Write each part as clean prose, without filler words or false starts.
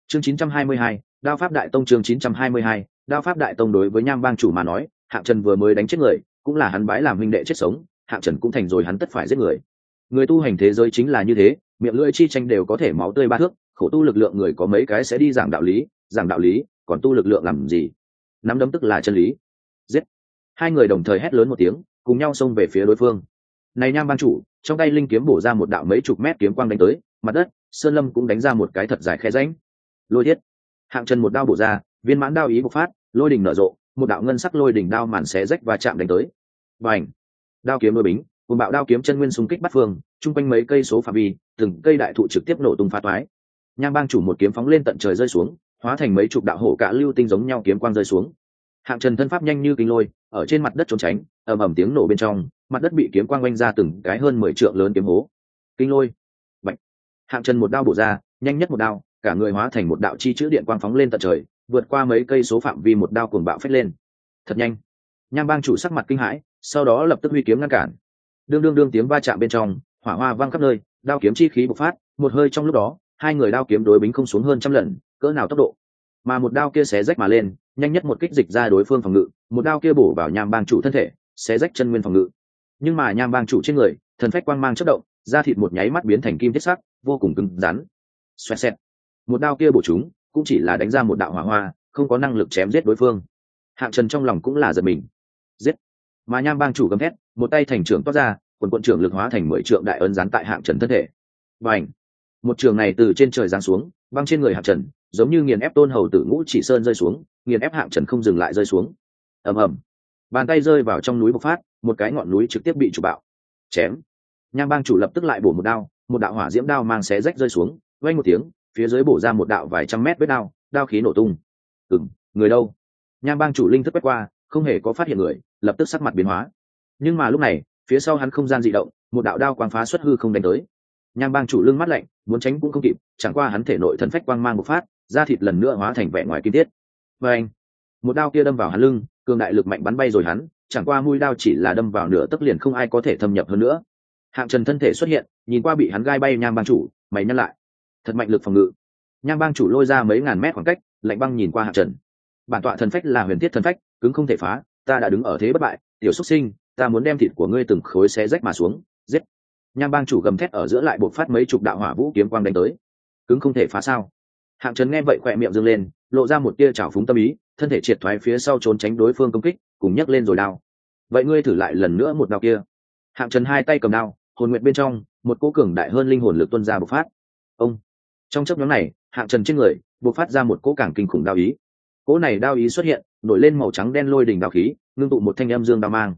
Chương 922, Đao Pháp Đại Tông. Chương 922, Đao Pháp Đại Tông. Đối với Nham Bang chủ mà nói, Hạng Trần vừa mới đánh chết người, cũng là hắn bái làm huynh đệ chết sống, Hạng Trần cũng thành rồi hắn tất phải giết người. Người tu hành thế giới chính là như thế, miệng lưỡi chi tranh đều có thể máu tươi ba thước, khổ tu lực lượng người có mấy cái sẽ đi giảng đạo lý, còn tu lực lượng làm gì? Nắm đấm tức là chân lý. Giết! Hai người đồng thời hét lớn một tiếng, cùng nhau xông về phía đối phương. Này Nham Bang chủ, trong tay linh kiếm bổ ra một đạo mấy chục mét kiếm quang đánh tới, mặt đất, sơn lâm cũng đánh ra một cái thật dài khe rãnh. Lôi thiết! Hạng Trần một đao bổ ra, viên mãn đao ý bộc phát, lôi đỉnh nở rộ, một đạo ngân sắc lôi đỉnh đao màn xé rách và chạm đánh tới. Bành! Đao kiếm đôi bính, cùng bạo đao kiếm chân nguyên xung kích bắt phương, chung quanh mấy cây số phạm vi, từng cây đại thụ trực tiếp nổ tung phá toái. Nham Bang chủ một kiếm phóng lên tận trời rơi xuống, hóa thành mấy chục đạo hổ cả lưu tinh giống nhau kiếm quang rơi xuống. Hạng Trần thân pháp nhanh như kinh lôi, ở trên mặt đất trốn tránh, ầm ầm tiếng nổ bên trong, mặt đất bị kiếm quang oanh ra từng cái hơn 10 trượng lớn kiếm hố. Kinh lôi! Bạch! Hạng Trần một đao bổ ra, nhanh nhất một đao, cả người hóa thành một đạo chi chữ điện quang phóng lên tận trời, vượt qua mấy cây số phạm vi một đao cuồng bạo phách lên. Thật nhanh! Nham Bang chủ sắc mặt kinh hãi, sau đó lập tức huy kiếm ngăn cản. Đương tiếng va chạm bên trong, hỏa hoa vang khắp nơi, đao kiếm chi khí bộc phát, một hơi trong lúc đó, hai người đao kiếm đối bính không xuống hơn trăm lần, cỡ nào tốc độ. Mà một đao kia xé rách mà lên, nhanh nhất một kích dịch ra đối phương phòng ngự, một đao kia bổ vào Nham Bang chủ thân thể, xé rách chân nguyên phòng ngự. Nhưng mà Nham Bang chủ trên người, thần phách quang mang chớp động, da thịt một nháy mắt biến thành kim thiết sắc, vô cùng cứng rắn. Xoẹt xẹt. Một đao kia bổ chúng, cũng chỉ là đánh ra một đạo hỏa hoa, không có năng lực chém giết đối phương. Hạng Trần trong lòng cũng là giật mình. Giết! Mà Nham Bang chủ gầm thét, một tay thành trưởng toát ra, quần trưởng lực hóa thành 10 trượng đại ấn dán tại Hạng Trần thân thể. Bành! Một trường này từ trên trời giáng xuống, băng trên người Hạng Trần, giống như nghiền ép tôn hầu tử Ngũ Chỉ Sơn rơi xuống, nghiền ép Hạng Trần không dừng lại rơi xuống. Ầm ầm! Bàn tay rơi vào trong núi bộc phát, một cái ngọn núi trực tiếp bị chụp bạo. Chém! Nham Bang chủ lập tức lại bổ một đao, một đạo hỏa diễm đao mang xé rách rơi xuống, vang một tiếng, phía dưới bổ ra một đạo vài trăm mét vết đao, đao khí nổ tung. Người đâu? Nham Bang chủ linh thức quét qua, không hề có phát hiện người, lập tức sắc mặt biến hóa. Nhưng mà lúc này, phía sau hắn không gian dị động, một đạo đao quang phá xuất hư không đánh tới. Nham Bang chủ lưng mắt lạnh, muốn tránh cũng không kịp, chẳng qua hắn thể nội thần phách quang mang một phát, da thịt lần nữa hóa thành vẻ ngoài kim tiết. Và anh, một đao kia đâm vào hắn lưng, cường đại lực mạnh bắn bay rồi hắn, chẳng qua mũi đao chỉ là đâm vào nửa tấc liền không ai có thể thâm nhập hơn nữa. Hạng Trần thân thể xuất hiện, nhìn qua bị hắn gai bay Nham Bang chủ, mày nhăn lại. Thật mạnh lực phòng ngự. Nham Bang chủ lôi ra mấy ngàn mét khoảng cách, lạnh băng nhìn qua Hạng Trần. Bản tọa thần phách là huyền thiết thần phách, cứng không thể phá, ta đã đứng ở thế bất bại, tiểu xuất sinh, ta muốn đem thịt của ngươi từng khối xé rách mà xuống, giết. Nham Bang chủ gầm thét ở giữa lại bộc phát mấy chục đạo hỏa vũ kiếm quang đánh tới. Cứng không thể phá sao? Hạng Trần nghe vậy khỏe miệng dương lên, lộ ra một tia trào phúng tâm ý, thân thể triệt thoái phía sau trốn tránh đối phương công kích, cùng nhấc lên rồi đao. Vậy ngươi thử lại lần nữa một đao kia. Hạng Trần hai tay cầm đao, hồn nguyện bên trong, một cỗ cường đại hơn linh hồn lực tuôn ra bộc phát. Ông. Trong chốc ngắn này, Hạng Trần trên người bộc phát ra một cỗ càng kinh khủng đao ý. Cỗ này đao ý xuất hiện, nổi lên màu trắng đen lôi đỉnh đao khí, ngưng tụ một thanh âm dương đao mang.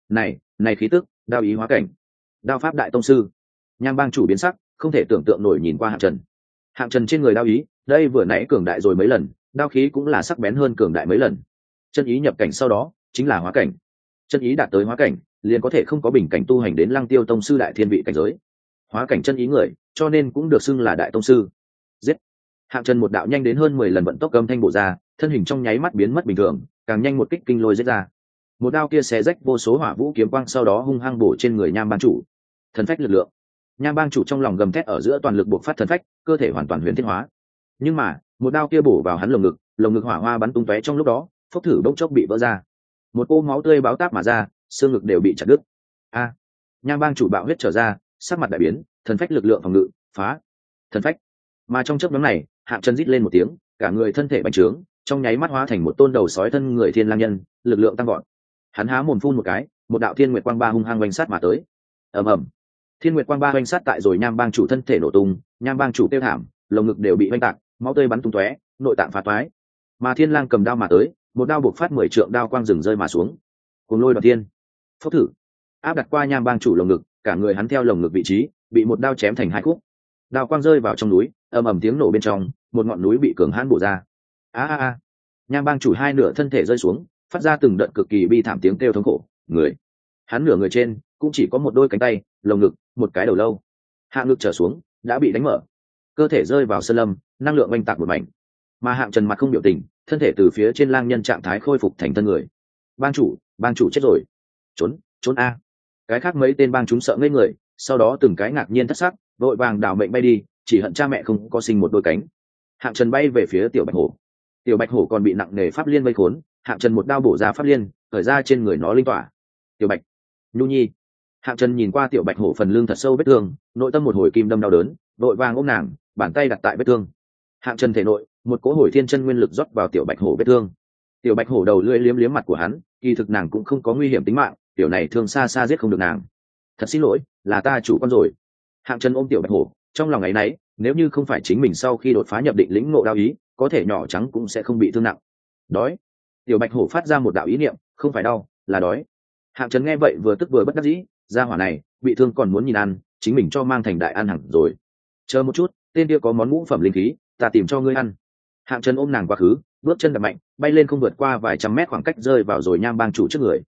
Này khí tức, đao ý hóa cảnh. Đao pháp đại tông sư. Nham Bang chủ biến sắc, không thể tưởng tượng nổi nhìn qua Hạng Trần. Hạng Trần trên người đao ý, đây vừa nãy cường đại rồi mấy lần, đao khí cũng là sắc bén hơn cường đại mấy lần. Chân ý nhập cảnh sau đó, chính là hóa cảnh. Chân ý đạt tới hóa cảnh, liền có thể không có bình cảnh tu hành đến Lăng Tiêu tông sư đại thiên vị cảnh giới. Hóa cảnh chân ý người, cho nên cũng được xưng là đại tông sư. Giết! Hạng Trần một đạo nhanh đến hơn 10 lần vận tốc âm thanh bổ ra, thân hình trong nháy mắt biến mất bình thường, càng nhanh một kích kinh lôi giết ra. Một đao kia xé rách vô số hỏa vũ kiếm quang, sau đó hung hăng bổ trên người Nham Bang chủ. Thần phách lực lượng. Nham Bang chủ trong lòng gầm thét ở giữa toàn lực bộc phát thần phách, cơ thể hoàn toàn huyền thiết hóa. Nhưng mà, một đao kia bổ vào hắn lồng ngực hỏa hoa bắn tung tóe trong lúc đó, phốc thử bốc chốc bị vỡ ra. Một ô máu tươi báo táp mà ra, xương ngực đều bị chặt đứt. Nham Bang chủ bạo huyết trở ra, sắc mặt đại biến, thần phách lực lượng phòng ngự, phá. Thần phách. Mà trong chớp nhoáng này, Hạng Trần rít lên một tiếng, cả người thân thể bành trướng, trong nháy mắt hóa thành một tôn đầu sói thân người thiên lang nhân, lực lượng tăng vọt. Hắn há mồm phun một cái, một đạo thiên nguyệt quang ba hung hăng oanh sát mà tới. Ầm ầm. Thiên nguyệt quang ba oanh sát tại rồi Nham Bang chủ thân thể nổ tung, Nham Bang chủ tiêu thảm, lồng ngực đều bị oanh tạc, máu tươi bắn tung tóe, nội tạng phá toái. Mà Thiên Lang cầm đao mà tới, một đao buộc phát 10 trượng đao quang rừng rơi mà xuống. Cùng lôi đoạt thiên. Phốc thử. Áp đặt qua Nham Bang chủ lồng ngực, cả người hắn theo lồng ngực vị trí, bị một đao chém thành hai khúc. Đao quang rơi vào trong núi, ầm ầm tiếng nổ bên trong, một ngọn núi bị cường hãn bổ ra. Nham Bang chủ hai nửa thân thể rơi xuống, phát ra từng đợt cực kỳ bi thảm tiếng kêu thống khổ. Hắn nửa người trên cũng chỉ có một đôi cánh tay, lồng ngực, một cái đầu lâu. Hạ ngực trở xuống đã bị đánh mở, cơ thể rơi vào sơn lâm, năng lượng oanh tạc một mảnh. Mà Hạng Trần mặt không biểu tình, thân thể từ phía trên lang nhân trạng thái khôi phục thành thân người. Bang chủ chết rồi. Trốn a. Cái khác mấy tên bang chúng sợ ngây người, sau đó từng cái ngạc nhiên thất sắc, vội vàng đảo mệnh bay đi, chỉ hận cha mẹ không có sinh một đôi cánh. Hạng Trần bay về phía tiểu bạch hổ. Tiểu bạch hổ còn bị nặng nề pháp liên vây khốn, Hạng Trần một đao bổ ra pháp liên, khởi ra trên người nó linh tỏa. Tiểu bạch, nhu nhi. Hạng Trần nhìn qua tiểu bạch hổ phần lưng thật sâu vết thương, nội tâm một hồi kim đâm đau đớn, đội vàng ôm nàng, bàn tay đặt tại vết thương. Hạng Trần thể nội một cỗ hồi thiên chân nguyên lực rót vào tiểu bạch hổ vết thương. Tiểu bạch hổ đầu lưỡi liếm liếm mặt của hắn, kỳ thực nàng cũng không có nguy hiểm tính mạng, tiểu này thương xa xa giết không được nàng. Thật xin lỗi, là ta chủ con rồi. Hạng Trần ôm tiểu bạch hổ, trong lòng áy náy, nếu như không phải chính mình sau khi đột phá nhập định lĩnh ngộ đao ý, có thể nhỏ trắng cũng sẽ không bị thương nặng. Đói. Tiểu bạch hổ phát ra một đạo ý niệm, không phải đau, là đói. Hạng Trần nghe vậy vừa tức vừa bất đắc dĩ, gia hỏa này bị thương còn muốn nhìn ăn, chính mình cho mang thành đại ăn hẳn rồi. Chờ một chút, tên kia có món ngũ phẩm linh khí, ta tìm cho ngươi ăn. Hạng Trần ôm nàng quá khứ, bước chân đập mạnh, bay lên không vượt qua vài trăm mét khoảng cách rơi vào rồi Nham Bang chủ trước người.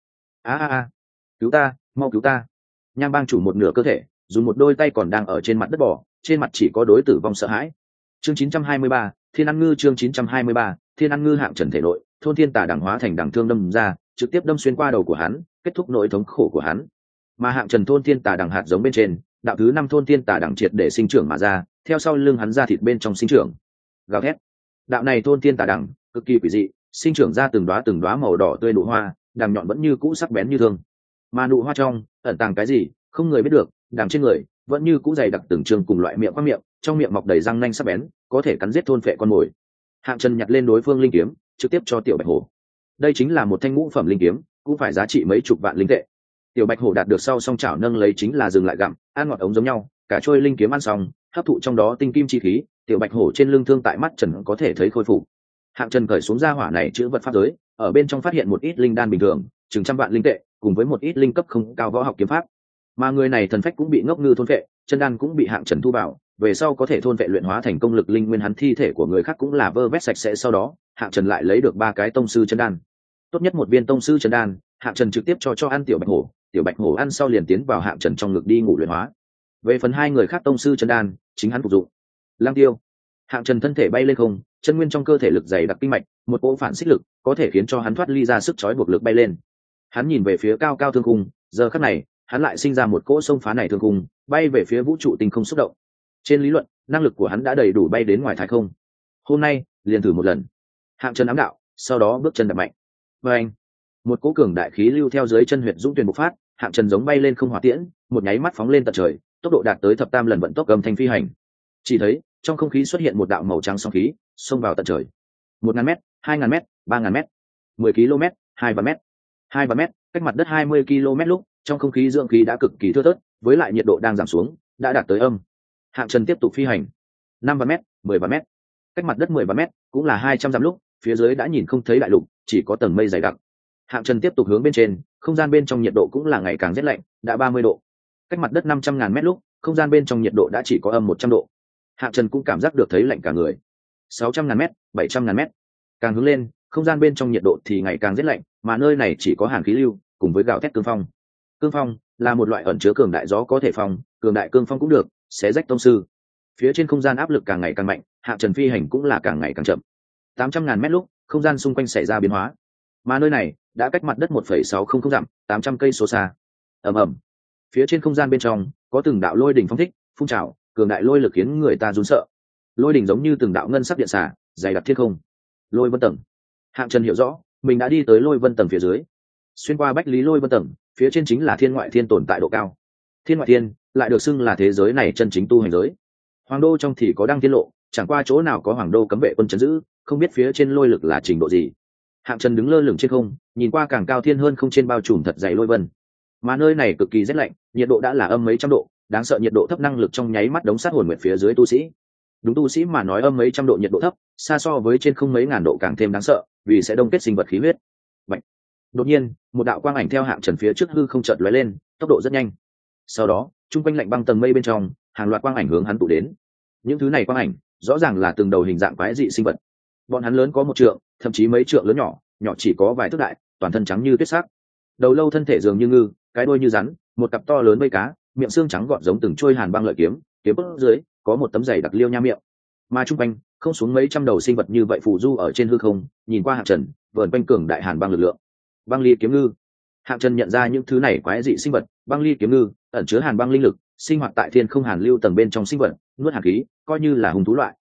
Cứu ta, mau cứu ta. Nham Bang chủ một nửa cơ thể, dùng một đôi tay còn đang ở trên mặt đất bò, trên mặt chỉ có đối tử vong sợ hãi. Chương 923, Thiên Ăn Ngư. Chương 923, Thiên Ăn Ngư. Hạng Trần thể nội, thôn thiên tà đằng hóa thành đằng thương đâm ra, trực tiếp đâm xuyên qua đầu của hắn, kết thúc nỗi thống khổ của hắn. Mà Hạng Trần thôn thiên tà đằng hạt giống bên trên, đạo thứ 5 thôn thiên tà đằng triệt để sinh trưởng mà ra, theo sau lưng hắn ra thịt bên trong sinh trưởng. Gào thét. Đạo này thôn thiên tà đằng cực kỳ quỷ dị, sinh trưởng ra từng đóa màu đỏ tươi nụ hoa, đằng nhọn vẫn như cũ sắc bén như thương. Mà nụ hoa trong ẩn tàng cái gì, không người biết được, đằng trên người vẫn như cũ dày đặc từng trường cùng loại miệng qua miệng, trong miệng mọc đầy răng nanh sắc bén, có thể cắn giết thôn phệ con mồi. Hạng Trần nhặt lên đối phương linh kiếm, trực tiếp cho tiểu bạch hổ. Đây chính là một thanh ngũ phẩm linh kiếm, cũng phải giá trị mấy chục vạn linh tệ. Tiểu bạch hổ đạt được sau song chảo nâng lấy chính là dừng lại gặm, ăn ngọt ống giống nhau, cả trôi linh kiếm ăn xong, hấp thụ trong đó tinh kim chi khí, tiểu bạch hổ trên lưng thương tại mắt Trần có thể thấy khôi phục. Hạng Trần cởi xuống ra hỏa này chữ vật pháp giới, ở bên trong phát hiện một ít linh đan bình thường, chừng trăm vạn linh tệ, cùng với một ít linh cấp không cao võ học kiếm pháp. Mà người này thần phách cũng bị ngốc ngư thôn vệ, chân đan cũng bị Hạng Trần thu vào, về sau có thể thôn vệ luyện hóa thành công lực linh nguyên, hắn thi thể của người khác cũng là vơ vét sạch sẽ. Sau đó Hạng Trần lại lấy được 3 cái tông sư chân đan, tốt nhất một viên tông sư chân đan, Hạng Trần trực tiếp cho ăn tiểu bạch hổ. Tiểu bạch hổ ăn sau liền tiến vào Hạng Trần trong ngực đi ngủ luyện hóa. Về phần 2 người khác tông sư chân đan, chính hắn phục dụng. Lang tiêu. Hạng Trần thân thể bay lên không, chân nguyên trong cơ thể lực dày đặc kinh mạch, một cỗ phản xích lực có thể khiến cho hắn thoát ly ra sức trói buộc lực bay lên. Hắn nhìn về phía cao cao thương khung, giờ khắc này hắn lại sinh ra một cỗ xông phá này thương khung, bay về phía vũ trụ tinh không xúc động. Trên lý luận, năng lực của hắn đã đầy đủ bay đến ngoài thái không. Hôm nay liền thử một lần. Hạng Trần ám đạo, sau đó bước chân đập mạnh. Và anh, một cỗ cường đại khí lưu theo dưới chân huyệt dũng tuyển bộc phát, Hạng Trần giống bay lên không hỏa tiễn, một nháy mắt phóng lên tận trời, tốc độ đạt tới thập tam lần vận tốc âm thanh phi hành. Chỉ thấy trong không khí xuất hiện một đạo màu trắng sóng khí, xông vào tận trời. 1000 m, 2000 m, 3000 m, 10 km, 2 vạn m. 2 vạn m, cách mặt đất 20 km lúc, trong không khí dưỡng khí đã cực kỳ thưa thớt, với lại nhiệt độ đang giảm xuống, đã đạt tới âm. Hạng Trần tiếp tục phi hành. 5 vạn m, 10 vạn m, cách mặt đất 10 vạn m, cũng là 200 dặm lúc, phía dưới đã nhìn không thấy đại lục, chỉ có tầng mây dày đặc. Hạng Trần tiếp tục hướng bên trên, không gian bên trong nhiệt độ cũng là ngày càng rét lạnh, đã 30 độ. Cách mặt đất 500.000 mét lúc, không gian bên trong nhiệt độ đã chỉ có âm 100 độ. Hạng Trần cũng cảm giác được thấy lạnh cả người. 600.000 mét, 700.000 mét, càng hướng lên, không gian bên trong nhiệt độ thì ngày càng rét lạnh, mà nơi này chỉ có hàn khí lưu cùng với gào thét cương phong. Cương phong là một loại ẩn chứa cường đại gió có thể phong, cường đại cương phong cũng được, xé rách tông sư. Phía trên không gian áp lực càng ngày càng mạnh, Hạng Trần phi hành cũng là càng ngày càng chậm. 800.000 mét lúc, không gian xung quanh xảy ra biến hóa, mà nơi này đã cách mặt đất 1,600 dặm, 800 cây số xa. Ầm ầm. Phía trên không gian bên trong có từng đạo lôi đỉnh phong thích, phun trào, cường đại lôi lực khiến người ta run sợ. Lôi đỉnh giống như từng đạo ngân sắc điện xả, dày đặc thiên không. Lôi vân tầng. Hạng Trần hiểu rõ, mình đã đi tới lôi vân tầng phía dưới. Xuyên qua bách lý lôi vân tầng, phía trên chính là thiên ngoại thiên tồn tại độ cao. Thiên ngoại thiên lại được xưng là thế giới này chân chính tu hành giới. Hoàng đô trong thì có đăng thiên lộ, chẳng qua chỗ nào có hoàng đô cấm vệ quân trấn giữ, không biết phía trên lôi lực là trình độ gì. Hạng Trần đứng lơ lửng trên không, nhìn qua càng cao thiên hơn không trên bao trùm thật dày lôi vân. Mà nơi này cực kỳ rét lạnh, nhiệt độ đã là âm mấy trăm độ, đáng sợ nhiệt độ thấp năng lực trong nháy mắt đống sát hồn nguyệt phía dưới tu sĩ. Đúng tu sĩ mà nói âm mấy trăm độ nhiệt độ thấp, xa so với trên không mấy ngàn độ càng thêm đáng sợ, vì sẽ đông kết sinh vật khí huyết. Bạch. Đột nhiên, một đạo quang ảnh theo Hạng Trần phía trước hư không chợt lóe lên, tốc độ rất nhanh. Sau đó, trung quanh lạnh băng tầng mây bên trong, hàng loạt quang ảnh hướng hắn tụ đến. Những thứ này quang ảnh, rõ ràng là từng đầu hình dạng quái dị sinh vật. Bọn hắn lớn có 1 trượng, thậm chí mấy trượng lớn nhỏ, nhỏ chỉ có vài thước đại, toàn thân trắng như tuyết sắc. Đầu lâu thân thể dường như ngư, cái đuôi như rắn, một cặp to lớn vây cá, miệng xương trắng gọn giống từng trôi hàn băng lợi kiếm, kiếm bức dưới có một tấm giày đặc liêu nha miệng. Mà trung quanh không xuống mấy trăm đầu sinh vật như vậy phù du ở trên hư không, nhìn qua Hạng Trần, vờn quanh cường đại hàn băng lực lượng. Băng ly kiếm ngư. Hạng Trần nhận ra những thứ này quái dị sinh vật, băng ly kiếm ngư ẩn chứa hàn băng linh lực, sinh hoạt tại thiên không hàn lưu tầng bên trong sinh vật, nuốt hàn khí, coi như là hung thú loại.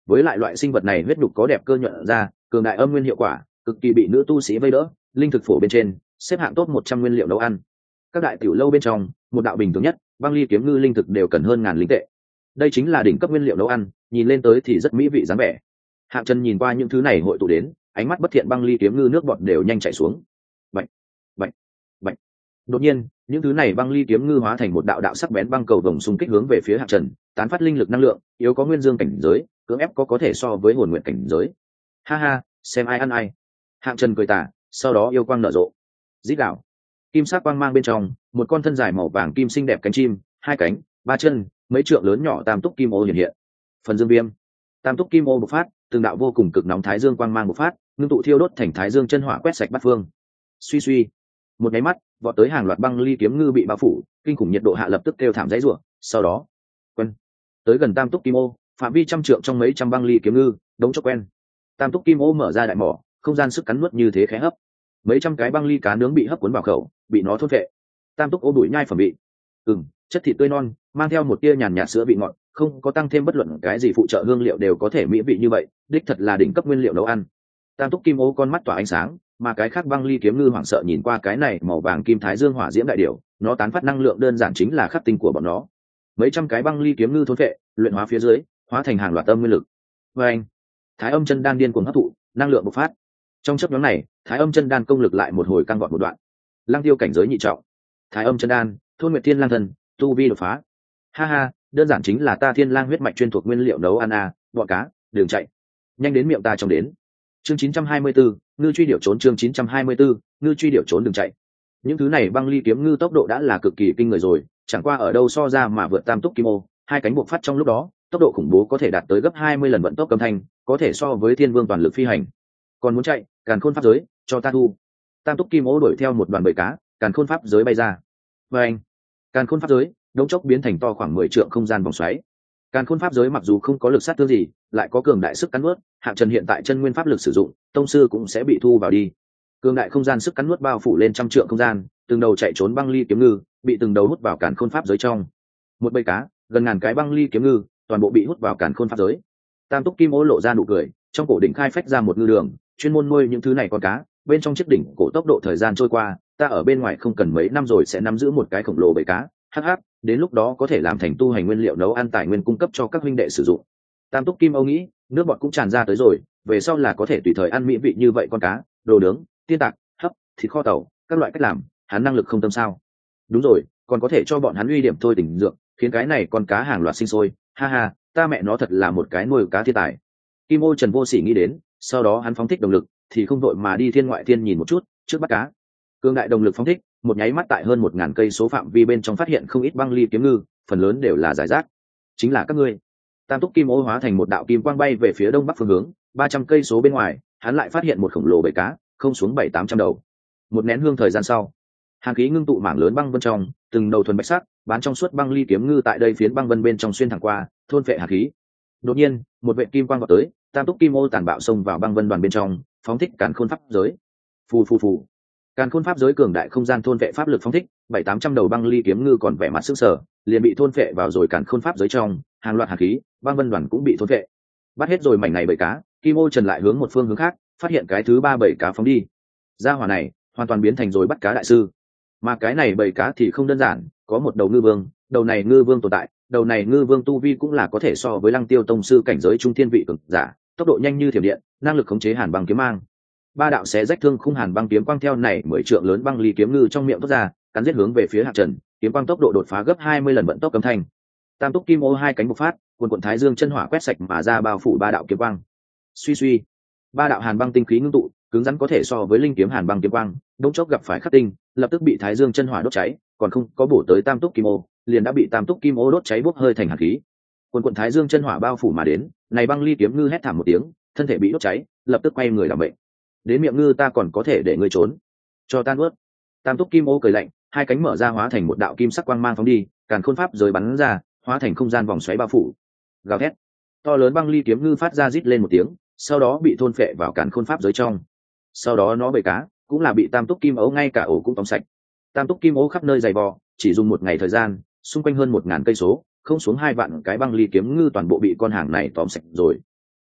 với lại loại sinh vật này huyết đục có đẹp cơ nhuận ra, cường đại âm nguyên hiệu quả, cực kỳ bị nữ tu sĩ vây đỡ. Linh thực phổ bên trên xếp hạng top 100 nguyên liệu nấu ăn. Các đại tiểu lâu bên trong, một đạo bình thường nhất, băng ly kiếm ngư linh thực đều cần hơn ngàn linh tệ. Đây chính là đỉnh cấp nguyên liệu nấu ăn, nhìn lên tới thì rất mỹ vị dáng vẻ. Hạng Trần nhìn qua những thứ này hội tụ đến, ánh mắt bất thiện, băng ly kiếm ngư nước bọt đều nhanh chảy xuống. Bạch, bạch, bạch. Đột nhiên, những thứ này băng ly kiếm ngư hóa thành một đạo đạo sắc bén băng cầu vồng xung kích hướng về phía Hạng Trần, tán phát linh lực năng lượng, yếu có nguyên dương cảnh giới, cưỡng ép có thể so với hồn nguyện cảnh giới. Ha ha, xem ai ăn ai. Hạng Trần cười tà, sau đó yêu quang nở rộ. Rít gào. Kim sắc quang mang bên trong, một con thân dài màu vàng kim xinh đẹp, cánh chim, hai cánh, ba chân, mấy trượng lớn nhỏ tam túc kim ô hiện hiện. Phần dương viêm. Tam túc kim ô bộc phát, từng đạo vô cùng cực nóng thái dương quang mang bộc phát, ngưng tụ thiêu đốt thành thái dương chân hỏa quét sạch bát phương. Suy suy, một cái mắt, vọt tới hàng loạt băng ly kiếm ngư bị bao phủ, kinh khủng nhiệt độ hạ lập tức kêu thảm dãy rủa, sau đó, quen, tới gần tam túc kim ô, phạm vi trăm trượng trong mấy trăm băng ly kiếm ngư, đống chốc quen. Tam túc kim ô mở ra đại mỏ, không gian sức cắn nuốt như thế khẽ hấp. Mấy trăm cái băng ly cá nướng bị hấp cuốn vào khẩu, bị nó thôn phệ. Tam túc ô đuổi nhai phẩm vị. Chất thịt tươi non, mang theo một tia nhàn nhạt sữa vị ngọt, không có tăng thêm bất luận cái gì phụ trợ hương liệu đều có thể mỹ vị như vậy, đích thật là đỉnh cấp nguyên liệu nấu ăn. Tam túc kim ô con mắt tỏa ánh sáng, mà cái khác băng ly kiếm ngư hoảng sợ nhìn qua cái này màu vàng kim thái dương hỏa diễm đại điểu, nó tán phát năng lượng đơn giản chính là khắc tinh của bọn nó. Mấy trăm cái băng ly kiếm ngư thôn phệ, luyện hóa phía dưới, hóa thành hàng loạt âm nguyên lực. Và anh, thái âm chân đan điên cuồng hấp thụ, năng lượng bộc phát. Trong chớp nhoáng này, thái âm chân đan công lực lại một hồi căng vọt một đoạn. Lăng tiêu cảnh giới nhị trọng, thái âm chân đan, thôn nguyệt thiên lang thần, tu vi đột phá. Ha ha, đơn giản chính là ta thiên lang huyết mạch chuyên thuộc nguyên liệu nấu ăn à, bọn cá, đường chạy, nhanh đến miệng ta trông đến. Chương 924, ngư truy điểu trốn. Chương 924, ngư truy điểu trốn, đừng chạy. Những thứ này băng ly kiếm ngư tốc độ đã là cực kỳ kinh người rồi, chẳng qua ở đâu so ra mà vượt tam túc kim ô, hai cánh buộc phát trong lúc đó, tốc độ khủng bố có thể đạt tới gấp 20 lần vận tốc âm thanh, có thể so với thiên vương toàn lực phi hành. Còn muốn chạy, càn khôn pháp giới, cho ta thu. Tam túc kim ô đuổi theo một đoàn bầy cá, càn khôn pháp giới bay ra. Và anh, càn khôn pháp giới, đống chốc biến thành to khoảng 10 trượng không gian vòng xoáy. Càn khôn pháp giới mặc dù không có lực sát thương gì, lại có cường đại sức cắn nuốt, Hạng Trần hiện tại chân nguyên pháp lực sử dụng, tông sư cũng sẽ bị thu vào đi. Cường đại không gian sức cắn nuốt bao phủ lên trăm trượng không gian, từng đầu chạy trốn băng ly kiếm ngư, bị từng đầu hút vào càn khôn pháp giới trong. Một bầy cá, gần ngàn cái băng ly kiếm ngư, toàn bộ bị hút vào càn khôn pháp giới. Tam túc kim ô lộ ra nụ cười, trong cổ đỉnh khai phách ra một ngư đường, chuyên môn nuôi những thứ này con cá, bên trong chiếc đỉnh cổ tốc độ thời gian trôi qua, ta ở bên ngoài không cần mấy năm rồi sẽ nắm giữ một cái khổng lồ bầy cá, hắc hắc, đến lúc đó có thể làm thành tu hành nguyên liệu nấu ăn tài nguyên cung cấp cho các huynh đệ sử dụng. Tam túc kim âu nghĩ, nước bọt cũng tràn ra tới rồi, về sau là có thể tùy thời ăn mỹ vị như vậy con cá, đồ nướng, tiên tạc, hấp, thịt kho tàu, các loại cách làm, hắn năng lực không tâm sao. Đúng rồi, còn có thể cho bọn hắn uy điểm thôi tỉnh dược, khiến cái này con cá hàng loạt sinh sôi, ha ha, ta mẹ nó thật là một cái nuôi cá thiên tài. Kim ô Trần vô sỉ nghĩ đến, sau đó hắn phóng thích động lực, thì không đội mà đi thiên ngoại thiên nhìn một chút, trước bắt cá. Cương đại động lực phóng thích, một nháy mắt tại hơn 1000 cây số phạm vi bên trong phát hiện không ít băng ly kiếm ngư, phần lớn đều là giải rác. Chính là các ngươi. Tam túc kim ô hóa thành một đạo kim quang bay về phía đông bắc phương hướng, 300 cây số bên ngoài, hắn lại phát hiện một khổng lồ bầy cá, không xuống 700-800 đầu. Một nén hương thời gian sau, hàn khí ngưng tụ mảng lớn băng vân trong, từng đầu thuần bạch sắc, bán trong suốt băng ly kiếm ngư tại đây phiến băng vân bên trong xuyên thẳng qua, thôn phệ hàn khí. Đột nhiên, một vệ kim quang vọt tới, tam túc kim ô tàn bạo xông vào băng vân đoàn bên trong, phóng thích càn khôn pháp giới. Phù phù phù. Càn khôn pháp giới cường đại không gian thôn vệ pháp lực phóng thích, 700-800 đầu băng ly kiếm ngư còn vẻ mặt sững sờ, liền bị thôn vệ vào rồi càn khôn pháp giới trong, hàng loạt hàn khí, băng vân đoàn cũng bị thôn vệ. Bắt hết rồi mảnh này bầy cá, Kim Ô Trần lại hướng một phương hướng khác, phát hiện cái thứ ba bầy cá phóng đi. Gia hỏa này, hoàn toàn biến thành rồi bắt cá đại sư. Mà cái này bầy cá thì không đơn giản, có một đầu ngư vương, đầu này ngư vương tồn tại, đầu này ngư vương tu vi cũng là có thể so với Lăng Tiêu tông sư cảnh giới trung thiên vị cường giả, tốc độ nhanh như thiểm điện, năng lực khống chế hàn băng kiếm mang. Ba đạo xé rách thương khung hàn băng kiếm quang theo này 10 trượng lớn băng ly kiếm ngư trong miệng thoát ra, cắn giết hướng về phía Hạng Trần, kiếm quang tốc độ đột phá gấp 20 lần vận tốc âm thanh. Tam túc kim ô hai cánh bộc phát, cuồn thái dương chân hỏa quét sạch mà ra bao phủ ba đạo kiếm quang. Suy suy, ba đạo hàn băng tinh khí ngưng tụ, cứng rắn có thể so với linh kiếm hàn băng kiếm quang, đống chốc gặp phải khắc tinh, lập tức bị thái dương chân hỏa đốt cháy, còn không có bổ tới tam túc kim ô, liền đã bị tam túc kim ô đốt cháy bốc hơi thành hàn khí. Cuồn thái dương chân hỏa bao phủ mà đến, này băng ly kiếm ngư hét thảm một tiếng, thân thể bị đốt cháy, lập tức quay người làm bệnh. Đến miệng ngư ta còn có thể để ngươi trốn, cho ta nuốt. Tam túc kim ô cười lạnh, hai cánh mở ra hóa thành một đạo kim sắc quang mang phóng đi, càn khôn pháp rồi bắn ra, hóa thành không gian vòng xoáy bao phủ. Gào thét, to lớn băng ly kiếm ngư phát ra rít lên một tiếng, sau đó bị thôn phệ vào càn khôn pháp giới trong. Sau đó nó bầy cá cũng là bị tam túc kim ấu ngay cả ổ cũng tóm sạch. Tam túc kim ấu khắp nơi dày vò, chỉ dùng một ngày thời gian, xung quanh hơn 1000 cây số, không xuống 2 vạn cái băng ly kiếm ngư toàn bộ bị con hàng này tóm sạch rồi.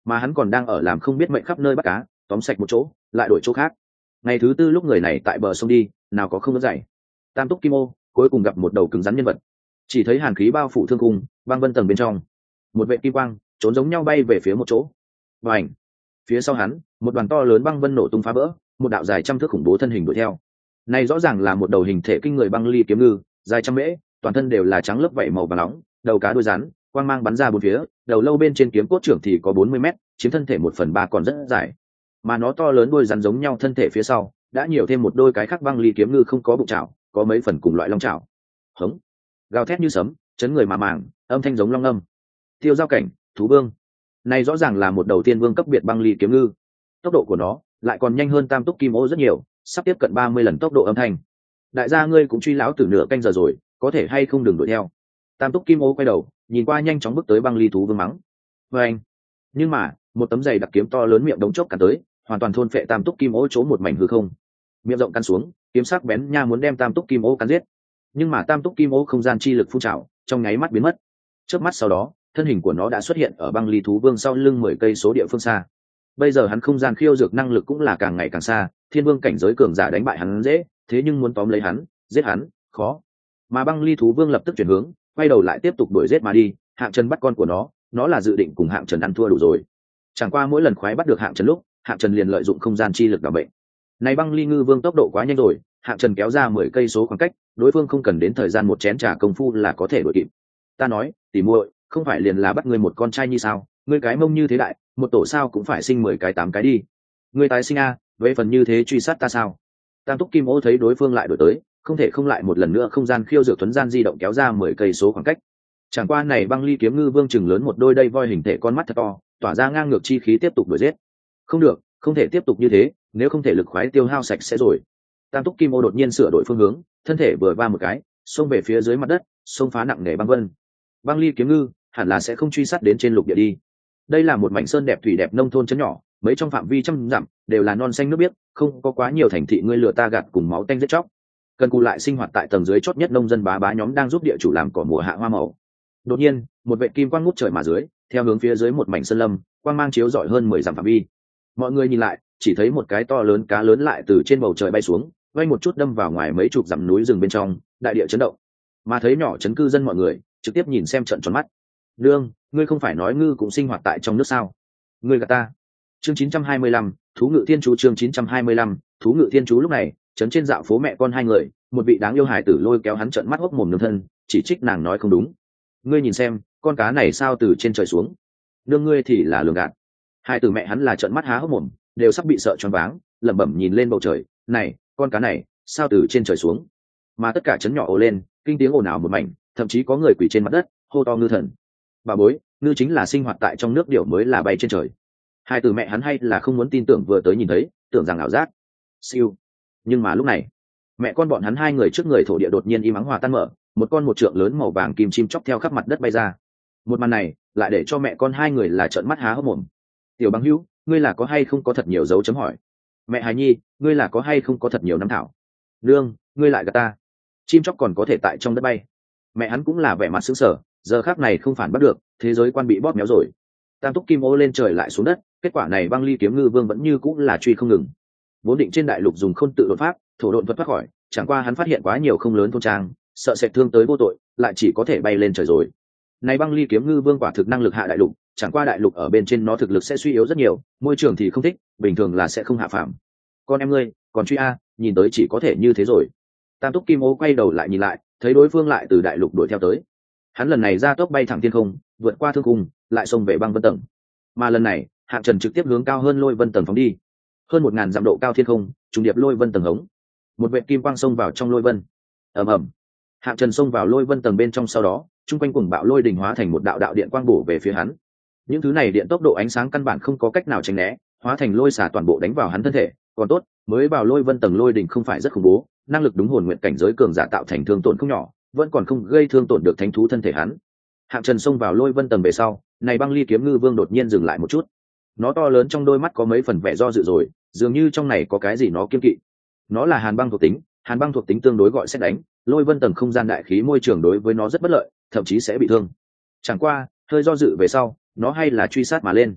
mà hắn còn đang ở làm không biết mệnh khắp nơi bắt cá, tóm sạch một chỗ lại đổi chỗ khác. Ngày thứ tư lúc người này tại bờ sông đi, nào có không đỡ dậy. Tam túc kim ô cuối cùng gặp một đầu cứng rắn nhân vật, chỉ thấy hàn khí bao phủ thương cung, băng vân tầng bên trong một vệ kim quang trốn giống nhau bay về phía một chỗ, và ảnh phía sau hắn một đoàn to lớn băng vân nổ tung phá vỡ, một đạo dài trăm thước khủng bố thân hình đuổi theo. Này rõ ràng là một đầu hình thể kinh người băng ly kiếm ngư, dài trăm mễ, toàn thân đều là trắng lớp vảy màu vàng nóng, đầu cá đuôi rắn, quang mang bắn ra bốn phía, đầu lâu bên trên kiếm cốt trưởng thì có 40 mét, chiếm thân thể 1/3 còn rất dài. Mà nó to lớn đuôi rắn giống nhau thân thể phía sau, đã nhiều thêm một đôi cái khác băng ly kiếm ngư không có bụng chảo, có mấy phần cùng loại long chảo. Hống, gào thét như sấm, chấn người mà màng, âm thanh giống long âm. Tiêu giao cảnh, thú vương. Này rõ ràng là một đầu tiên vương cấp biệt băng ly kiếm ngư. Tốc độ của nó lại còn nhanh hơn tam túc kim ô rất nhiều, sắp tiếp cận 30 lần tốc độ âm thanh. Đại gia ngươi cũng truy lão từ nửa canh giờ rồi, có thể hay không đừng đuổi theo. Tam túc kim ô quay đầu nhìn qua nhanh chóng bước tới băng ly thú vương mắng. Và anh, nhưng mà một tấm giày đặc kiếm to lớn miệng đống chốc cắn tới, hoàn toàn thôn phệ tam túc kim ô chỗ một mảnh hư không. Miệng rộng cắn xuống, kiếm sắc bén nha muốn đem tam túc kim ô cắn giết, nhưng mà tam túc kim ô không gian chi lực phun trào, trong nháy mắt biến mất. Chớp mắt sau đó, thân hình của nó đã xuất hiện ở băng ly thú vương sau lưng 10 cây số địa phương xa. Bây giờ hắn không gian khiêu dược năng lực cũng là càng ngày càng xa, thiên vương cảnh giới cường giả đánh bại hắn dễ, thế nhưng muốn tóm lấy hắn, giết hắn, khó. Mà băng ly thú vương lập tức chuyển hướng, quay đầu lại tiếp tục đuổi giết mà đi. Hạng Trần bắt con của nó là dự định cùng Hạng Trần ăn thua đủ rồi. Chẳng qua mỗi lần khoái bắt được Hạng Trần lúc, Hạng Trần liền lợi dụng không gian chi lực đảm bệnh. Này băng ly ngư vương tốc độ quá nhanh rồi, Hạng Trần kéo ra 10 cây số khoảng cách, đối phương không cần đến thời gian một chén trà công phu là có thể đuổi kịp. Ta nói, tỉ muội, không phải liền là bắt ngươi một con trai như sao? Ngươi cái mông như thế đại, một tổ sao cũng phải sinh 10 cái 8 cái đi. Ngươi tái sinh a, về phần như thế truy sát ta sao? Tam túc kim ô thấy đối phương lại đuổi tới, không thể không lại một lần nữa không gian khiêu dược thuấn gian di động kéo ra 10 cây số khoảng cách. Chẳng qua này băng ly kiếm ngư vương chừng lớn một đôi đây voi hình thể con mắt thật to, tỏa ra ngang ngược chi khí tiếp tục đuổi giết. Không được, không thể tiếp tục như thế, nếu không thể lực khoái tiêu hao sạch sẽ rồi. Tam túc kim ô đột nhiên sửa đổi phương hướng, thân thể vừa va một cái, xông về phía dưới mặt đất, xông phá nặng nề băng vân. Băng ly kiếm ngư hẳn là sẽ không truy sát đến trên lục địa đi. Đây là một mảnh sơn đẹp thủy đẹp nông thôn trấn nhỏ, mấy trong phạm vi trăm dặm đều là non xanh nước biếc, không có quá nhiều thành thị ngươi lừa ta gạt cùng máu tanh giết chóc. Cần cù lại sinh hoạt tại tầng dưới chót nhất nông dân bá bá nhóm đang giúp địa chủ làm cỏ mùa hạ hoa màu. Đột nhiên, một vệ kim quang ngút trời mà dưới, theo hướng phía dưới một mảnh sơn lâm, quang mang chiếu rọi hơn 10 dặm phạm vi. Mọi người nhìn lại, chỉ thấy một cái to lớn cá lớn lại từ trên bầu trời bay xuống, vay một chút đâm vào ngoài mấy chục dặm núi rừng bên trong, đại địa chấn động. Mà thấy nhỏ chấn cư dân mọi người trực tiếp nhìn xem trận tròn mắt. Nương, ngươi không phải nói ngư cũng sinh hoạt tại trong nước sao? Ngươi gạt ta. Chương 925, thú ngự thiên chú. Chương 925, thú ngự thiên chú. Lúc này trấn trên dạo phố mẹ con hai người, một vị đáng yêu hài tử lôi kéo hắn trợn mắt hốc mồm nương thân, chỉ trích nàng nói không đúng. Ngươi nhìn xem, con cá này sao từ trên trời xuống? Nương ngươi thì là lường gạt. Hai tử mẹ hắn là trợn mắt há hốc mồm, đều sắp bị sợ choáng váng, lẩm bẩm nhìn lên bầu trời, này, con cá này sao từ trên trời xuống? Mà tất cả trấn nhỏ ồ lên, kinh tiếng ồn ào một mảnh, thậm chí có người quỳ trên mặt đất hô to ngư thần. Bà bối, ngư chính là sinh hoạt tại trong nước điểu mới là bay trên trời. Hai từ mẹ hắn hay là không muốn tin tưởng vừa tới nhìn thấy, tưởng rằng ảo giác. Siêu. Nhưng mà lúc này, mẹ con bọn hắn hai người trước người thổ địa đột nhiên im ắng hòa tan mở, một con một trượng lớn màu vàng kim chim chóc theo khắp mặt đất bay ra. Một màn này lại để cho mẹ con hai người là trợn mắt há hốc mồm. Tiểu Bằng Hữu, ngươi là có hay không có thật nhiều dấu chấm hỏi? Mẹ Hài Nhi, ngươi là có hay không có thật nhiều năm thảo? Nương, ngươi lại gạt ta. Chim chóc còn có thể tại trong đất bay. Mẹ hắn cũng là vẻ mặt sững sờ, giờ khác này không phản bắt được, thế giới quan bị bóp méo rồi. Tam túc kim ô lên trời lại xuống đất, kết quả này băng ly kiếm ngư vương vẫn như cũng là truy không ngừng. Vốn định trên đại lục dùng khôn tự đột pháp, thổ độn vật thoát khỏi, chẳng qua hắn phát hiện quá nhiều không lớn thôn trang, sợ sẽ thương tới vô tội, lại chỉ có thể bay lên trời rồi. Này băng ly kiếm ngư vương quả thực năng lực hạ đại lục, chẳng qua đại lục ở bên trên nó thực lực sẽ suy yếu rất nhiều, môi trường thì không thích, bình thường là sẽ không hạ phàm. Con em ngươi, còn truy a, nhìn tới chỉ có thể như thế rồi. Tam túc kim ô quay đầu lại nhìn lại, thấy đối phương lại từ đại lục đuổi theo tới. Hắn lần này ra tốc bay thẳng thiên không, vượt qua thương cung, lại xông về băng vân tầng. Mà lần này, Hạng Trần trực tiếp hướng cao hơn lôi vân tầng phóng đi. Hơn 1000 dặm độ cao thiên không, trùng điệp lôi vân tầng hống. Một vệt kim quang xông vào trong lôi vân. Ầm ầm. Hạng Trần xông vào lôi vân tầng bên trong sau đó, trung quanh cuồng bạo lôi đỉnh hóa thành một đạo đạo điện quang bổ về phía hắn. Những thứ này điện tốc độ ánh sáng căn bản không có cách nào tránh né, hóa thành lôi xả toàn bộ đánh vào hắn thân thể. Còn tốt, mới vào lôi vân tầng lôi đỉnh không phải rất khủng bố, năng lực đúng hồn nguyện cảnh giới cường giả tạo thành thương tổn không nhỏ, vẫn còn không gây thương tổn được thánh thú thân thể hắn. Hạng Trần xông vào lôi vân tầng về sau, này băng ly kiếm ngư vương đột nhiên dừng lại một chút. Nó to lớn trong đôi mắt có mấy phần vẻ do dự rồi, dường như trong này có cái gì nó kiêng kỵ. Nó là hàn băng thuộc tính tương đối gọi xét đánh, lôi vân tầng không gian đại khí môi trường đối với nó rất bất lợi, thậm chí sẽ bị thương. Chẳng qua hơi do dự về sau, nó hay là truy sát mà lên.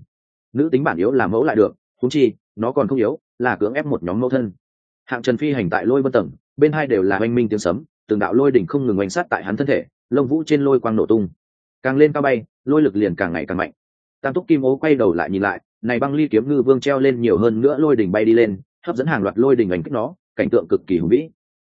nữ tính bản yếu làm mẫu lại được, huống chi nó còn không yếu, là cưỡng ép một nhóm mẫu thân. Hạng Trần phi hành tại lôi vân tầng, bên hai đều là oanh minh tiếng sấm, từng đạo lôi đỉnh không ngừng oanh sát tại hắn thân thể, lông vũ trên lôi quang nổ tung, càng lên cao bay, lôi lực liền càng ngày càng mạnh. Tam Túc Kim Ô quay đầu lại nhìn lại, này băng ly kiếm ngư vương treo lên nhiều hơn nữa lôi đỉnh bay đi lên, hấp dẫn hàng loạt lôi đỉnh ảnh kích nó, cảnh tượng cực kỳ hùng vĩ.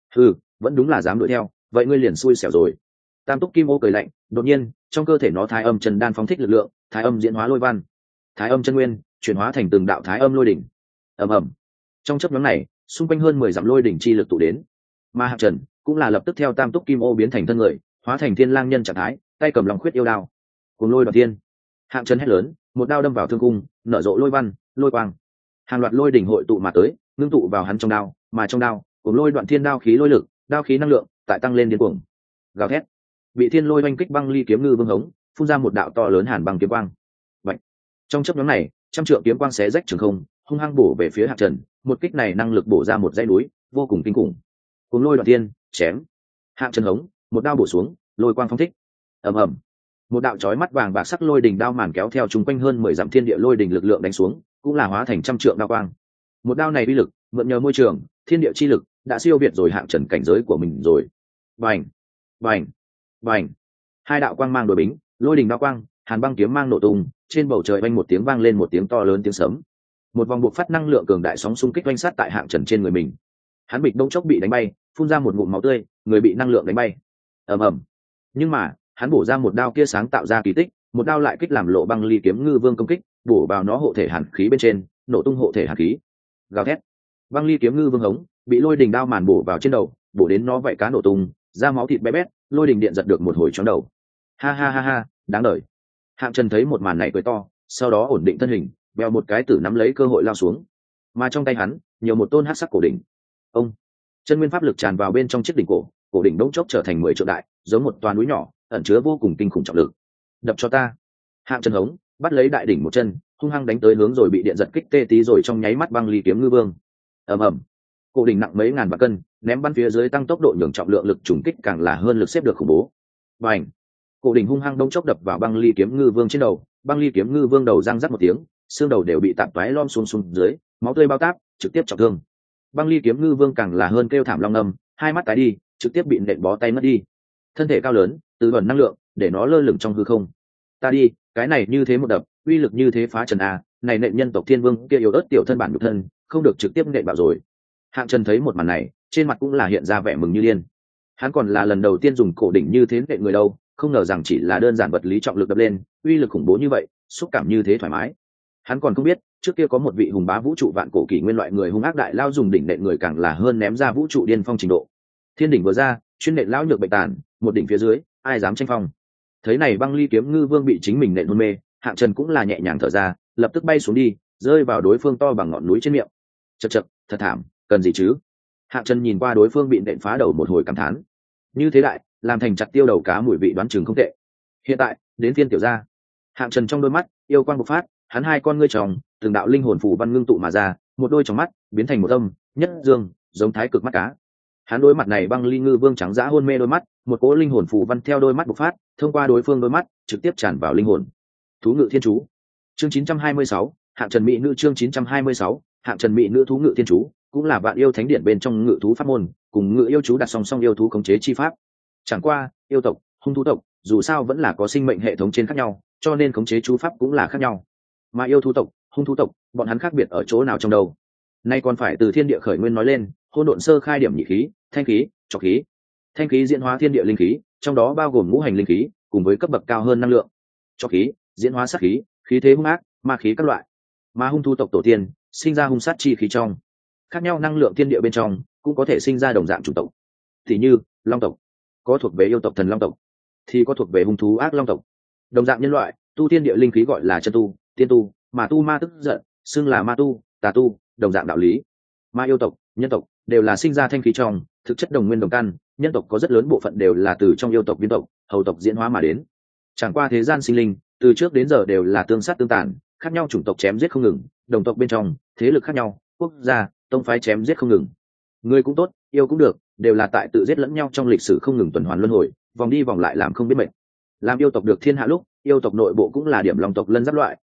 Vẫn đúng là dám đuổi theo, vậy ngươi liền xui xẻo rồi. Tam Túc Kim Ô cười lạnh, đột nhiên trong cơ thể nó thái âm chân đan phóng thích lực lượng, thái âm diễn hóa lôi văn, thái âm chân nguyên chuyển hóa thành từng đạo thái âm lôi đỉnh. ầm ầm, trong chớp nhoáng này, xung quanh hơn 10 dặm lôi đỉnh chi lực tụ đến, mà Hạng Trần cũng là lập tức theo Tam Túc Kim Ô biến thành thân người, hóa thành thiên lang nhân trạng thái, tay cầm long khuyết yêu đao, cùng lôi đoạt thiên. Hạng Trần hét lớn, một đao đâm vào thương cung, nở rộ lôi văn, lôi quang, hàng loạt lôi đỉnh hội tụ mà tới, ngưng tụ vào hắn trong đao, mà trong đao cùng lôi đoạn thiên đao khí lôi lực, đao khí năng lượng tại tăng lên điên cuồng. Gào thét, bị thiên lôi oanh kích băng ly kiếm ngư vương hống, phun ra một đạo to lớn hàn băng kiếm quang. Vậy, trong chớp nhoáng này, trăm trượng kiếm quang xé rách trường không, hung hăng bổ về phía Hạng Trần, một kích này năng lực bổ ra một dãy núi, vô cùng kinh khủng. Cùng lôi đoạn thiên, chém. Hạng Trần hống, một đao bổ xuống, lôi quang phóng thích. Ầm ầm, một đạo chói mắt vàng bạc sắc lôi đỉnh đao màn kéo theo chúng quanh hơn 10 dặm thiên địa lôi đỉnh lực lượng đánh xuống, cũng là hóa thành trăm trượng đao quang. Một đao này uy lực, mượn nhờ môi trường, thiên địa chi lực, đã siêu việt rồi Hạng Trần cảnh giới của mình rồi. Bành, bành, bành. Hai đạo quang mang đối bính, lôi đỉnh đao quang, hàn băng kiếm mang nổ tung, trên bầu trời vang một tiếng vang lên một tiếng to lớn tiếng sấm. Một vòng buộc phát năng lượng cường đại sóng xung kích oanh sát tại Hạng Trần trên người mình. Hắn bịch đông chốc bị đánh bay, phun ra một ngụm máu tươi, người bị năng lượng đánh bay. Ầm ầm. Nhưng mà, hắn bổ ra một đao kia sáng tạo ra kỳ tích, một đao lại kích làm lộ băng ly kiếm ngư vương công kích, bổ vào nó hộ thể hàn khí bên trên, nổ tung hộ thể hàn khí. Gào thét, băng ly kiếm ngư vương hống, bị lôi đỉnh đao màn bổ vào trên đầu, bổ đến nó vậy cá nổ tung, ra máu thịt bé bét, lôi đỉnh điện giật được một hồi chóng đầu. Ha ha ha ha, đáng đời. Hạng Trần thấy một màn này cười to, sau đó ổn định thân hình, bèo một cái tử nắm lấy cơ hội lao xuống, mà trong tay hắn nhiều một tôn hắc sắc cổ đỉnh. Ông, chân nguyên pháp lực tràn vào bên trong chiếc đỉnh cổ đỉnh bỗng chốc trở thành 10 trượng đại, giống một toà núi nhỏ, ẩn chứa vô cùng kinh khủng trọng lực. Đập cho ta. Hạng Trần hống, bắt lấy đại đỉnh một chân, hung hăng đánh tới hướng rồi bị điện giật kích tê tí rồi trong nháy mắt băng ly kiếm ngư vương. Ầm ầm, cổ đỉnh nặng mấy ngàn vạn cân, ném bắn phía dưới tăng tốc độ nhường trọng lượng lực trùng kích càng là hơn lực xếp được khủng bố. Bành, cổ đỉnh hung hăng đông chốc đập vào băng ly kiếm ngư vương trên đầu, băng ly kiếm ngư vương đầu răng rắc một tiếng, xương đầu đều bị tạm toái lom xuống dưới, máu tươi bao táp, trực tiếp trọng thương. Băng ly kiếm ngư vương càng là hơn kêu thảm long ngâm, hai mắt tái đi, trực tiếp bị nện bó tay mất đi. Thân thể cao lớn, từ vẩn năng lượng, để nó lơ lửng trong hư không. Ta đi, cái này như thế một đập, uy lực như thế phá trần a, này nện nhân tộc thiên vương kia yếu ớt tiểu thân bản nhục thân, không được trực tiếp nện bạo rồi. Hạng Trần thấy một màn này, trên mặt cũng là hiện ra vẻ mừng như điên. Hắn còn là lần đầu tiên dùng cổ đỉnh như thế nện người đâu, không ngờ rằng chỉ là đơn giản vật lý trọng lực đập lên, uy lực khủng bố như vậy, xúc cảm như thế thoải mái. Hắn còn không biết, trước kia có một vị hùng bá vũ trụ vạn cổ kỷ nguyên loại người hung ác đại lao dùng đỉnh nện người càng là hơn ném ra vũ trụ điên phong trình độ. Thiên đỉnh vừa ra, chuyên nện lão nhược bệnh tàn, một đỉnh phía dưới, ai dám tranh phong. Thấy này băng ly kiếm ngư vương bị chính mình nện hôn mê, Hạng Trần cũng là nhẹ nhàng thở ra, lập tức bay xuống đi, rơi vào đối phương to bằng ngọn núi trên miệng. Chậc chậc, thật thảm, cần gì chứ? Hạng Trần nhìn qua đối phương bị nện phá đầu một hồi cảm thán. Như thế đại, làm thành chặt tiêu đầu cá mùi vị đoán chừng không tệ. Hiện tại, đến phiên tiểu gia. Hạng Trần trong đôi mắt, yêu quang bộc phát, hắn hai con ngươi tròng, từng đạo linh hồn phù văn ngưng tụ mà ra, một đôi trong mắt biến thành một âm, nhất dương, giống thái cực mắt cá. Hắn đối mặt này băng ly ngư vương trắng dã hôn mê đôi mắt, một cỗ linh hồn phù văn theo đôi mắt bộc phát, thông qua đối phương đôi mắt, trực tiếp tràn vào linh hồn. Thú ngự thiên chú. Chương 926, Hạng Trần mỹ nữ chương 926, Hạng Trần mỹ nữ thú ngự thiên chú, cũng là vạn yêu thánh điện bên trong ngự thú pháp môn, cùng ngự yêu chú đặt song song yêu thú khống chế chi pháp. Chẳng qua, yêu tộc, hung thú tộc, dù sao vẫn là có sinh mệnh hệ thống trên khác nhau, cho nên khống chế chú pháp cũng là khác nhau. Mà yêu thú tộc, hung thú tộc, bọn hắn khác biệt ở chỗ nào trong đầu? Nay còn phải từ thiên địa khởi nguyên nói lên, hỗn độn sơ khai điểm nhị khí, thanh khí, trọc khí. Thanh khí diễn hóa thiên địa linh khí, trong đó bao gồm ngũ hành linh khí, cùng với cấp bậc cao hơn năng lượng. Trọc khí diễn hóa sát khí, khí thế hung ác, ma khí các loại. Mà hung thú tộc tổ tiên sinh ra hung sát chi khí trong. Khác nhau năng lượng thiên địa bên trong cũng có thể sinh ra đồng dạng chủng tộc. Thì như long tộc, có thuộc về yêu tộc thần long tộc, thì có thuộc về hung thú ác long tộc. Đồng dạng nhân loại, tu thiên địa linh khí gọi là chân tu, tiên tu, mà tu ma tức giận, xưng là ma tu, tà tu, đồng dạng đạo lý. Ma yêu tộc, nhân tộc đều là sinh ra thanh khí trong, thực chất đồng nguyên đồng căn, nhân tộc có rất lớn bộ phận đều là từ trong yêu tộc viên tộc, hầu tộc diễn hóa mà đến. Chẳng qua thế gian sinh linh, từ trước đến giờ đều là tương sát tương tàn, khác nhau chủng tộc chém giết không ngừng, đồng tộc bên trong, thế lực khác nhau, quốc gia, tông phái chém giết không ngừng. Người cũng tốt, yêu cũng được, đều là tại tự giết lẫn nhau trong lịch sử không ngừng tuần hoàn luân hồi, vòng đi vòng lại làm không biết mệt. Làm yêu tộc được thiên hạ lúc, yêu tộc nội bộ cũng là điểm long tộc lân giáp loại,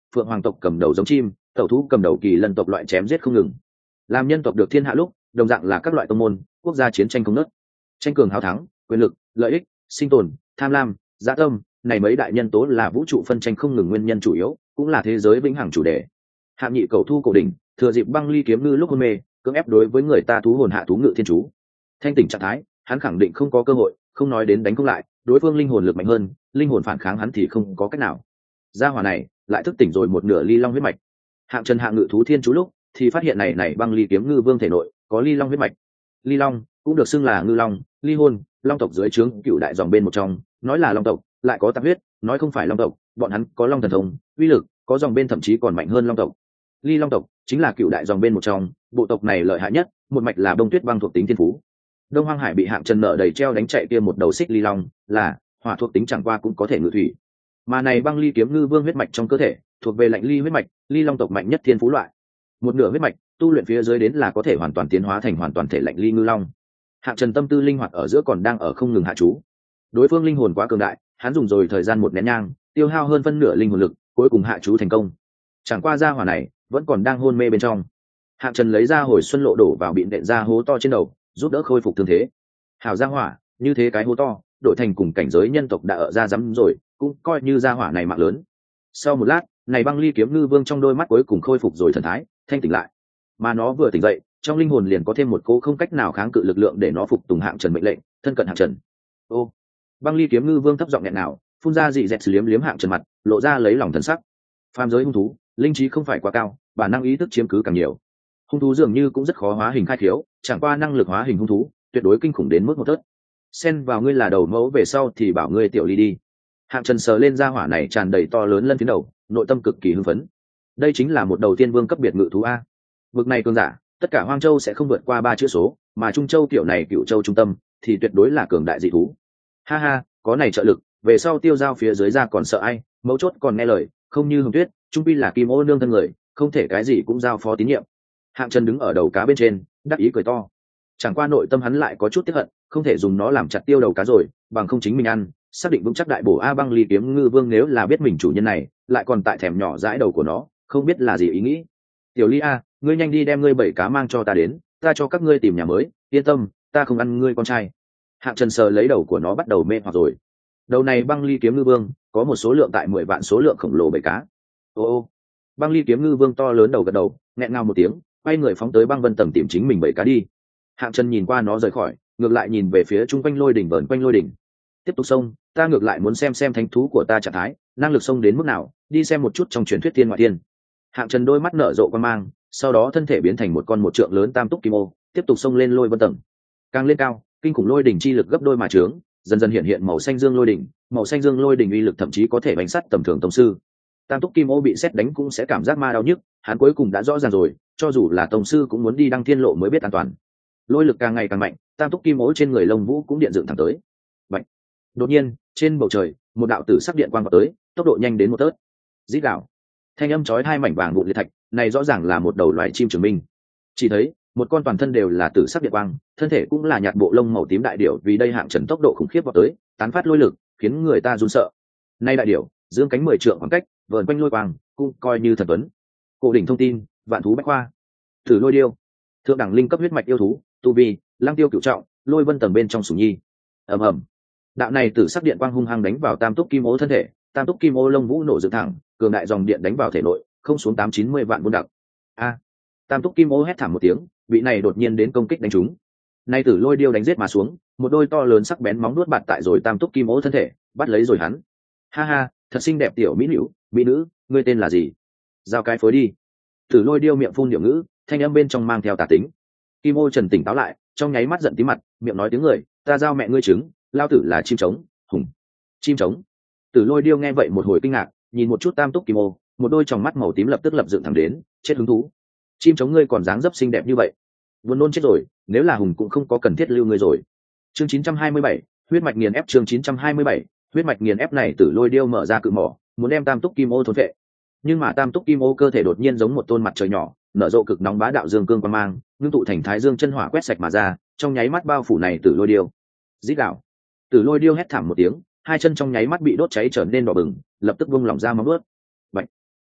phượng hoàng tộc cầm đầu giống chim, tẩu thú cầm đầu kỳ lân tộc loại chém giết không ngừng. Làm nhân tộc được thiên hạ lúc, đồng dạng là các loại tông môn, quốc gia chiến tranh không ngớt. Tranh cường hào thắng, quyền lực, lợi ích, sinh tồn, tham lam, dã tâm, này mấy đại nhân tố là vũ trụ phân tranh không ngừng nguyên nhân chủ yếu, cũng là thế giới vĩnh hằng chủ đề. Hạng nhị cầu thu cổ đỉnh, thừa dịp băng ly kiếm ngư lúc hôn mê, cưỡng ép đối với người ta thú hồn hạ thú ngự thiên chú. Thanh tỉnh trạng thái, hắn khẳng định không có cơ hội, không nói đến đánh không lại, đối phương linh hồn lực mạnh hơn, linh hồn phản kháng hắn thì không có cách nào. Gia hỏa này lại thức tỉnh rồi một nửa ly long huyết mạch. Hạng Trần hạ ngự thú thiên chú lúc thì phát hiện này băng ly kiếm ngư vương thể nội có ly long huyết mạch. Ly long cũng được xưng là ngư long, ly hồn, long tộc dưới trướng cựu đại dòng bên một trong, nói là long tộc, lại có tạp huyết, nói không phải long tộc, bọn hắn có long thần thông, uy lực, có dòng bên thậm chí còn mạnh hơn long tộc. Ly long tộc chính là cựu đại dòng bên một trong, bộ tộc này lợi hại nhất, một mạch là Đông Tuyết băng thuộc tính thiên phú. Đông Hoang Hải bị Hạng Trần nợ đầy treo đánh chạy kia một đầu xích ly long, là hỏa thuộc tính chẳng qua cũng có thể ngự thủy. Mà này băng ly kiếm ngư vương huyết mạch trong cơ thể, thuộc về lạnh ly huyết mạch, ly long tộc mạnh nhất thiên phú loại. Một nửa huyết mạch, tu luyện phía dưới đến là có thể hoàn toàn tiến hóa thành hoàn toàn thể lạnh ly ngư long. Hạng Trần tâm tư linh hoạt ở giữa còn đang ở không ngừng hạ chú. Đối phương linh hồn quá cường đại, hắn dùng rồi thời gian một nén nhang, tiêu hao hơn phân nửa linh hồn lực, cuối cùng hạ chú thành công. Chẳng qua gia hỏa này vẫn còn đang hôn mê bên trong. Hạng Trần lấy ra hồi xuân lộ đổ vào bịn đệm ra hố to trên đầu, giúp đỡ khôi phục thương thế. Hảo gia hỏa, như thế cái hố to, đổi thành cùng cảnh giới nhân tộc đã ở ra dám rồi, cũng coi như gia hỏa này mạng lớn. Sau một lát, này băng ly kiếm ngư vương trong đôi mắt cuối cùng khôi phục rồi thần thái, thanh tỉnh lại. Mà nó vừa tỉnh dậy, trong linh hồn liền có thêm một cố không cách nào kháng cự lực lượng để nó phục tùng Hạng Trần mệnh lệnh, thân cận Hạng Trần. Ô, băng ly kiếm ngư vương thấp giọng nghẹn nào, phun ra dị dẹt liếm liếm Hạng Trần mặt, lộ ra lấy lòng thần sắc. Phàm giới hung thú, linh trí không phải quá cao, bản năng ý thức chiếm cứ càng nhiều. Hung thú dường như cũng rất khó hóa hình khai khiếu, chẳng qua năng lực hóa hình hung thú tuyệt đối kinh khủng đến mức một thớt. Xen vào ngươi là đầu mẫu về sau thì bảo ngươi tiểu ly đi. Hạng Trần sờ lên ra hỏa này tràn đầy to lớn lân phiến đầu, nội tâm cực kỳ hưng phấn. Đây chính là một đầu tiên vương cấp biệt ngự thú a. Vực này cường giả, tất cả Hoang Châu sẽ không vượt qua 3 chữ số, mà Trung Châu tiểu này Cựu Châu trung tâm thì tuyệt đối là cường đại dị thú. Ha ha, có này trợ lực, về sau tiêu giao phía dưới ra còn sợ ai, mấu chốt còn nghe lời, không như Hồng Tuyết, trung pi là Kim Ô nương thân người, không thể cái gì cũng giao phó tín nhiệm. Hạng Trần đứng ở đầu cá bên trên, đắc ý cười to. Chẳng qua nội tâm hắn lại có chút tiếc hận, không thể dùng nó làm chặt tiêu đầu cá rồi, bằng không chính mình ăn, xác định vững chắc đại bổ a băng ly kiếm ngư vương nếu là biết mình chủ nhân này, lại còn tại thèm nhỏ dãi đầu của nó, không biết là gì ý nghĩ. Tiểu Ly a, ngươi nhanh đi đem ngươi 7 cá mang cho ta đến, ta cho các ngươi tìm nhà mới, yên tâm, ta không ăn ngươi con trai. Hạng Trần sờ lấy đầu của nó bắt đầu mê hoặc rồi. Đầu này băng ly kiếm ngư vương có một số lượng tại 10 vạn số lượng khổng lồ 7 cá. Ô, băng ly kiếm ngư vương to lớn đầu gật đầu, nghẹn ngào một tiếng, quay người phóng tới băng vân tầng tìm chính mình 7 cá đi. Hạng Trần nhìn qua nó rời khỏi, ngược lại nhìn về phía trung quanh lôi đỉnh vờn quanh lôi đỉnh. Tiếp tục xông, ta ngược lại muốn xem thánh thú của ta trạng thái, năng lực xông đến mức nào, đi xem một chút trong truyền thuyết thiên ngoại thiên. Hạng Trần đôi mắt nở rộ quan mang, sau đó thân thể biến thành một con một trượng lớn tam túc kim ô, tiếp tục xông lên lôi vân tầng. Càng lên cao, kinh khủng lôi đỉnh chi lực gấp đôi mà trướng, dần dần hiện hiện màu xanh dương lôi đỉnh, màu xanh dương lôi đỉnh uy lực thậm chí có thể bánh sắt tầm thường tông sư. Tam túc kim ô bị sét đánh cũng sẽ cảm giác ma đau nhức, hắn cuối cùng đã rõ ràng rồi, cho dù là tông sư cũng muốn đi đăng thiên lộ mới biết an toàn. Lôi lực càng ngày càng mạnh, tam túc kim ô trên người lông vũ cũng điện dựng thẳng tới. Bạch. Đột nhiên, trên bầu trời, một đạo tử sắc điện quang vào tới, tốc độ nhanh đến một tớt. Rít gào. Thanh âm chói hai mảnh vàng vụn liệt thạch, này rõ ràng là một đầu loài chim trường minh. Chỉ thấy, một con toàn thân đều là tử sắc điện quang, thân thể cũng là nhạt bộ lông màu tím đại điểu, vì đây Hạng Trần tốc độ khủng khiếp vào tới, tán phát lôi lực, khiến người ta run sợ. Nay đại điểu, dương cánh 10 trượng khoảng cách, vờn quanh lôi quang, cũng coi như thần tuấn. Cổ đỉnh thông tin, vạn thú bách khoa. Thử lôi điêu, thượng đẳng linh cấp huyết mạch yêu thú, tu vi, lăng tiêu cửu trọng, lôi vân tầng bên trong sủng nhi. Ầm ầm. Đạo này tử sắc điện quang hung hăng đánh vào tam túc kim ô thân thể, tam túc kim ô lông vũ nổ dựng thẳng, cường đại dòng điện đánh vào thể nội, không xuống 890 vạn buôn đặc. A. Tam túc kim ô hét thảm một tiếng, vị này đột nhiên đến công kích đánh trúng. Nay tử lôi điêu đánh giết mà xuống, một đôi to lớn sắc bén móng nuốt bạt tại rồi tam túc kim ô thân thể, bắt lấy rồi hắn. Ha ha, thật xinh đẹp tiểu mỹ nữ, ngươi tên là gì? Giao cái phối đi. Tử lôi điêu miệng phun điệu ngữ, thanh âm bên trong mang theo tà tính. Kim ô trần tỉnh táo lại, trong nháy mắt giận tí mặt, miệng nói tiếng người, ta giao mẹ ngươi trứng, lao tử là chim trống, hùng. Chim trống. Tử lôi điêu nghe vậy một hồi kinh ngạc, nhìn một chút tam túc kim ô, một đôi tròng mắt màu tím lập tức lập dựng thẳng đến, chết hứng thú. Chim trống ngươi còn dáng dấp xinh đẹp như vậy, buồn nôn chết rồi, nếu là hùng cũng không có cần thiết lưu ngươi rồi. Chương 927, huyết mạch nghiền ép. Chương 927, huyết mạch nghiền ép. Này tử lôi điêu mở ra cự mỏ, muốn đem tam túc kim ô thôn vệ, nhưng mà tam túc kim ô cơ thể đột nhiên giống một tôn mặt trời nhỏ, nở rộ cực nóng bá đạo dương cương quang mang, ngưng tụ thành thái dương chân hỏa quét sạch mà ra, trong nháy mắt bao phủ này tử lôi điêu. Rít gào. Tử lôi điêu hét thảm một tiếng, hai chân trong nháy mắt bị đốt cháy trở nên đỏ bừng, lập tức vung lỏng ra móng vuốt. Bạch.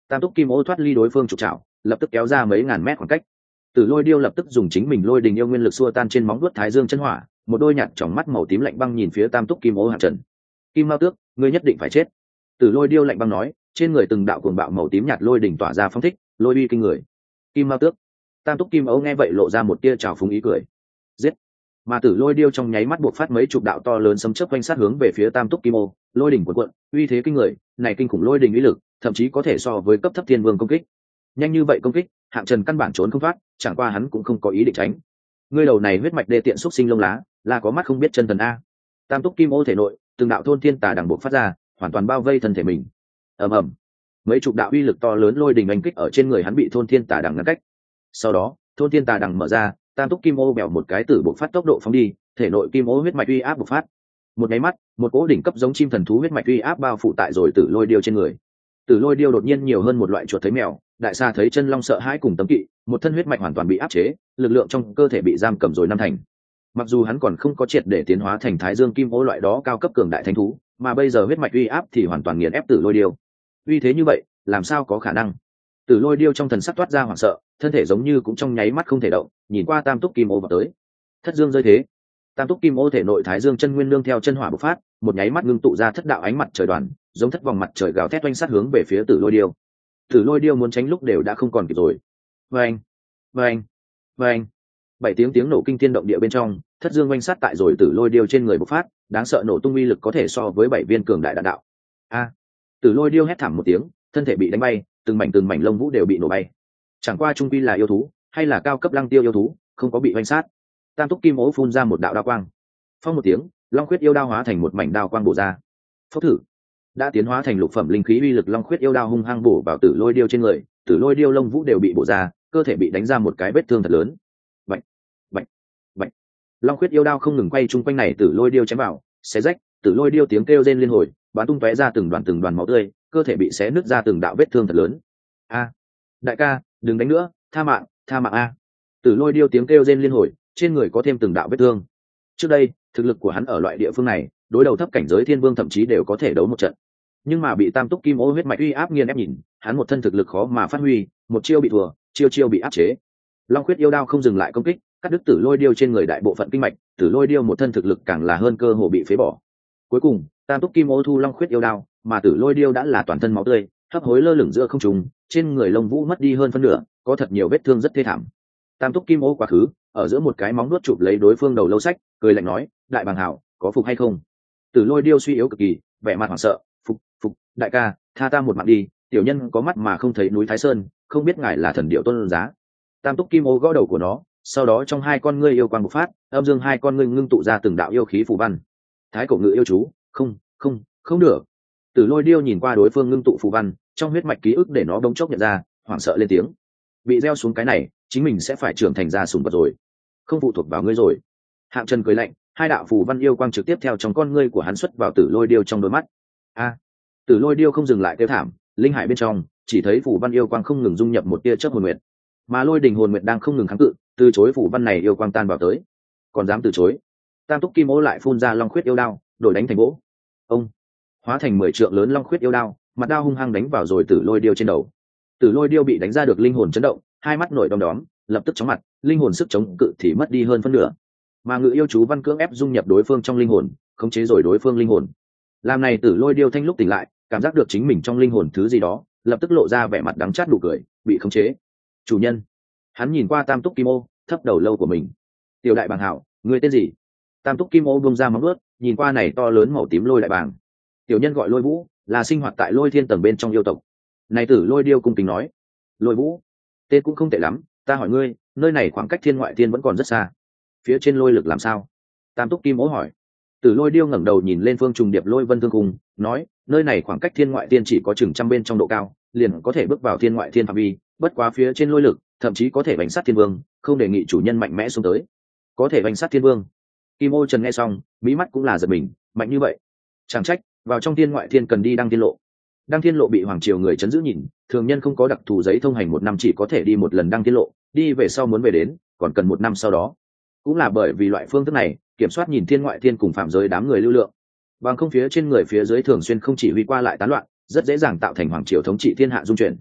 Tam túc kim ô thoát ly đối phương trục trảo, lập tức kéo ra mấy ngàn mét khoảng cách. Tử Lôi Điêu lập tức dùng chính mình lôi đình yêu nguyên lực xua tan trên móng vuốt thái dương chân hỏa, một đôi nhạt tròng mắt màu tím lạnh băng nhìn phía Tam túc kim ô Hạng Trần. Kim Mao Tước, ngươi nhất định phải chết. Tử Lôi Điêu lạnh băng nói, trên người từng đạo cuồng bạo màu tím nhạt lôi đỉnh tỏa ra phong thích, lôi uy kinh người. Kim Mao Tước. Tam túc kim ô nghe vậy lộ ra một tia trào phúng ý cười. Giết. Mà Tử Lôi Điêu trong nháy mắt buộc phát mấy chục đạo to lớn sấm chớp quanh sát hướng về phía Tam túc kim ô, lôi đỉnh cuộn cuộn, uy thế kinh người, này kinh khủng lôi đỉnh uy lực, thậm chí có thể so với cấp thấp thiên vương công kích. Nhanh như vậy công kích, Hạng Trần căn bản trốn không thoát, chẳng qua hắn cũng không có ý định tránh. Ngươi đầu này huyết mạch đê tiện xúc sinh lông lá, là có mắt không biết chân thần a. Tam túc kim ô thể nội, từng đạo thôn thiên tà đằng buộc phát ra, hoàn toàn bao vây thân thể mình. Ầm ầm, mấy chục đạo uy lực to lớn lôi đình đánh kích ở trên người hắn bị thôn thiên tà đằng ngăn cách. Sau đó, thôn thiên tà đằng mở ra, Tam túc kim ô bèo một cái tử buộc phát tốc độ phóng đi, thể nội kim ô huyết mạch uy áp bộc phát. Một cái mắt, một cỗ đỉnh cấp giống chim thần thú huyết mạch uy áp bao phủ tại rồi Tử Lôi Điêu trên người. Tử Lôi Điêu đột nhiên nhiều hơn một loại chuột thấy mèo, đại xa thấy chân long sợ hãi cùng tấm kỵ, một thân huyết mạch hoàn toàn bị áp chế, lực lượng trong cơ thể bị giam cầm rồi năm thành. Mặc dù hắn còn không có triệt để tiến hóa thành Thái Dương Kim Ô loại đó cao cấp cường đại thánh thú, mà bây giờ huyết mạch uy áp thì hoàn toàn nghiền ép Tử Lôi Điêu. Uy thế như vậy, làm sao có khả năng? Tử Lôi Điêu trong thần sắc toát ra hoảng sợ, thân thể giống như cũng trong nháy mắt không thể động, nhìn qua Tam túc kim ô vào tới. Thất dương rơi thế. Tam túc kim ô thể nội Thái Dương chân nguyên lương theo chân hỏa bộc phát, một nháy mắt ngưng tụ ra thất đạo ánh mặt trời đoàn, giống thất vòng mặt trời gào thét oanh sát hướng về phía Tử Lôi Điêu. Tử Lôi Điêu muốn tránh lúc đều đã không còn kịp rồi. Vâng, vâng, vâng. 7 tiếng nổ kinh thiên động địa bên trong, thất dương oanh sát tại rồi Tử Lôi Điêu trên người bộc phát, đáng sợ nổ tung uy lực có thể so với 7 viên cường đại đạn đạo. A! Tử Lôi Điêu hét thảm một tiếng, thân thể bị đánh bay, từng mảnh lông vũ đều bị nổ bay. Chẳng qua trung quy là yêu thú, hay là cao cấp lăng tiêu yêu thú, không có bị oanh sát. Tam túc kim ố phun ra một đạo đao quang. Phong một tiếng, long khuyết yêu đao hóa thành một mảnh đao quang bổ ra. Phốc thử. Đã tiến hóa thành lục phẩm linh khí uy lực long khuyết yêu đao hung hăng bổ vào Tử Lôi Điêu trên người, Tử Lôi Điêu lông vũ đều bị bổ ra, cơ thể bị đánh ra một cái vết thương thật lớn. Bạch, bạch, bạch. Long khuyết yêu đao không ngừng quay chung quanh này Tử Lôi Điêu chém vào, xé rách, Tử Lôi Điêu tiếng kêu rên liên hồi, bắn tung tóe ra từng đoàn máu tươi, cơ thể bị xé nứt ra từng đạo vết thương thật lớn. A, đại ca, đừng đánh nữa, tha mạng a. Tử Lôi Điêu tiếng kêu rên liên hồi, trên người có thêm từng đạo vết thương. Trước đây, thực lực của hắn ở loại địa phương này, đối đầu thấp cảnh giới thiên vương thậm chí đều có thể đấu một trận. Nhưng mà bị Tam túc kim ô huyết mạch uy áp nghiền ép nhìn, hắn một thân thực lực khó mà phát huy, một chiêu bị thua, chiêu bị áp chế. Long khuyết yêu đao không dừng lại công kích, cắt đứt Tử Lôi Điêu trên người đại bộ phận kinh mạch, Tử Lôi Điêu một thân thực lực càng là hơn cơ hồ bị phế bỏ. Cuối cùng, Tam túc kim ô thu Long khuyết yêu đao, mà Tử Lôi Điêu đã là toàn thân máu tươi, hấp hối lơ lửng giữa không trung, trên người lông vũ mất đi hơn phân nửa, có thật nhiều vết thương rất thê thảm. Tam túc kim ô quá khứ, ở giữa một cái móng nuốt chụp lấy đối phương đầu lâu sách, cười lạnh nói, đại bàng hảo, có phục hay không? Tử Lôi Điêu suy yếu cực kỳ, vẻ mặt hoảng sợ, phục, đại ca, tha ta một mạng đi, tiểu nhân có mắt mà không thấy núi Thái Sơn, không biết ngài là thần điệu tôn giá. Tam túc kim ô gõ đầu của nó, sau đó trong hai con ngươi yêu quang bộc phát, âm dương hai con ngươi ngưng tụ ra từng đạo yêu khí phù văn. Thái cổ ngự yêu chú, không được. Tử Lôi Điêu nhìn qua đối phương ngưng tụ phù văn, trong huyết mạch ký ức để nó bỗng chốc nhận ra, hoảng sợ lên tiếng. Bị gieo xuống cái này, chính mình sẽ phải trưởng thành ra sùng vật rồi, không phụ thuộc vào ngươi rồi. Hạng Trần cười lạnh, hai đạo phù văn yêu quang trực tiếp theo trong con ngươi của hắn xuất vào Tử Lôi Điêu trong đôi mắt. A! Tử Lôi Điêu không dừng lại kêu thảm, linh hải bên trong chỉ thấy phù văn yêu quang không ngừng dung nhập một tia chớp hồn nguyệt, mà Lôi Đình hồn nguyệt đang không ngừng kháng cự, từ chối phù văn này yêu quang tan vào tới. Còn dám từ chối? Tam túc kim ô lại phun ra long khuyết yêu đao, đổi đánh thành gỗ. Ông! Hóa thành 10 trượng lớn long khuyết yêu đao, mặt đao hung hăng đánh vào rồi Tử Lôi Điêu trên đầu. Tử Lôi Điêu bị đánh ra được linh hồn chấn động, hai mắt nổi đom đóm, lập tức chóng mặt, linh hồn sức chống cự thì mất đi hơn phân nửa. Mà ngự yêu chú văn cưỡng ép dung nhập đối phương trong linh hồn, khống chế rồi đối phương linh hồn. Làm này Tử Lôi Điêu thanh lúc tỉnh lại, cảm giác được chính mình trong linh hồn thứ gì đó, lập tức lộ ra vẻ mặt đắng chát nụ cười, bị khống chế. Chủ nhân. Hắn nhìn qua Tam túc kim ô, thấp đầu lâu của mình. Tiểu đại bàng hảo, ngươi tên gì? Tam túc kim ô bung ra móng vuốt, nhìn qua này to lớn màu tím lôi đại bàng. Tiểu nhân gọi Lôi Vũ, là sinh hoạt tại Lôi Thiên tầng bên trong yêu tộc. Này Tử Lôi Điêu cung kính nói. Lôi Vũ, tên cũng không tệ lắm, ta hỏi ngươi, nơi này khoảng cách thiên ngoại thiên vẫn còn rất xa, phía trên lôi lực làm sao? Tam túc kim ố hỏi. Tử Lôi Điêu ngẩng đầu nhìn lên phương trùng điệp lôi vân thương cung, nói, nơi này khoảng cách thiên ngoại thiên chỉ có chừng trăm bên trong độ cao, liền có thể bước vào thiên ngoại thiên phạm vi, bất quá phía trên lôi lực thậm chí có thể bánh sát thiên vương, không đề nghị chủ nhân mạnh mẽ xuống tới. Có thể bánh sát thiên vương? Kim Ô Trần nghe xong, mí mắt cũng là giật mình, mạnh như vậy, chẳng trách vào trong thiên ngoại thiên cần đi đăng thiên lộ. Đăng thiên lộ bị hoàng triều người chấn giữ nhìn, thường nhân không có đặc thù giấy thông hành 1 năm chỉ có thể đi 1 lần đăng thiên lộ, đi về sau muốn về đến còn cần 1 năm sau đó. Cũng là bởi vì loại phương thức này kiểm soát nhìn thiên ngoại thiên cùng phạm giới đám người lưu lượng, bằng không phía trên người phía dưới thường xuyên không chỉ huy qua lại tán loạn, rất dễ dàng tạo thành hoàng triều thống trị thiên hạ dung chuyển.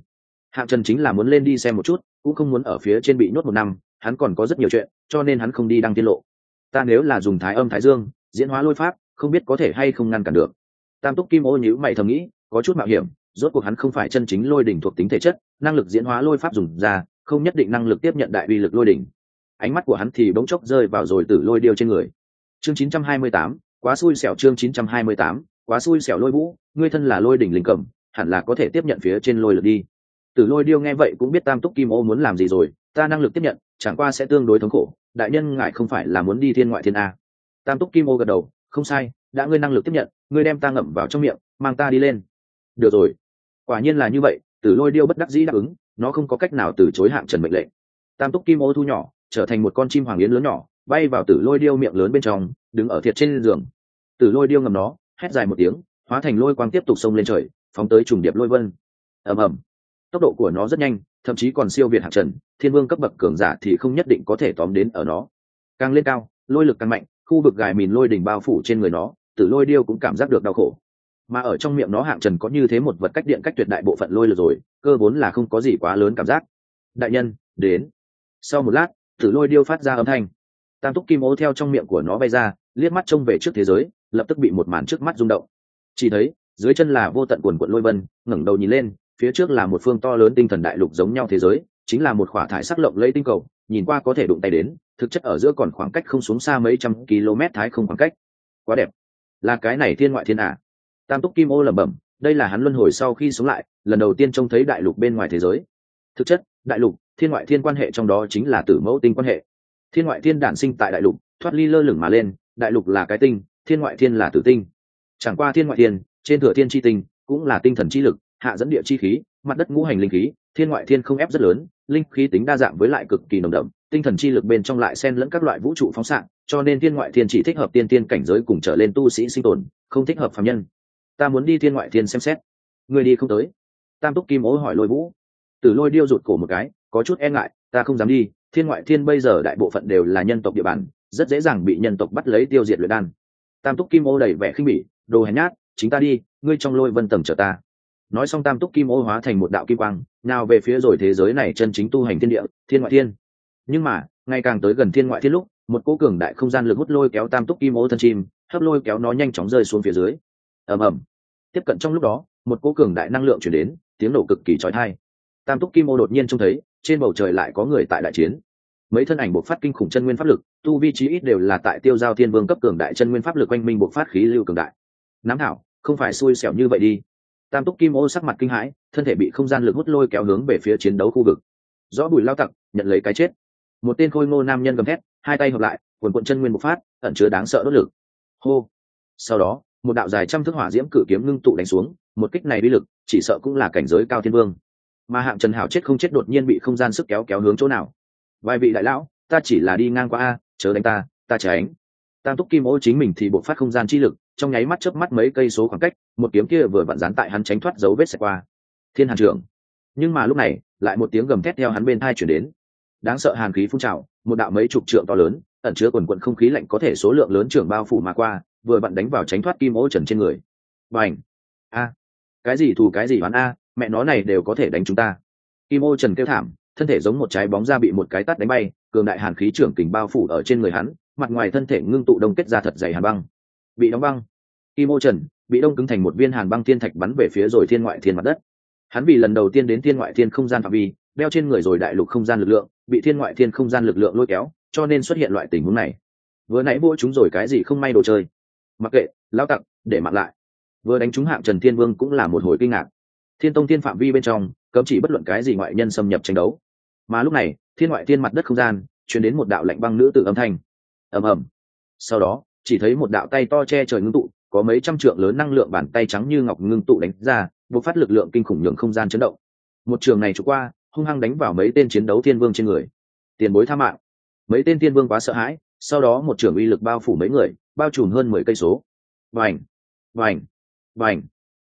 Hạng Trần chính là muốn lên đi xem một chút, cũng không muốn ở phía trên bị nhốt 1 năm, hắn còn có rất nhiều chuyện, cho nên hắn không đi đăng tiên lộ. Ta nếu là dùng thái âm thái dương diễn hóa lôi pháp, không biết có thể hay không ngăn cản được. Tam Túc Kim Ô nhíu mày thầm nghĩ, có chút mạo hiểm, rốt cuộc hắn không phải chân chính lôi đỉnh thuộc tính thể chất, năng lực diễn hóa lôi pháp dùng ra, không nhất định năng lực tiếp nhận đại uy lực lôi đỉnh. Ánh mắt của hắn thì bỗng chốc rơi vào rồi Tử Lôi Điêu trên người. Chương 928, quá xui xẻo. Chương 928, quá xui xẻo. Lôi Vũ, ngươi thân là lôi đỉnh linh cầm, hẳn là có thể tiếp nhận phía trên lôi lực đi. Tử Lôi Điêu nghe vậy cũng biết Tam Túc Kim Ô muốn làm gì rồi, ta năng lực tiếp nhận, chẳng qua sẽ tương đối thống khổ, đại nhân ngài không phải là muốn đi thiên ngoại thiên a. Tam Túc Kim Ô gật đầu, không sai, đã ngươi năng lực tiếp nhận, ngươi đem ta ngậm vào trong miệng, mang ta đi lên. Được rồi. Quả nhiên là như vậy, Tử Lôi Điêu bất đắc dĩ đáp ứng, nó không có cách nào từ chối Hạng Trần mệnh lệnh. Tam Túc Kim Ô thu nhỏ, trở thành một con chim hoàng yến lớn nhỏ, bay vào Tử Lôi Điêu miệng lớn bên trong, đứng ở thiệt trên giường. Tử Lôi Điêu ngầm nó, hét dài một tiếng, hóa thành lôi quang tiếp tục xông lên trời, phóng tới trùng điệp lôi vân. Ầm ầm. Tốc độ của nó rất nhanh, thậm chí còn siêu việt Hạng Trần, thiên vương cấp bậc cường giả thì không nhất định có thể tóm đến ở nó. Càng lên cao, lôi lực càng mạnh, khu vực gài mìn lôi đỉnh bao phủ trên người nó, Tử Lôi Điêu cũng cảm giác được đau khổ. Mà ở trong miệng nó Hạng Trần có như thế một vật cách điện cách tuyệt đại bộ phận lôi lực rồi, cơ vốn là không có gì quá lớn cảm giác. Đại nhân, đến. Sau một lát, Tử Lôi Điêu phát ra âm thanh. Tam Túc Kim Ô theo trong miệng của nó bay ra, liếc mắt trông về trước thế giới, lập tức bị một màn trước mắt rung động. Chỉ thấy, dưới chân là vô tận quần quận lôi vân, ngẩng đầu nhìn lên, phía trước là một phương to lớn tinh thần đại lục giống nhau thế giới, chính là một khỏa thải sắc lộng lẫy tinh cầu, nhìn qua có thể đụng tay đến, thực chất ở giữa còn khoảng cách không xuống xa mấy trăm km thái không khoảng cách. Quá đẹp. Là cái này thiên ngoại thiên à? Tam Túc Kim Ô lẩm bẩm, đây là hắn luân hồi sau khi sống lại, lần đầu tiên trông thấy đại lục bên ngoài thế giới. Thực chất, đại lục, thiên ngoại thiên quan hệ trong đó chính là tử mẫu tinh quan hệ. Thiên ngoại thiên đản sinh tại đại lục, thoát ly lơ lửng mà lên, đại lục là cái tinh, thiên ngoại thiên là tử tinh. Chẳng qua thiên ngoại thiên, trên thừa thiên chi tinh, cũng là tinh thần chi lực, hạ dẫn địa chi khí, mặt đất ngũ hành linh khí, thiên ngoại thiên không ép rất lớn, linh khí tính đa dạng với lại cực kỳ nồng đậm, tinh thần chi lực bên trong lại xen lẫn các loại vũ trụ phóng xạ, cho nên thiên ngoại thiên chỉ thích hợp tiên tiên cảnh giới cùng trở lên tu sĩ sinh tồn, không thích hợp phàm nhân. Ta muốn đi thiên ngoại thiên xem xét. Người đi không tới? Tam Túc Kim Ô hỏi Lôi Vũ. Tử Lôi Điêu rụt cổ một cái, có chút e ngại, ta không dám đi, thiên ngoại thiên bây giờ đại bộ phận đều là nhân tộc địa bàn, rất dễ dàng bị nhân tộc bắt lấy tiêu diệt luyện đan. Tam Túc Kim Ô đầy vẻ khinh bỉ, đồ hèn nhát, chính ta đi, ngươi trong lôi vân tầng chờ ta. Nói xong Tam Túc Kim Ô hóa thành một đạo kim quang, nào về phía rồi thế giới này chân chính tu hành thiên địa, thiên ngoại thiên. Nhưng mà, ngày càng tới gần thiên ngoại thiên lúc, một cỗ cường đại không gian lực hút lôi kéo Tam Túc Kim Ô thân chim, hấp lôi kéo nó nhanh chóng rơi xuống phía dưới. Ầm ầm. Tiếp cận trong lúc đó, một cỗ cường đại năng lượng truyền đến, tiếng nổ cực kỳ chói tai. Tam Túc Kim Ô đột nhiên trông thấy, trên bầu trời lại có người tại đại chiến. Mấy thân ảnh bộc phát kinh khủng chân nguyên pháp lực, tu vi chí ít đều là tại Tiêu Giao Thiên Vương cấp cường đại chân nguyên pháp lực quanh minh bộc phát khí lưu cường đại. Nắm thảo, không phải xui xẻo như vậy đi. Tam Túc Kim Ô sắc mặt kinh hãi, thân thể bị không gian lực hút lôi kéo hướng về phía chiến đấu khu vực. Rõ Bùi lao tặc, nhận lấy cái chết. Một tên khôi ngô nam nhân gầm thét, hai tay hợp lại, quần quần chân nguyên bộc phát, ẩn chứa đáng sợ đốt lực. Hô. Sau đó, một đạo dài trăm thước hỏa diễm cự kiếm ngưng tụ đánh xuống, một kích này uy lực, chỉ sợ cũng là cảnh giới cao thiên vương. Mà Hạng Trần hảo chết không chết đột nhiên bị không gian sức kéo kéo hướng chỗ nào. Vài vị đại lão, ta chỉ là đi ngang qua a, chớ đánh ta, ta tránh. Tam Túc Kim Ô chính mình thì bộc phát không gian chi lực, trong nháy mắt chớp mắt mấy cây số khoảng cách, một kiếm kia vừa vặn dán tại hắn tránh thoát dấu vết xẹt qua. Thiên Hàn Trưởng. Nhưng mà lúc này, lại một tiếng gầm thét theo hắn bên tai truyền đến. Đáng sợ hàn khí phun trào, một đạo mấy chục trượng to lớn, ẩn chứa quần quần không khí lạnh có thể số lượng lớn trưởng bao phủ mà qua, vừa vặn đánh vào tránh thoát Kim Ô Trần trên người. Bành! A! Cái gì thù cái gì oán a, mẹ nó này đều có thể đánh chúng ta. Kim Ô Trần kêu thảm, thân thể giống một trái bóng ra bị một cái tát đánh bay, cường đại hàn khí trưởng kình bao phủ ở trên người hắn, mặt ngoài thân thể ngưng tụ đông kết ra thật dày hàn băng. Bị đóng băng. Kim Ô Trần bị đông cứng thành một viên hàn băng thiên thạch bắn về phía rồi thiên ngoại thiên mặt đất. Hắn vì lần đầu tiên đến thiên ngoại thiên không gian phạm vi, đeo trên người rồi đại lục không gian lực lượng, bị thiên ngoại thiên không gian lực lượng lôi kéo, cho nên xuất hiện loại tình huống này. Vừa nãy vua chúng rồi cái gì không may đồ chơi. Mặc kệ, lão tặc, để mặc lại. Vừa đánh trúng Hạng Trần Thiên Vương cũng là một hồi kinh ngạc. Thiên Tông thiên phạm vi bên trong, cấm chỉ bất luận cái gì ngoại nhân xâm nhập tranh đấu. Mà lúc này, thiên ngoại thiên mặt đất không gian, truyền đến một đạo lạnh băng nữ tử âm thanh. Ầm ầm. Sau đó, chỉ thấy một đạo tay to che trời ngưng tụ, có mấy trăm trượng lớn năng lượng bàn tay trắng như ngọc ngưng tụ đánh ra, bộc phát lực lượng kinh khủng nhường không gian chấn động. Một trường này trục qua, hung hăng đánh vào mấy tên chiến đấu thiên vương trên người. Tiền bối tha mạng. Mấy tên thiên vương quá sợ hãi, sau đó một trường uy lực bao phủ mấy người, bao trùm hơn 10 cây số. Vành, vành, vành.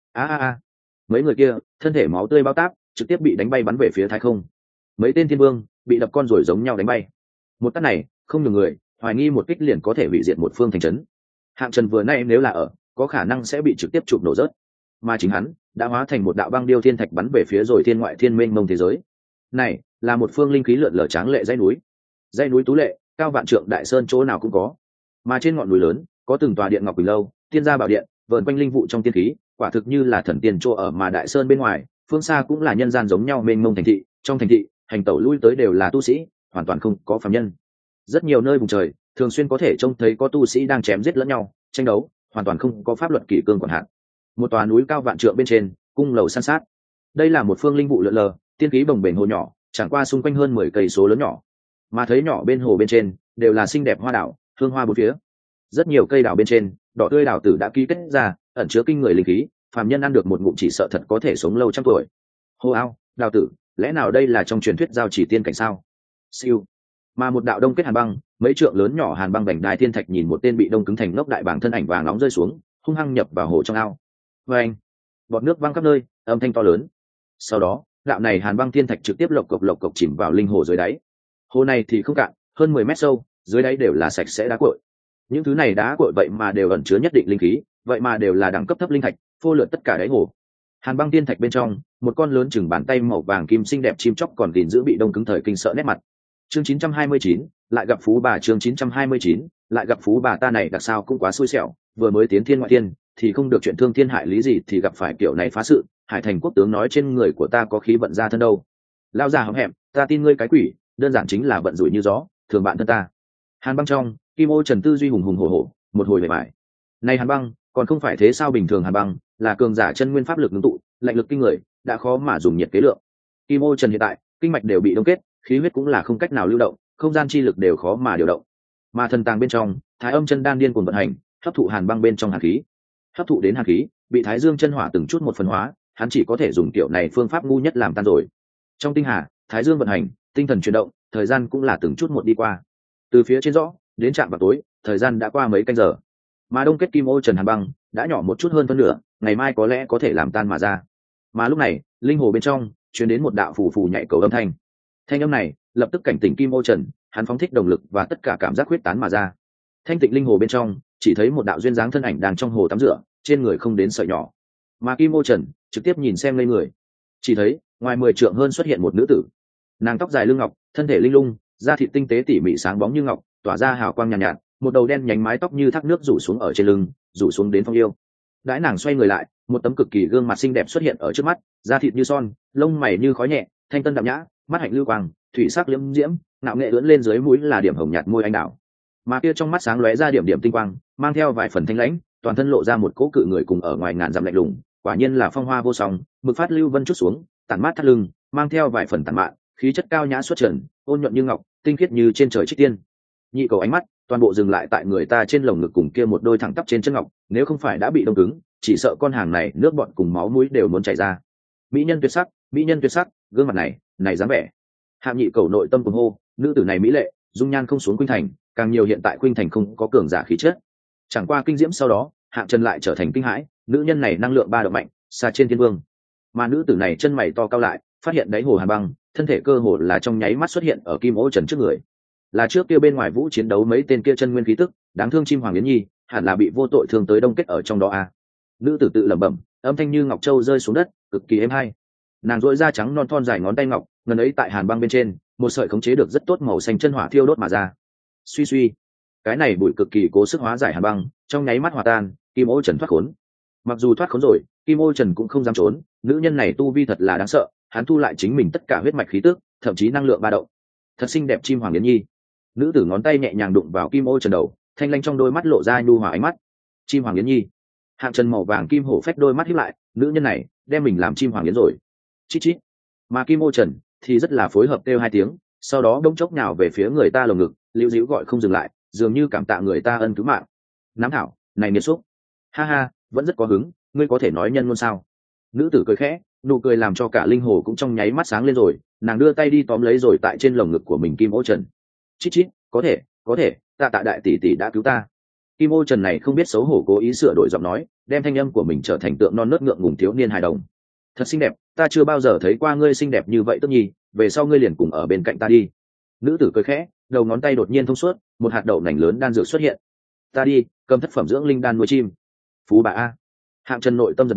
A. Mấy người kia, thân thể máu tươi bao táp, trực tiếp bị đánh bay bắn về phía thái không. Mấy tên thiên vương bị đập con rồi giống nhau đánh bay. Một tát này, không nhiều người, hoài nghi một kích liền có thể hủy diệt một phương thành trấn. Hạng Trần vừa nay nếu là ở, có khả năng sẽ bị trực tiếp chụp nổ rớt. Mà chính hắn, đã hóa thành một đạo băng điêu thiên thạch bắn về phía rồi thiên ngoại thiên mênh mông thế giới. Này là một phương linh khí lượn lờ tráng lệ dãy núi tú lệ, cao vạn trượng đại sơn chỗ nào cũng có, mà trên ngọn núi lớn có từng tòa điện ngọc quỳnh lâu, tiên gia bảo điện vờn quanh linh vụ trong tiên khí, quả thực như là thần tiên chỗ ở. Mà đại sơn bên ngoài phương xa cũng là nhân gian giống nhau mênh mông thành thị, trong thành thị hành tẩu lui tới đều là tu sĩ, hoàn toàn không có phàm nhân. Rất nhiều nơi vùng trời thường xuyên có thể trông thấy có tu sĩ đang chém giết lẫn nhau, tranh đấu, hoàn toàn không có pháp luật kỷ cương quản hạn. Một tòa núi cao vạn trượng bên trên, cung lầu san sát. Đây là một phương linh vụ lượn lờ, tiên khí bồng bềnh hồ nhỏ, chẳng qua xung quanh hơn 10 cây số lớn nhỏ, mà thấy nhỏ bên hồ bên trên đều là xinh đẹp hoa đảo, hương hoa bốn phía. Rất nhiều cây đào bên trên, đỏ tươi đào tử đã ký kết ra, ẩn chứa kinh người linh khí, phàm nhân ăn được một ngụm chỉ sợ thật có thể sống lâu trăm tuổi. Hô ao, đào tử, lẽ nào đây là trong truyền thuyết giao chỉ tiên cảnh sao? Siêu. Mà một đạo đông kết hàn băng, mấy trượng lớn nhỏ hàn băng vành đai thiên thạch nhìn một tên bị đông cứng thành ngốc đại bảng thân ảnh vàng nóng rơi xuống, hung hăng nhập vào hồ trong ao. Và anh, bọt nước văng khắp nơi, âm thanh to lớn. Sau đó, đạo này hàn băng thiên thạch trực tiếp lộc cộc chìm vào linh hồ dưới đáy. Hồ này thì không cạn, hơn 10 mét sâu, dưới đáy đều là sạch sẽ đá cuội. Những thứ này đá cuội vậy mà đều ẩn chứa nhất định linh khí, vậy mà đều là đẳng cấp thấp linh thạch, phô lượn tất cả đáy hồ. Hàn băng thiên thạch bên trong, một con lớn chừng bàn tay màu vàng kim xinh đẹp chim chóc còn gìn giữ bị đông cứng thời kinh sợ nét mặt. Chương 929, lại gặp phú bà. Chương 929, lại gặp phú bà. Ta này đặc sao cũng quá xui xẻo, vừa mới tiến thiên ngoại thiên thì không được chuyện thương thiên hại lý gì thì gặp phải kiểu này phá sự. Hải thành quốc tướng nói trên người của ta có khí vận ra thân đâu. Lao già hõm hẹm, ta tin ngươi cái quỷ, đơn giản chính là vận rủi như gió, thường bạn thân ta. Hàn băng trong, Kim Ô Trần tư duy hùng hùng hổ hổ, một hồi bề bài. Này Hàn băng, còn không phải thế sao? Bình thường Hàn băng là cường giả chân nguyên pháp lực ngưng tụ, lạnh lực kinh người, đã khó mà dùng nhiệt kế lượng. Kim Ô Trần hiện tại kinh mạch đều bị đông kết, khí huyết cũng là không cách nào lưu động, không gian chi lực đều khó mà điều động. Mà thần tàng bên trong, Thái Âm chân đan điên cuồng vận hành, hấp thụ hàn băng bên trong hàn khí. Hấp thụ đến hàn khí, bị Thái Dương chân hỏa từng chút một phân hóa, hắn chỉ có thể dùng kiểu này phương pháp ngu nhất làm tan rồi. Trong tinh hà, Thái Dương vận hành, tinh thần chuyển động, thời gian cũng là từng chút một đi qua. Từ phía trên rõ đến trạm vào tối, thời gian đã qua mấy canh giờ. Mà đông kết Kim Ô Trần hàn băng đã nhỏ một chút hơn phân nửa, ngày mai có lẽ có thể làm tan mà ra. Mà lúc này, linh hồ bên trong truyền đến một đạo phù phù nhạy cầu âm thanh. Thanh âm này lập tức cảnh tỉnh Kim Ô Trần, hắn phóng thích động lực và tất cả cảm giác huyết tán mà ra. Thanh tịnh linh hồ bên trong chỉ thấy một đạo duyên dáng thân ảnh đang trong hồ tắm rửa, trên người không đến sợi nhỏ. Mà Kim Ô Trần trực tiếp nhìn xem lên người, chỉ thấy ngoài 10 trượng hơn xuất hiện một nữ tử. Nàng tóc dài lưng ngọc, thân thể linh lung, da thịt tinh tế tỉ mỉ sáng bóng như ngọc, tỏa ra hào quang nhàn nhạt, một đầu đen nhánh mái tóc như thác nước rủ xuống ở trên lưng, rủ xuống đến phong yêu. Đãi nàng xoay người lại, một tấm cực kỳ gương mặt xinh đẹp xuất hiện ở trước mắt, da thịt như son, lông mày như khói nhẹ, thanh tân đạm nhã, mắt hạnh lưu quang, thủy sắc liễm diễm, nạo nghệ ưỡn lên dưới mũi là điểm hồng nhạt môi anh đào. Mà kia trong mắt sáng lóe ra điểm điểm tinh quang, mang theo vài phần thanh lãnh, toàn thân lộ ra một cỗ cự người cùng ở ngoài ngàn dặm lạnh lùng, quả nhiên là phong hoa vô song, mực phát lưu vân chút xuống, tản mát thắt lưng, mang theo vài phần tản mạn, khí chất cao nhã xuất trần, ôn nhuận như ngọc, tinh khiết như trên trời trích tiên. Nhị cầu ánh mắt toàn bộ dừng lại tại người ta trên lồng ngực cùng kia một đôi thẳng tắp trên chân ngọc, nếu không phải đã bị đông cứng, chỉ sợ con hàng này nước bọt cùng máu mũi đều muốn chảy ra. Mỹ nhân tuyệt sắc, gương mặt này dáng vẻ. Hạng nhị cầu nội tâm cuồng hô, nữ tử này mỹ lệ, dung nhan không xuống Khuynh Thành, càng nhiều hiện tại Khuynh Thành không có cường giả khí chất. Chẳng qua kinh diễm sau đó, Hạng Trần lại trở thành kinh hãi, nữ nhân này năng lượng ba động mạnh, xa trên thiên vương. Mà nữ tử này chân mày to cao lại, phát hiện đáy hồ hàn băng, thân thể cơ hồ là trong nháy mắt xuất hiện ở Kim Ô Trần trước người. Là trước kia bên ngoài vũ chiến đấu mấy tên kia chân nguyên khí tức, đáng thương chim hoàng yến nhi, hẳn là bị vô tội thương tới đông kết ở trong đó a. Nữ tử tự lẩm bẩm, âm thanh như ngọc châu rơi xuống đất, cực kỳ êm hay. Nàng duỗi da trắng non thon dài ngón tay ngọc, ngần ấy tại hàn băng bên trên, một sợi khống chế được rất tốt màu xanh chân hỏa thiêu đốt mà ra. Suy suy, cái này bụi cực kỳ cố sức hóa giải hàn băng, trong nháy mắt hòa tan, Kim Ô Trần thoát khốn. Mặc dù thoát khốn rồi, Kim Ô Trần cũng không dám trốn, nữ nhân này tu vi thật là đáng sợ, hắn thu lại chính mình tất cả huyết mạch khí tức, thậm chí năng lượng ba động. Thật xinh đẹp chim hoàng yến nhi. Nữ tử ngón tay nhẹ nhàng đụng vào Kim Ô Trần đầu, thanh lanh trong đôi mắt lộ ra nhu hòa ánh mắt. Chim hoàng yến nhi. Hạng Trần màu vàng kim hổ phách đôi mắt híp lại, nữ nhân này đem mình làm chim hoàng yến rồi. Chít chít. Mà Kim Ô Trần thì rất là phối hợp kêu hai tiếng, sau đó đông chốc nhào về phía người ta lồng ngực, liễu dĩu gọi không dừng lại, dường như cảm tạ người ta ân cứu mạng. Nám thảo, này nghiệt xúc. Ha ha, vẫn rất có hứng, ngươi có thể nói nhân ngôn sao? Nữ tử cười khẽ, nụ cười làm cho cả linh hồ cũng trong nháy mắt sáng lên rồi, nàng đưa tay đi tóm lấy rồi tại trên lồng ngực của mình Kim Ô Trần. Chít chít, có thể, tạ đại tỷ tỷ đã cứu ta. Kim Ô Trần này không biết xấu hổ cố ý sửa đổi giọng nói, đem thanh âm của mình trở thành tượng non nớt ngượng ngùng thiếu niên hài đồng. Thật xinh đẹp, ta chưa bao giờ thấy qua ngươi xinh đẹp như vậy Tức Nhi, về sau ngươi liền cùng ở bên cạnh ta đi. Nữ tử cười khẽ, đầu ngón tay đột nhiên thông suốt, một hạt đậu nành lớn đan dược xuất hiện. Ta đi, cầm thất phẩm dưỡng linh đan nuôi chim. Phú bà a. Hạng Trần nội tâm giật mình,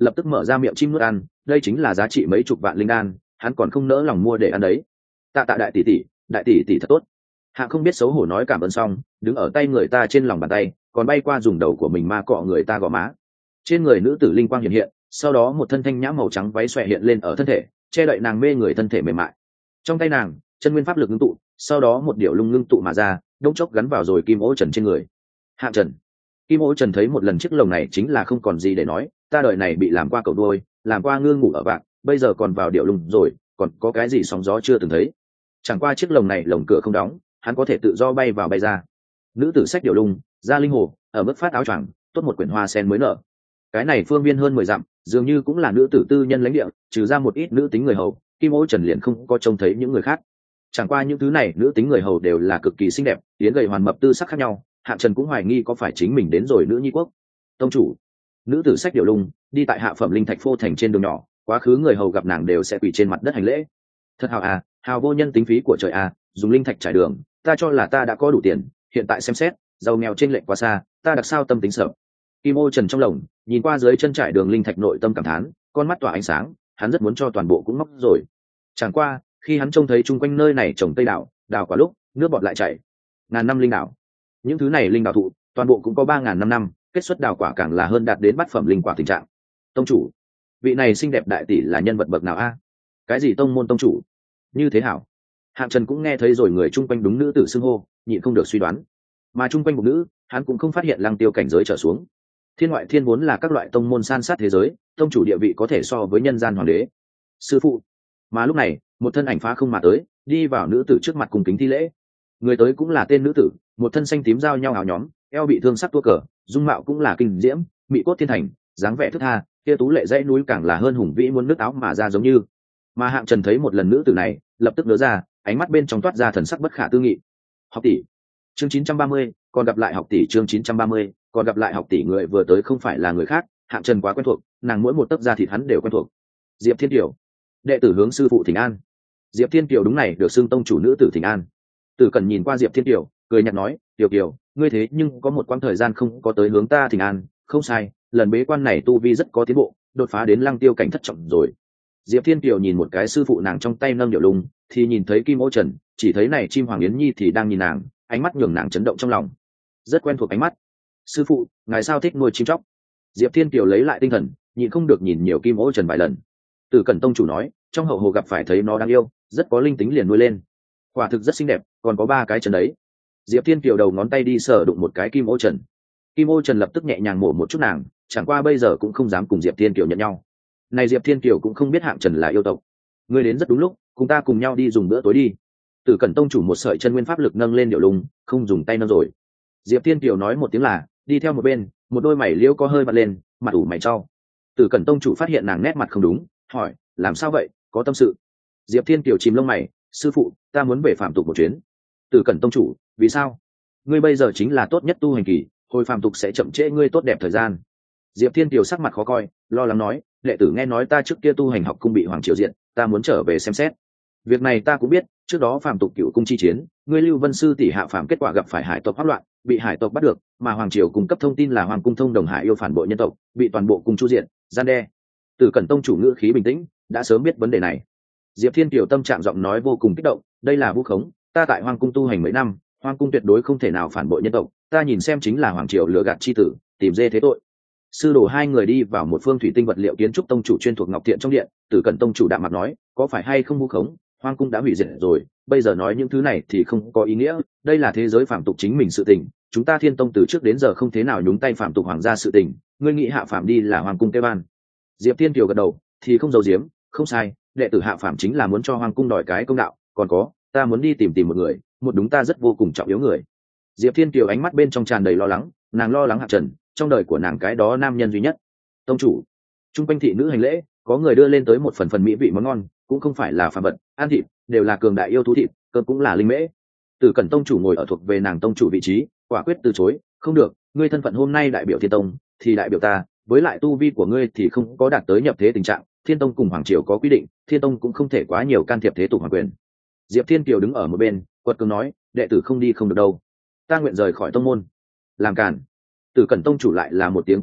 lập tức mở ra miệng chim nuốt ăn, đây chính là giá trị mấy chục vạn linh đan, hắn còn không nỡ lòng mua để ăn đấy. Tạ tạ đại tỷ tỷ thật tốt. Hạng không biết xấu hổ nói cảm ơn xong, đứng ở tay người ta trên lòng bàn tay, còn bay qua dùng đầu của mình ma cọ người ta gò má. Trên người nữ tử linh quang hiện hiện, sau đó một thân thanh nhã màu trắng váy xòe hiện lên ở thân thể, che đậy nàng mê người thân thể mềm mại. Trong tay nàng, chân nguyên pháp lực ngưng tụ, sau đó một điệu lung ngưng tụ mà ra, đông chốc gắn vào rồi kim ô trần trên người. Hạng Trần. Kim ô trần thấy một lần chiếc lồng này chính là không còn gì để nói, ta đời này bị làm qua cậu đuôi, làm qua ngư ngủ ở vạc, bây giờ còn vào điệu lung rồi, còn có cái gì sóng gió chưa từng thấy. Chẳng qua chiếc lồng này lồng cửa không đóng, hắn có thể tự do bay vào bay ra. Nữ tử sách điệu lung ra linh hồ, ở mức phát áo choàng, tốt một quyển hoa sen mới nở. Cái này phương viên hơn 10 dặm, dường như cũng là nữ tử tư nhân lãnh địa, trừ ra một ít nữ tính người hầu, kim ô trần liền không có trông thấy những người khác. Chẳng qua những thứ này nữ tính người hầu đều là cực kỳ xinh đẹp, yến gầy hoàn mập tư sắc khác nhau. Hạng Trần cũng hoài nghi có phải chính mình đến rồi nữ nhi quốc. Tông chủ. Nữ tử sách điệu lung đi tại hạ phẩm linh thạch phô thành trên đường nhỏ, quá khứ người hầu gặp nàng đều sẽ quỳ trên mặt đất hành lễ. Thật hào à, hào vô nhân tính phí của trời à, dùng linh thạch trải đường, ta cho là ta đã có đủ tiền, hiện tại xem xét, giàu nghèo trên lệnh quá xa, ta đặc sao tâm tính sợ. Kim ô trần trong lồng nhìn qua dưới chân trải đường linh thạch, nội tâm cảm thán, con mắt tỏa ánh sáng, hắn rất muốn cho toàn bộ cũng móc rồi. Chẳng qua khi hắn trông thấy chung quanh nơi này trồng tây đảo đào quả lúc, nước bọt lại chảy. Ngàn năm linh đảo, những thứ này linh đảo thụ toàn bộ cũng có 3.500 năm, kết xuất đào quả càng là hơn đạt đến bát phẩm linh quả tình trạng. Tông chủ, vị này xinh đẹp đại tỷ là nhân vật bậc nào a? Cái gì tông môn tông chủ như thế hảo? Hạng Trần cũng nghe thấy rồi người chung quanh đúng nữ tử xưng hô, nhịn không được suy đoán. Mà chung quanh một nữ, hắn cũng không phát hiện lăng tiêu cảnh giới trở xuống. Thiên ngoại thiên vốn là các loại tông môn san sát thế giới, tông chủ địa vị có thể so với nhân gian hoàng đế. Sư phụ. Mà lúc này, một thân ảnh phá không mà tới, đi vào nữ tử trước mặt cùng kính thi lễ. Người tới cũng là tên nữ tử, một thân xanh tím giao nhau áo nhóm, eo bị thương sắc tua cờ, dung mạo cũng là kinh diễm, mỹ cốt thiên thành, dáng vẻ thức tha, kia tú lệ dãy núi càng là hơn hùng vĩ muôn nước áo mà ra giống như. Mà Hạng Trần thấy một lần nữ tử này, lập tức nhớ ra, ánh mắt bên trong toát ra thần sắc bất khả tư nghị. Học tỷ. Chương 930, còn gặp lại học tỷ. Chương 930, còn gặp lại học tỷ. Người vừa tới không phải là người khác, Hạng Trần quá quen thuộc, nàng mỗi một tấc da thịt hắn đều quen thuộc. Diệp Thiên Kiều, đệ tử hướng sư phụ thỉnh an. Diệp Thiên Kiều đúng này được xưng tông chủ nữ tử thỉnh an. Tử Cẩn nhìn qua Diệp Thiên Kiều, cười nhạt nói, Kiều Kiều, ngươi thế nhưng có một quãng thời gian không có tới hướng ta thỉnh an, không sai, lần bế quan này tu vi rất có tiến bộ, đột phá đến lăng tiêu cảnh thất trọng rồi. Diệp Thiên Kiều nhìn một cái sư phụ nàng trong tay nâng điệu lung, thì nhìn thấy Kim Ô Trần, chỉ thấy này chim hoàng yến nhi thì đang nhìn nàng, ánh mắt nhường nàng chấn động trong lòng. Rất quen thuộc ánh mắt. Sư phụ, ngài sao thích nuôi chim chóc? Diệp Thiên Kiều lấy lại tinh thần, nhịn không được nhìn nhiều Kim Ô Trần vài lần. Tử Cẩn tông chủ nói, trong hậu hồ gặp phải thấy nó đáng yêu, rất có linh tính liền nuôi lên. Quả thực rất xinh đẹp, còn có 3 cái chân đấy. Diệp Thiên Kiều đầu ngón tay đi sờ đụng một cái Kim Ô Trần. Kim Ô Trần lập tức nhẹ nhàng mổ một chút nàng, chẳng qua bây giờ cũng không dám cùng Diệp Thiên Kiều nhận nhau. Này Diệp Thiên Kiều cũng không biết Hạng Trần là yêu tộc. Ngươi đến rất đúng lúc, cùng ta cùng nhau đi dùng bữa tối đi. Tử Cẩn tông chủ một sợi chân nguyên pháp lực nâng lên điệu lung, không dùng tay nâng rồi. Diệp Thiên Kiều nói một tiếng là, đi theo một bên, một đôi mày liễu có hơi bật lên, mặt ủ mày trao. Tử Cẩn tông chủ phát hiện nàng nét mặt không đúng, hỏi, làm sao vậy, có tâm sự? Diệp Thiên Kiều chìm lông mày, sư phụ, ta muốn về phạm tục một chuyến. Tử Cẩn tông chủ, vì sao? Ngươi bây giờ chính là tốt nhất tu hành kỳ, hồi phạm tục sẽ chậm trễ ngươi tốt đẹp thời gian. Diệp Thiên Kiều sắc mặt khó coi, lo lắng nói, đệ tử nghe nói ta trước kia tu hành học cung bị hoàng triều diện, ta muốn trở về xem xét. Việc này ta cũng biết, trước đó phạm tục cựu cung chi chiến, ngươi Lưu Vân sư tỷ hạ phạm kết quả gặp phải hải tộc hỗn loạn, bị hải tộc bắt được, mà hoàng triều cung cấp thông tin là hoàng cung thông đồng hải yêu phản bội nhân tộc, bị toàn bộ cung chu diện, gian đe. Tử Cẩn tông chủ ngữ khí bình tĩnh, đã sớm biết vấn đề này. Diệp Thiên Kiều tâm trạng giọng nói vô cùng kích động, đây là vu khống, ta tại hoàng cung tu hành mấy năm, hoàng cung tuyệt đối không thể nào phản bội nhân tộc, ta nhìn xem chính là hoàng triều lừa gạt chi tử, tìm dê thế tội. Sư đồ hai người đi vào một phương thủy tinh vật liệu kiến trúc tông chủ chuyên thuộc Ngọc Thiện trong điện. Tử Cẩn tông chủ đạm mặt nói, có phải hay không vu khống, hoàng cung đã hủy diệt rồi, bây giờ nói những thứ này thì không có ý nghĩa, đây là thế giới phạm tục chính mình sự tình, chúng ta Thiên tông từ trước đến giờ không thế nào nhúng tay phạm tục hoàng gia sự tình, ngươi nghĩ hạ phạm đi là hoàng cung kêu ban. Diệp Thiên Kiều gật đầu, thì không giấu giếm, không sai, đệ tử hạ phạm chính là muốn cho hoàng cung đòi cái công đạo, còn có, ta muốn đi tìm một người, một đúng ta rất vô cùng trọng yếu người. Diệp Thiên Kiều ánh mắt bên trong tràn đầy lo lắng, nàng lo lắng Hạng Trần, trong đời của nàng cái đó nam nhân duy nhất. Tông chủ, trung quanh thị nữ hành lễ, có người đưa lên tới một phần mỹ vị món ngon, cũng không phải là phàm vật, ăn thịt, đều là cường đại yêu thú thịt, cơm cũng là linh mễ. Tử Cẩn tông chủ ngồi ở thuộc về nàng tông chủ vị trí, quả quyết từ chối, không được, ngươi thân phận hôm nay đại biểu Thiên tông, thì đại biểu ta, với lại tu vi của ngươi thì không có đạt tới nhập thế tình trạng, Thiên tông cùng hoàng triều có quy định, Thiên tông cũng không thể quá nhiều can thiệp thế tục hoàng quyền. Diệp Thiên Kiều đứng ở một bên, quật cường nói, đệ tử không đi không được đâu, ta nguyện rời khỏi tông môn. Làm cản. Tử Cẩn tông chủ lại là một tiếng quát nhẹ,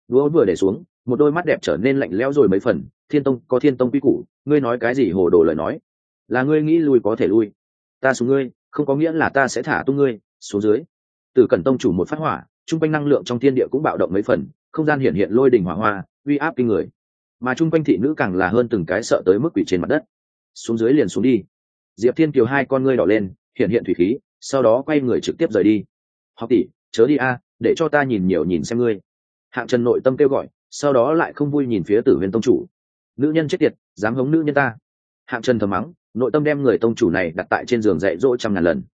đũa vừa để xuống, một đôi mắt đẹp trở nên lạnh lẽo rồi mấy phần. Thiên tông có thiên tông quy củ, ngươi nói cái gì hồ đồ lời nói, là ngươi nghĩ lui có thể lui, ta xuống ngươi không có nghĩa là ta sẽ thả tung ngươi xuống dưới. Tử Cẩn tông chủ một phát hỏa, trung quanh năng lượng trong thiên địa cũng bạo động mấy phần, không gian hiện hiện lôi đình hỏa hoa, uy áp kinh người, mà trung quanh thị nữ càng là hơn từng cái sợ tới mức quỷ trên mặt đất. Xuống dưới liền xuống đi. Diệp Thiên Kiều hai con ngươi đỏ lên, hiện hiện thủy khí, sau đó quay người trực tiếp rời đi. Học tỷ, chớ đi a, để cho ta nhìn nhiều nhìn xem ngươi. Hạng Trần nội tâm kêu gọi, sau đó lại không vui nhìn phía Tử Huyền tông chủ. Nữ nhân chết tiệt, dám hống nữ nhân ta. Hạng Trần thầm mắng, nội tâm đem người tông chủ này đặt tại trên giường dạy dỗ trăm ngàn lần.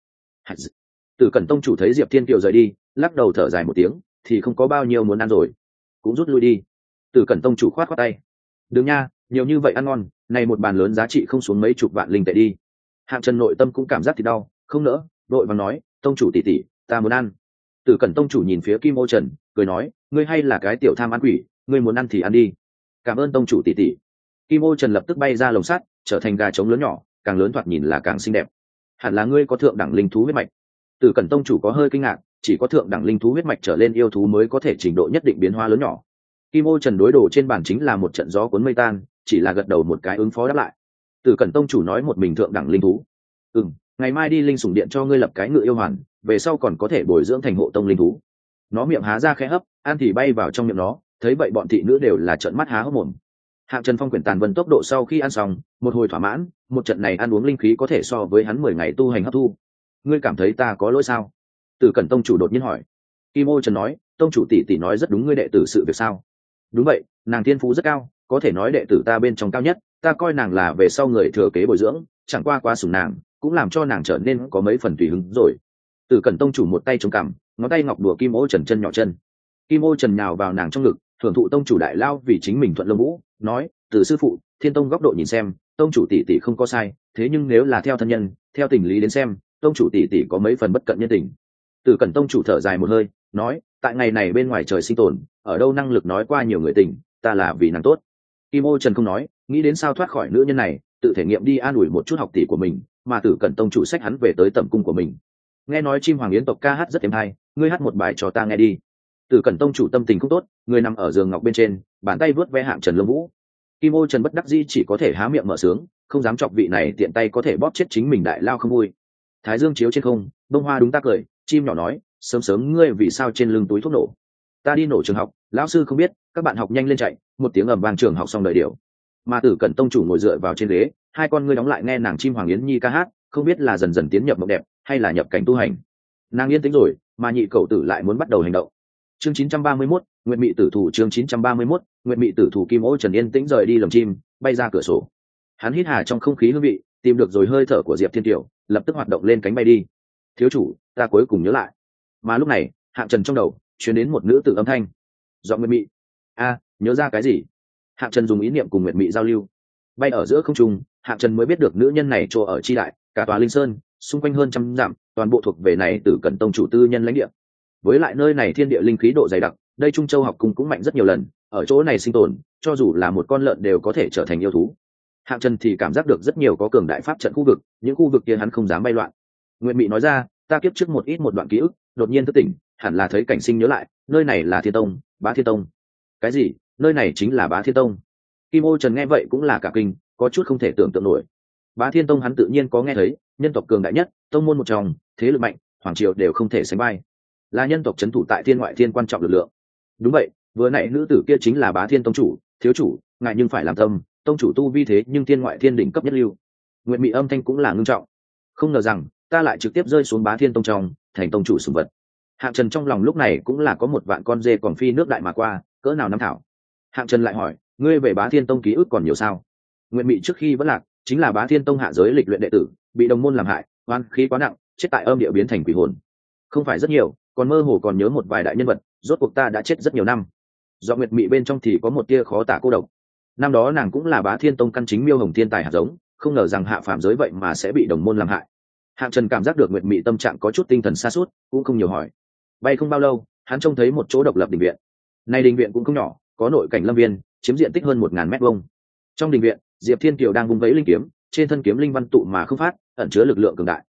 Tử Cẩn tông chủ thấy Diệp Thiên Kiều rời đi, lắc đầu thở dài một tiếng, thì không có bao nhiêu muốn ăn rồi, cũng rút lui đi. Tử Cẩn tông chủ khoát khoát tay, đừng nha, nhiều như vậy ăn ngon, này một bàn lớn giá trị không xuống mấy chục vạn linh tệ đi. Hạng Trần nội tâm cũng cảm giác thì đau, không nỡ, đội vàng nói, tông chủ tỷ tỷ, ta muốn ăn. Tử Cẩn tông chủ nhìn phía Kim Ô Trần, cười nói, ngươi hay là cái tiểu tham ăn quỷ, ngươi muốn ăn thì ăn đi. Cảm ơn tông chủ tỷ tỷ. Kim Ô Trần lập tức bay ra lồng sắt, trở thành gà trống lớn nhỏ, càng lớn thoạt nhìn là càng xinh đẹp. Hẳn là ngươi có thượng đẳng linh thú huyết mạch. Tử Cẩn tông chủ có hơi kinh ngạc, chỉ có thượng đẳng linh thú huyết mạch trở lên yêu thú mới có thể trình độ nhất định biến hóa lớn nhỏ. Kim Ô Trần đối đồ trên bàn chính là một trận gió cuốn mây tan, chỉ là gật đầu một cái ứng phó đáp lại. Tử Cẩn tông chủ nói một mình thượng đẳng linh thú. Ngày mai đi linh sủng điện cho ngươi lập cái ngự yêu hoàn, về sau còn có thể bồi dưỡng thành hộ tông linh thú. Nó miệng há ra khẽ hấp, ăn thì bay vào trong miệng nó, thấy vậy bọn thị nữ đều là trợn mắt há hốc mồm. Hạng Trần Phong quyển tàn vân tốc độ sau khi ăn xong, một hồi thỏa mãn, một trận này ăn uống linh khí có thể so với hắn 10 ngày tu hành hấp thu. Ngươi cảm thấy ta có lỗi sao? Tử Cẩn tông chủ đột nhiên hỏi. Kim Ô Trần nói, tông chủ tỷ tỷ nói rất đúng, ngươi đệ tử sự việc sao? Đúng vậy, nàng thiên phú rất cao, có thể nói đệ tử ta bên trong cao nhất, ta coi nàng là về sau người thừa kế bồi dưỡng, chẳng qua quá sủng nàng, cũng làm cho nàng trở nên có mấy phần tùy hứng rồi. Tử Cẩn tông chủ một tay chống cằm, ngón tay ngọc đùa Kim Ô Trần chân nhỏ chân. Kim Ô Trần nhào vào nàng trong ngực, thưởng thụ tông chủ đại lao vì chính mình thuận lông vũ, nói, từ sư phụ thiên tông góc độ nhìn xem, tông chủ tỷ tỷ không có sai, thế nhưng nếu là theo thân nhân, theo tình lý đến xem, tông chủ tỷ tỷ có mấy phần bất cận nhân tình. Tử Cẩn tông chủ thở dài một hơi, nói, tại ngày này bên ngoài trời sinh tồn, ở đâu năng lực nói qua nhiều người tình, ta là vì nàng tốt. Kim Ô Trần không nói, nghĩ đến sao thoát khỏi nữ nhân này, tự thể nghiệm đi an ủi một chút học tỷ của mình, mà Tử Cẩn tông chủ xách hắn về tới tẩm cung của mình. Nghe nói chim hoàng yến tộc ca hát rất êm hay, ngươi hát một bài cho ta nghe đi. Tử Cẩn tông chủ tâm tình không tốt, người nằm ở giường ngọc bên trên, bàn tay vớt ve Hạng Trần lông vũ. Kim Ô Trần bất đắc dĩ chỉ có thể há miệng mở sướng, không dám chọc vị này tiện tay có thể bóp chết chính mình đại lao không vui. Thái dương chiếu trên không, bông hoa đúng ta cười, chim nhỏ nói, sớm sớm ngươi vì sao trên lưng túi thuốc nổ? Ta đi nổ trường học, lão sư không biết, các bạn học nhanh lên chạy, một tiếng ầm vang trường học xong đợi điều. Mà Tử Cẩn tông chủ ngồi dựa vào trên ghế, hai con ngươi đóng lại nghe nàng chim hoàng yến nhi ca hát, không biết là dần dần tiến nhập mộng đẹp, hay là nhập cảnh tu hành. Nàng yên tĩnh rồi, mà nhị cậu tử lại muốn bắt đầu hành động. Chương 931, Nguyệt Mị tử thủ. Chương 931, Nguyệt Mị tử thủ. Kim Ô Trần yên tĩnh rời đi lồng chim, bay ra cửa sổ. Hắn hít hà trong không khí hương vị, tìm được rồi hơi thở của Diệp Thiên Tiểu, lập tức hoạt động lên cánh bay đi. Thiếu chủ, ta cuối cùng nhớ lại. Mà lúc này, Hạng Trần trong đầu truyền đến một nữ tử âm thanh. Giọng Nguyệt Mị. A, nhớ ra cái gì? Hạng Trần dùng ý niệm cùng Nguyệt Mị giao lưu. Bay ở giữa không trung, Hạng Trần mới biết được nữ nhân này chỗ ở chi đại, cả tòa Linh Sơn, xung quanh hơn trăm dặm, toàn bộ thuộc về này Tử Cẩn tông chủ tư nhân lãnh địa. Với lại nơi này thiên địa linh khí độ dày đặc, đây Trung Châu học cung cũng mạnh rất nhiều lần, ở chỗ này sinh tồn, cho dù là một con lợn đều có thể trở thành yêu thú. Hạng Trần thì cảm giác được rất nhiều có cường đại pháp trận khu vực, những khu vực kia hắn không dám bay loạn. Nguyệt Mị nói ra, ta kiếp trước một ít một đoạn ký ức, đột nhiên thức tỉnh, hẳn là thấy cảnh sinh nhớ lại, nơi này là Thiên Tông, Bá Thiên Tông. Cái gì? Nơi này chính là Bá Thiên Tông? Kim Ô Trần nghe vậy cũng là cả kinh, có chút không thể tưởng tượng nổi. Bá Thiên Tông hắn tự nhiên có nghe thấy, nhân tộc cường đại nhất, tông môn một trong, thế lực mạnh, hoàng triều đều không thể sánh vai, là nhân tộc trấn thủ tại thiên ngoại thiên quan trọng lực lượng. Đúng vậy, vừa nãy nữ tử kia chính là Bá Thiên tông chủ, thiếu chủ, ngài nhưng phải làm tâm, tông chủ tu vi thế nhưng thiên ngoại thiên đỉnh cấp nhất lưu. Nguyệt Mị âm thanh cũng là ngưng trọng. Không ngờ rằng ta lại trực tiếp rơi xuống Bá Thiên tông trong, thành tông chủ sủng vật. Hạng Trần trong lòng lúc này cũng là có một vạn con dê còn phi nước đại mà qua, cỡ nào năm thảo. Hạng Trần lại hỏi, ngươi về Bá Thiên tông ký ức còn nhiều sao? Nguyệt Mị trước khi vẫn lạc, chính là Bá Thiên tông hạ giới lịch luyện đệ tử, bị đồng môn làm hại, oan khí quá nặng, chết tại âm địa biến thành quỷ hồn. Không phải rất nhiều, còn mơ hồ còn nhớ một vài đại nhân vật, rốt cuộc ta đã chết rất nhiều năm. Do Nguyệt Mị bên trong thì có một tia khó tả cô độc. Năm đó nàng cũng là Bá Thiên tông căn chính miêu hồng thiên tài hạt giống, không ngờ rằng hạ phàm giới vậy mà sẽ bị đồng môn làm hại. Hạng Trần cảm giác được Nguyệt Mị tâm trạng có chút tinh thần sa sút, cũng không nhiều hỏi. Bay không bao lâu, hắn trông thấy một chỗ độc lập đình viện. Này đình viện cũng không nhỏ, có nội cảnh lâm viên, chiếm diện tích hơn 1000 mét vuông. Trong đình viện, Diệp Thiên Kiều đang vung vẫy linh kiếm, trên thân kiếm linh văn tụ mà không phát, ẩn chứa lực lượng cường đại.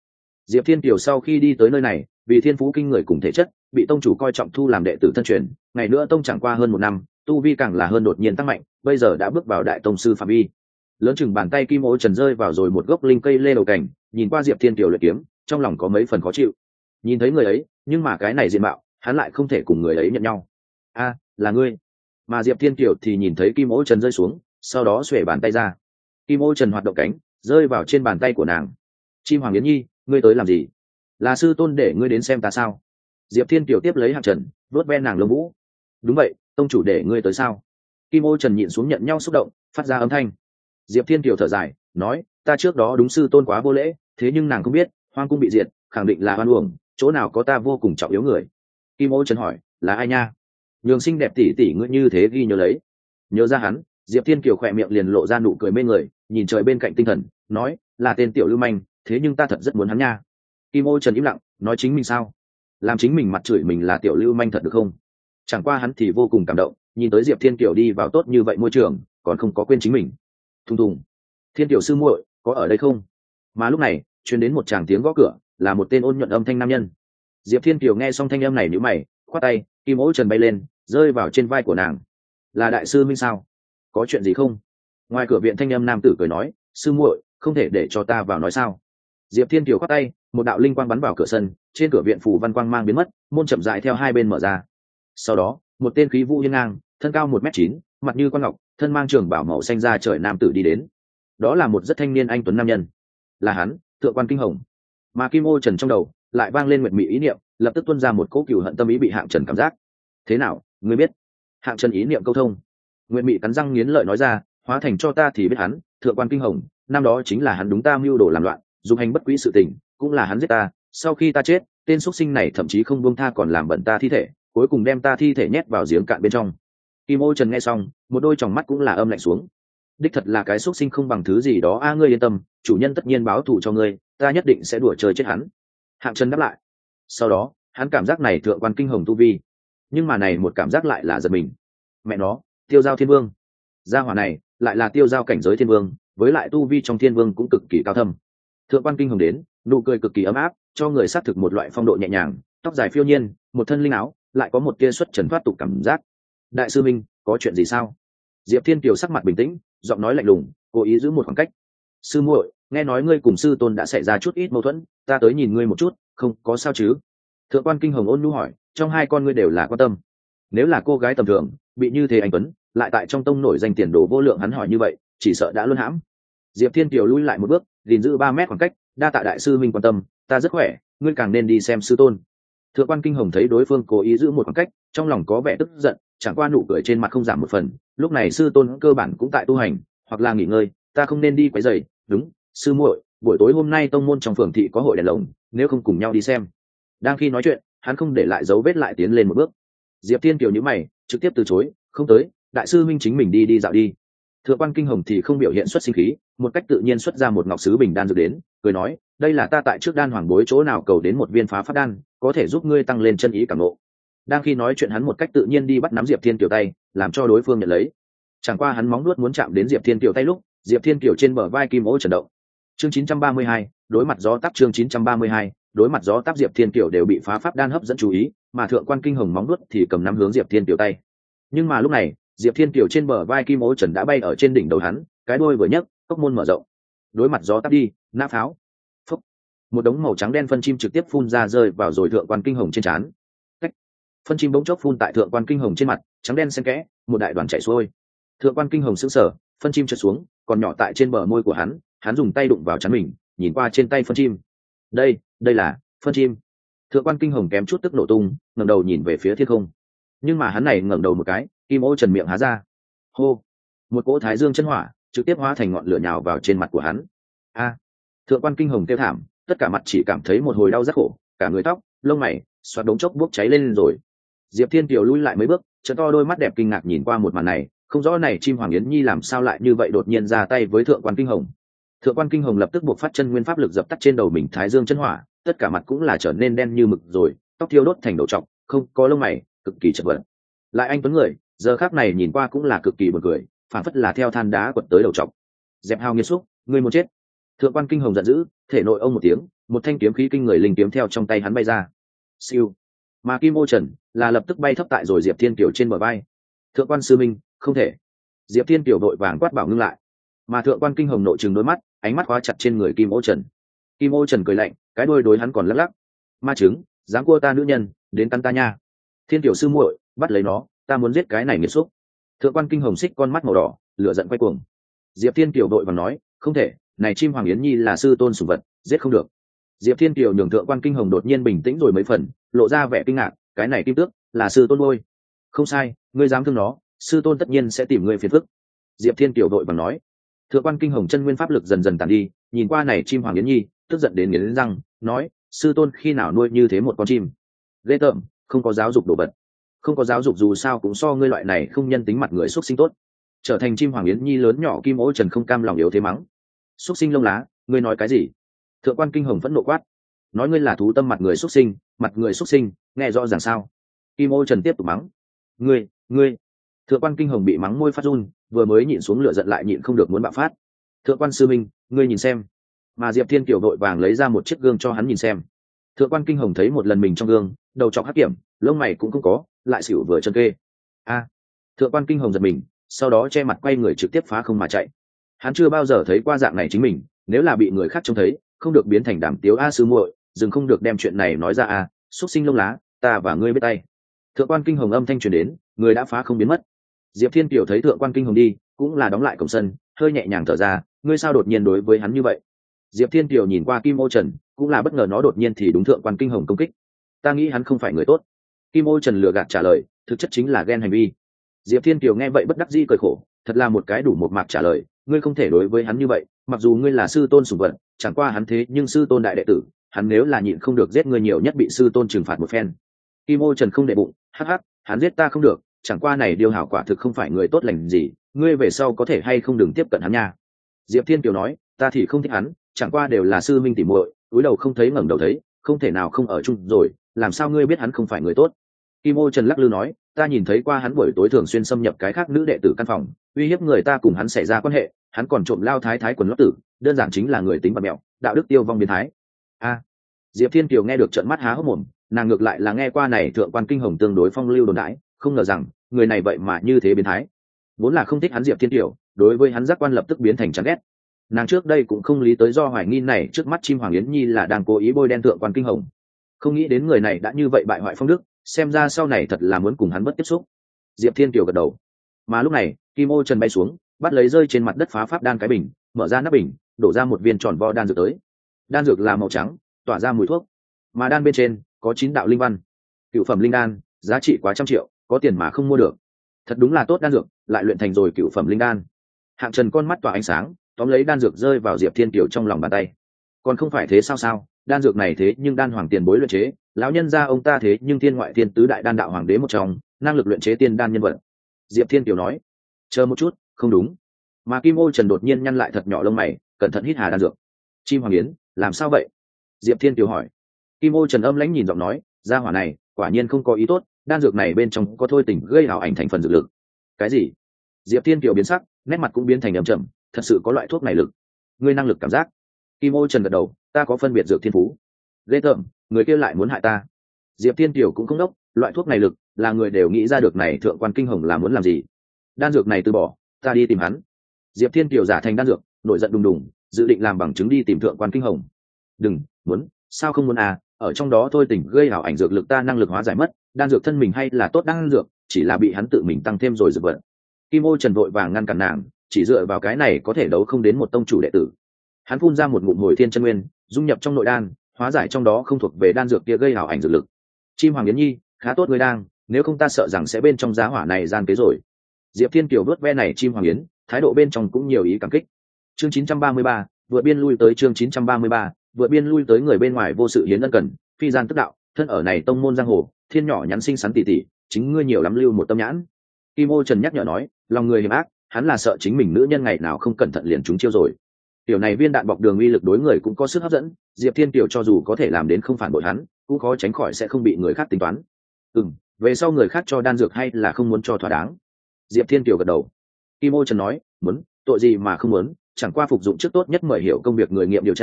Diệp Thiên Kiều sau khi đi tới nơi này, vì thiên phú kinh người cùng thể chất, bị tông chủ coi trọng thu làm đệ tử thân truyền, ngày nữa tông chẳng qua hơn 1 năm, tu vi càng là hơn đột nhiên tăng mạnh, bây giờ đã bước vào đại tông sư phạm vi. Lớn chừng bàn tay Kim Ô Trần rơi vào rồi một gốc linh cây lê đầu cảnh, nhìn qua Diệp Thiên Kiều luyện kiếm, trong lòng có mấy phần khó chịu. Nhìn thấy người ấy, nhưng mà cái này diện mạo, hắn lại không thể cùng người ấy nhận nhau. A, là ngươi. Mà Diệp Thiên Kiều thì nhìn thấy Kim Ô Trần rơi xuống, sau đó xuề bàn tay ra. Kim Ô Trần hoạt động cánh, rơi vào trên bàn tay của nàng. Chim Hoàng Yến Nhi, ngươi tới làm gì? Là sư tôn để ngươi đến xem ta sao? Diệp Thiên Kiều tiếp lấy Hạng Trần, vuốt ve nàng lông vũ. Đúng vậy, tông chủ để ngươi tới sao? Kim Ô Trần nhịn xuống nhận nhau xúc động, phát ra âm thanh. Diệp Thiên Kiều thở dài, nói, ta trước đó đúng sư tôn quá vô lễ, thế nhưng nàng không biết, hoang cung bị diệt, khẳng định là oan uổng, chỗ nào có ta vô cùng trọng yếu người. Kim Ô Trần hỏi, là ai nha? Nhường xinh đẹp tỷ tỷ ngươi như thế ghi nhớ lấy. Nhớ ra hắn, Diệp Thiên Kiều khỏe miệng liền lộ ra nụ cười mê người, nhìn trời bên cạnh tinh thần, nói, là tên tiểu lưu manh, thế nhưng ta thật rất muốn hắn nha. Kim Ô Trần im lặng, nói chính mình sao? Làm chính mình mặt chửi mình là tiểu lưu manh thật được không? Chẳng qua hắn thì vô cùng cảm động, nhìn tới Diệp Thiên Kiều đi vào tốt như vậy môi trường, còn không có quên chính mình. Thùng thùng. Thiên Kiều sư muội, có ở đây không? Mà lúc này, truyền đến một tràng tiếng gõ cửa, là một tên ôn nhuận âm thanh nam nhân. Diệp Thiên Kiều nghe xong thanh âm này nhíu mày, khoát tay, Kim Ô Trần bay lên, rơi vào trên vai của nàng. Là đại sư Minh sao? Có chuyện gì không? Ngoài cửa viện thanh âm nam tử cười nói, sư muội, không thể để cho ta vào nói sao? Diệp Thiên Kiều khoát tay, một đạo linh quang bắn vào cửa sân, trên cửa viện phù văn quang mang biến mất, môn chậm rãi theo hai bên mở ra. Sau đó, một tên khí vũ hiên ngang, thân cao 1m9, mặt như quan ngọc, thân mang trường bảo màu xanh da trời nam tử đi đến. Đó là một rất thanh niên anh tuấn nam nhân. Là hắn, Thượng quan Kinh Hồng. Mà Kim Ô Trần trong đầu lại vang lên nguyệt mị ý niệm, lập tức tuôn ra một cỗ cừu hận tâm ý bị Hạng Trần cảm giác. Thế nào, ngươi biết? Hạng Trần ý niệm câu thông. Nguyệt mị cắn răng nghiến lợi nói ra, hóa thành cho ta thì biết hắn, Thượng quan Kinh Hồng, năm đó chính là hắn đúng ta mưu đồ làm loạn, dùng hành bất quý sự tình, cũng là hắn giết ta, sau khi ta chết, tên xuất sinh này thậm chí không buông tha còn làm bẩn ta thi thể, cuối cùng đem ta thi thể nhét vào giếng cạn bên trong. Kim Ô Trần nghe xong, một đôi tròng mắt cũng là âm lạnh xuống. Đích thật là cái xuất sinh không bằng thứ gì đó a, ngươi yên tâm, chủ nhân tất nhiên báo thù cho ngươi, ta nhất định sẽ đùa chơi chết hắn. Hạng Trần đáp lại. Sau đó, hắn cảm giác này Thượng quan Kinh Hồng tu vi, nhưng mà này một cảm giác lại là giật mình. Mẹ nó, Tiêu Giao Thiên Vương, gia hỏa này lại là tiêu giao cảnh giới thiên vương, với lại tu vi trong thiên vương cũng cực kỳ cao thâm. Thượng quan Kinh Hồng đến, nụ cười cực kỳ ấm áp, cho người xác thực một loại phong độ nhẹ nhàng, tóc dài phiêu nhiên, một thân linh áo, lại có một tia xuất trần thoát tục cảm giác. Đại sư Minh, có chuyện gì sao? Diệp Thiên Kiều sắc mặt bình tĩnh, giọng nói lạnh lùng, cố ý giữ một khoảng cách. Sư muội, nghe nói ngươi cùng sư tôn đã xảy ra chút ít mâu thuẫn, ta tới nhìn ngươi một chút, không có sao chứ? Thượng quan Kinh Hồng ôn nhu hỏi, trong hai con ngươi đều là quan tâm. Nếu là cô gái tầm thường, bị như thế anh tuấn, lại tại trong tông nổi danh tiền đồ vô lượng, hắn hỏi như vậy, chỉ sợ đã luân hãm. Diệp Thiên Kiều lui lại một bước, gìn giữ 3 mét khoảng cách, đa tạ đại sư Minh quan tâm, ta rất khỏe, ngươi càng nên đi xem sư tôn. Thượng quan Kinh Hồng thấy đối phương cố ý giữ một khoảng cách, trong lòng có vẻ tức giận, chẳng qua nụ cười trên mặt không giảm một phần. Lúc này sư tôn cơ bản cũng tại tu hành, hoặc là nghỉ ngơi, ta không nên đi quấy rầy. Đúng, sư muội, buổi tối hôm nay tông môn trong phường thị có hội đèn lồng, nếu không cùng nhau đi xem. Đang khi nói chuyện, hắn không để lại dấu vết lại tiến lên một bước. Diệp Thiên Kiều nhíu mày, trực tiếp từ chối, không tới, đại sư Minh chính mình đi đi dạo đi. Thượng quan Kinh Hồng thì không biểu hiện xuất sinh khí, một cách tự nhiên xuất ra một ngọc sứ bình đan dược đến, cười nói, đây là ta tại trước đan hoàng bối chỗ nào cầu đến một viên phá pháp đan, có thể giúp ngươi tăng lên chân ý cảm ngộ. Đang khi nói chuyện hắn một cách tự nhiên đi bắt nắm Diệp Thiên Kiều tay, làm cho đối phương nhận lấy. Chẳng qua hắn móng nuốt muốn chạm đến Diệp Thiên Kiều tay lúc, Diệp Thiên Kiều trên bờ vai Kim Ô Trần động. Chương 932, đối mặt gió táp. Chương 932, đối mặt gió táp. Diệp Thiên Kiều đều bị phá pháp đan hấp dẫn chú ý, mà Thượng quan Kinh Hồng móng nuốt thì cầm nắm hướng Diệp Thiên Kiều tay. Nhưng mà lúc này, Diệp Thiên Kiều trên bờ vai Kim Ô Trần đã bay ở trên đỉnh đầu hắn, cái đuôi vừa nhấc, cốc môn mở rộng. Đối mặt gió táp đi, nã pháo. Phúc. Một đống màu trắng đen phân chim trực tiếp phun ra rơi vào rồi Thượng quan Kinh Hồng trên trán. Cách. Phân chim bỗng chốc phun tại Thượng quan Kinh Hồng trên mặt, trắng đen xen kẽ, một đại đoàn chảy xuôi. Thượng quan Kinh Hồng sững sờ, phân chim trượt xuống, còn nhỏ tại trên bờ môi của hắn dùng tay đụng vào trán mình, nhìn qua trên tay phân chim. Đây là phân chim. Thượng quan Kinh Hồng kém chút tức nổ tung, ngẩng đầu nhìn về phía thiên không. Nhưng mà hắn này ngẩng đầu một cái, Kim Ô Trần miệng há ra. Hô! Một cỗ thái dương chân hỏa trực tiếp hóa thành ngọn lửa nhào vào trên mặt của hắn. A! Thượng quan Kinh Hồng kêu thảm, tất cả mặt chỉ cảm thấy một hồi đau rất khổ, cả người tóc, lông mày, xoát đống chốc bốc cháy lên rồi. Diệp Thiên Kiều lui lại mấy bước, trợn to đôi mắt đẹp kinh ngạc nhìn qua một màn này, không rõ này chim Hoàng Yến Nhi làm sao lại như vậy đột nhiên ra tay với Thượng quan Kinh Hồng. Thượng quan Kinh Hồng lập tức buộc phát chân nguyên pháp lực dập tắt trên đầu mình thái dương chân hỏa, tất cả mặt cũng là trở nên đen như mực rồi, tóc thiêu đốt thành đầu trọc, không có lông mày, cực kỳ chật vật. Lại anh tuấn người, giờ khắc này nhìn qua cũng là cực kỳ buồn cười, phản phất là theo than đá quật tới đầu trọc. Dẹp Hào nghiệt xúc, ngươi muốn chết. Thượng quan Kinh Hồng giận dữ, thể nội ông một tiếng, một thanh kiếm khí kinh người linh kiếm theo trong tay hắn bay ra. Siêu. Mà Kim Ô Trần là lập tức bay thấp tại rồi Diệp Thiên Kiều trên bờ vai. Thượng quan sư minh, không thể. Diệp Thiên Kiều đội vàng quát bảo ngưng lại. Mà thượng quan kinh hồng nội trừng đôi mắt, ánh mắt khóa chặt trên người Kim Ô Trần. Kim Ô Trần cười lạnh, cái đuôi đối hắn còn lắc lắc. Ma trứng, dám cua ta nữ nhân, đến căn ta nha. Thiên Kiều sư muội, bắt lấy nó, ta muốn giết cái này nghiệt xúc. Thượng quan kinh hồng xích con mắt màu đỏ, lửa giận quay cuồng. Diệp Thiên Kiều đội vàng nói, không thể, này chim hoàng yến nhi là sư tôn sủng vật, giết không được. Diệp Thiên Kiều nhường thượng quan kinh hồng đột nhiên bình tĩnh rồi mấy phần, lộ ra vẻ kinh ngạc, cái này kim tước là sư tôn ngôi. Không sai, ngươi dám thương nó, sư tôn tất nhiên sẽ tìm ngươi phiền phức. Diệp Thiên Kiều đội vàng nói. Thượng quan kinh hồng chân nguyên pháp lực dần dần tàn đi, nhìn qua này chim hoàng yến nhi, tức giận đến nghiến răng, nói, sư tôn khi nào nuôi như thế một con chim? Ghê tởm, không có giáo dục đồ vật. Không có giáo dục dù sao cũng so ngươi loại này không nhân tính mặt người xuất sinh tốt. Trở thành chim hoàng yến nhi lớn nhỏ Kim Ô Trần không cam lòng yếu thế mắng. Xuất sinh lông lá, ngươi nói cái gì? Thượng quan kinh hồng phẫn nộ quát, nói ngươi là thú tâm mặt người xuất sinh, mặt người xuất sinh, nghe rõ ràng sao? Kim Ô Trần tiếp tục mắng. Ngươi. Thượng quan kinh hồng bị mắng môi phát run, vừa mới nhịn xuống lửa giận lại nhịn không được muốn bạo phát. Thượng quan sư minh, ngươi nhìn xem. Mà Diệp Thiên Kiều đội vàng lấy ra một chiếc gương cho hắn nhìn xem. Thượng quan kinh hồng thấy một lần mình trong gương, đầu trọc hắc kiểm, lông mày cũng không có, lại xỉu vừa chân kê. Thượng quan kinh hồng giật mình, sau đó che mặt quay người trực tiếp phá không mà chạy. Hắn chưa bao giờ thấy qua dạng này chính mình, nếu là bị người khác trông thấy, không được biến thành đàm tiếu a sư muội, dừng không được đem chuyện này nói ra a, xúc sinh lông lá, ta và ngươi biết tay. Thượng quan kinh hồng âm thanh truyền đến, người đã phá không biến mất. Diệp Thiên Kiều thấy thượng quan kinh hồng đi, cũng là đóng lại cổng sân, hơi nhẹ nhàng thở ra, ngươi sao đột nhiên đối với hắn như vậy? Diệp Thiên Kiều nhìn qua Kim Ô Trần, cũng là bất ngờ nó đột nhiên thì đúng thượng quan kinh hồng công kích. Ta nghĩ hắn không phải người tốt. Kim Ô Trần lừa gạt trả lời, thực chất chính là ghen hành vi. Diệp Thiên Kiều nghe vậy bất đắc dĩ cười khổ, thật là một cái đủ một mạc trả lời, ngươi không thể đối với hắn như vậy, mặc dù ngươi là sư tôn sủng vật, chẳng qua hắn thế nhưng sư tôn đại đệ tử, hắn nếu là nhịn không được giết ngươi nhiều nhất bị sư tôn trừng phạt một phen. Kim Ô Trần không để bụng, hắc hắc, hắn giết ta không được, chẳng qua này điều hảo quả thực không phải người tốt lành gì, ngươi về sau có thể hay không đừng tiếp cận hắn nha. Diệp Thiên Kiều nói, ta thì không thích hắn, chẳng qua đều là sư minh tỉ muội, cúi đầu không thấy ngẩng đầu thấy, không thể nào không ở chung rồi, làm sao ngươi biết hắn không phải người tốt? Kim Ô Trần lắc lư nói, ta nhìn thấy qua hắn buổi tối thường xuyên xâm nhập cái khác nữ đệ tử căn phòng, uy hiếp người ta cùng hắn xảy ra quan hệ, hắn còn trộm lao thái thái quần lót tử, đơn giản chính là người tính bạt mẹo, đạo đức tiêu vong biến thái. Diệp Thiên Kiều nghe được trợn mắt há hốc mồm, nàng ngược lại là nghe qua này thượng quan kinh hồng tương đối phong lưu đồn đãi, không ngờ rằng người này vậy mà như thế biến thái. Vốn là không thích hắn Diệp Thiên Kiều, đối với hắn giác quan lập tức biến thành chán ghét. Nàng trước đây cũng không lý tới do hoài nghi này trước mắt chim hoàng yến nhi là đang cố ý bôi đen thượng quan kinh hồng, không nghĩ đến người này đã như vậy bại hoại phong đức, xem ra sau này thật là muốn cùng hắn bất tiếp xúc. Diệp Thiên Kiều gật đầu. Mà lúc này Kim Ô Trần bay xuống, bắt lấy rơi trên mặt đất phá pháp đan cái bình, mở ra nắp bình, đổ ra một viên tròn vo đan dược tới. Đan dược là màu trắng, tỏa ra mùi thuốc, mà đan bên trên có 9 đạo linh văn. Cựu phẩm linh đan, giá trị quá 100 triệu, có tiền mà không mua được. Thật đúng là tốt đan dược, lại luyện thành rồi cựu phẩm linh đan. Hạng Trần con mắt tỏa ánh sáng, tóm lấy đan dược rơi vào Diệp Thiên Kiều trong lòng bàn tay. Còn không phải thế sao, đan dược này thế nhưng đan hoàng tiền bối luyện chế, lão nhân gia ông ta thế nhưng thiên ngoại thiên tứ đại đan đạo hoàng đế một trong, năng lực luyện chế tiên đan nhân vật. Diệp Thiên Kiều nói, chờ một chút, không đúng. Mà Kim Ô Trần đột nhiên nhăn lại thật nhỏ lông mày, cẩn thận hít hà đan dược. Chim hoàng yến, làm sao vậy? Diệp Thiên Kiều hỏi. Kim Ô Trần âm lãnh nhìn giọng nói, gia hỏa này quả nhiên không có ý tốt, đan dược này bên trong có thôi tình gây ảo ảnh thành phần dược lực. Cái gì? Diệp Thiên Kiều biến sắc, nét mặt cũng biến thành âm trầm, thật sự có loại thuốc này lực? Ngươi năng lực cảm giác? Kim Ô Trần gật đầu, ta có phân biệt dược thiên phú. Ghê tởm, người kia lại muốn hại ta. Diệp Thiên Kiều cũng không đốc, loại thuốc này lực là người đều nghĩ ra được, này thượng quan kinh hồng là muốn làm gì? Đan dược này từ bỏ, ta đi tìm hắn. Diệp Thiên Kiều giả thành đan dược, nổi giận đùng đùng, dự định làm bằng chứng đi tìm thượng quan kinh hồng. Đừng, muốn, sao không muốn à, ở trong đó thôi tình gây ảo ảnh dược lực ta năng lực hóa giải mất, đan dược thân mình hay là tốt đan dược, chỉ là bị hắn tự mình tăng thêm rồi dược vật. Kim Ô Trần vội vàng ngăn cản nàng, chỉ dựa vào cái này có thể đấu không đến một tông chủ đệ tử. Hắn phun ra một ngụm hồi thiên chân nguyên, dung nhập trong nội đan, hóa giải trong đó không thuộc về đan dược kia gây ảo ảnh dược lực. Chim hoàng yến nhi, khá tốt ngươi đang, nếu không ta sợ rằng sẽ bên trong giá hỏa này gian kế rồi. Diệp Thiên Kiều vớt ve này chim hoàng yến, thái độ bên trong cũng nhiều ý cảm kích. Chương 933, vượt biên lui tới chương 933, vượt biên lui tới người bên ngoài vô sự hiến ân cần, phi gian tức đạo, thân ở này tông môn giang hồ, thiên nhỏ nhắn xinh xắn tỉ tỉ, chính ngươi nhiều lắm lưu một tâm nhãn. Kim Ô Trần nhắc nhở nói, lòng người hiểm ác, hắn là sợ chính mình nữ nhân ngày nào không cẩn thận liền trúng chiêu rồi. Tiểu này viên đạn bọc đường uy lực đối người cũng có sức hấp dẫn, Diệp Thiên Kiều cho dù có thể làm đến không phản bội hắn, cũng khó tránh khỏi sẽ không bị người khác tính toán. Về sau người khác cho đan dược hay là không muốn cho thỏa đáng. Diệp Thiên Kiều gật đầu. Kim Ô Trần nói, muốn, tội gì mà không muốn, chẳng qua phục dụng trước tốt nhất mời hiểu công việc người nghiệm điều tra,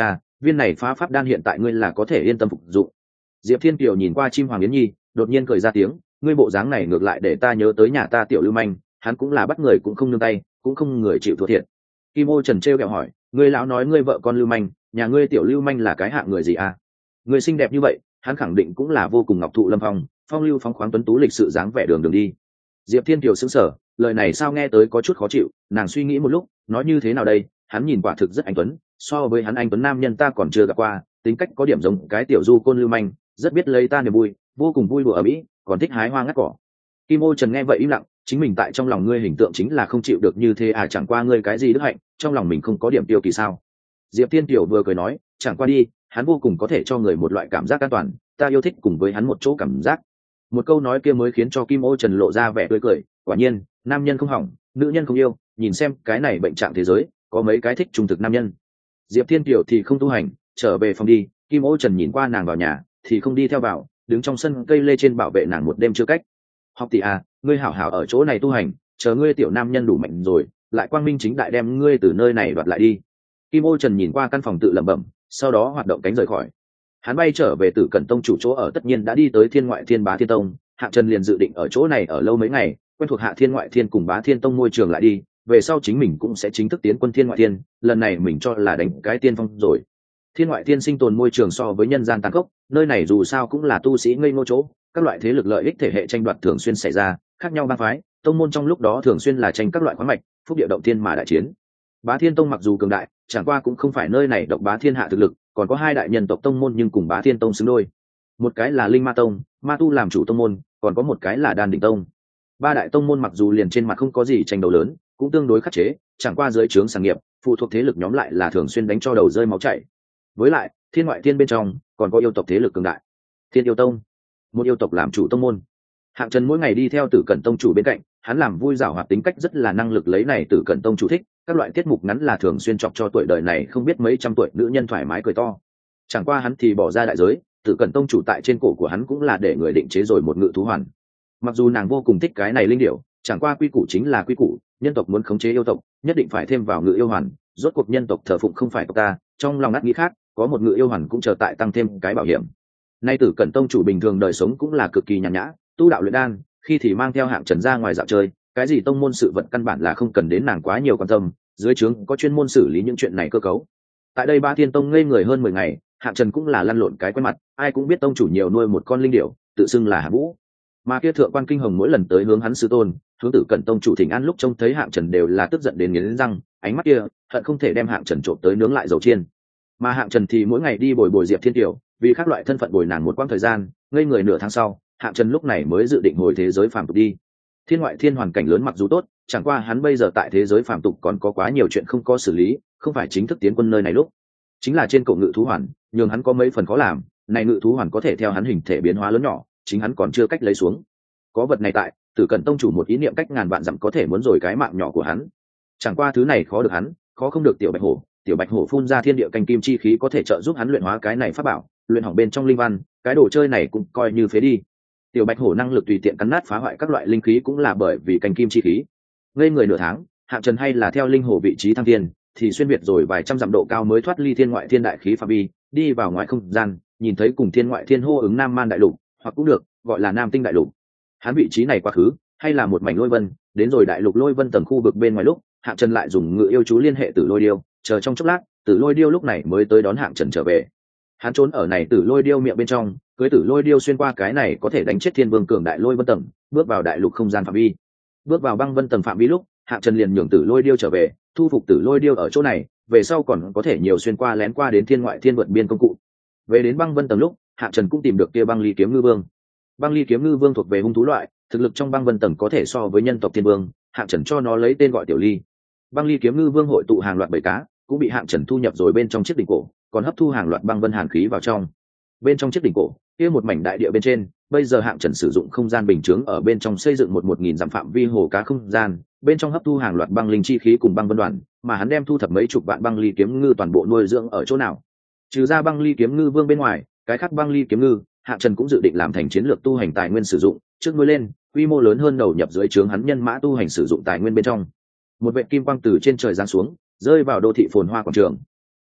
viên này phá pháp đan hiện tại ngươi là có thể yên tâm phục dụng. Diệp Thiên Kiều nhìn qua chim hoàng yến nhi, đột nhiên cười ra tiếng, ngươi bộ dáng này ngược lại để ta nhớ tới nhà ta tiểu lưu manh, hắn cũng là bắt người cũng không nương tay, cũng không người chịu thua thiệt. Kim Ô Trần trêu ghẹo hỏi, ngươi lão nói ngươi vợ con lưu manh, nhà ngươi tiểu lưu manh là cái hạng người gì à? Người xinh đẹp như vậy, hắn khẳng định cũng là vô cùng ngọc thụ lâm phong, phong lưu phóng khoáng tuấn tú lịch sự dáng vẻ đường đường đi. Diệp Thiên Kiều sững sờ, lời này sao nghe tới có chút khó chịu, nàng suy nghĩ một lúc, nói như thế nào đây, hắn nhìn quả thực rất anh tuấn, so với hắn anh tuấn nam nhân ta còn chưa gặp qua, tính cách có điểm giống cái tiểu du côn lưu manh, rất biết lấy ta niềm vui, vô cùng vui đùa ở mỹ, còn thích hái hoa ngắt cỏ. Kim Ô Trần nghe vậy im lặng, chính mình tại trong lòng ngươi hình tượng chính là không chịu được như thế à, chẳng qua ngươi cái gì đức hạnh, trong lòng mình không có điểm tiêu kỳ sao? Diệp Thiên Kiều vừa cười nói, chẳng qua đi, hắn vô cùng có thể cho người một loại cảm giác an toàn, ta yêu thích cùng với hắn một chỗ cảm giác. Một câu nói kia mới khiến cho Kim Ô Trần lộ ra vẻ tươi cười, quả nhiên, nam nhân không hỏng, nữ nhân không yêu, nhìn xem cái này bệnh trạng thế giới, có mấy cái thích trung thực nam nhân. Diệp Thiên Kiều thì không tu hành, trở về phòng đi, Kim Ô Trần nhìn qua nàng vào nhà, thì không đi theo vào, đứng trong sân cây lê trên bảo vệ nàng một đêm chưa cách. Học tỷ à, ngươi hảo hảo ở chỗ này tu hành, chờ ngươi tiểu nam nhân đủ mạnh rồi, lại quang minh chính đại đem ngươi từ nơi này đoạt lại đi. Kim Ô Trần nhìn qua căn phòng tự lẩm bẩm, sau đó hoạt động cánh rời khỏi. Hắn bay trở về Tử Cẩn Tông chủ chỗ ở, tất nhiên đã đi tới Thiên Ngoại Thiên Bá Thiên Tông, Hạng Trần liền dự định ở chỗ này ở lâu mấy ngày, quen thuộc Hạ Thiên Ngoại Thiên cùng Bá Thiên Tông môi trường lại đi, về sau chính mình cũng sẽ chính thức tiến quân Thiên Ngoại Thiên, lần này mình cho là đánh cái tiên phong rồi. Thiên Ngoại Thiên sinh tồn môi trường so với nhân gian tàn khốc, nơi này dù sao cũng là tu sĩ ngây ngô chỗ, các loại thế lực lợi ích thể hệ tranh đoạt thường xuyên xảy ra, khác nhau bang phái, tông môn trong lúc đó thường xuyên là tranh các loại khoáng mạch, phúc địa động thiên mà đại chiến. Bá Thiên Tông mặc dù cường đại, chẳng qua cũng không phải nơi này độc bá thiên hạ thực lực, còn có hai đại nhân tộc tông môn nhưng cùng Bá Thiên Tông xứng đôi. Một cái là Linh Ma Tông, Ma Tu làm chủ tông môn, còn có một cái là Đan Đỉnh Tông. Ba đại tông môn mặc dù liền trên mặt không có gì tranh đấu lớn, cũng tương đối khắc chế, chẳng qua dưới trướng sản nghiệp, phụ thuộc thế lực nhóm lại là thường xuyên đánh cho đầu rơi máu chảy. Với lại, Thiên Ngoại Thiên bên trong còn có yêu tộc thế lực cường đại. Thiên Yêu Tông, một yêu tộc làm chủ tông môn. Hạng Trần mỗi ngày đi theo Tử Cẩn Tông chủ bên cạnh, hắn làm vui giảo hoạt tính cách rất là năng lực lấy này Tử Cẩn Tông chủ thích, các loại tiết mục ngắn là thường xuyên chọc cho tuổi đời này không biết mấy trăm tuổi nữ nhân thoải mái cười to. Chẳng qua hắn thì bỏ ra đại giới, Tử Cẩn Tông chủ tại trên cổ của hắn cũng là để người định chế rồi một ngự thú hoàn. Mặc dù nàng vô cùng thích cái này linh điểu, chẳng qua quy củ chính là quy củ, nhân tộc muốn khống chế yêu tộc, nhất định phải thêm vào ngự yêu hoàn, rốt cuộc nhân tộc thờ phụng không phải tộc ta, trong lòng ngắt nghĩ khác, có một ngự yêu hoàn cũng chờ tại tăng thêm cái bảo hiểm. Nay Tử Cẩn Tông chủ bình thường đời sống cũng là cực kỳ nhàn nhã, tu đạo luyện đan, khi thì mang theo Hạng Trần ra ngoài dạo chơi, cái gì tông môn sự vật căn bản là không cần đến nàng quá nhiều quan tâm, dưới trướng có chuyên môn xử lý những chuyện này cơ cấu. Tại đây Bá Thiên Tông ngây người hơn 10 ngày, Hạng Trần cũng là lăn lộn cái quen mặt, ai cũng biết tông chủ nhiều nuôi một con linh điểu, tự xưng là Hạ Vũ. Mà kia thượng quan kinh hồng mỗi lần tới hướng hắn sư tôn, hướng Tử Cẩn Tông chủ thỉnh an lúc trông thấy Hạng Trần đều là tức giận đến nghiến răng, ánh mắt kia hận không thể đem Hạng Trần trộm tới nướng lại dầu chiên. Mà Hạng Trần thì mỗi ngày đi bồi bồi Diệp Thiên Tiểu, vì các loại thân phận bồi nàng một quãng thời gian, ngây người nửa tháng sau, Hạng Trần lúc này mới dự định hồi thế giới phàm tục đi. Thiên Ngoại Thiên hoàn cảnh lớn mặc dù tốt, chẳng qua hắn bây giờ tại thế giới phàm tục còn có quá nhiều chuyện không có xử lý, không phải chính thức tiến quân nơi này lúc. Chính là trên cổ ngự thú hoàn, nhường hắn có mấy phần khó làm, này ngự thú hoàn có thể theo hắn hình thể biến hóa lớn nhỏ, chính hắn còn chưa cách lấy xuống. Có vật này tại, Tử Cẩn Tông chủ một ý niệm cách ngàn vạn dặm có thể muốn rồi cái mạng nhỏ của hắn. Chẳng qua thứ này khó được hắn, khó không được tiểu bạch hổ phun ra thiên địa canh kim chi khí có thể trợ giúp hắn luyện hóa cái này pháp bảo, luyện hỏng bên trong linh văn, cái đồ chơi này cũng coi như phế đi. Tiểu bạch hổ năng lực tùy tiện cắn nát phá hoại các loại linh khí cũng là bởi vì canh kim chi khí. Ngây người nửa tháng, Hạng Trần hay là theo linh hổ vị trí thăng thiên, thì xuyên việt rồi vài trăm dặm độ cao mới thoát ly Thiên Ngoại Thiên đại khí phạm vi, đi vào ngoại không gian, nhìn thấy cùng Thiên Ngoại Thiên hô ứng Nam Man đại lục, hoặc cũng được gọi là Nam Tinh đại lục. Hắn vị trí này quá khứ, hay là một mảnh lôi vân, đến rồi đại lục lôi vân tầng khu vực bên ngoài lúc, Hạng Trần lại dùng ngự yêu chú liên hệ Tử Lôi Điêu, chờ trong chốc lát, Tử Lôi Điêu lúc này mới tới đón Hạng Trần trở về. Hắn trốn ở này Tử Lôi Điêu miệng bên trong, cưới Tử Lôi Điêu xuyên qua cái này có thể đánh chết Thiên Vương cường đại lôi vân tầng, bước vào đại lục không gian phạm vi. Bước vào băng vân tầng phạm vi lúc, Hạng Trần liền nhường Tử Lôi Điêu trở về, thu phục Tử Lôi Điêu ở chỗ này, về sau còn có thể nhiều xuyên qua lén qua đến Thiên Ngoại Thiên vượt biên công cụ. Về đến băng vân tầng lúc, Hạng Trần cũng tìm được kia Băng Ly Kiếm Ngư Vương. Băng Ly Kiếm Ngư Vương thuộc về hung thú loại, thực lực trong băng vân tầng có thể so với nhân tộc Thiên Vương, Hạng Trần cho nó lấy tên gọi Tiểu Ly. Băng Ly Kiếm Ngư Vương hội tụ hàng loạt bầy cá, cũng bị Hạng Trần thu nhập rồi bên trong chiếc đỉnh cổ, còn hấp thu hàng loạt băng vân hàn khí vào trong. Bên trong chiếc đỉnh cổ, kia một mảnh đại địa bên trên, bây giờ Hạng Trần sử dụng không gian bình chướng ở bên trong xây dựng 1000 dặm phạm vi hồ cá không gian, bên trong hấp thu hàng loạt băng linh chi khí cùng băng vân đoàn, mà hắn đem thu thập mấy chục vạn băng ly kiếm ngư toàn bộ nuôi dưỡng ở chỗ nào. Trừ ra Băng Ly Kiếm Ngư Vương bên ngoài, cái khác Băng Ly Kiếm Ngư, Hạng Trần cũng dự định làm thành chiến lược tu hành tài nguyên sử dụng, trước nuôi lên, quy mô lớn hơn đầu nhập dưới trướng hắn nhân mã tu hành sử dụng tài nguyên bên trong. Một vệt kim quang từ trên trời giáng xuống, rơi vào đô thị phồn hoa quảng trường.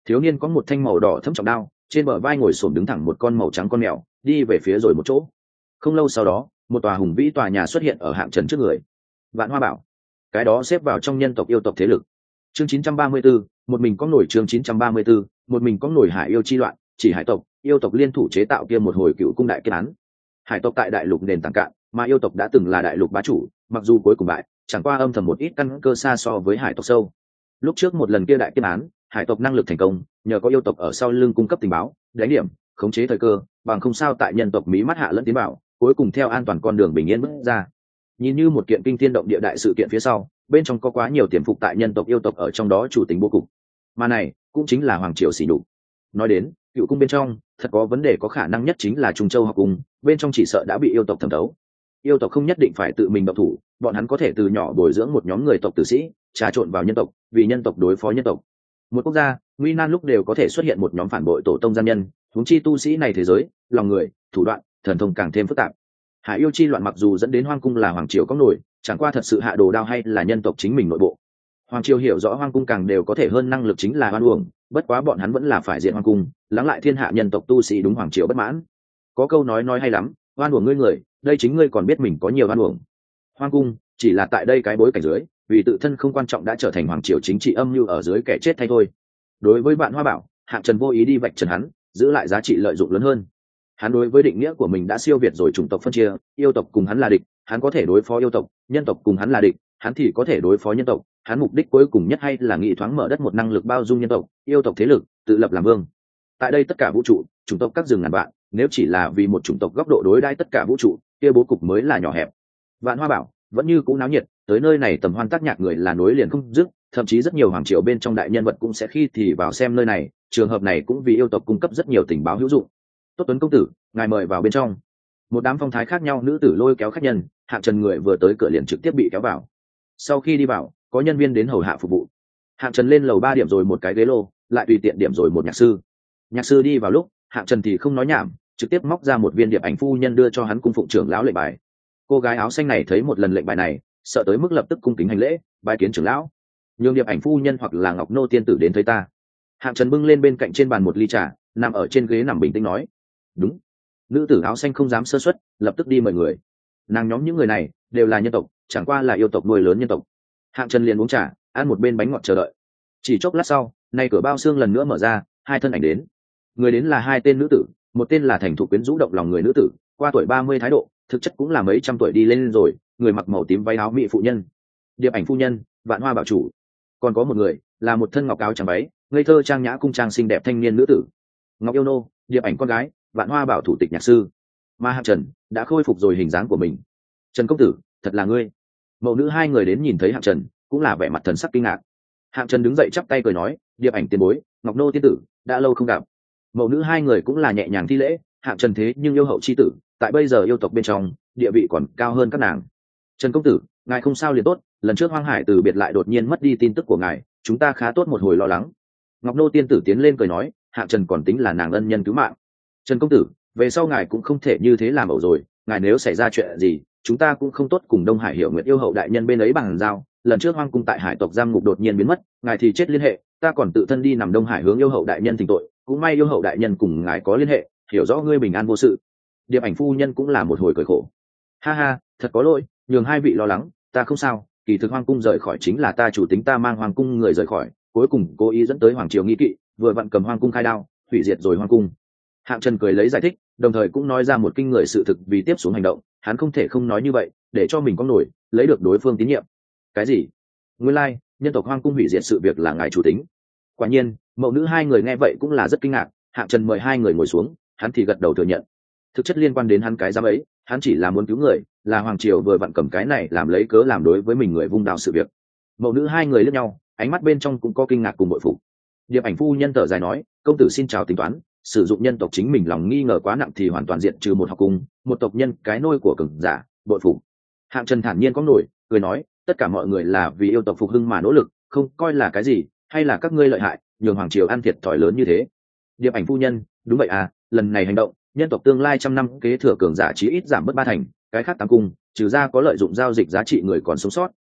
thiếu niên có một thanh màu đỏ thẫm trọng đao, trên bờ vai ngồi xổm đứng thẳng một con màu trắng con mèo, đi về phía rồi một chỗ. Không lâu sau đó, một tòa hùng vĩ tòa nhà xuất hiện ở Hạng Trần trước người. Vạn Hoa Bảo, cái đó xếp vào trong nhân tộc yêu tộc thế lực. Chương 934, một mình có nổi. Chương 934, một mình có nổi. Hải yêu chi loạn, chỉ hải tộc, yêu tộc liên thủ chế tạo kia một hồi cựu cung đại kết án. Hải tộc tại đại lục nền tảng cạn, mà yêu tộc đã từng là đại lục bá chủ, mặc dù cuối cùng bại, chẳng qua âm thầm một ít căn cơ xa so với hải tộc sâu. Lúc trước một lần kia đại kết án, hải tộc năng lực thành công, nhờ có yêu tộc ở sau lưng cung cấp tình báo, đánh điểm, khống chế thời cơ, bằng không sao tại nhân tộc mỹ mắt hạ lẫn tiến bảo, cuối cùng theo an toàn con đường bình yên bước ra. Nhìn như một kiện kinh thiên động địa đại sự kiện phía sau, bên trong có quá nhiều tiềm phục tại nhân tộc yêu tộc ở trong đó chủ tính bố cục, mà này cũng chính là hoàng triều xỉ nhục. Nói đến cựu cung bên trong, thật có vấn đề có khả năng nhất chính là Trung Châu học cung, bên trong chỉ sợ đã bị yêu tộc thẩm thấu. Yêu tộc không nhất định phải tự mình động thủ, bọn hắn có thể từ nhỏ bồi dưỡng một nhóm người tộc tử sĩ, trà trộn vào nhân tộc, vì nhân tộc đối phó nhân tộc. Một quốc gia nguy nan lúc đều có thể xuất hiện một nhóm phản bội tổ tông gian nhân, huống chi tu sĩ này thế giới, lòng người, thủ đoạn, thần thông càng thêm phức tạp. Hải yêu chi loạn mặc dù dẫn đến hoang cung là hoàng triều có nổi, chẳng qua thật sự hạ đồ đao hay là nhân tộc chính mình nội bộ. Hoàng triều hiểu rõ hoang cung càng đều có thể hơn năng lực chính là hoan uổng, bất quá bọn hắn vẫn là phải diện hoang cung, lắng lại thiên hạ nhân tộc tu sĩ đúng hoàng triều bất mãn. Có câu nói hay lắm, hoan uổng ngươi người, đây chính ngươi còn biết mình có nhiều hoan uổng. Hoang cung chỉ là tại đây cái bối cảnh dưới, vì tự thân không quan trọng đã trở thành hoàng triều chính trị âm mưu ở dưới kẻ chết thay thôi. Đối với Vạn Hoa Bảo, Hạng Trần vô ý đi vạch trần hắn, giữ lại giá trị lợi dụng lớn hơn. Hắn đối với định nghĩa của mình đã siêu việt rồi chủng tộc phân chia, yêu tộc cùng hắn là địch, hắn có thể đối phó yêu tộc, nhân tộc cùng hắn là địch, hắn thì có thể đối phó nhân tộc. Hắn mục đích cuối cùng nhất hay là nghị thoáng mở đất một năng lực bao dung nhân tộc, yêu tộc thế lực, tự lập làm vương. Tại đây tất cả vũ trụ, chủng tộc các rừng ngàn vạn, nếu chỉ là vì một chủng tộc góc độ đối đãi tất cả vũ trụ, kia bố cục mới là nhỏ hẹp. Vạn Hoa Bảo vẫn như cũ náo nhiệt, tới nơi này tầm hoan tác nhạc người là nối liền không dứt, thậm chí rất nhiều hoàng triều bên trong đại nhân vật cũng sẽ khi thì vào xem nơi này, trường hợp này cũng vì yêu tộc cung cấp rất nhiều tình báo hữu dụng. Tốt Tuấn công tử, ngài mời vào bên trong. Một đám phong thái khác nhau nữ tử lôi kéo khách nhân, Hạng Trần người vừa tới cửa liền trực tiếp bị kéo vào. Sau khi đi vào, có nhân viên đến hầu hạ phục vụ. Hạng Trần lên lầu 3 điểm rồi một cái ghế lô, lại tùy tiện điểm rồi một nhạc sư. Nhạc sư đi vào lúc, Hạng Trần thì không nói nhảm, trực tiếp móc ra một viên điệp ảnh phu nhân đưa cho hắn cung phụng trưởng lão lệnh bài. Cô gái áo xanh này thấy một lần lệnh bài này, sợ tới mức lập tức cung kính hành lễ, bái kiến trưởng lão. Nhường điệp ảnh phu nhân hoặc là Ngọc Nô tiên tử đến thấy ta. Hạng Trần bưng lên bên cạnh trên bàn một ly trà, nằm ở trên ghế nằm bình tĩnh nói. Đúng. Nữ tử áo xanh không dám sơ suất, lập tức đi mời người. Nàng nhóm những người này đều là nhân tộc, chẳng qua là yêu tộc nuôi lớn nhân tộc. Hạng Trần liền uống trà, ăn một bên bánh ngọt chờ đợi. Chỉ chốc lát sau, nay cửa bao xương lần nữa mở ra, hai thân ảnh đến. Người đến là hai tên nữ tử, một tên là thành thục quyến rũ động lòng người nữ tử, qua tuổi 30 thái độ, thực chất cũng là mấy trăm tuổi đi lên rồi, người mặc màu tím váy áo mỹ phụ nhân. Điệp ảnh phu nhân, Vạn Hoa Bảo chủ. Còn có một người, là một thân ngọc áo trắng váy, ngây thơ trang nhã cung trang xinh đẹp thanh niên nữ tử. Ngọc Yêu Nô, Điệp ảnh con gái, Vạn Hoa Bảo thủ tịch nhạc sư. Mà Hạng Trần đã khôi phục rồi hình dáng của mình. Trần công tử, thật là ngươi. Mẫu nữ hai người đến nhìn thấy Hạng Trần, cũng là vẻ mặt thần sắc kinh ngạc. Hạng Trần đứng dậy chắp tay cười nói, Điệp ảnh tiền bối, Ngọc Nô tiên tử, đã lâu không gặp. Mẫu nữ hai người cũng là nhẹ nhàng thi lễ. Hạng Trần thế nhưng yêu hậu chi tử, tại bây giờ yêu tộc bên trong, địa vị còn cao hơn các nàng. Trần công tử, ngài không sao liền tốt, lần trước Hoang Hải từ biệt lại đột nhiên mất đi tin tức của ngài, chúng ta khá tốt một hồi lo lắng. Ngọc Nô tiên tử tiến lên cười nói, Hạng Trần còn tính là nàng ân nhân cứu mạng. Trần công tử, về sau ngài cũng không thể như thế làm ẩu rồi, ngài nếu xảy ra chuyện gì, chúng ta cũng không tốt cùng Đông Hải Hiểu Nguyệt yêu hậu đại nhân bên ấy bằng giao. Lần trước Hoang cung tại hải tộc giam ngục đột nhiên biến mất, ngài thì chết liên hệ, ta còn tự thân đi nằm Đông Hải hướng yêu hậu đại nhân thỉnh tội, cũng may yêu hậu đại nhân cùng ngài có liên hệ, hiểu rõ ngươi bình an vô sự. Điệp ảnh phu nhân cũng là một hồi cười khổ. Ha ha, thật có lỗi, nhường hai vị lo lắng, ta không sao, kỳ thực Hoang cung rời khỏi chính là ta chủ tính, ta mang Hoang cung người rời khỏi, cuối cùng cố ý dẫn tới hoàng triều nghi kỵ, vừa vặn cầm Hoang cung khai đao, hủy diệt rồi Hoang cung. Hạng Trần cười lấy giải thích, đồng thời cũng nói ra một kinh người sự thực vì tiếp xuống hành động, hắn không thể không nói như vậy, để cho mình có nổi, lấy được đối phương tín nhiệm. Cái gì? Nguyên lai, nhân tộc Hoang cung hủy diệt sự việc là ngài chủ tính. Quả nhiên, mẫu nữ hai người nghe vậy cũng là rất kinh ngạc. Hạng Trần mời hai người ngồi xuống, hắn thì gật đầu thừa nhận. Thực chất liên quan đến hắn cái giám ấy, hắn chỉ là muốn cứu người, là hoàng triều vừa vặn cầm cái này làm lấy cớ làm đối với mình người vung đao sự việc. Mẫu nữ hai người liếc nhau, ánh mắt bên trong cũng có kinh ngạc cùng bội phục. Điệp ảnh phu nhân thở dài nói, công tử xin chào tính toán, sử dụng nhân tộc chính mình lòng nghi ngờ quá nặng thì hoàn toàn diện trừ một học cung, một tộc nhân cái nôi của cường giả, bội phục. Hạng Trần thản nhiên có nổi, cười nói, tất cả mọi người là vì yêu tộc phục hưng mà nỗ lực, không coi là cái gì, hay là các ngươi lợi hại, nhường hoàng triều ăn thiệt thòi lớn như thế. Điệp ảnh phu nhân, đúng vậy à, lần này hành động, nhân tộc tương lai trăm năm kế thừa cường giả chí ít giảm bớt 3 thành, cái khác 8 cung, trừ ra có lợi dụng giao dịch giá trị người còn sống sót,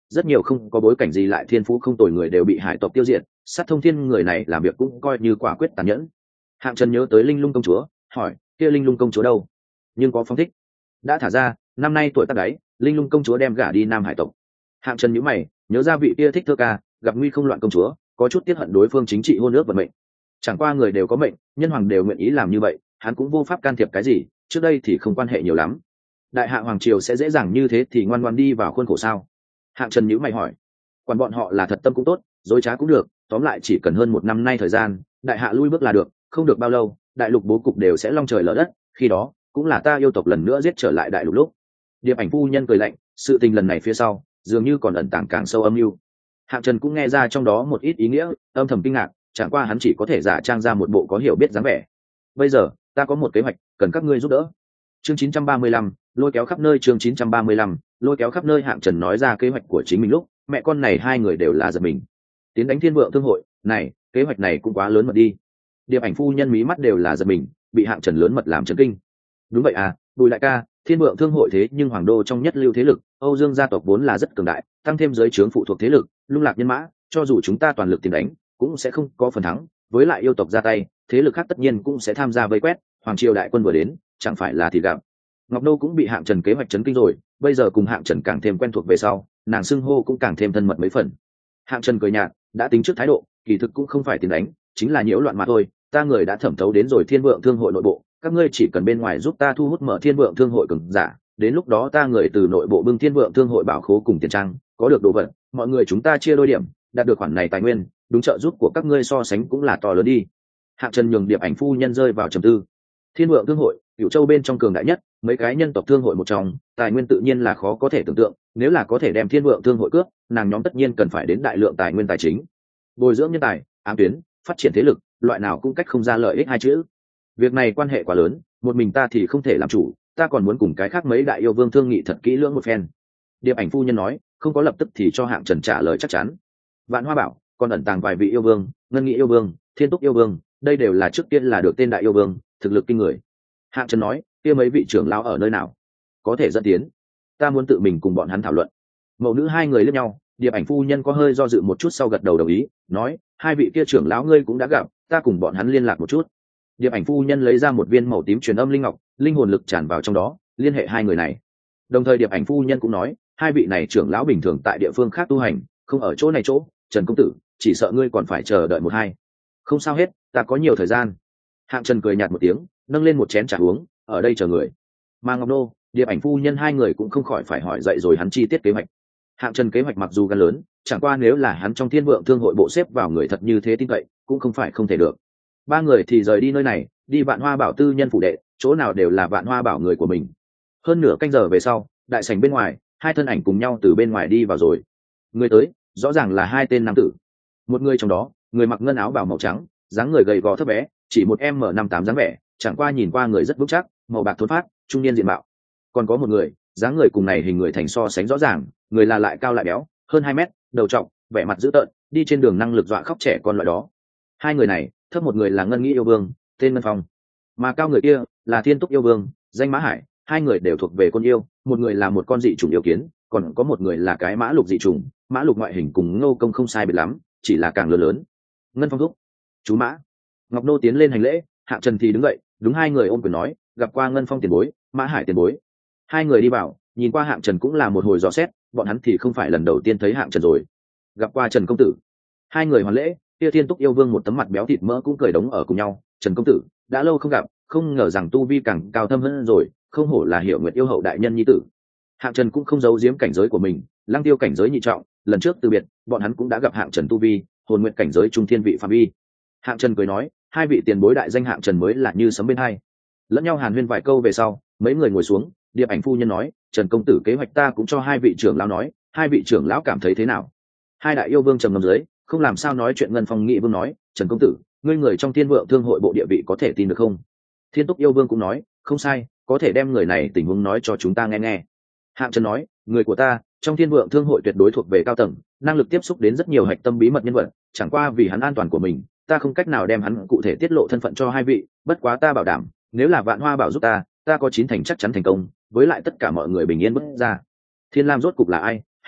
rất nhiều không có bối cảnh gì lại thiên phú không tồi người đều bị hải tộc tiêu diệt. Sát Thông Thiên người này làm việc cũng coi như quả quyết tàn nhẫn. Hạng Trần nhớ tới Linh Lung công chúa, hỏi, kia Linh Lung công chúa đâu? Nhưng có phong thích, đã thả ra, năm nay tuổi tác đáy, Linh Lung công chúa đem gả đi Nam Hải tộc. Hạng Trần nhíu mày, nhớ ra vị kia thích thơ ca, gặp nguy không loạn công chúa, có chút tiếc hận đối phương chính trị hôn ước vận mệnh. Chẳng qua người đều có mệnh, nhân hoàng đều nguyện ý làm như vậy, hắn cũng vô pháp can thiệp cái gì, trước đây thì không quan hệ nhiều lắm. Đại hạ hoàng triều sẽ dễ dàng như thế thì ngoan ngoãn đi vào khuôn khổ sao? Hạng Trần nhíu mày hỏi. Quản bọn họ là thật tâm cũng tốt, dối trá cũng được, tóm lại chỉ cần hơn một năm nay thời gian, đại hạ lui bước là được, không được bao lâu, đại lục bố cục đều sẽ long trời lở đất, khi đó cũng là ta yêu tộc lần nữa giết trở lại đại lục lúc. Điệp Ảnh phu nhân cười lạnh, sự tình lần này phía sau dường như còn ẩn tàng càng sâu âm mưu. Hạng Trần cũng nghe ra trong đó một ít ý nghĩa, âm thầm kinh ngạc, chẳng qua hắn chỉ có thể giả trang ra một bộ có hiểu biết dáng vẻ. Bây giờ ta có một kế hoạch cần các ngươi giúp đỡ. Chương 935, lôi kéo khắp nơi. Chương 935, lôi kéo khắp nơi. Hạng Trần nói ra kế hoạch của chính mình lúc, mẹ con này hai người đều là giật mình. Tiến đánh Thiên Vượng Thương hội, này kế hoạch này cũng quá lớn mật đi. Điệp Ảnh phu nhân mí mắt đều là giật mình, bị Hạng Trần lớn mật làm chấn kinh. Đúng vậy à, Bùi đại ca, Thiên Vượng Thương hội thế nhưng hoàng đô trong nhất lưu thế lực, Âu Dương gia tộc vốn là rất cường đại, tăng thêm giới trướng phụ thuộc thế lực, lung lạc nhân mã, cho dù chúng ta toàn lực tiến đánh, cũng sẽ không có phần thắng. Với lại yêu tộc ra tay, thế lực khác tất nhiên cũng sẽ tham gia vây quét. Hoàng triều đại quân vừa đến, chẳng phải là thì gặp. Ngọc Nô cũng bị Hạng Trần kế hoạch chấn kinh rồi, bây giờ cùng Hạng Trần càng thêm quen thuộc về sau, nàng xưng hô cũng càng thêm thân mật mấy phần. Hạng Trần cười nhạt, đã tính trước thái độ, kỳ thực cũng không phải tiến đánh, chính là nhiễu loạn mà thôi. Ta người đã thẩm thấu đến rồi Thiên Vượng Thương hội nội bộ, các ngươi chỉ cần bên ngoài giúp ta thu hút mở Thiên Vượng Thương hội cường giả, đến lúc đó ta người từ nội bộ bưng Thiên Vượng Thương hội bảo khố cùng tiền trang, có được đồ vật, mọi người chúng ta chia đôi điểm, đạt được khoản này tài nguyên, đúng trợ giúp của các ngươi so sánh cũng là to lớn đi. Hạng Trần nhường Điệp Ảnh phu nhân rơi vào trầm tư. Thiên Vượng Thương hội, Cửu Châu bên trong cường đại nhất, mấy cái nhân tộc thương hội một trong, tài nguyên tự nhiên là khó có thể tưởng tượng, nếu là có thể đem Thiên Vượng Thương hội cướp, nàng nhóm tất nhiên cần phải đến đại lượng tài nguyên tài chính. Bồi dưỡng nhân tài, ám tuyến, phát triển thế lực, loại nào cũng cách không ra lợi ích hai chữ. Việc này quan hệ quá lớn, một mình ta thì không thể làm chủ, ta còn muốn cùng cái khác mấy đại yêu vương thương nghị thật kỹ lưỡng một phen. Điệp Ảnh phu nhân nói, không có lập tức thì cho Hạng Trần trả lời chắc chắn. Vạn Hoa bảo còn ẩn tàng vài vị yêu vương, Ngân Nghị yêu vương, Thiên Túc yêu vương, đây đều là trước tiên là được tên đại yêu vương, thực lực kinh người. Hạng Trần nói, kia mấy vị trưởng lão ở nơi nào, có thể dẫn tiến, ta muốn tự mình cùng bọn hắn thảo luận. Mẫu nữ hai người liếc nhau, Điệp Ảnh phu nhân có hơi do dự một chút sau gật đầu đồng ý, nói, hai vị kia trưởng lão ngươi cũng đã gặp, ta cùng bọn hắn liên lạc một chút. Điệp Ảnh phu nhân lấy ra một viên màu tím truyền âm linh ngọc, linh hồn lực tràn vào trong đó, liên hệ hai người này. Đồng thời Điệp Ảnh phu nhân cũng nói, hai vị này trưởng lão bình thường tại địa phương khác tu hành, không ở chỗ này chỗ, Trần công tử, chỉ sợ ngươi còn phải chờ đợi một hai. Không sao hết, ta có nhiều thời gian. Hạng Trần cười nhạt một tiếng, nâng lên một chén trà uống, ở đây chờ người. Mà Ngọc Nô, Điệp Ảnh phu nhân hai người cũng không khỏi phải hỏi dậy rồi hắn chi tiết kế hoạch. Hạng Trần kế hoạch mặc dù gan lớn, chẳng qua nếu là hắn trong Thiên Vượng Thương hội bộ xếp vào người thật như thế tin cậy, cũng không phải không thể được. Ba người thì rời đi nơi này, đi Vạn Hoa bảo tư nhân phủ đệ, chỗ nào đều là Vạn Hoa bảo người của mình. Hơn nửa canh giờ về sau, đại sảnh bên ngoài, hai thân ảnh cùng nhau từ bên ngoài đi vào rồi. Người tới, rõ ràng là hai tên nam tử. Một người trong đó, người mặc ngân áo bào màu trắng, dáng người gầy gò thấp bé, chỉ một M58 dáng vẻ, chẳng qua nhìn qua người rất vững chắc, màu bạc thốn phát, trung niên diện mạo. Còn có một người, dáng người cùng này hình người thành so sánh rõ ràng, người là lại cao lại béo, hơn 2 mét, đầu trọc, vẻ mặt dữ tợn, đi trên đường năng lực dọa khóc trẻ con loại đó. Hai người này, thấp một người là Ngân Nghĩ yêu vương, tên Ngân Phong, mà cao người kia là Thiên Túc yêu vương, danh Mã Hải. Hai người đều thuộc về con yêu, một người là một con dị chủng yêu kiến, còn có một người là cái mã lục dị chủng. Mã lục ngoại hình cùng Ngô Công không sai biệt lắm, chỉ là càng lớn lớn. Ngân Phong thúc, chú Mã. Ngọc Nô tiến lên hành lễ, Hạng Trần thì đứng dậy, đúng hai người ôm quyền nói, gặp qua Ngân Phong tiền bối, Mã Hải tiền bối. Hai người đi vào, nhìn qua Hạng Trần cũng là một hồi dò xét, bọn hắn thì không phải lần đầu tiên thấy Hạng Trần rồi. Gặp qua Trần công tử. Hai người hoàn lễ, kia Thiên Túc yêu vương một tấm mặt béo thịt mỡ cũng cười đống ở cùng nhau. Trần công tử, đã lâu không gặp, không ngờ rằng tu vi càng cao thâm hơn rồi, không hổ là Hiểu Nguyệt yêu hậu đại nhân nhi tử. Hạng Trần cũng không giấu giếm cảnh giới của mình, Lăng Tiêu cảnh giới nhị trọng, lần trước từ biệt, bọn hắn cũng đã gặp Hạng Trần tu vi, Hồn Nguyệt cảnh giới trung thiên vị phạm vi. Hạng Trần cười nói, hai vị tiền bối đại danh Hạng Trần mới là như sấm bên hai. Lẫn nhau hàn huyên vài câu về sau, mấy người ngồi xuống, Điệp Ảnh phu nhân nói, Trần công tử kế hoạch ta cũng cho hai vị trưởng lão nói, hai vị trưởng lão cảm thấy thế nào? Hai đại yêu vương trầm ngâm dưới, không làm sao nói chuyện. Ngân Phong Nghị vương nói, Trần công tử, ngươi người trong Thiên Vượng Thương hội bộ địa vị có thể tin được không? Thiên Túc yêu vương cũng nói, không sai, có thể đem người này tình huống nói cho chúng ta nghe nghe. Hạng Trần nói, người của ta trong Thiên Vượng Thương hội tuyệt đối thuộc về cao tầng, năng lực tiếp xúc đến rất nhiều hạch tâm bí mật nhân vật, chẳng qua vì hắn an toàn của mình, ta không cách nào đem hắn cụ thể tiết lộ thân phận cho hai vị, bất quá ta bảo đảm, nếu là Vạn Hoa bảo giúp ta có 9 thành chắc chắn thành công, với lại tất cả mọi người bình yên bước ra. Thiên Lam rốt cục là ai,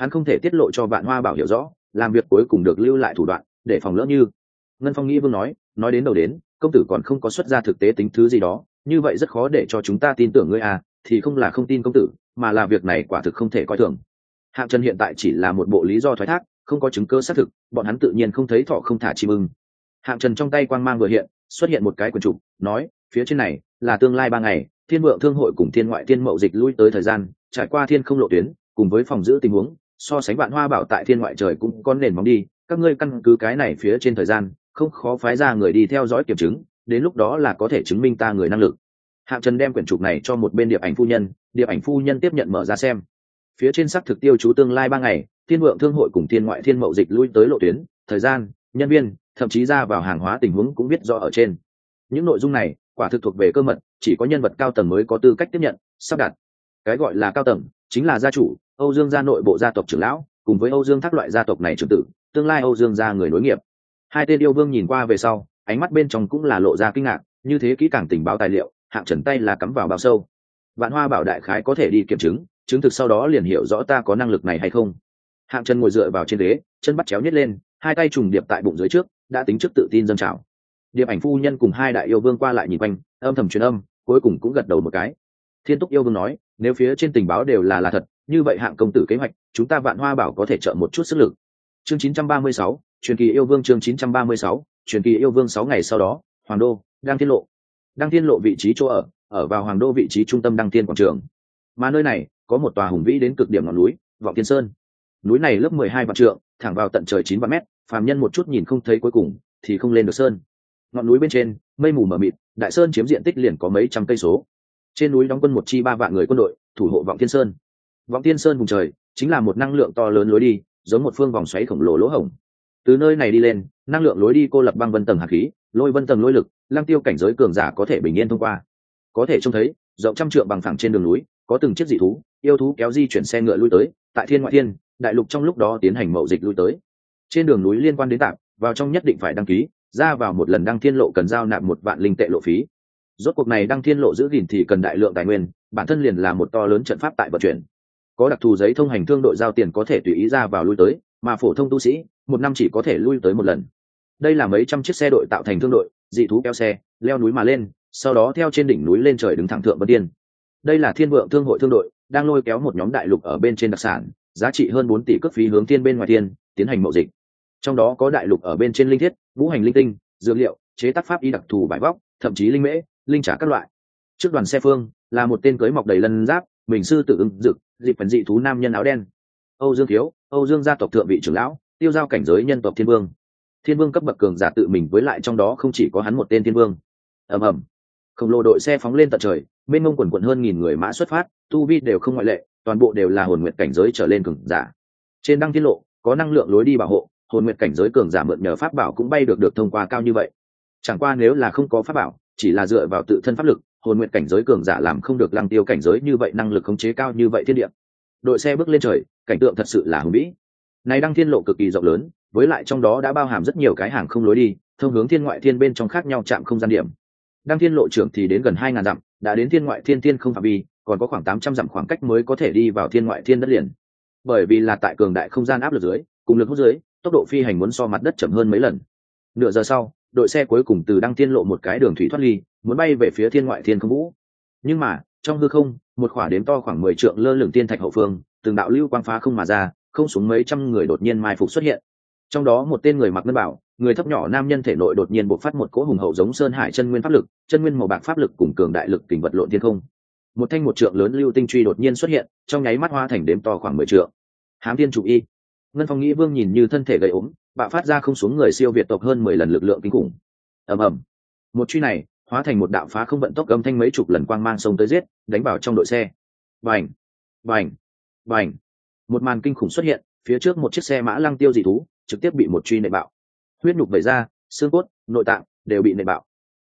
hắn không thể tiết lộ cho Vạn Hoa Bảo hiểu rõ, làm việc cuối cùng được lưu lại thủ đoạn để phòng lỡ như. Ngân Phong nghĩ Vương nói đến đầu đến, công tử còn không có xuất ra thực tế tính thứ gì đó, như vậy rất khó để cho chúng ta tin tưởng ngươi à, thì không là không tin công tử, mà là việc này quả thực không thể coi thường. Hạng Trần hiện tại chỉ là một bộ lý do thoái thác, không có chứng cứ xác thực, bọn hắn tự nhiên không thấy thọ không thả chim ưng. Hạng Trần trong tay quang mang vừa hiện, xuất hiện một cái quyển trục, nói, phía trên này là tương lai 3 ngày, Thiên Vượng Thương hội cùng Thiên Ngoại Thiên Mậu dịch lui tới thời gian, trải qua thiên không lộ tuyến, cùng với phòng giữ tình huống, so sánh Vạn Hoa Bảo tại Thiên Ngoại trời cũng có nền móng đi, các ngươi căn cứ cái này phía trên thời gian, không khó phái ra người đi theo dõi kiểm chứng, đến lúc đó là có thể chứng minh ta người năng lực. Hạng Trần đem quyển trục này cho một bên Điệp Ảnh phu nhân tiếp nhận mở ra xem. Phía trên xác thực tiêu chú tương lai 3 ngày, Thiên Vượng Thương hội cùng Thiên Ngoại Thiên Mậu dịch lui tới lộ tuyến, thời gian, nhân viên, thậm chí ra vào hàng hóa tình huống cũng viết rõ ở trên. Những nội dung này quả thực thuộc về cơ mật, chỉ có nhân vật cao tầng mới có tư cách tiếp nhận, sắp đặt. Cái gọi là cao tầng chính là gia chủ, Âu Dương gia nội bộ gia tộc trưởng lão, cùng với Âu Dương Thác loại gia tộc này trưởng tử, tương lai Âu Dương gia người nối nghiệp. Hai tên yêu vương nhìn qua về sau, ánh mắt bên trong cũng là lộ ra kinh ngạc, như thế kỹ càng tình báo tài liệu, Hạng Trần tay là cắm vào bao sâu. Vạn Hoa Bảo đại khái có thể đi kiểm chứng, chứng thực sau đó liền hiểu rõ ta có năng lực này hay không. Hạng Trần ngồi dựa vào trên ghế, chân bắt chéo nhét lên, hai tay trùng điệp tại bụng dưới trước, đã tính trước tự tin dâng trào. Điệp Ảnh phu nhân cùng hai đại yêu vương qua lại nhìn quanh, âm thầm truyền âm, cuối cùng cũng gật đầu một cái. Thiên Túc yêu vương nói, nếu phía trên tình báo đều là thật, như vậy Hạng công tử kế hoạch, chúng ta Vạn Hoa Bảo có thể trợ một chút sức lực. Chương 936, truyền kỳ yêu vương chương 936, truyền kỳ yêu vương 6 ngày sau đó, Hoàng đô, Đăng Thiên lộ. Đăng Thiên lộ vị trí chỗ ở vào Hoàng đô vị trí trung tâm Đăng Thiên quảng trường. Mà nơi này có một tòa hùng vĩ đến cực điểm ngọn núi, Vọng Thiên Sơn. Núi này lớp 12 vạn trượng, thẳng vào tận trời 9 vạn mét, phàm nhân một chút nhìn không thấy cuối cùng, thì không lên được sơn. Ngọn núi bên trên, mây mù mờ mịt, đại sơn chiếm diện tích liền có mấy trăm cây số. Trên núi đóng quân một chi 3 vạn người quân đội, thủ hộ Vọng Thiên Sơn. Vọng Thiên Sơn vùng trời, chính là một năng lượng to lớn lối đi, giống một phương vòng xoáy khổng lồ lỗ hổng. Từ nơi này đi lên, năng lượng lối đi cô lập băng vân tầng hạt khí, lôi vân tầng lôi lực, Lăng Tiêu cảnh giới cường giả có thể bình yên thông qua. Có thể trông thấy, rộng trăm trượng bằng phẳng trên đường núi, có từng chiếc dị thú, yêu thú kéo di chuyển xe ngựa lui tới, tại thiên ngoại thiên, đại lục trong lúc đó tiến hành mậu dịch lui tới. Trên đường núi liên quan đến tạm, vào trong nhất định phải đăng ký, ra vào một lần Đăng Thiên lộ cần giao nạp 1 vạn linh tệ lộ phí. Rốt cuộc này Đăng Thiên lộ giữ gìn thì cần đại lượng tài nguyên, bản thân liền là một to lớn trận pháp tại vận chuyển. Có đặc thù giấy thông hành thương đội giao tiền có thể tùy ý ra vào lui tới, mà phổ thông tu sĩ, một năm chỉ có thể lui tới một lần. Đây là mấy trăm chiếc xe đội tạo thành thương đội, dị thú kéo xe, leo núi mà lên, sau đó theo trên đỉnh núi lên trời đứng thẳng thượng vân tiên. Đây là Thiên Vượng Thương hội thương đội, đang lôi kéo một nhóm đại lục ở bên trên đặc sản, giá trị hơn 4 tỷ cước phí hướng thiên bên ngoài thiên, tiến hành mậu dịch. Trong đó có đại lục ở bên trên linh thiết, ngũ hành linh tinh, dược liệu, chế tác pháp y đặc thù vải vóc, thậm chí linh mễ, linh trà các loại. Trước đoàn xe phương là một tên cưới mọc đầy lân giáp, mình sư tử ưng dực, dịp phần dị thú nam nhân áo đen. Âu Dương Thiếu, Âu Dương gia tộc thượng vị trưởng lão, tiêu giao cảnh giới nhân tộc Thiên Vương. Thiên Vương cấp bậc cường giả tự mình với lại trong đó không chỉ có hắn một tên Thiên Vương. Ầm ầm, khổng lồ đội xe phóng lên tận trời, bên ngông quần quần hơn 1000 người mã xuất phát, tu vi đều không ngoại lệ, toàn bộ đều là hồn nguyệt cảnh giới trở lên cường giả. Trên Đăng Thiên lộ có năng lượng lối đi bảo hộ, hồn nguyệt cảnh giới cường giả mượn nhờ pháp bảo cũng bay được thông qua cao như vậy. Chẳng qua nếu là không có pháp bảo, chỉ là dựa vào tự thân pháp lực, hồn nguyệt cảnh giới cường giả làm không được Lăng Tiêu cảnh giới như vậy năng lực khống chế cao như vậy thiên địa. Đội xe bước lên trời, cảnh tượng thật sự là hùng vĩ. Này Đăng Thiên lộ cực kỳ rộng lớn, với lại trong đó đã bao hàm rất nhiều cái hàng không lối đi, thông hướng thiên ngoại thiên bên trong khác nhau chạm không gian điểm. Đăng Thiên lộ trưởng thì đến gần 2000 dặm, đã đến thiên ngoại thiên không phạm vi, còn có khoảng 800 dặm khoảng cách mới có thể đi vào thiên ngoại thiên đất liền. Bởi vì là tại cường đại không gian áp lực dưới, cùng lực hút dưới, tốc độ phi hành muốn so mặt đất chậm hơn mấy lần. Nửa giờ sau, đội xe cuối cùng từ Đăng Thiên lộ một cái đường thủy thoát ly, muốn bay về phía thiên ngoại thiên không vũ. Nhưng mà, trong hư không, một khỏa đếm to khoảng 10 trượng lơ lửng tiên thạch hậu phương, từng đạo lưu quang phá không mà ra, không xuống mấy trăm người đột nhiên mai phục xuất hiện. Trong đó một tên người mặc ngân bào, người thấp nhỏ nam nhân thể nội đột nhiên bộc phát một cỗ hùng hậu giống sơn hải chân nguyên pháp lực, chân nguyên màu bạc pháp lực cùng cường đại lực kình vật lộn thiên không. Một thanh một trượng lớn lưu tinh truy đột nhiên xuất hiện, trong nháy mắt hóa thành đếm to khoảng 10 trượng. Hám Thiên Trụ Y. Ngân Phong Nghĩ Vương nhìn như thân thể gầy ốm, bạo phát ra không xuống người siêu việt tộc hơn 10 lần lực lượng kinh khủng. Ầm ầm. Một truy này hóa thành một đạo phá không vận tốc âm thanh mấy chục lần quang mang sông tới giết, đánh vào trong đội xe. Bành, bành, bành. Một màn kinh khủng xuất hiện, phía trước một chiếc xe mã Lăng Tiêu dị thú trực tiếp bị một truy nện bạo. Huyết nhục vẩy ra, xương cốt, nội tạng đều bị nện bạo.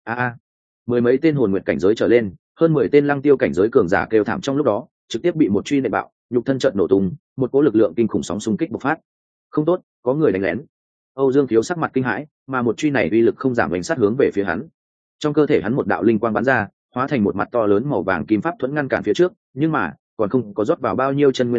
Mười mấy tên hồn nguyệt cảnh giới trở lên, hơn 10 tên Lăng Tiêu cảnh giới cường giả kêu thảm trong lúc đó, trực tiếp bị một truy nện bạo, nhục thân trận nổ tung, một cỗ lực lượng kinh khủng sóng xung kích bộc phát. Không tốt, có người đánh lén. Âu Dương Thiếu sắc mặt kinh hãi, mà một truy này uy lực không giảm, đánh sát hướng về phía hắn. Trong cơ thể hắn một đạo linh quang bắn ra, hóa thành một mặt to lớn màu vàng kim pháp thuẫn ngăn cản phía trước, nhưng mà còn không có rót vào bao nhiêu chân nguyên pháp lực,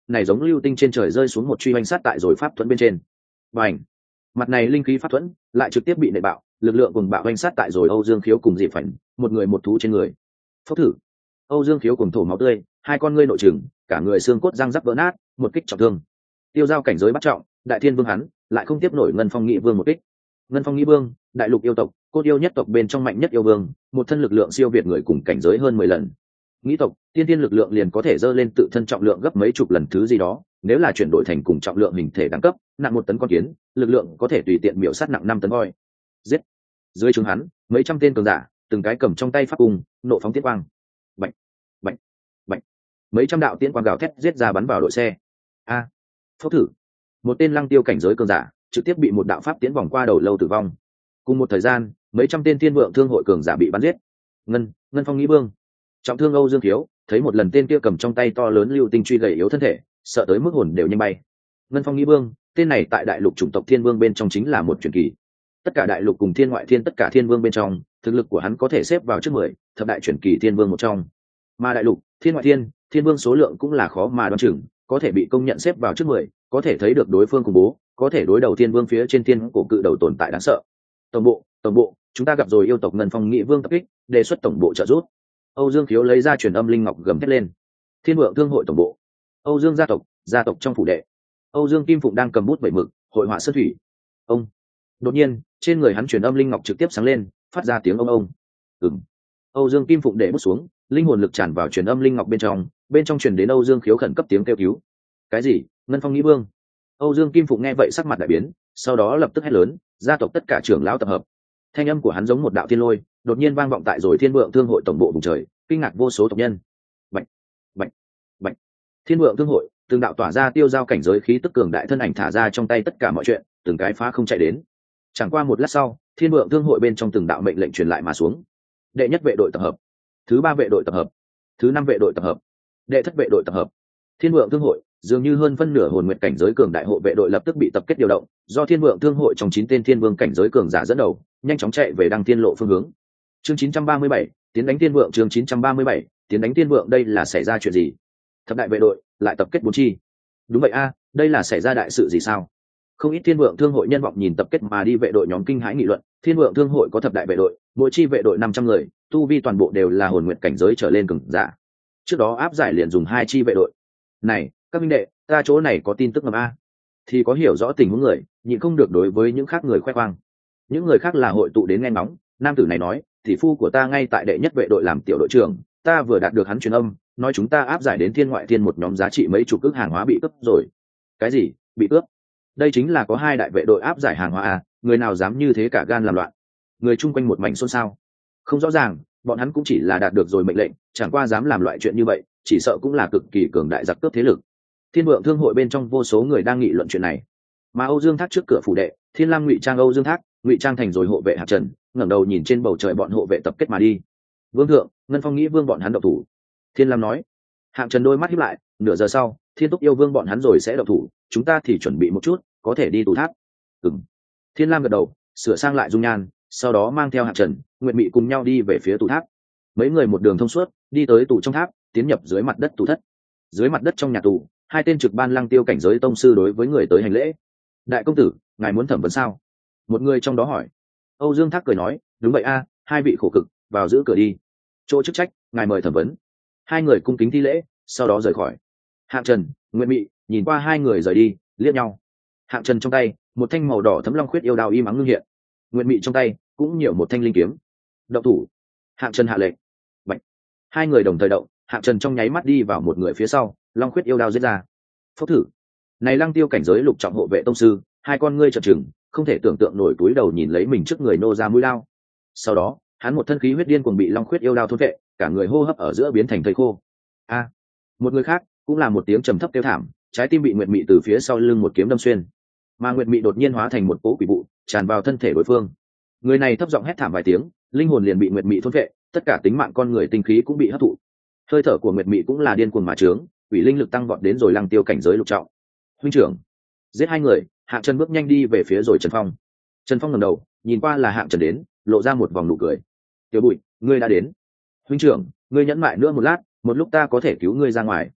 này giống lưu tinh trên trời rơi xuống một truy oanh sát tại rồi pháp thuẫn bên trên. Bành! Mặt này linh khí pháp thuẫn lại trực tiếp bị nệ bạo, lực lượng cùng bạo oanh sát tại rồi Âu Dương Khiếu cùng Dị Phảnh, một người một thú trên người. Phốc thử. Âu Dương Khiếu cùng thổ máu tươi, hai con ngươi nội trừng, cả người xương cốt răng rắc vỡ nát, một kích trọng thương. Tiêu giao cảnh giới bắt trọng, đại thiên vương hắn lại không tiếp nổi Ngân Phong Nghị Vương một kích. Ngân Phong Nghị Vương, đại lục yêu tộc, cốt yêu nhất tộc bên trong mạnh nhất yêu vương, một thân lực lượng siêu việt người cùng cảnh giới hơn 10 lần. Nghĩ tộc, tiên tiên lực lượng liền có thể dơ lên tự thân trọng lượng gấp mấy chục lần thứ gì đó, nếu là chuyển đổi thành cùng trọng lượng hình thể đẳng cấp, nặng 1 tấn con kiến, lực lượng có thể tùy tiện miểu sát nặng 5 tấn voi. Giết. Dưới trướng hắn, mấy trăm tên cường giả, từng cái cầm trong tay pháp cung, nộ phóng tiết quang. Bạch, bạch, bạch. Mấy trăm đạo tiễn quang gào thét giết ra bắn vào đội xe. A. Phốc thử. Một tên lăng tiêu cảnh giới cường giả, trực tiếp bị một đạo pháp tiễn vòng qua đầu lâu tử vong. Cùng một thời gian, mấy trăm tên thiên vượng thương hội cường giả bị bắn giết. Ngân Phong Nghĩ Vương, trọng thương Âu Dương Khiếu, thấy một lần tên kia cầm trong tay to lớn lưu tinh truy gầy yếu thân thể, sợ tới mức hồn đều nhanh bay. Ngân Phong Nghĩ Vương, tên này tại đại lục chủng tộc thiên vương bên trong chính là một truyền kỳ. Tất cả đại lục cùng thiên ngoại thiên tất cả thiên vương bên trong, thực lực của hắn có thể xếp vào trước 10, thập đại truyền kỳ thiên vương một trong. Mà đại lục, thiên ngoại thiên, thiên vương số lượng cũng là khó mà đoán chừng, có thể bị công nhận xếp vào trước 10, có thể thấy được đối phương khủng bố, có thể đối đầu thiên vương phía trên thiên cổ cự đầu tồn tại đáng sợ. Tổng bộ, chúng ta gặp rồi yêu tộc Ngân Phong Nghị Vương tập kích, đề xuất tổng bộ trợ giúp. Âu Dương Khiếu lấy ra truyền âm linh ngọc gầm thét lên. Thiên Vượng Thương hội tổng bộ, Âu Dương gia tộc trong phủ đệ. Âu Dương Kim Phụng đang cầm bút vẩy mực, hội họa sơn thủy. Ông. Đột nhiên, trên người hắn truyền âm linh ngọc trực tiếp sáng lên, phát ra tiếng ông. Ừm. Âu Dương Kim Phụng để bút xuống, linh hồn lực tràn vào truyền âm linh ngọc bên trong truyền đến Âu Dương Khiếu khẩn cấp tiếng kêu cứu. Cái gì? Ngân Phong Nghĩ Vương? Âu Dương Kim Phụng nghe vậy sắc mặt đại biến, sau đó lập tức hét lớn, gia tộc tất cả trưởng lão tập hợp. Thanh âm của hắn giống một đạo thiên lôi, đột nhiên vang vọng tại rồi Thiên Vượng Thương hội tổng bộ vùng trời, kinh ngạc vô số tộc nhân. Bạch, bạch, bạch. Thiên Vượng Thương hội, từng đạo tỏa ra tiêu giao cảnh giới khí tức cường đại thân ảnh thả ra trong tay tất cả mọi chuyện, từng cái phá không chạy đến. Chẳng qua một lát sau, Thiên Vượng Thương hội bên trong từng đạo mệnh lệnh truyền lại mà xuống. Đệ nhất vệ đội tập hợp, thứ 3 vệ đội tập hợp, thứ 5 vệ đội tập hợp, đệ thất vệ đội tập hợp. Thiên Vượng Thương hội, dường như hơn phân nửa hồn nguyệt cảnh giới cường đại hộ vệ đội lập tức bị tập kết điều động, do Thiên Vượng Thương hội trong 9 tên thiên vương cảnh giới cường giả dẫn đầu, nhanh chóng chạy về Đăng Thiên lộ phương hướng. Chương 937, tiến đánh Thiên Vượng. Chương 937, tiến đánh Thiên Vượng. Đây là xảy ra chuyện gì? Thập đại vệ đội lại tập kết 4 chi. Đúng vậy a, đây là xảy ra đại sự gì sao? Không ít Thiên Vượng Thương hội nhân vọng nhìn tập kết mà đi vệ đội nhóm kinh hãi nghị luận. Thiên Vượng Thương hội có thập đại vệ đội, mỗi chi vệ đội 500 người, tu vi toàn bộ đều là hồn nguyệt cảnh giới trở lên cường giả. Trước đó áp giải liền dùng 2 chi vệ đội. Này, các minh đệ, ta chỗ này có tin tức ngầm a. Thì có hiểu rõ tình huống người, nhịn không được đối với những khác người khoe khoang. Những người khác là hội tụ đến nghe ngóng, nam tử này nói, tỷ phu của ta ngay tại đệ nhất vệ đội làm tiểu đội trưởng, ta vừa đạt được hắn truyền âm, nói chúng ta áp giải đến thiên ngoại thiên một nhóm giá trị mấy chục ức hàng hóa bị cướp rồi. Cái gì? Bị cướp? Đây chính là có 2 đại vệ đội áp giải hàng hóa à, người nào dám như thế cả gan làm loạn. Người chung quanh một mảnh xôn xao. Không rõ ràng, bọn hắn cũng chỉ là đạt được rồi mệnh lệnh, chẳng qua dám làm loại chuyện như vậy, chỉ sợ cũng là cực kỳ cường đại giặc cướp thế lực. Thiên Vượng Thương hội bên trong vô số người đang nghị luận chuyện này. Mà Âu Dương Thác trước cửa phủ đệ, Thiên Lam ngụy trang Âu Dương Thác, ngụy trang thành rồi hộ vệ Hạc Trần, ngẩng đầu nhìn trên bầu trời bọn hộ vệ tập kết mà đi. Vương thượng, Ngân Phong Nghĩ Vương bọn hắn động thủ. Thiên Lam nói. Hạc Trần đôi mắt híp lại, nửa giờ sau, Thiên Túc Yêu Vương bọn hắn rồi sẽ động thủ, chúng ta thì chuẩn bị một chút, có thể đi tù tháp. Ừm. Thiên Lam gật đầu, sửa sang lại dung nhan, sau đó mang theo Hạc Trần, Nguyệt Mị cùng nhau đi về phía tù tháp. Mấy người một đường thông suốt, đi tới tù trong tháp, tiến nhập dưới mặt đất tù thất. Dưới mặt đất trong nhà tù, 2 tên trực ban lăng tiêu cảnh giới tông sư đối với người tới hành lễ. Đại công tử, ngài muốn thẩm vấn sao? Một người trong đó hỏi. Âu Dương Thác cười nói, đúng vậy a, 2 vị khổ cực, vào giữ cửa đi. Chỗ chức trách, ngài mời thẩm vấn. 2 người cung kính thi lễ, sau đó rời khỏi. Hạng Trần, Nguyệt Mị nhìn qua 2 người rời đi, liếc nhau. Hạng Trần trong tay, một thanh màu đỏ thấm long khuyết yêu đao im ắng ngưng hiện. Nguyệt Mị trong tay cũng nhiều một thanh linh kiếm. Động thủ. Hạng Trần hạ lệnh. Bạch. 2 người đồng thời động, Hạng Trần trong nháy mắt đi vào một người phía sau, long khuyết yêu đao giết ra. Phốc thử. Này lăng tiêu cảnh giới lục trọng hộ vệ tông sư, 2 con ngươi trợn trừng, không thể tưởng tượng nổi túi đầu nhìn lấy mình trước người nô ra mũi đao. Sau đó, hắn một thân khí huyết điên cuồng bị long khuyết yêu đao thôn vệ, cả người hô hấp ở giữa biến thành thây khô. A. Một người khác cũng là một tiếng trầm thấp kêu thảm, trái tim bị Nguyệt Mị từ phía sau lưng một kiếm đâm xuyên. Mà Nguyệt Mị đột nhiên hóa thành một cỗ quỷ vụ, tràn vào thân thể đối phương. Người này thấp giọng hét thảm vài tiếng, linh hồn liền bị Nguyệt Mị thôn vệ, tất cả tính mạng con người tinh khí cũng bị hấp thụ. Hơi thở của Nguyệt Mị cũng là điên cuồng mà trướng, quỷ linh lực tăng vọt đến rồi lăng tiêu cảnh giới lục trọng. Huynh trưởng, giết 2 người. Hạng Trần bước nhanh đi về phía rồi Trần Phong. Trần Phong ngẩng đầu, nhìn qua là Hạng Trần đến, lộ ra một vòng nụ cười. Tiểu Bụi, ngươi đã đến. Huynh trưởng, ngươi nhẫn mại nữa một lát, một lúc ta có thể cứu ngươi ra ngoài.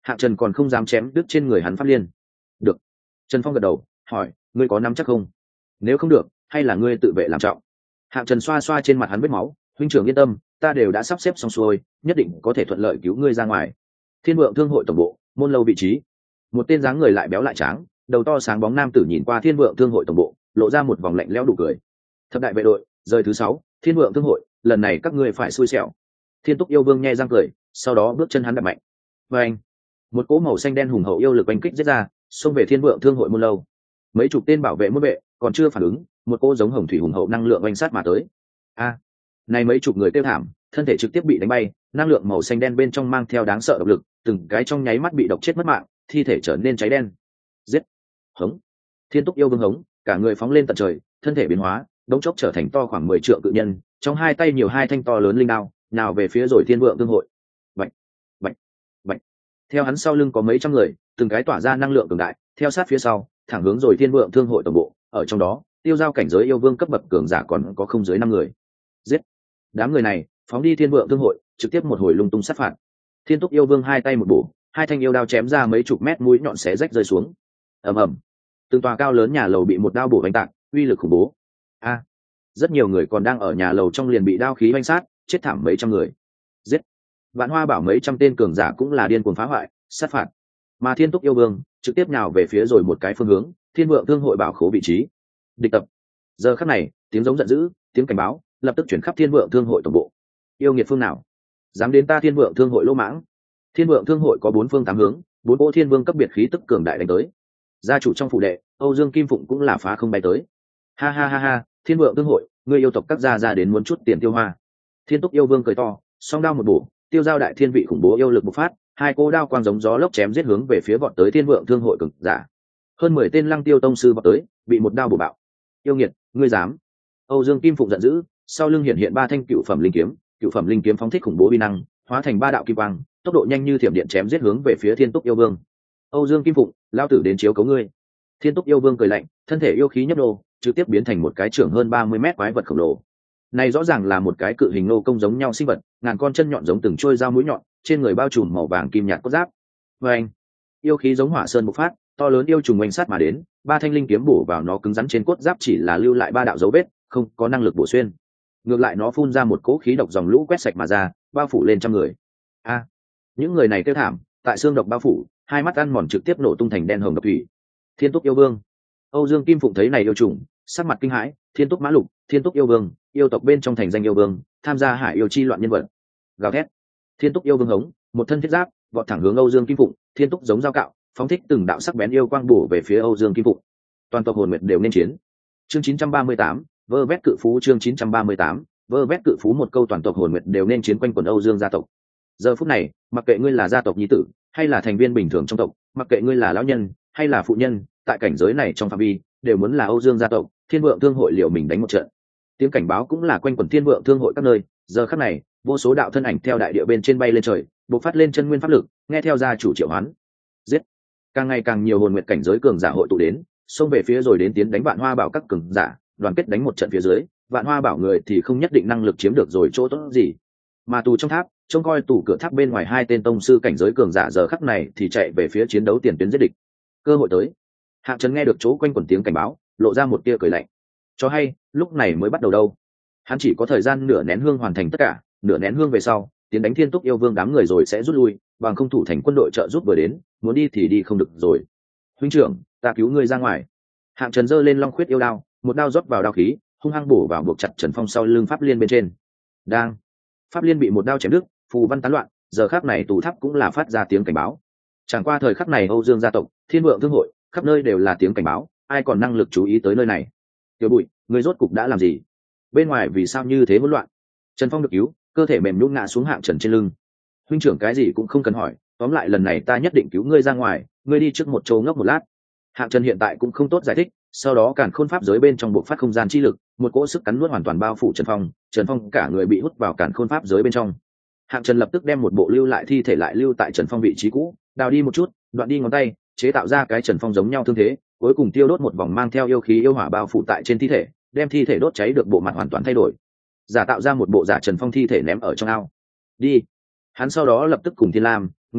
Hạng Trần còn không dám chém đứt trên người hắn pháp liên. Được. Trần Phong gật đầu hỏi, ngươi có nắm chắc không? Nếu không được, hay là ngươi tự vệ làm trọng? Hạng Trần xoa xoa trên mặt hắn vết máu, huynh trưởng yên tâm, ta đều đã sắp xếp xong xuôi, nhất định có thể thuận lợi cứu ngươi ra ngoài. Thiên Vượng Thương hội tổng bộ, môn lâu vị trí. Một tên dáng người lại béo lại tráng, đầu to sáng bóng nam tử nhìn qua Thiên Vượng Thương hội tổng bộ, lộ ra một vòng lạnh lẽo đủ cười. Thập đại vệ đội, rời thứ 6, Thiên Vượng Thương hội, lần này các ngươi phải xui xẻo. Thiên Túc yêu vương nhe răng cười, sau đó bước chân hắn đạp mạnh. Và anh, một cỗ màu xanh đen hùng hậu yêu lực oanh kích giết ra, xông về Thiên Vượng Thương hội môn lâu. Mấy chục tên bảo vệ môn vệ còn chưa phản ứng, một cỗ giống hồng thủy hùng hậu năng lượng oanh sát mà tới. A, này mấy chục người kêu thảm, thân thể trực tiếp bị đánh bay, năng lượng màu xanh đen bên trong mang theo đáng sợ độc lực, từng cái trong nháy mắt bị độc chết mất mạng, thi thể trở nên cháy đen. Giết! Hống! Thiên Túc yêu vương hống, cả người phóng lên tận trời, thân thể biến hóa, đống chốc trở thành to khoảng 10 trượng cự nhân, trong hai tay nhiều hai thanh to lớn linh đao, nào về phía rồi Thiên Vượng Thương hội. Bạch, bạch, bạch. Theo hắn sau lưng có mấy trăm người, từng cái tỏa ra năng lượng cường đại, theo sát phía sau, thẳng hướng rồi Thiên Vượng Thương hội tổng bộ, ở trong đó, tiêu giao cảnh giới yêu vương cấp bậc cường giả còn có không dưới 5 người. Giết! Đám người này, phóng đi Thiên Vượng Thương hội, trực tiếp một hồi lung tung sát phạt. Thiên Túc yêu vương hai tay một bổ, hai thanh yêu đao chém ra mấy chục mét mũi nhọn xé rách rơi xuống. Ầm ầm. Từng tòa cao lớn nhà lầu bị một đao bổ vành tạc, uy lực khủng bố. A, rất nhiều người còn đang ở nhà lầu trong liền bị đao khí vanh sát, chết thảm mấy trăm người. Giết! Vạn Hoa bảo mấy trăm tên cường giả cũng là điên cuồng phá hoại, sát phạt. Mà Thiên Túc yêu vương trực tiếp nhào về phía rồi một cái phương hướng, Thiên Vượng Thương hội bảo khố vị trí. Địch tập. Giờ khắc này, tiếng giống giận dữ, tiếng cảnh báo, lập tức chuyển khắp Thiên Vượng Thương hội tổng bộ. Yêu nghiệt phương nào dám đến ta Thiên Vượng Thương hội lỗ mãng? Thiên Vượng Thương hội có 4 phương 8 hướng, 4 cỗ thiên vương cấp biệt khí tức cường đại đánh tới. Gia chủ trong phủ đệ, Âu Dương Kim Phụng cũng là phá không bay tới. Ha ha ha ha, Thiên Vượng Thương hội, ngươi yêu tộc các gia ra đến muốn chút tiền tiêu hoa. Thiên Túc yêu vương cười to, song đao một bổ, tiêu giao đại thiên vị khủng bố yêu lực bộc phát, hai cô đao quang giống gió lốc chém giết hướng về phía vọt tới Thiên Vượng Thương hội cường giả. Hơn 10 tên Lăng Tiêu tông sư vọt tới, bị một đao bổ bạo. Yêu nghiệt, ngươi dám? Âu Dương Kim Phụng giận dữ, sau lưng hiện hiện 3 thanh cựu phẩm linh kiếm phóng thích khủng bố uy năng, hóa thành 3 đạo kim quang, tốc độ nhanh như thiểm điện chém giết hướng về phía Thiên Túc yêu vương. Âu Dương Kim Phụng, lao tử đến chiếu cấu ngươi. Thiên Túc yêu vương cười lạnh, thân thể yêu khí nhấp nô, trực tiếp biến thành một cái trưởng hơn 30 mét quái vật khổng lồ. Này rõ ràng là một cái cự hình nô công giống nhau sinh vật, ngàn con chân nhọn giống từng trôi dao mũi nhọn, trên người bao trùm màu vàng kim nhạt cốt giáp. Và anh, yêu khí giống hỏa sơn bộc phát, to lớn yêu trùng oanh sát mà đến, 3 thanh linh kiếm bổ vào nó cứng rắn trên cốt giáp chỉ là lưu lại 3 đạo dấu vết, không có năng lực bổ xuyên. Ngược lại nó phun ra một cỗ khí độc dòng lũ quét sạch mà ra, bao phủ lên trăm người. A, những người này kêu thảm, tại xương độc bao phủ, hai mắt ăn mòn trực tiếp nổ tung thành đen hồng độc thủy. Thiên Túc yêu vương, Âu Dương Kim Phụng thấy này yêu trùng, sắc mặt kinh hãi. Thiên Túc mã lục, Thiên Túc yêu vương, yêu tộc bên trong thành danh yêu vương, tham gia hải yêu chi loạn nhân vật. Gào thét, Thiên Túc yêu vương hống, một thân thiết giáp, vọt thẳng hướng Âu Dương Kim Phụng. Thiên Túc giống dao cạo, phóng thích từng đạo sắc bén yêu quang bổ về phía Âu Dương Kim Phụng. Toàn tộc hồn nguyệt đều nên chiến. Chương 938, vơ vét cự phú. Chương 938, vơ vét cự phú. Một câu toàn tộc hồn nguyệt đều nên chiến quanh quần Âu Dương gia tộc. Giờ phút này, mặc kệ ngươi là gia tộc nhi tử hay là thành viên bình thường trong tộc, mặc kệ ngươi là lão nhân hay là phụ nhân, tại cảnh giới này trong phạm vi đều muốn là Âu Dương gia tộc, Thiên Vượng Thương hội liều mình đánh một trận. Tiếng cảnh báo cũng là quanh quần Thiên Vượng Thương hội các nơi. Giờ khắc này, vô số đạo thân ảnh theo đại địa bên trên bay lên trời, bộc phát lên chân nguyên pháp lực, nghe theo gia chủ triệu hoán. Giết! Càng ngày càng nhiều hồn nguyệt cảnh giới cường giả hội tụ đến, xông về phía rồi đến tiến đánh Vạn Hoa bảo các cường giả, đoàn kết đánh một trận phía dưới, Vạn Hoa bảo người thì không nhất định năng lực chiếm được rồi chỗ tốt gì. Mà tù trong tháp, trông coi tủ cửa tháp bên ngoài 2 tên tông sư cảnh giới cường giả giờ khắc này thì chạy về phía chiến đấu tiền tuyến giết địch. Cơ hội tới. Hạng Trần nghe được chỗ quanh quần tiếng cảnh báo, lộ ra một tia cười lạnh. Cho hay, lúc này mới bắt đầu đâu. Hắn chỉ có thời gian nửa nén hương hoàn thành tất cả, nửa nén hương về sau, tiến đánh Thiên Túc yêu vương đám người rồi sẽ rút lui, bằng không thủ thành quân đội trợ giúp vừa đến, muốn đi thì đi không được rồi. Huynh trưởng, ta cứu ngươi ra ngoài. Hạng Trần giơ lên long khuyết yêu đao, một đao rót vào đao khí, hung hăng bổ vào buộc chặt Trần Phong sau lưng pháp liên bên trên. Đang, pháp liên bị một đao chém đứt, phù văn tán loạn. Giờ khắc này tù tháp cũng là phát ra tiếng cảnh báo. Chẳng qua thời khắc này Âu Dương gia tộc, Thiên Vượng Thương hội, khắp nơi đều là tiếng cảnh báo, ai còn năng lực chú ý tới nơi này. Tiểu Bụi, người rốt cục đã làm gì? Bên ngoài vì sao như thế hỗn loạn? Trần Phong được cứu, cơ thể mềm nhũn ngã xuống Hạng Trần trên lưng. Huynh trưởng cái gì cũng không cần hỏi, tóm lại lần này ta nhất định cứu ngươi ra ngoài, ngươi đi trước một chỗ ngốc một lát. Hạng Trần hiện tại cũng không tốt giải thích, sau đó càn khôn pháp giới bên trong bộc phát không gian chi lực, một cỗ sức cắn nuốt hoàn toàn bao phủ Trần Phong cả người bị hút vào càn khôn pháp giới bên trong. Hạng Trần lập tức đem một bộ lưu lại thi thể lại lưu tại Trần Phong vị trí cũ, đào đi một chút, đoạn đi ngón tay, chế tạo ra cái Trần Phong giống nhau thương thế, cuối cùng tiêu đốt một vòng mang theo yêu khí yêu hỏa bao phủ tại trên thi thể, đem thi thể đốt cháy được bộ mặt hoàn toàn thay đổi, giả tạo ra một bộ giả Trần Phong thi thể ném ở trong ao. Đi. Hắn sau đó lập tức cùng Thiên Lam, Nguyên Mị,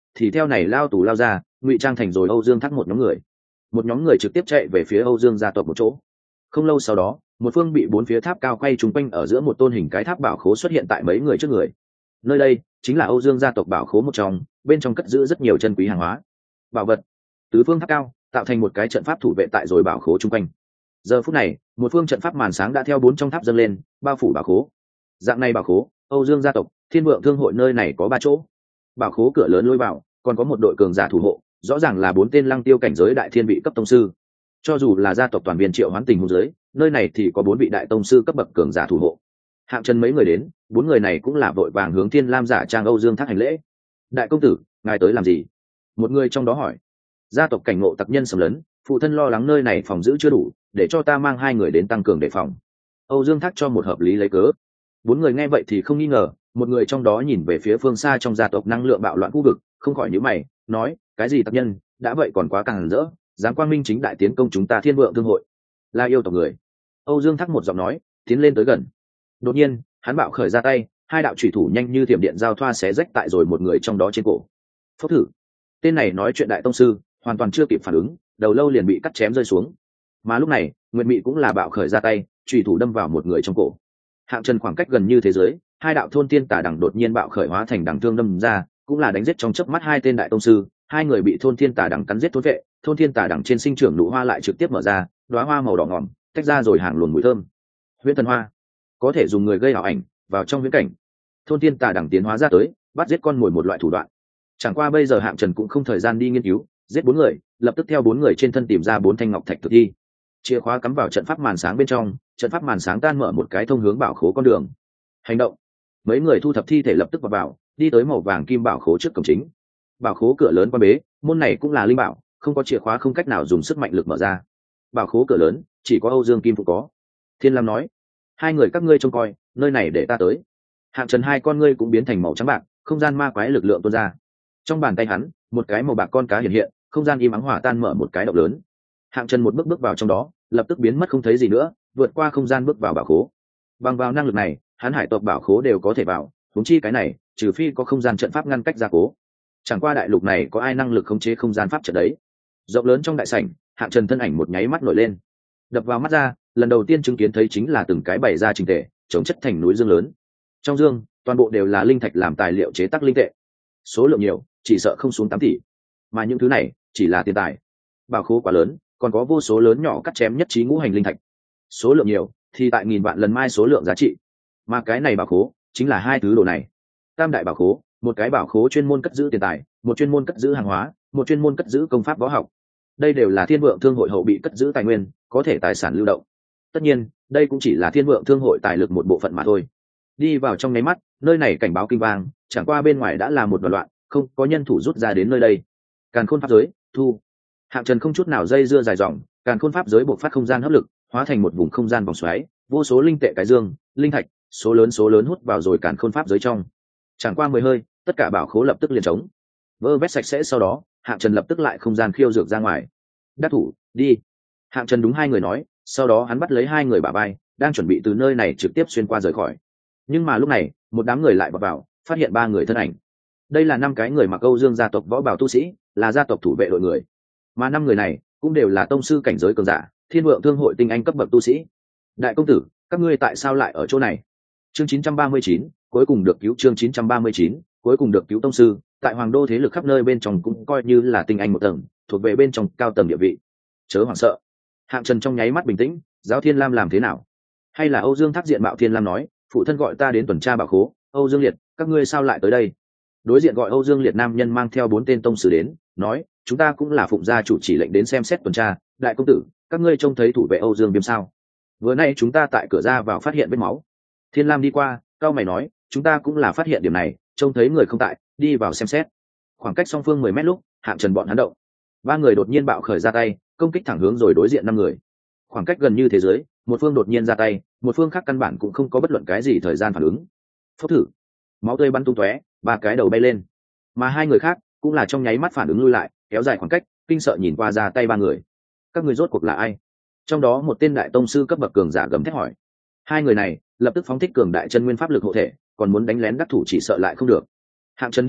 thì theo này lao tù lao ra, ngụy trang thành rồi Âu Dương Thác một nhóm người trực tiếp chạy về phía Âu Dương gia tộc một chỗ. Không lâu sau đó, một phương bị bốn phía tháp cao quay trúng quanh ở giữa một tôn hình cái tháp bảo khố xuất hiện tại mấy người trước người. Nơi đây chính là Âu Dương gia tộc bảo khố một trong, bên trong cất giữ rất nhiều chân quý hàng hóa, bảo vật. Tứ phương tháp cao tạo thành một cái trận pháp thủ vệ tại rồi bảo khố chung quanh. Giờ phút này, một phương trận pháp màn sáng đã theo bốn trong tháp dâng lên, bao phủ bảo khố. Dạng này bảo khố, Âu Dương gia tộc, Thiên Vượng Thương hội nơi này có 3 chỗ. Bảo khố cửa lớn lối vào, còn có một đội cường giả thủ hộ, rõ ràng là 4 tên lăng tiêu cảnh giới đại thiên vị cấp tông sư. Cho dù là gia tộc toàn viên triệu hoán tình huống giới, nơi này thì có 4 vị đại tông sư cấp bậc cường giả thủ hộ. Hạng Trần mấy người đến, 4 người này cũng là vội vàng hướng Thiên Lam giả trang Âu Dương Thác hành lễ. Đại công tử, ngài tới làm gì? Một người trong đó hỏi. Gia tộc cảnh ngộ tặc nhân xâm lấn, phụ thân lo lắng nơi này phòng giữ chưa đủ, để cho ta mang 2 người đến tăng cường đề phòng. Âu Dương Thác cho một hợp lý lấy cớ. 4 người nghe vậy thì không nghi ngờ, một người trong đó nhìn về phía phương xa trong gia tộc năng lượng bạo loạn khu vực, không khỏi nhíu mày, nói, cái gì tặc nhân, đã vậy còn quá càng rỡ, dám quang minh chính đại tiến công chúng ta Thiên Vượng Thương hội, là yêu tộc người. Âu Dương Thác một giọng nói, tiến lên tới gần. Đột nhiên, hắn bạo khởi ra tay, 2 đạo chủy thủ nhanh như thiểm điện giao thoa xé rách tại rồi một người trong đó trên cổ. Phốc thử. Tên này nói chuyện đại tông sư, hoàn toàn chưa kịp phản ứng, đầu lâu liền bị cắt chém rơi xuống. Mà lúc này, Nguyệt Mị cũng là bạo khởi ra tay, chủy thủ đâm vào một người trong cổ. Hạng Trần khoảng cách gần như thế giới, 2 đạo thôn thiên tà đằng đột nhiên bạo khởi hóa thành đằng thương đâm ra, cũng là đánh giết trong chớp mắt 2 tên đại tông sư, 2 người bị thôn thiên tà đằng cắn giết thôn vệ, thôn thiên tà đằng trên sinh trưởng nụ hoa lại trực tiếp mở ra, đóa hoa màu đỏ ngòm, tách ra rồi hàng luồn mùi thơm. Huyễn thần hoa, có thể dùng người gây ảo ảnh vào trong huyễn cảnh. Thôn thiên tà đằng tiến hóa ra tới, bắt giết con mồi một loại thủ đoạn. Chẳng qua bây giờ Hạng Trần cũng không thời gian đi nghiên cứu, giết 4 người, lập tức theo 4 người trên thân tìm ra 4 thanh ngọc thạch thực thi. Chìa khóa cắm vào trận pháp màn sáng bên trong, trận pháp màn sáng tan mở một cái thông hướng bảo khố con đường. Hành động. Mấy người thu thập thi thể lập tức vào, đi tới màu vàng kim bảo khố trước cổng chính. Bảo khố cửa lớn quan bế, môn này cũng là linh bảo, không có chìa khóa không cách nào dùng sức mạnh lực mở ra. Bảo khố cửa lớn chỉ có Âu Dương Kim Phụ có. Thiên Lam nói, 2 người các ngươi trông coi, nơi này để ta tới. Hạng Trần 2 con ngươi cũng biến thành màu trắng bạc, không gian ma quái lực lượng tuôn ra. Trong bàn tay hắn, một cái màu bạc con cá hiện hiện, không gian im ắng hỏa tan mở một cái động lớn. Hạng Trần một bước vào trong đó, lập tức biến mất không thấy gì nữa, vượt qua không gian bước vào bảo khố. Bằng vào năng lực này, hắn hải tộc bảo khố đều có thể vào, huống chi cái này, trừ phi có không gian trận pháp ngăn cách gia cố. Chẳng qua đại lục này có ai năng lực khống chế không gian pháp trận đấy. Rộng lớn trong đại sảnh, Hạng Trần thân ảnh một nháy mắt nổi lên. Đập vào mắt ra, lần đầu tiên chứng kiến thấy chính là từng cái bày ra trình tề, chống chất thành núi dương lớn. Trong dương, toàn bộ đều là linh thạch làm tài liệu chế tác linh tệ. Số lượng nhiều, chỉ sợ không xuống 8 tỷ. Mà những thứ này, chỉ là tiền tài. Bảo khố quá lớn, còn có vô số lớn nhỏ cắt chém nhất trí ngũ hành linh thạch. Số lượng nhiều, thì tại nghìn vạn lần mai số lượng giá trị. Mà cái này bảo khố, chính là 2 thứ đồ này. Tam đại bảo khố, một cái bảo khố chuyên môn cất giữ tiền tài, một chuyên môn cất giữ hàng hóa, một chuyên môn cất giữ công pháp võ học. Đây đều là Thiên Vượng Thương hội hậu bị cất giữ tài nguyên, có thể tài sản lưu động. Tất nhiên, đây cũng chỉ là Thiên Vượng Thương hội tài lực một bộ phận mà thôi. Đi vào trong nháy mắt, nơi này cảnh báo kinh vang, chẳng qua bên ngoài đã là một đoàn loạn, không có nhân thủ rút ra đến nơi đây. Càn Khôn pháp giới, thu. Hạng Trần không chút nào dây dưa dài dòng, Càn Khôn pháp giới bộc phát không gian hấp lực, hóa thành một vùng không gian vòng xoáy, vô số linh tệ cái dương, linh thạch, số lớn hút vào rồi Càn Khôn pháp giới trong. Chẳng qua 10 hơi, tất cả bảo khố lập tức liền trống. Vơ vét sạch sẽ sau đó, Hạng Trần lập tức lại không gian khiêu dược ra ngoài. Đắc thủ, đi. Hạng Trần đúng 2 người nói, sau đó hắn bắt lấy 2 người bả vai, đang chuẩn bị từ nơi này trực tiếp xuyên qua rời khỏi. Nhưng mà lúc này, một đám người lại vào, phát hiện 3 người thân ảnh. Đây là 5 cái người mặc Âu Dương gia tộc võ bào tu sĩ, là gia tộc thủ vệ đội người. Mà 5 người này cũng đều là tông sư cảnh giới cường giả, Thiên Vượng Thương hội tinh anh cấp bậc tu sĩ. Đại công tử, các ngươi tại sao lại ở chỗ này? Chương 939, cuối cùng được cứu. Chương 939, cuối cùng được cứu tông sư, tại Hoàng Đô thế lực khắp nơi bên trong cũng coi như là tinh anh một tầng, thuộc về bên trong cao tầng địa vị. Chớ hoảng sợ. Hạng Trần trong nháy mắt bình tĩnh, giáo Thiên Lam làm thế nào? Hay là Âu Dương Thác diện mạo Thiên Lam nói, phụ thân gọi ta đến tuần tra bảo khố, Âu Dương Liệt, các ngươi sao lại tới đây? Đối diện gọi Âu Dương Liệt nam nhân mang theo 4 tên tông sư đến, nói, chúng ta cũng là phụng gia chủ chỉ lệnh đến xem xét tuần tra, đại công tử, các ngươi trông thấy thủ vệ Âu Dương Viêm sao? Vừa nay chúng ta tại cửa ra vào phát hiện vết máu. Thiên Lam đi qua, cao mày nói, chúng ta cũng là phát hiện điểm này, trông thấy người không tại, đi vào xem xét. Khoảng cách song phương 10 mét lúc, Hạng Trần bọn hắn động. 3 người đột nhiên bạo khởi ra tay, công kích thẳng hướng rồi đối diện 5 người. Khoảng cách gần như thế giới, một phương đột nhiên ra tay, một phương khác căn bản cũng không có bất luận cái gì thời gian phản ứng. Phốc thử, máu tươi bắn tung tóe, 3 cái đầu bay lên. Mà 2 người khác cũng là trong nháy mắt phản ứng lui lại, kéo dài khoảng cách, kinh sợ nhìn qua ra tay 3 người. Các người rốt cuộc là ai? Trong đó một tên đại tông sư cấp bậc cường giả gầm thét hỏi. 2 người này lập tức phóng thích cường đại chân nguyên pháp lực hộ thể, còn muốn đánh lén đắc thủ chỉ sợ lại không được. Hạng Trần đi ra,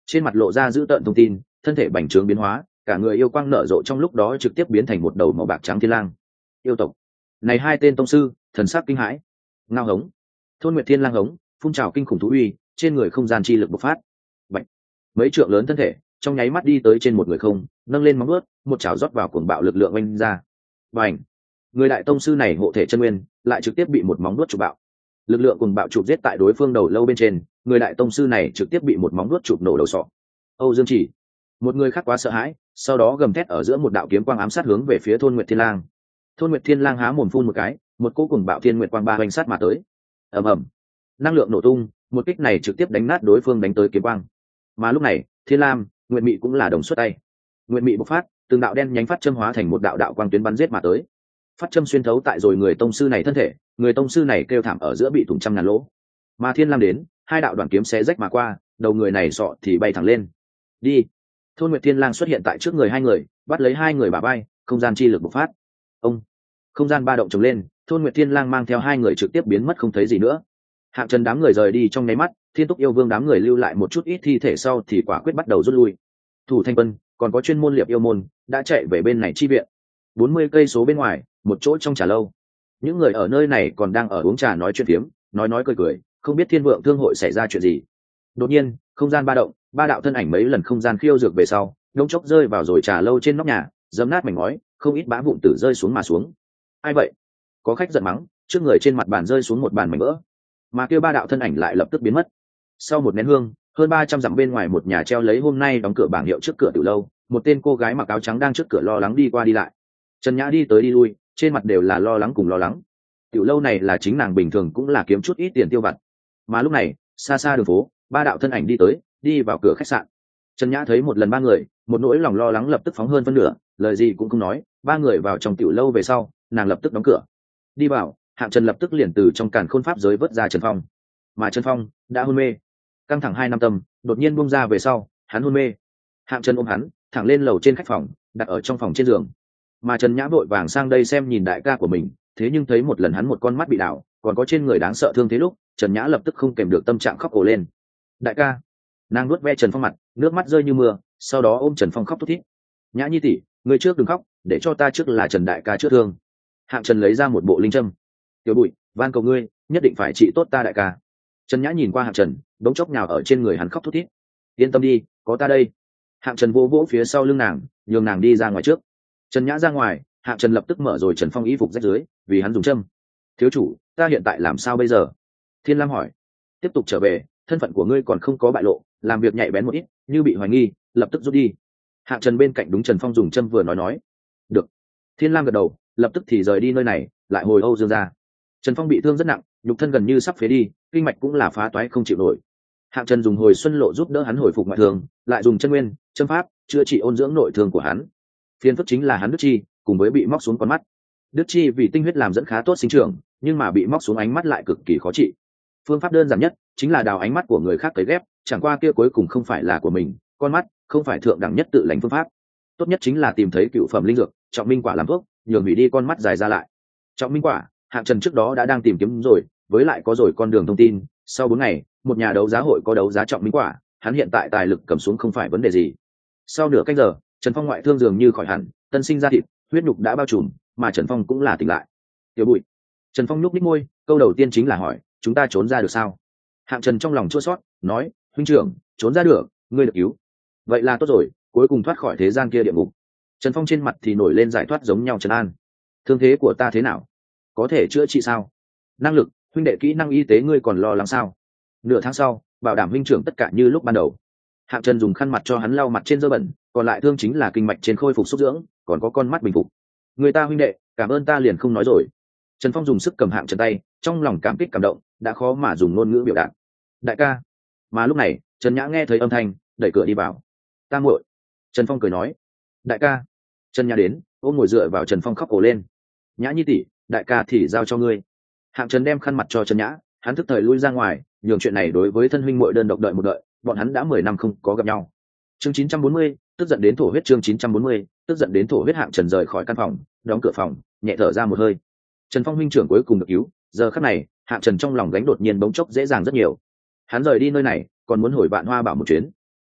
trên mặt lộ ra dữ tợn thông tin, thân thể bành trướng biến hóa, cả người yêu quang nở rộ trong lúc đó trực tiếp biến thành một đầu màu bạc trắng thiên lang. Yêu tộc này, hai tên tông sư thần sắc kinh hãi. Ngao hống, thôn nguyệt thiên lang hống, phun trào kinh khủng thú uy, trên người không gian chi lực bộc phát. Bạch, mấy trượng lớn thân thể trong nháy mắt đi tới trên một người không, nâng lên móng vuốt, một chảo rót vào cuồng bạo lực lượng oanh ra. Bành, người đại tông sư này hộ thể chân nguyên lại trực tiếp bị một móng vuốt chụp bạo. Lực lượng cuồng bạo chụp giết tại đối phương đầu lâu bên trên, người đại tông sư này trực tiếp bị một móng vuốt chụp nổ đầu sọ. Âu Dương Chỉ, một người khác quá sợ hãi, sau đó gầm thét ở giữa một đạo kiếm quang ám sát hướng về phía thôn nguyệt thiên lang. Thôn nguyệt thiên lang há mồm phun một cái, một cỗ cuồng bạo thiên nguyệt quang ba hoành sát mà tới. Ầm ầm, năng lượng nổ tung, một kích này trực tiếp đánh nát đối phương đánh tới kiếm quang. Mà lúc này thiên lam, nguyệt mị cũng là đồng xuất tay. Nguyệt mị bộc phát, từng đạo đen nhánh phát châm hóa thành một đạo đạo quang tuyến bắn giết mà tới. Phát châm xuyên thấu tại rồi người tông sư này thân thể, người tông sư này kêu thảm ở giữa bị thủng trăm ngàn lỗ. Mà thiên lam đến, hai đạo đoạn kiếm xé rách mà qua, đầu người này sọ thì bay thẳng lên. Đi. Thôn nguyệt thiên lang xuất hiện tại trước người hai người, bắt lấy hai người bả vai, không gian chi lực bộc phát. Ông, không gian ba động trồng lên, thôn nguyệt thiên lang mang theo hai người trực tiếp biến mất không thấy gì nữa. Hạng Trần đám người rời đi trong nháy mắt, Thiên Túc yêu vương đám người lưu lại một chút ít thi thể sau thì quả quyết bắt đầu rút lui. Thủ Thanh Quân còn có chuyên môn liệp yêu môn đã chạy về bên này chi viện. 40 cây số bên ngoài, một chỗ trong trà lâu, những người ở nơi này còn đang ở uống trà nói chuyện phiếm, nói cười cười, không biết Thiên Vượng thương hội xảy ra chuyện gì. Đột nhiên, không gian ba động, ba đạo thân ảnh mấy lần không gian khiêu dược về sau, đống chốc rơi vào rồi trà lâu trên nóc nhà, dẫm nát mảnh ngói, không ít bã vụn tử rơi xuống mà xuống. Ai vậy? Có khách giận mắng, trước người trên mặt bàn rơi xuống một bàn mảnh vỡ, mà kêu ba đạo thân ảnh lại lập tức biến mất. Sau một nén hương, hơn 300 dặm bên ngoài một nhà treo lấy hôm nay đóng cửa bảng hiệu trước cửa tiểu lâu, một tên cô gái mặc áo trắng đang trước cửa lo lắng đi qua đi lại. Trần Nhã đi tới đi lui, trên mặt đều là lo lắng cùng lo lắng. Tiểu lâu này là chính nàng bình thường cũng là kiếm chút ít tiền tiêu vặt. Mà lúc này, xa xa đường phố, ba đạo thân ảnh đi tới, đi vào cửa khách sạn. Trần Nhã thấy một lần ba người, một nỗi lòng lo lắng lập tức phóng hơn phân nửa, lời gì cũng không nói. Ba người vào trong tiểu lâu về sau, nàng lập tức đóng cửa. Đi vào, Hạng Trần lập tức liền từ trong càn khôn pháp giới vớt ra Trần Phong. Mà Trần Phong đã hôn mê, căng thẳng 2 năm tâm, đột nhiên buông ra về sau, hắn hôn mê. Hạng Trần ôm hắn, thẳng lên lầu trên khách phòng, đặt ở trong phòng trên giường. Mà Trần Nhã vội vàng sang đây xem nhìn đại ca của mình, thế nhưng thấy một lần hắn một con mắt bị đảo, còn có trên người đáng sợ thương thế lúc, Trần Nhã lập tức không kèm được tâm trạng khóc ồ lên. Đại ca, nàng nuốt ve Trần Phong mặt, nước mắt rơi như mưa, sau đó ôm Trần Phong khóc thút thít. Nhã nhi tỷ, ngươi trước đừng khóc, để cho ta trước là Trần đại ca chữa thương. Hạng Trần lấy ra một bộ linh châm. Tiểu Bụi, van cầu ngươi, nhất định phải trị tốt ta đại ca. Trần Nhã nhìn qua Hạng Trần, đống chốc nhào ở trên người hắn khóc thút thít. Yên tâm đi, có ta đây. Hạng Trần vỗ vỗ phía sau lưng nàng, nhường nàng đi ra ngoài trước. Trần Nhã ra ngoài, Hạng Trần lập tức mở rồi Trần Phong y phục rách dưới, vì hắn dùng châm. Thiếu chủ, ta hiện tại làm sao bây giờ? Thiên Lam hỏi. Tiếp tục trở về, thân phận của ngươi còn không có bại lộ, làm việc nhạy bén một ít, như bị hoài nghi, lập tức rút đi. Hạng Trần bên cạnh đúng Trần Phong dùng châm vừa nói. Được. Thiên Lam gật đầu, lập tức thì rời đi nơi này, lại hồi Âu Dương ra. Trần Phong bị thương rất nặng, nhục thân gần như sắp phế đi, kinh mạch cũng là phá toái không chịu nổi. Hạng Trần dùng hồi xuân lộ giúp đỡ hắn hồi phục ngoại thương, lại dùng chân nguyên, châm pháp chữa trị ôn dưỡng nội thương của hắn. Phiền phức chính là hắn đứt chi, cùng với bị móc xuống con mắt. Đứt chi vì tinh huyết làm dẫn khá tốt sinh trưởng, nhưng mà bị móc xuống ánh mắt lại cực kỳ khó trị. Phương pháp đơn giản nhất chính là đào ánh mắt của người khác cấy ghép, chẳng qua kia cuối cùng không phải là của mình, con mắt không phải thượng đẳng nhất tự lành phương pháp. Tốt nhất chính là tìm thấy cựu phẩm linh dược, trọng minh quả làm thuốc, nhường hủy đi con mắt dài ra lại. Trọng minh quả, Hạng Trần trước đó đã đang tìm kiếm rồi, với lại có rồi con đường thông tin. Sau 4 ngày, một nhà đấu giá hội có đấu giá trọng minh quả, hắn hiện tại tài lực cầm xuống không phải vấn đề gì. Sau nửa canh giờ, Trần Phong ngoại thương dường như khỏi hẳn, tân sinh ra thịt, huyết nhục đã bao trùm, mà Trần Phong cũng là tỉnh lại. Tiểu Bụi. Trần Phong nhúc nhích môi, câu đầu tiên chính là hỏi, chúng ta trốn ra được sao? Hạng Trần trong lòng chua xót, nói, huynh trưởng, trốn ra được, ngươi được cứu. Vậy là tốt rồi, cuối cùng thoát khỏi thế gian kia địa ngục. Trần Phong trên mặt thì nổi lên giải thoát giống nhau trấn an. Thương thế của ta thế nào? Có thể chữa trị sao? Năng lực, huynh đệ kỹ năng y tế ngươi còn lo lắng sao? Nửa tháng sau, bảo đảm huynh trưởng tất cả như lúc ban đầu. Hạng Trần dùng khăn mặt cho hắn lau mặt trên dơ bẩn, còn lại thương chính là kinh mạch trên khôi phục xúc dưỡng, còn có con mắt bình phục. Người ta huynh đệ, cảm ơn ta liền không nói rồi. Trần Phong dùng sức cầm Hạng Trần tay, trong lòng cảm kích cảm động, đã khó mà dùng ngôn ngữ biểu đạt. Đại ca. Mà lúc này, Trần Nhã nghe thấy âm thanh, đẩy cửa đi vào. Ta muội. Trần Phong cười nói. Đại ca. Trần Nhã đến, ôm ngồi dựa vào Trần Phong khóc ổ lên. Nhã nhi tỷ, đại ca thì giao cho ngươi. Hạng Trần đem khăn mặt cho Trần Nhã, hắn thức thời lui ra ngoài, nhường chuyện này đối với thân huynh muội đơn độc đợi một đợi, bọn hắn đã 10 năm không có gặp nhau. Chương 940, tức giận đến thổ huyết. Chương 940, tức giận đến thổ huyết. Hạng Trần rời khỏi căn phòng, đóng cửa phòng, nhẹ thở ra một hơi. Trần Phong huynh trưởng cuối cùng được cứu, giờ khắc này, Hạng Trần trong lòng gánh đột nhiên bỗng chốc dễ dàng rất nhiều. Hắn rời đi nơi này, còn muốn hồi Vạn Hoa Bảo một chuyến.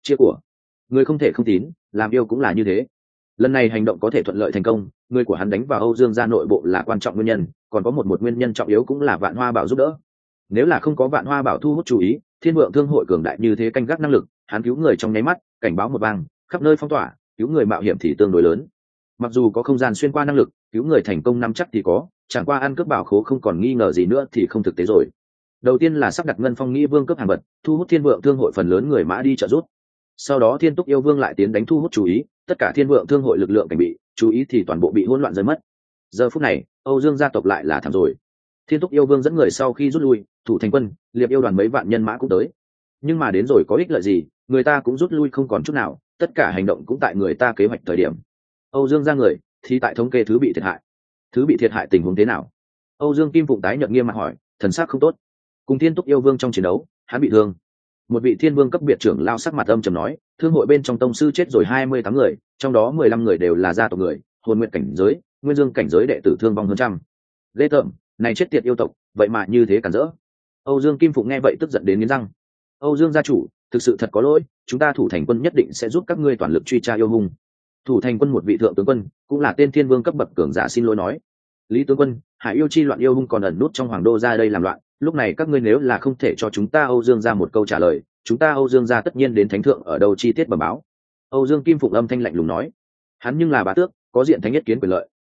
chia của. Người không thể không tín, làm yêu cũng là như thế. Lần này hành động có thể thuận lợi thành công, người của hắn đánh vào Âu Dương gia nội bộ là quan trọng nguyên nhân, còn có một nguyên nhân trọng yếu cũng là Vạn Hoa Bảo giúp đỡ. Nếu là không có Vạn Hoa Bảo thu hút chú ý, Thiên Vượng Thương hội cường đại như thế canh gác năng lực, hắn cứu người trong nháy mắt, cảnh báo một vang, khắp nơi phong tỏa, cứu người mạo hiểm thì tương đối lớn. Mặc dù có không gian xuyên qua năng lực, cứu người thành công năm chắc thì có, chẳng qua ăn cướp bảo khố không còn nghi ngờ gì nữa thì không thực tế rồi. Đầu tiên là sắp đặt Ngân Phong Nghĩ Vương cấp hàng vật, thu hút Thiên Vượng Thương hội phần lớn người mã đi trợ giúp. Sau đó Thiên Túc Yêu Vương lại tiến đánh thu hút chú ý, tất cả Thiên Vượng Thương hội lực lượng cảnh bị chú ý thì toàn bộ bị hỗn loạn rơi mất. Giờ phút này, Âu Dương gia tộc lại là thảm rồi. Thiên Túc Yêu Vương dẫn người sau khi rút lui, Thủ Thành Quân, Liệp Yêu đoàn mấy vạn nhân mã cũng tới. Nhưng mà đến rồi có ích lợi gì, người ta cũng rút lui không còn chút nào, tất cả hành động cũng tại người ta kế hoạch thời điểm. Âu Dương gia người thì tại thống kê thứ bị thiệt hại. Thứ bị thiệt hại tình huống thế nào? Âu Dương Kim Phụng tái nhợt nghiêm mặt hỏi, thần sắc không tốt. Cùng Thiên Túc Yêu Vương trong chiến đấu, hắn bị thương. Một vị thiên vương cấp biệt trưởng lao sắc mặt âm trầm nói, thương hội bên trong tông sư chết rồi 28 người, trong đó 15 người đều là gia tộc người, hồn nguyện cảnh giới, nguyên dương cảnh giới đệ tử thương vong hơn trăm. Ghê tởm, này chết tiệt yêu tộc, vậy mà như thế cản rỡ. Âu Dương Kim Phụng nghe vậy tức giận đến nghiến răng. Âu Dương gia chủ, thực sự thật có lỗi, chúng ta Thủ Thành Quân nhất định sẽ giúp các ngươi toàn lực truy tra yêu hung. Thủ Thành Quân một vị thượng tướng quân, cũng là tên thiên vương cấp bậc cường giả xin lỗi nói. Lý tướng quân, Hải yêu chi loạn yêu hung còn ẩn nút trong hoàng đô ra đây làm loạn, lúc này các ngươi nếu là không thể cho chúng ta Âu Dương gia một câu trả lời, chúng ta Âu Dương gia tất nhiên đến thánh thượng ở đâu chi tiết bẩm báo. Âu Dương Kim Phụng âm thanh lạnh lùng nói. Hắn nhưng là bá tước, có diện thánh nhất kiến quyền lợi.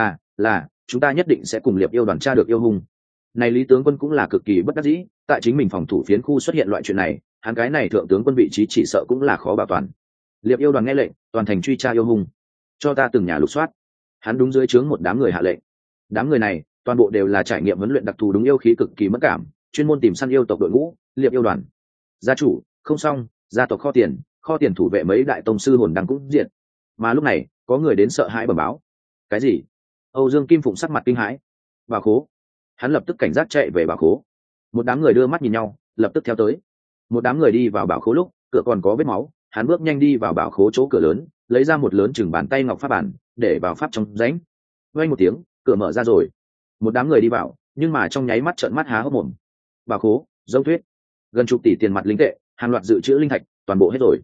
Là, chúng ta nhất định sẽ cùng Liệp yêu đoàn tra được yêu hung. Này Lý tướng quân cũng là cực kỳ bất đắc dĩ, tại chính mình phòng thủ phiến khu xuất hiện loại chuyện này, hắn cái này thượng tướng quân vị trí chỉ sợ cũng là khó bảo toàn. Liệp yêu đoàn nghe lệnh, toàn thành truy tra yêu hung, cho ta từng nhà lục soát. Hắn đúng dưới trướng một đám người hạ lệnh. Đám người này toàn bộ đều là trải nghiệm huấn luyện đặc thù đúng yêu khí cực kỳ mất cảm, chuyên môn tìm săn yêu tộc đội ngũ. Liệp yêu đoàn gia chủ không xong, gia tộc kho tiền thủ vệ mấy đại tông sư hồn đăng cũng diện. Mà lúc này có người đến sợ hãi bẩm báo. Cái gì? Âu Dương Kim Phụng sắc mặt kinh hãi. Bảo khố. Hắn lập tức cảnh giác chạy về bảo khố. Một đám người đưa mắt nhìn nhau, lập tức theo tới. Một đám người đi vào bảo khố lúc cửa còn có vết máu, hắn bước nhanh đi vào bảo khố chỗ cửa lớn, lấy ra một lớn chừng bàn tay ngọc pháp bản để vào pháp trong rãnh. Vang một tiếng, cửa mở ra rồi. Một đám người đi vào, nhưng mà trong nháy mắt trợn mắt há hốc mồm. Bảo khố, dông tuyết, gần chục tỷ tiền mặt linh tệ, hàng loạt dự trữ linh thạch, toàn bộ hết rồi.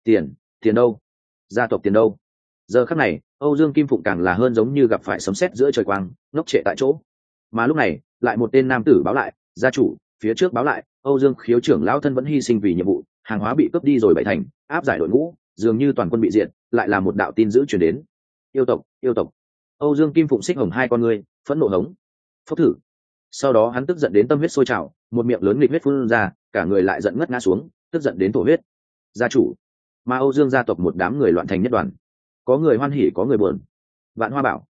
Tiền đâu? Gia tộc tiền đâu? Giờ khắc này, Âu Dương Kim Phụng càng là hơn giống như gặp phải sấm sét giữa trời quang, ngốc trệ tại chỗ. Mà lúc này, lại một tên nam tử báo lại, gia chủ, phía trước báo lại, Âu Dương Khiếu trưởng lão thân vẫn hy sinh vì nhiệm vụ, hàng hóa bị cướp đi rồi bảy thành, áp giải đội ngũ, dường như toàn quân bị diệt, lại là một đạo tin dữ truyền đến. Yêu tộc. Âu Dương Kim Phụng xích hồng hai con ngươi, phẫn nộ hống. Phốc thử. Sau đó hắn tức giận đến tâm huyết sôi trào, một miệng lớn nghịch huyết phun ra, cả người lại giận ngất ngã xuống, tức giận đến thổ huyết. Gia chủ. Mà Âu Dương gia tộc một đám người loạn thành nhất đoàn. Có người hoan hỉ có người buồn. Vạn Hoa bảo,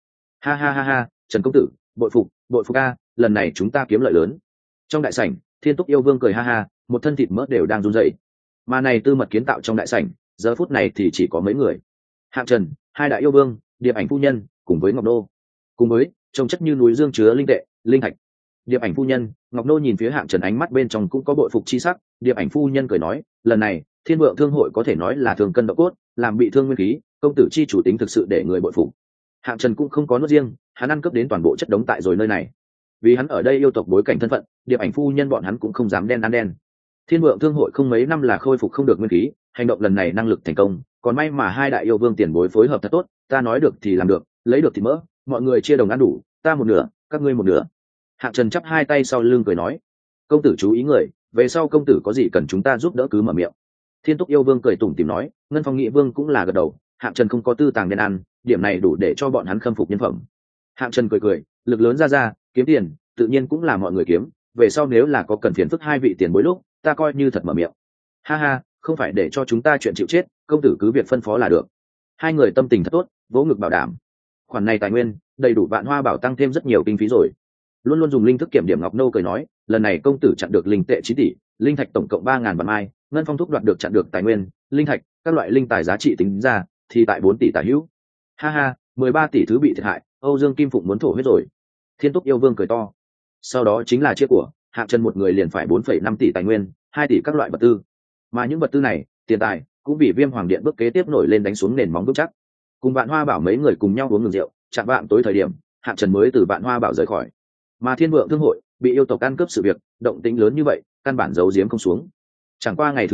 ha, Trần công tử, bội phục a, lần này chúng ta kiếm lợi lớn. Trong đại sảnh, Thiên Túc yêu vương cười ha, một thân thịt mỡ đều đang run rẩy. Mà này tư mật kiến tạo trong đại sảnh, giờ phút này thì chỉ có mấy người. Hạng Trần, hai đại yêu vương, Điệp Ảnh phu nhân, cùng với Ngọc Nô, cùng với trông chất như núi dương chứa linh tệ, linh thạch. Điệp Ảnh phu nhân, Ngọc Nô nhìn phía Hạng Trần ánh mắt bên trong cũng có bội phục chi sắc. Điệp Ảnh phu nhân cười nói, lần này Thiên Vượng Thương hội có thể nói là thường cân độ cốt, làm bị thương nguyên khí, công tử chi chủ tính thực sự để người bội phục. Hạng Trần cũng không có nuốt riêng, hắn ăn cướp đến toàn bộ chất đống tại rồi nơi này. Vì hắn ở đây yêu tộc bối cảnh thân phận, Điệp Ảnh phu nhân bọn hắn cũng không dám đen ăn đen. Thiên Vượng Thương hội không mấy năm là khôi phục không được nguyên khí, hành động lần này năng lực thành công, còn may mà hai đại yêu vương tiền bối phối hợp thật tốt, ta nói được thì làm được, lấy được thì mỡ, mọi người chia đồng ăn đủ, ta một nửa, các ngươi một nửa. Hạng Trần chắp hai tay sau lưng cười nói, công tử chú ý người, về sau công tử có gì cần chúng ta giúp đỡ cứ mở miệng. Thiên Túc yêu vương cười tủm tỉm nói, Ngân Phong Nghị vương cũng là gật đầu, Hạng Trần không có tư tàng đen ăn, điểm này đủ để cho bọn hắn khâm phục nhân phẩm. Hạng Trần cười, lực lớn ra, kiếm tiền, tự nhiên cũng là mọi người kiếm, về sau nếu là có cần phiền phức hai vị tiền bối lúc, ta coi như thật mở miệng. Ha, không phải để cho chúng ta chuyện chịu chết, công tử cứ việc phân phó là được. Hai người tâm tình thật tốt, vỗ ngực bảo đảm. Khoản này tài nguyên, đầy đủ Vạn Hoa bảo tăng thêm rất nhiều kinh phí rồi. Luôn luôn dùng linh thức kiểm điểm Ngọc Nô cười nói, lần này công tử chặn được linh tệ 9 tỷ, linh thạch tổng cộng 3.000 vạn mai, Ngân Phong thúc đoạt được chặn được tài nguyên, linh thạch, các loại linh tài giá trị tính ra thì tại 4 tỷ tả hữu. Ha, 13 tỷ thứ bị thiệt hại, Âu Dương Kim Phụng muốn thổ huyết rồi. Thiên Túc yêu vương cười to. Sau đó chính là chia của, Hạng Trần một người liền phải 4,5 tỷ tài nguyên, 2 tỷ các loại vật tư. Mà những vật tư này, tiền tài, cũng vì Viêm Hoàng điện bước kế tiếp nổi lên đánh xuống nền móng vững chắc. Cùng Vạn Hoa bảo mấy người cùng nhau uống ngừng rượu, chạm vạn tối thời điểm, Hạng Trần mới từ Vạn Hoa bảo rời khỏi. Mà Thiên Vượng Thương hội bị yêu tộc ăn cướp sự việc, động tĩnh lớn như vậy, căn bản giấu giếm không xuống. Chẳng qua ngày thứ hai,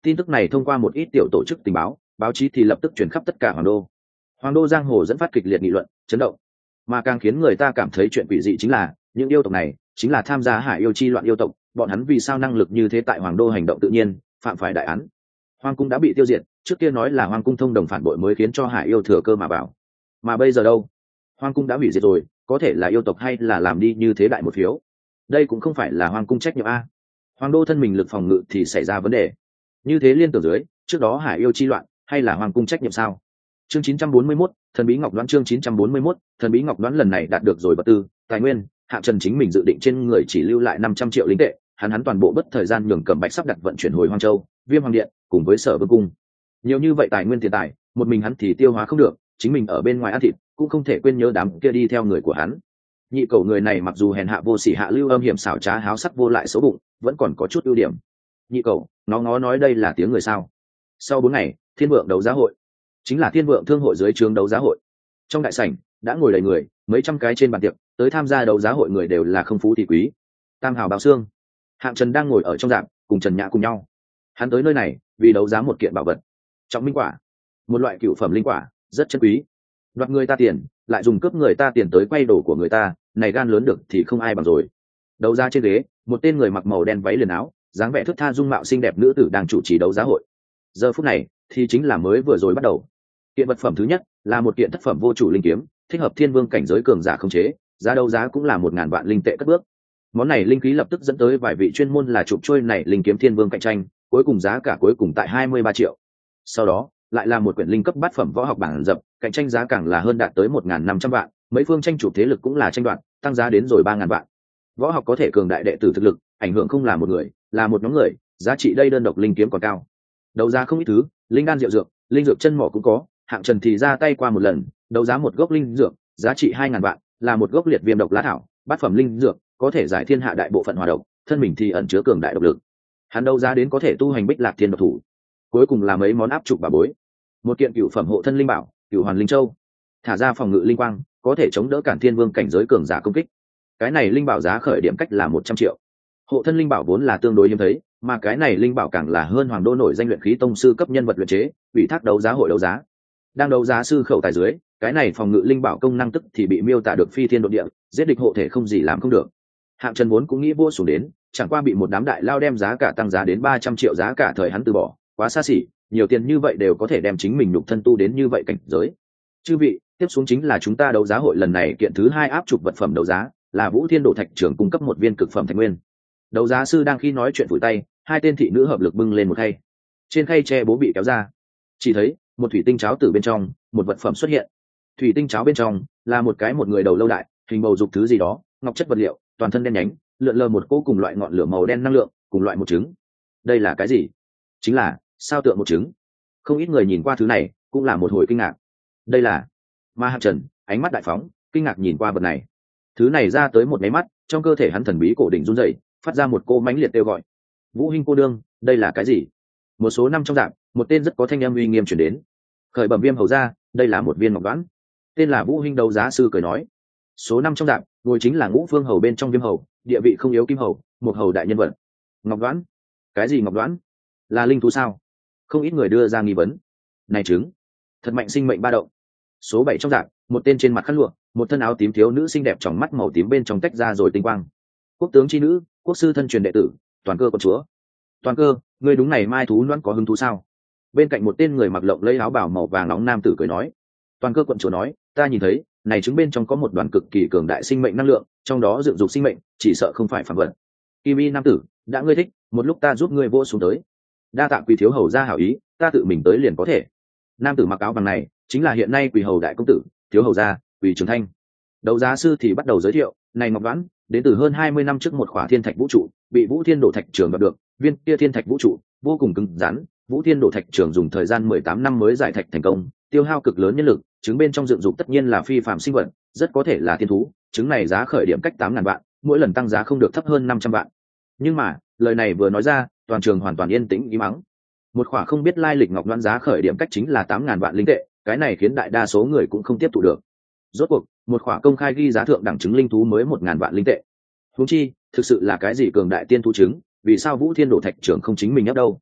Tin tức này thông qua một ít tiểu tổ chức tình báo, báo chí thì lập tức truyền khắp tất cả hoàng đô. Hoàng đô giang hồ dẫn phát kịch liệt nghị luận, chấn động. Mà càng khiến người ta cảm thấy chuyện quỷ dị chính là, những yêu tộc này chính là tham gia hải yêu chi loạn yêu tộc, bọn hắn vì sao năng lực như thế tại hoàng đô hành động tự nhiên, phạm phải đại án. Hoàng cung đã bị tiêu diệt, trước kia nói là hoàng cung thông đồng phản bội mới khiến cho hải yêu thừa cơ mà bảo. Mà bây giờ đâu? Hoàng cung đã hủy diệt rồi, có thể là yêu tộc hay là làm đi như thế đại một phiếu. Đây cũng không phải là hoàng cung trách nhiệm a. Hoàng đô thân mình lực phòng ngự thì xảy ra vấn đề. Như thế liên tưởng dưới, trước đó hải yêu chi loạn hay là hoàng cung trách nhiệm sao? Chương 941, thần bí ngọc đoán. Chương 941, thần bí ngọc đoán lần này đạt được rồi vật tư, tài nguyên, Hạng Trần chính mình dự định trên người chỉ lưu lại 500 triệu linh tệ, hắn toàn bộ bất thời gian nhường Cẩm Bạch sắp đặt vận chuyển hồi Hoang Châu, Viêm Hoàng Điện, cùng với Sở Vương cung. Nhiều như vậy tài nguyên tiền tài, một mình hắn thì tiêu hóa không được, chính mình ở bên ngoài ăn thịt, cũng không thể quên nhớ đám kia đi theo người của hắn. Nhị cầu người này mặc dù hèn hạ vô sỉ, hạ lưu, âm hiểm xảo trá, háo sắc vô lại xấu bụng, vẫn còn có chút ưu điểm. Nhị cầu, nó nói đây là tiếng người sao? Sau 4 ngày, Thiên Vượng đấu giá hội, chính là Thiên Vượng thương hội dưới trướng đấu giá hội. Trong đại sảnh đã ngồi đầy người, mấy trăm cái trên bàn tiệc, tới tham gia đấu giá hội người đều là không phú thì quý. Tam hào Bảo Xương, Hạng Trần đang ngồi ở trong dạp, cùng Trần Nhã cùng nhau. Hắn tới nơi này vì đấu giá một kiện bảo vật, Trọng Minh Quả, một loại cựu phẩm linh quả, rất chân quý. Đoạt người ta tiền, lại dùng cướp người ta tiền tới quay đồ của người ta, này gan lớn được thì không ai bằng rồi. Đấu giá trên ghế, một tên người mặc màu đen váy liền áo, dáng vẻ thướt tha dung mạo xinh đẹp nữ tử đang chủ trì đấu giá hội. Giờ phút này thì chính là mới vừa rồi bắt đầu. Kiện vật phẩm thứ nhất là một kiện thất phẩm vô chủ linh kiếm, thích hợp thiên vương cảnh giới cường giả không chế, giá đấu giá cũng là 1000 vạn linh tệ cất bước. Món này linh khí lập tức dẫn tới vài vị chuyên môn là chụp trôi này linh kiếm thiên vương cạnh tranh, cuối cùng giá cả cuối cùng tại 23 triệu. Sau đó lại là một quyển linh cấp bát phẩm võ học bảng dập, cạnh tranh giá càng là hơn đạt tới 1500 vạn, mấy phương tranh chụp thế lực cũng là tranh đoạt, tăng giá đến rồi 3000 vạn. Võ học có thể cường đại đệ tử thực lực, ảnh hưởng không là một người, là một nhóm người, giá trị đây đơn độc linh kiếm còn cao. Đấu giá không ít thứ, linh đan, rượu dược, linh dược chân mỏ cũng có. Hạng Trần thì ra tay qua một lần, đấu giá một gốc linh dược, giá trị 2000 vạn, là một gốc liệt viêm độc lá thảo, bát phẩm linh dược, có thể giải thiên hạ đại bộ phận hỏa độc, thân mình thì ẩn chứa cường đại độc lực. Hắn đấu giá đến có thể tu hành Bích Lạc Thiên độc thủ. Cuối cùng là mấy món áp trục bà bối. Một kiện cửu phẩm hộ thân linh bảo, Cửu Hoàn Linh Châu, thả ra phòng ngự linh quang, có thể chống đỡ cản thiên vương cảnh giới cường giả công kích. Cái này linh bảo giá khởi điểm cách là 100 triệu. Hộ thân linh bảo vốn là tương đối hiếm thấy, mà cái này linh bảo càng là hơn hoàng đô nổi danh luyện khí tông sư cấp nhân vật luyện chế, ủy thác đấu giá hội đấu giá. Đang đấu giá sư khẩu tài dưới, cái này phòng ngự linh bảo công năng tức thì bị miêu tả được phi thiên độ địa, giết địch hộ thể không gì làm không được. Hạng Trần vốn cũng nghĩ vua xuống đến, chẳng qua bị một đám đại lao đem giá cả tăng giá đến 300 triệu, giá cả thời hắn từ bỏ, quá xa xỉ, nhiều tiền như vậy đều có thể đem chính mình nhục thân tu đến như vậy cảnh giới. Chư vị, tiếp xuống chính là chúng ta đấu giá hội lần này kiện thứ 2 áp trục vật phẩm đấu giá, là Vũ Thiên Đồ Thạch Trường cung cấp một viên cực phẩm thạch nguyên. Đấu giá sư đang khi nói chuyện vùi tay, hai tên thị nữ hợp lực bưng lên một khay. Trên khay tre bố bị kéo ra, chỉ thấy một thủy tinh cháo từ bên trong, một vật phẩm xuất hiện. Thủy tinh cháo bên trong là một người đầu lâu đại, hình bầu dục thứ gì đó, ngọc chất vật liệu, toàn thân đen nhánh, lượn lờ một cỗ cùng loại ngọn lửa màu đen năng lượng, cùng loại một trứng. Đây là cái gì? Chính là sao tượng một trứng. Không ít người nhìn qua thứ này cũng là một hồi kinh ngạc. Đây là Ma Hạng Trần, ánh mắt đại phóng, kinh ngạc nhìn qua vật này. Thứ này ra tới một máy mắt, trong cơ thể hắn thần bí cổ đỉnh run rẩy, phát ra một cô mãnh liệt kêu gọi. Vũ Hinh cô đương, đây là cái gì? Một số năm trong dạng, một tên rất có thanh âm uy nghiêm truyền đến. Khởi bẩm Viêm hầu ra, đây là một viên ngọc đoán. Tên là Vũ Hinh đấu giá sư cười nói. Số năm trong dạng, ngồi chính là Ngũ Phương hầu bên trong Viêm hầu, địa vị không yếu Kim hầu, một hầu đại nhân vật. Ngọc đoán? Cái gì ngọc đoán? Là linh thú sao? Không ít người đưa ra nghi vấn. Này trứng, thật mạnh sinh mệnh ba động. Số 7 trong dạng, một tên trên mặt khăn lụa, một thân áo tím thiếu nữ xinh đẹp, tròng mắt màu tím bên trong tách ra rồi tinh quang. Quốc tướng chi nữ, quốc sư thân truyền đệ tử, Toàn Cơ con chúa. Toàn Cơ, ngươi đúng này mai thú loan có hứng thú sao? Bên cạnh một tên người mặc lộng lẫy áo bào màu vàng nóng nam tử cười nói. Toàn Cơ quận chúa nói, ta nhìn thấy này trứng bên trong có một đoàn cực kỳ cường đại sinh mệnh năng lượng, trong đó dựng dục sinh mệnh, chỉ sợ không phải phàm vật. Kim Y nam tử, đã ngươi thích, một lúc ta giúp ngươi vỗ xuống tới. Đa tạ Quỳ thiếu hầu ra hảo ý, ta tự mình tới liền có thể. Nam tử mặc áo vàng này chính là hiện nay Quỳ hầu đại công tử, thiếu hầu gia Quỳ Trường Thanh. Đấu giá sư thì bắt đầu giới thiệu, này ngọc đoán đến từ hơn 20 năm trước một khỏa thiên thạch vũ trụ, bị Vũ Thiên Đổ Thạch Trường đoạt được. Viên kia thiên thạch vũ trụ vô cùng cứng rắn, Vũ Thiên Đổ Thạch Trường dùng thời gian 18 năm mới giải thạch thành công, tiêu hao cực lớn nhân lực, trứng bên trong dựng dục tất nhiên là phi phàm sinh vật, rất có thể là thiên thú. Trứng này giá khởi điểm cách 8000 vạn, mỗi lần tăng giá không được thấp hơn 500 vạn. Nhưng mà lời này vừa nói ra, toàn trường hoàn toàn yên tĩnh im mắng. Một khỏa không biết lai lịch ngọc đoán giá khởi điểm cách chính là 8000 vạn linh tệ, cái này khiến đại đa số người cũng không tiếp thụ được. Rốt cuộc một khỏa công khai ghi giá thượng đẳng trứng linh thú mới 1000 vạn linh tệ. Huống chi thực sự là cái gì cường đại tiên thú trứng, vì sao Vũ Thiên Đổ Thạch Trường không chính mình ấp đâu?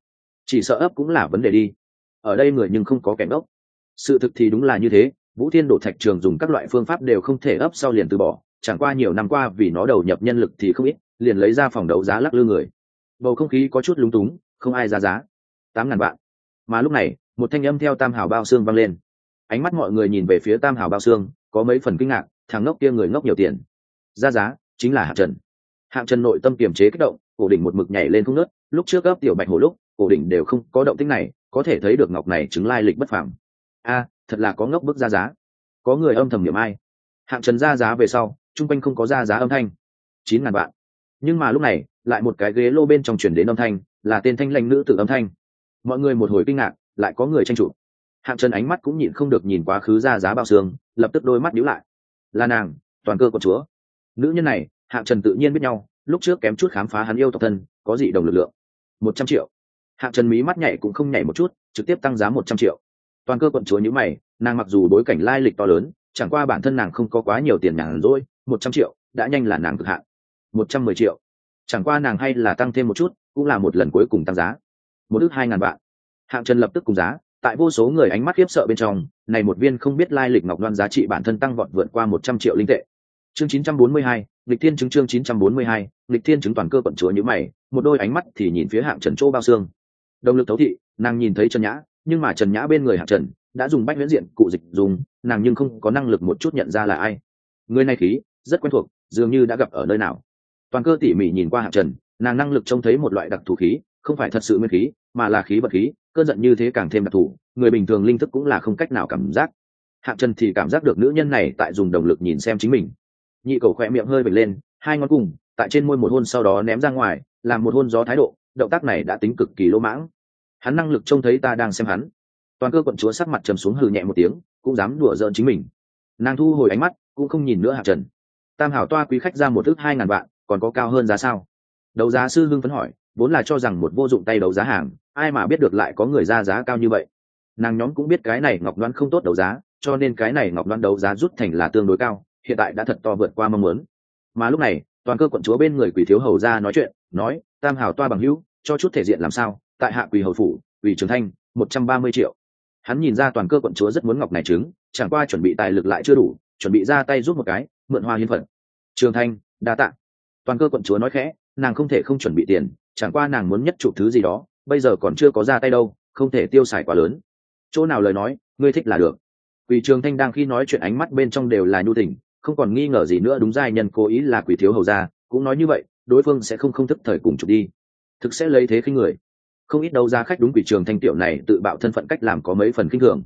chỉ sợ ấp cũng là vấn đề đi. Ở đây người nhưng không có kẻ ngốc. Sự thực thì đúng là như thế, Vũ Thiên Đổ Thạch Trường dùng các loại phương pháp đều không thể ấp sau liền từ bỏ, chẳng qua nhiều năm qua vì nó đầu nhập nhân lực thì không ít, liền lấy ra phòng đấu giá lắc lư người. Bầu không khí có chút lúng túng, không ai ra giá. 8.000 vạn. Mà lúc này, một thanh âm theo Tam Hào Bao Xương vang lên. Ánh mắt mọi người nhìn về phía Tam Hào Bao Xương, có mấy phần kinh ngạc, thằng ngốc kia người ngốc nhiều tiền. Ra giá chính là Hạng Trần. Hạng Trần nội tâm kiềm chế kích động, cổ đỉnh một mực nhảy lên không ngớt, lúc trước gấp tiểu bạch hổ lúc, cổ đỉnh đều không có động tĩnh này, có thể thấy được ngọc này chứng lai lịch bất phàm. A, thật là có ngốc bức ra giá. Có người âm thầm niệm ai. Hạng Trần ra giá về sau, trung quanh không có ra giá âm thanh. 9.000 vạn. Nhưng mà lúc này, lại một cái ghế lô bên trong chuyển đến âm thanh, là tên thanh lãnh nữ tử âm thanh. Mọi người một hồi kinh ngạc, lại có người tranh chủ. Hạng Trần ánh mắt cũng nhịn không được nhìn quá khứ ra giá bao xương, lập tức đôi mắt nhíu lại. Là nàng, Toàn Cơ Quận Chúa. Nữ nhân này, Hạng Trần tự nhiên biết nhau, lúc trước kém chút khám phá hắn yêu tộc thân, có dị đồng lực lượng. 100 triệu. Hạng Trần mí mắt nhảy cũng không nhảy một chút, trực tiếp tăng giá 100 triệu. Toàn Cơ Quận Chúa nhíu mày, nàng mặc dù đối cảnh lai lịch to lớn, chẳng qua bản thân nàng không có quá nhiều tiền nhàn rỗi, 100 triệu đã nhanh là nàng cực hạn. 110 triệu. Chẳng qua nàng hay là tăng thêm một chút, cũng là một lần cuối cùng tăng giá. 1.200.000 vạn. Hạng Trần lập tức cùng giá, tại vô số người ánh mắt khiếp sợ bên trong, này một viên không biết lai lịch ngọc loan giá trị bản thân tăng vọt vượt qua 100 triệu linh tệ. Chương 942, Lịch Thiên chứng chương 942, Lịch Thiên chứng Toàn Cơ Quận Chúa nhíu mày, một đôi ánh mắt thì nhìn phía Hạng Trần chỗ bao xương. Động lực thấu thị, nàng nhìn thấy Trần Nhã, nhưng mà Trần Nhã bên người Hạng Trần đã dùng bách huyễn diện cụ dịch dùng, nàng nhưng không có năng lực một chút nhận ra là ai. Người này khí rất quen thuộc, dường như đã gặp ở nơi nào. Toàn Cơ tỉ mỉ nhìn qua Hạng Trần, nàng năng lực trông thấy một loại đặc thù khí, không phải thật sự nguyên khí, mà là khí vật khí, cơn giận như thế càng thêm đặc thù, người bình thường linh thức cũng là không cách nào cảm giác. Hạng Trần thì cảm giác được nữ nhân này tại dùng động lực nhìn xem chính mình. Nhị cầu khỏe miệng hơi bật lên, hai ngón cùng tại trên môi một hôn sau đó ném ra ngoài, làm một hôn gió thái độ, động tác này đã tính cực kỳ lỗ mãng. Hắn năng lực trông thấy ta đang xem hắn. Toàn Cơ Quận Chúa sắc mặt trầm xuống hừ nhẹ một tiếng, cũng dám đùa giỡn chính mình. Nàng thu hồi ánh mắt, cũng không nhìn nữa Hạng Trần. Tam Hảo Toa quý khách ra 1.200.000 vạn, còn có cao hơn giá sao? Đấu giá sư hưng phấn hỏi, vốn là cho rằng một vô dụng tay đấu giá hàng, ai mà biết được lại có người ra giá cao như vậy. Nàng nhóm cũng biết cái này ngọc đoán không tốt đấu giá, cho nên cái này ngọc đoán đấu giá rút thành là tương đối cao, hiện tại đã thật to vượt qua mong muốn. Mà lúc này, Toàn Cơ Quận Chúa bên người Quỷ Thiếu Hầu ra nói chuyện, nói, Tam Hảo Toa bằng hữu, cho chút thể diện làm sao? Tại hạ Quỷ Hầu phủ, Quỷ Trường Thanh, 130 triệu. Hắn nhìn ra Toàn Cơ Quận Chúa rất muốn ngọc này trứng, chẳng qua chuẩn bị tài lực lại chưa đủ, chuẩn bị ra tay giúp một cái, mượn hoa hiến phận. Trường Thanh, đa tạ. Toàn Cơ Quận Chúa nói khẽ, nàng không thể không chuẩn bị tiền, chẳng qua nàng muốn nhất chụp thứ gì đó, bây giờ còn chưa có ra tay đâu, không thể tiêu xài quá lớn. Chỗ nào lời nói, ngươi thích là được. Quỷ Trường Thanh đang khi nói chuyện ánh mắt bên trong đều là nhu tình, không còn nghi ngờ gì nữa, đúng giai nhân cố ý là Quỷ Thiếu Hầu ra, cũng nói như vậy, đối phương sẽ không thức thời cùng chụp đi, thực sẽ lấy thế khinh người. Không ít đấu giá khách đúng Quỷ Trường Thanh tiểu này tự bạo thân phận cách làm có mấy phần khinh thường.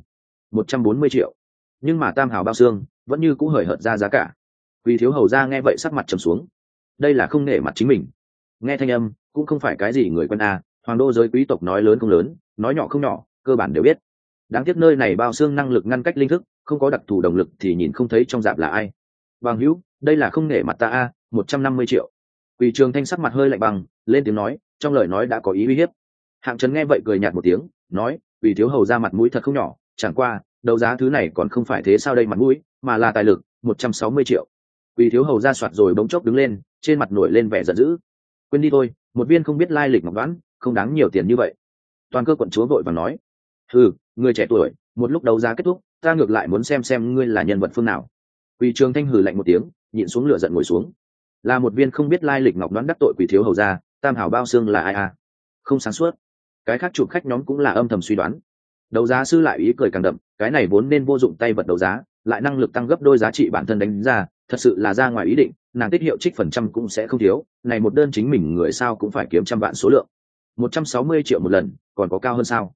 140 triệu. Nhưng mà Tam Hào Bao Xương vẫn như cũ hời hợt ra giá cả. Quỷ Thiếu Hầu ra nghe vậy sắc mặt trầm xuống. Đây là không nể mặt chính mình. Nghe thanh âm cũng không phải cái gì người quân a, hoàng đô giới quý tộc nói lớn không lớn, nói nhỏ không nhỏ, cơ bản đều biết. Đáng tiếc nơi này Bao Xương năng lực ngăn cách linh thức, không có đặc thù động lực thì nhìn không thấy trong dạp là ai. Bằng hữu, đây là không nể mặt ta a, 150 triệu. Quỷ Trường Thanh sắc mặt hơi lạnh băng, lên tiếng nói, trong lời nói đã có ý uy hiếp. Hạng Trần nghe vậy cười nhạt một tiếng, nói, Quỷ Thiếu Hầu ra mặt mũi thật không nhỏ, chẳng qua đấu giá thứ này còn không phải thế sao đây mặt mũi, mà là tài lực, 160 triệu. Quỷ Thiếu Hầu ra soạt rồi bỗng chốc đứng lên, trên mặt nổi lên vẻ giận dữ. Quên đi thôi, một viên không biết lai lịch ngọc đoán, không đáng nhiều tiền như vậy. Toàn Cơ Quận Chúa vội vàng nói, người trẻ tuổi, một lúc đấu giá kết thúc, ta ngược lại muốn xem ngươi là nhân vật phương nào. Quỷ Trường Thanh hừ lạnh một tiếng, nhịn xuống lửa giận ngồi xuống. Là một viên không biết lai lịch ngọc đoán đắc tội Quỷ Thiếu Hầu ra, Tam Hảo Bao Xương là ai à? Không sáng suốt. Cái khác chụp khách nhóm cũng là âm thầm suy đoán. Đấu giá sư lại ý cười càng đậm, cái này vốn nên vô dụng tay vật đấu giá, lại năng lực tăng gấp đôi giá trị bản thân đánh ra, thật sự là ra ngoài ý định, nàng tiết hiệu trích phần trăm cũng sẽ không thiếu, này một đơn chính mình người sao cũng phải kiếm trăm vạn số lượng. 160 triệu một lần, còn có cao hơn sao?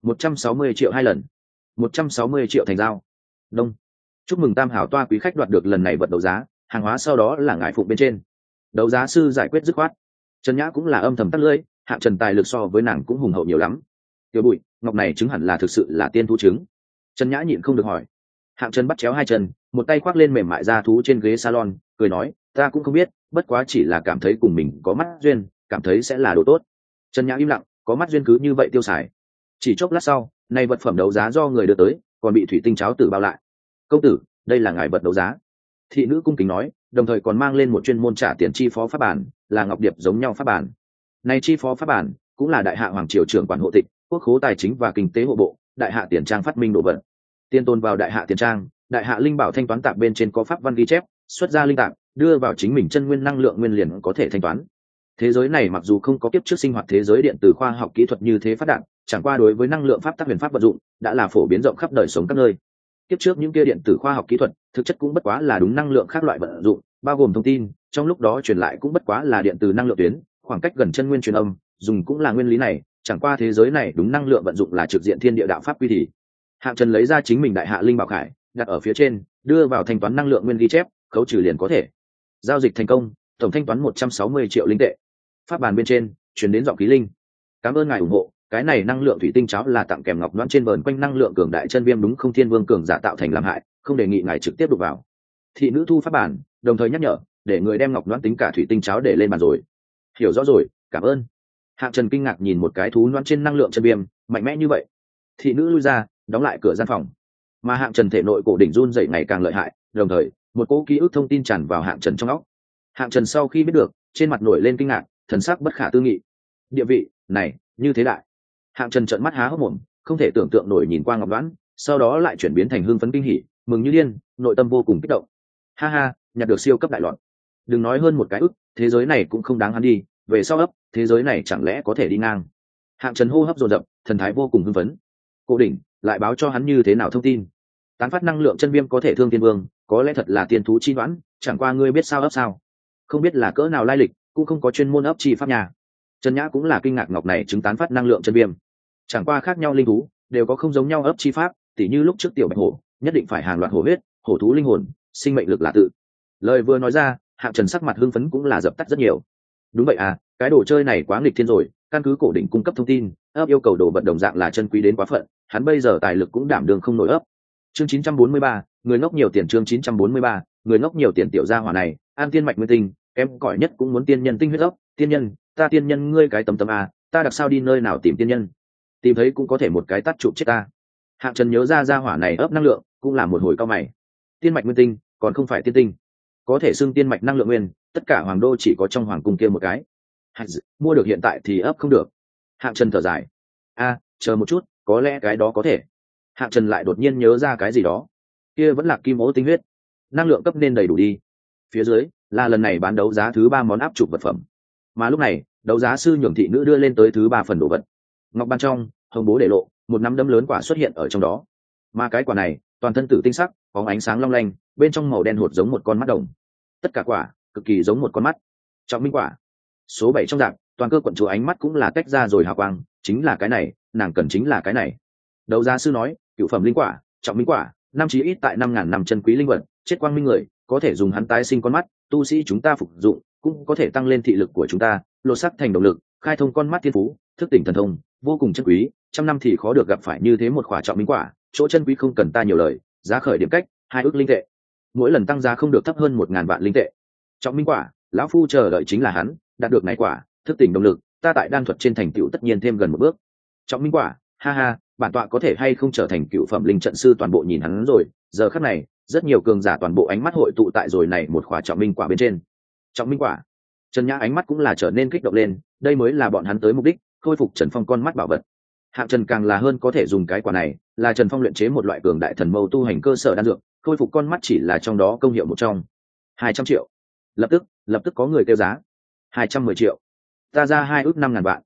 160 triệu hai lần. 160 triệu thành giao. Đông. Chúc mừng Tam Hảo Toa quý khách đoạt được lần này vật đấu giá, hàng hóa sau đó là ngải phụng bên trên. Đấu giá sư giải quyết dứt khoát. Trần Nhã cũng là âm thầm tắt lưỡi, Hạng Trần tài lực so với nàng cũng hùng hậu nhiều lắm. Tiểu Bụi, ngọc này chứng hẳn là thực sự là tiên thú trứng. Trần Nhã nhịn không được hỏi. Hạng Trần bắt chéo hai chân, một tay khoác lên mềm mại da thú trên ghế salon, cười nói, ta cũng không biết, bất quá chỉ là cảm thấy cùng mình có mắt duyên, cảm thấy sẽ là đồ tốt. Trần Nhã im lặng, có mắt duyên cứ như vậy tiêu xài. Chỉ chốc lát sau, này vật phẩm đấu giá do người đưa tới, còn bị thủy tinh cháo tử bao lại. Công tử, đây là ngài vật đấu giá. Thị nữ cung kính nói, đồng thời còn mang lên một chuyên môn trả tiền chi phó pháp bản, là ngọc điệp giống nhau pháp bản. Này chi phó pháp bản cũng là đại hạ hoàng triều trưởng quản hộ tịch, quốc khố tài chính và kinh tế hộ bộ, đại hạ tiền trang phát minh đồ vật. Tiền tôn vào đại hạ tiền trang, đại hạ linh bảo thanh toán tạp bên trên có pháp văn ghi chép, xuất ra linh tạp, đưa vào chính mình chân nguyên năng lượng nguyên liền có thể thanh toán. Thế giới này mặc dù không có kiếp trước sinh hoạt thế giới điện tử khoa học kỹ thuật như thế phát đạt, chẳng qua đối với năng lượng pháp tắc huyền pháp vận dụng đã là phổ biến rộng khắp đời sống các nơi. Kiếp trước những kia điện tử khoa học kỹ thuật thực chất cũng bất quá là đúng năng lượng khác loại vận dụng, bao gồm thông tin, trong lúc đó truyền lại cũng bất quá là điện từ năng lượng tuyến, khoảng cách gần chân nguyên truyền âm, dùng cũng là nguyên lý này, chẳng qua thế giới này đúng năng lượng vận dụng là trực diện thiên địa đạo pháp quy thì. Hạng Trần lấy ra chính mình đại hạ linh bảo khải, đặt ở phía trên, đưa vào thanh toán năng lượng nguyên ghi chép, khấu trừ liền có thể. Giao dịch thành công, tổng thanh toán 160 triệu linh tệ. Pháp bàn bên trên truyền đến giọng khí linh: cảm ơn ngài ủng hộ, cái này năng lượng thủy tinh cháo là tặng kèm ngọc loan trên vờn quanh năng lượng cường đại chân viêm đúng không thiên vương cường giả tạo thành làm hại, không đề nghị ngài trực tiếp đụng vào. Thị nữ thu pháp bản, đồng thời nhắc nhở để người đem ngọc loan tính cả thủy tinh cháo để lên bàn rồi. Hiểu rõ rồi, cảm ơn. Hạng Trần kinh ngạc nhìn một cái thú loan trên năng lượng chân viêm mạnh mẽ như vậy. Thị nữ lui ra, đóng lại cửa gian phòng. Mà Hạng Trần thể nội cổ đỉnh run dậy ngày càng lợi hại, đồng thời một cỗ ký ức thông tin tràn vào Hạng Trần trong óc. Hạng Trần sau khi biết được, trên mặt nổi lên kinh ngạc, thần sắc bất khả tư nghị. Địa vị này như thế đại. Hạng Trần trợn mắt há hốc mồm, không thể tưởng tượng nổi nhìn qua ngọc đoán, sau đó lại chuyển biến thành hưng phấn kinh hỉ, mừng như điên, nội tâm vô cùng kích động. Ha ha, nhặt được siêu cấp đại loạn. Đừng nói hơn một cái ức, thế giới này cũng không đáng hắn đi, về sau ấp, thế giới này chẳng lẽ có thể đi ngang. Hạng Trần hô hấp dồn dập, thần thái vô cùng hưng phấn. Cổ đỉnh lại báo cho hắn như thế nào thông tin. Tán phát năng lượng chân viêm có thể thương tiên vương, có lẽ thật là tiên thú chi đoán, chẳng qua ngươi biết sao ấp sao? Không biết là cỡ nào lai lịch, cũng không có chuyên môn ấp chi pháp nhà. Trần Nhã cũng là kinh ngạc ngọc này chứng tán phát năng lượng chân viêm. Chẳng qua khác nhau linh thú đều có không giống nhau ấp chi pháp, tỉ như lúc trước tiểu bạch hổ nhất định phải hàng loạt hổ huyết, hổ thú linh hồn, sinh mệnh lực là tự. Lời vừa nói ra, Hạng Trần sắc mặt hưng phấn cũng là dập tắt rất nhiều. Đúng vậy à, cái đồ chơi này quá nghịch thiên rồi, căn cứ cổ đỉnh cung cấp thông tin, ấp yêu cầu đồ vật đồng dạng là chân quý đến quá phận, hắn bây giờ tài lực cũng đảm đương không nổi ấp. Chương 943, người ngốc nhiều tiền. Chương 943, người ngốc nhiều tiền. Tiểu gia hỏa này an tiên mạch nguyên tinh, kém cỏi nhất cũng muốn tiên nhân tinh huyết ấp. Tiên nhân, ta tiên nhân ngươi cái tấm tấm à, ta đặc sao đi nơi nào tìm tiên nhân? Tìm thấy cũng có thể một cái tắt chụp chết ta. Hạng Trần nhớ ra gia hỏa này ấp năng lượng cũng là một hồi cao mày. Tiên mạch nguyên tinh còn không phải tiên tinh, có thể xưng tiên mạch năng lượng nguyên, tất cả hoàng đô chỉ có trong hoàng cung kia một cái. Mua được hiện tại thì ấp không được. Hạng Trần thở dài. Chờ một chút, có lẽ cái đó có thể. Hạng Trần lại đột nhiên nhớ ra cái gì đó. Kia vẫn là kim ố tinh huyết, năng lượng cấp nên đầy đủ đi. Phía dưới là lần này bán đấu giá thứ 3 món áp chụp vật phẩm. Mà lúc này đấu giá sư nhường thị nữ đưa lên tới thứ 3 phần đồ vật. Ngọc ban trong hồng bố để lộ, một nắm đấm lớn quả xuất hiện ở trong đó. Mà cái quả này toàn thân tử tinh sắc, có ánh sáng long lanh, bên trong màu đen hột giống một con mắt đồng. Tất cả quả cực kỳ giống một con mắt. Trọng minh quả số 7 trong dạng, toàn cơ quận chúa ánh mắt cũng là tách ra rồi hào quang, chính là cái này, nàng cần chính là cái này. Đấu giá sư nói, cựu phẩm linh quả, trọng minh quả, năm chí ít tại 5.000 năm chân quý linh vật, chết quang minh người, có thể dùng hắn tái sinh con mắt, tu sĩ chúng ta phục dụng, cũng có thể tăng lên thị lực của chúng ta, lột sắc thành động lực, khai thông con mắt thiên phú, thức tỉnh thần thông, vô cùng chân quý, trăm năm thì khó được gặp phải như thế một quả trọng minh quả, chỗ chân quý không cần ta nhiều lời, giá khởi điểm cách 2 ức linh tệ, mỗi lần tăng giá không được thấp hơn 1.000 vạn linh tệ. Trọng minh quả, lão phu chờ đợi chính là hắn, đạt được này quả, thức tỉnh động lực, ta tại đan thuật trên thành tựu tất nhiên thêm gần một bước. Trọng minh quả, ha ha, bản tọa có thể hay không trở thành cựu phẩm linh trận sư, toàn bộ nhìn hắn rồi. Giờ khắc này rất nhiều cường giả toàn bộ ánh mắt hội tụ tại rồi này một quả trọng minh quả bên trên. Trọng minh quả, Trần Nhã ánh mắt cũng là trở nên kích động lên, đây mới là bọn hắn tới mục đích, khôi phục Trần Phong con mắt bảo vật. Hạng Trần càng là hơn có thể dùng cái quả này, là Trần Phong luyện chế một loại cường đại thần mâu tu hành cơ sở đan dược, khôi phục con mắt chỉ là trong đó công hiệu một trong. 200 triệu. Lập tức có người kêu giá. 210 triệu. Ta ra 2 ước 5.000 vạn.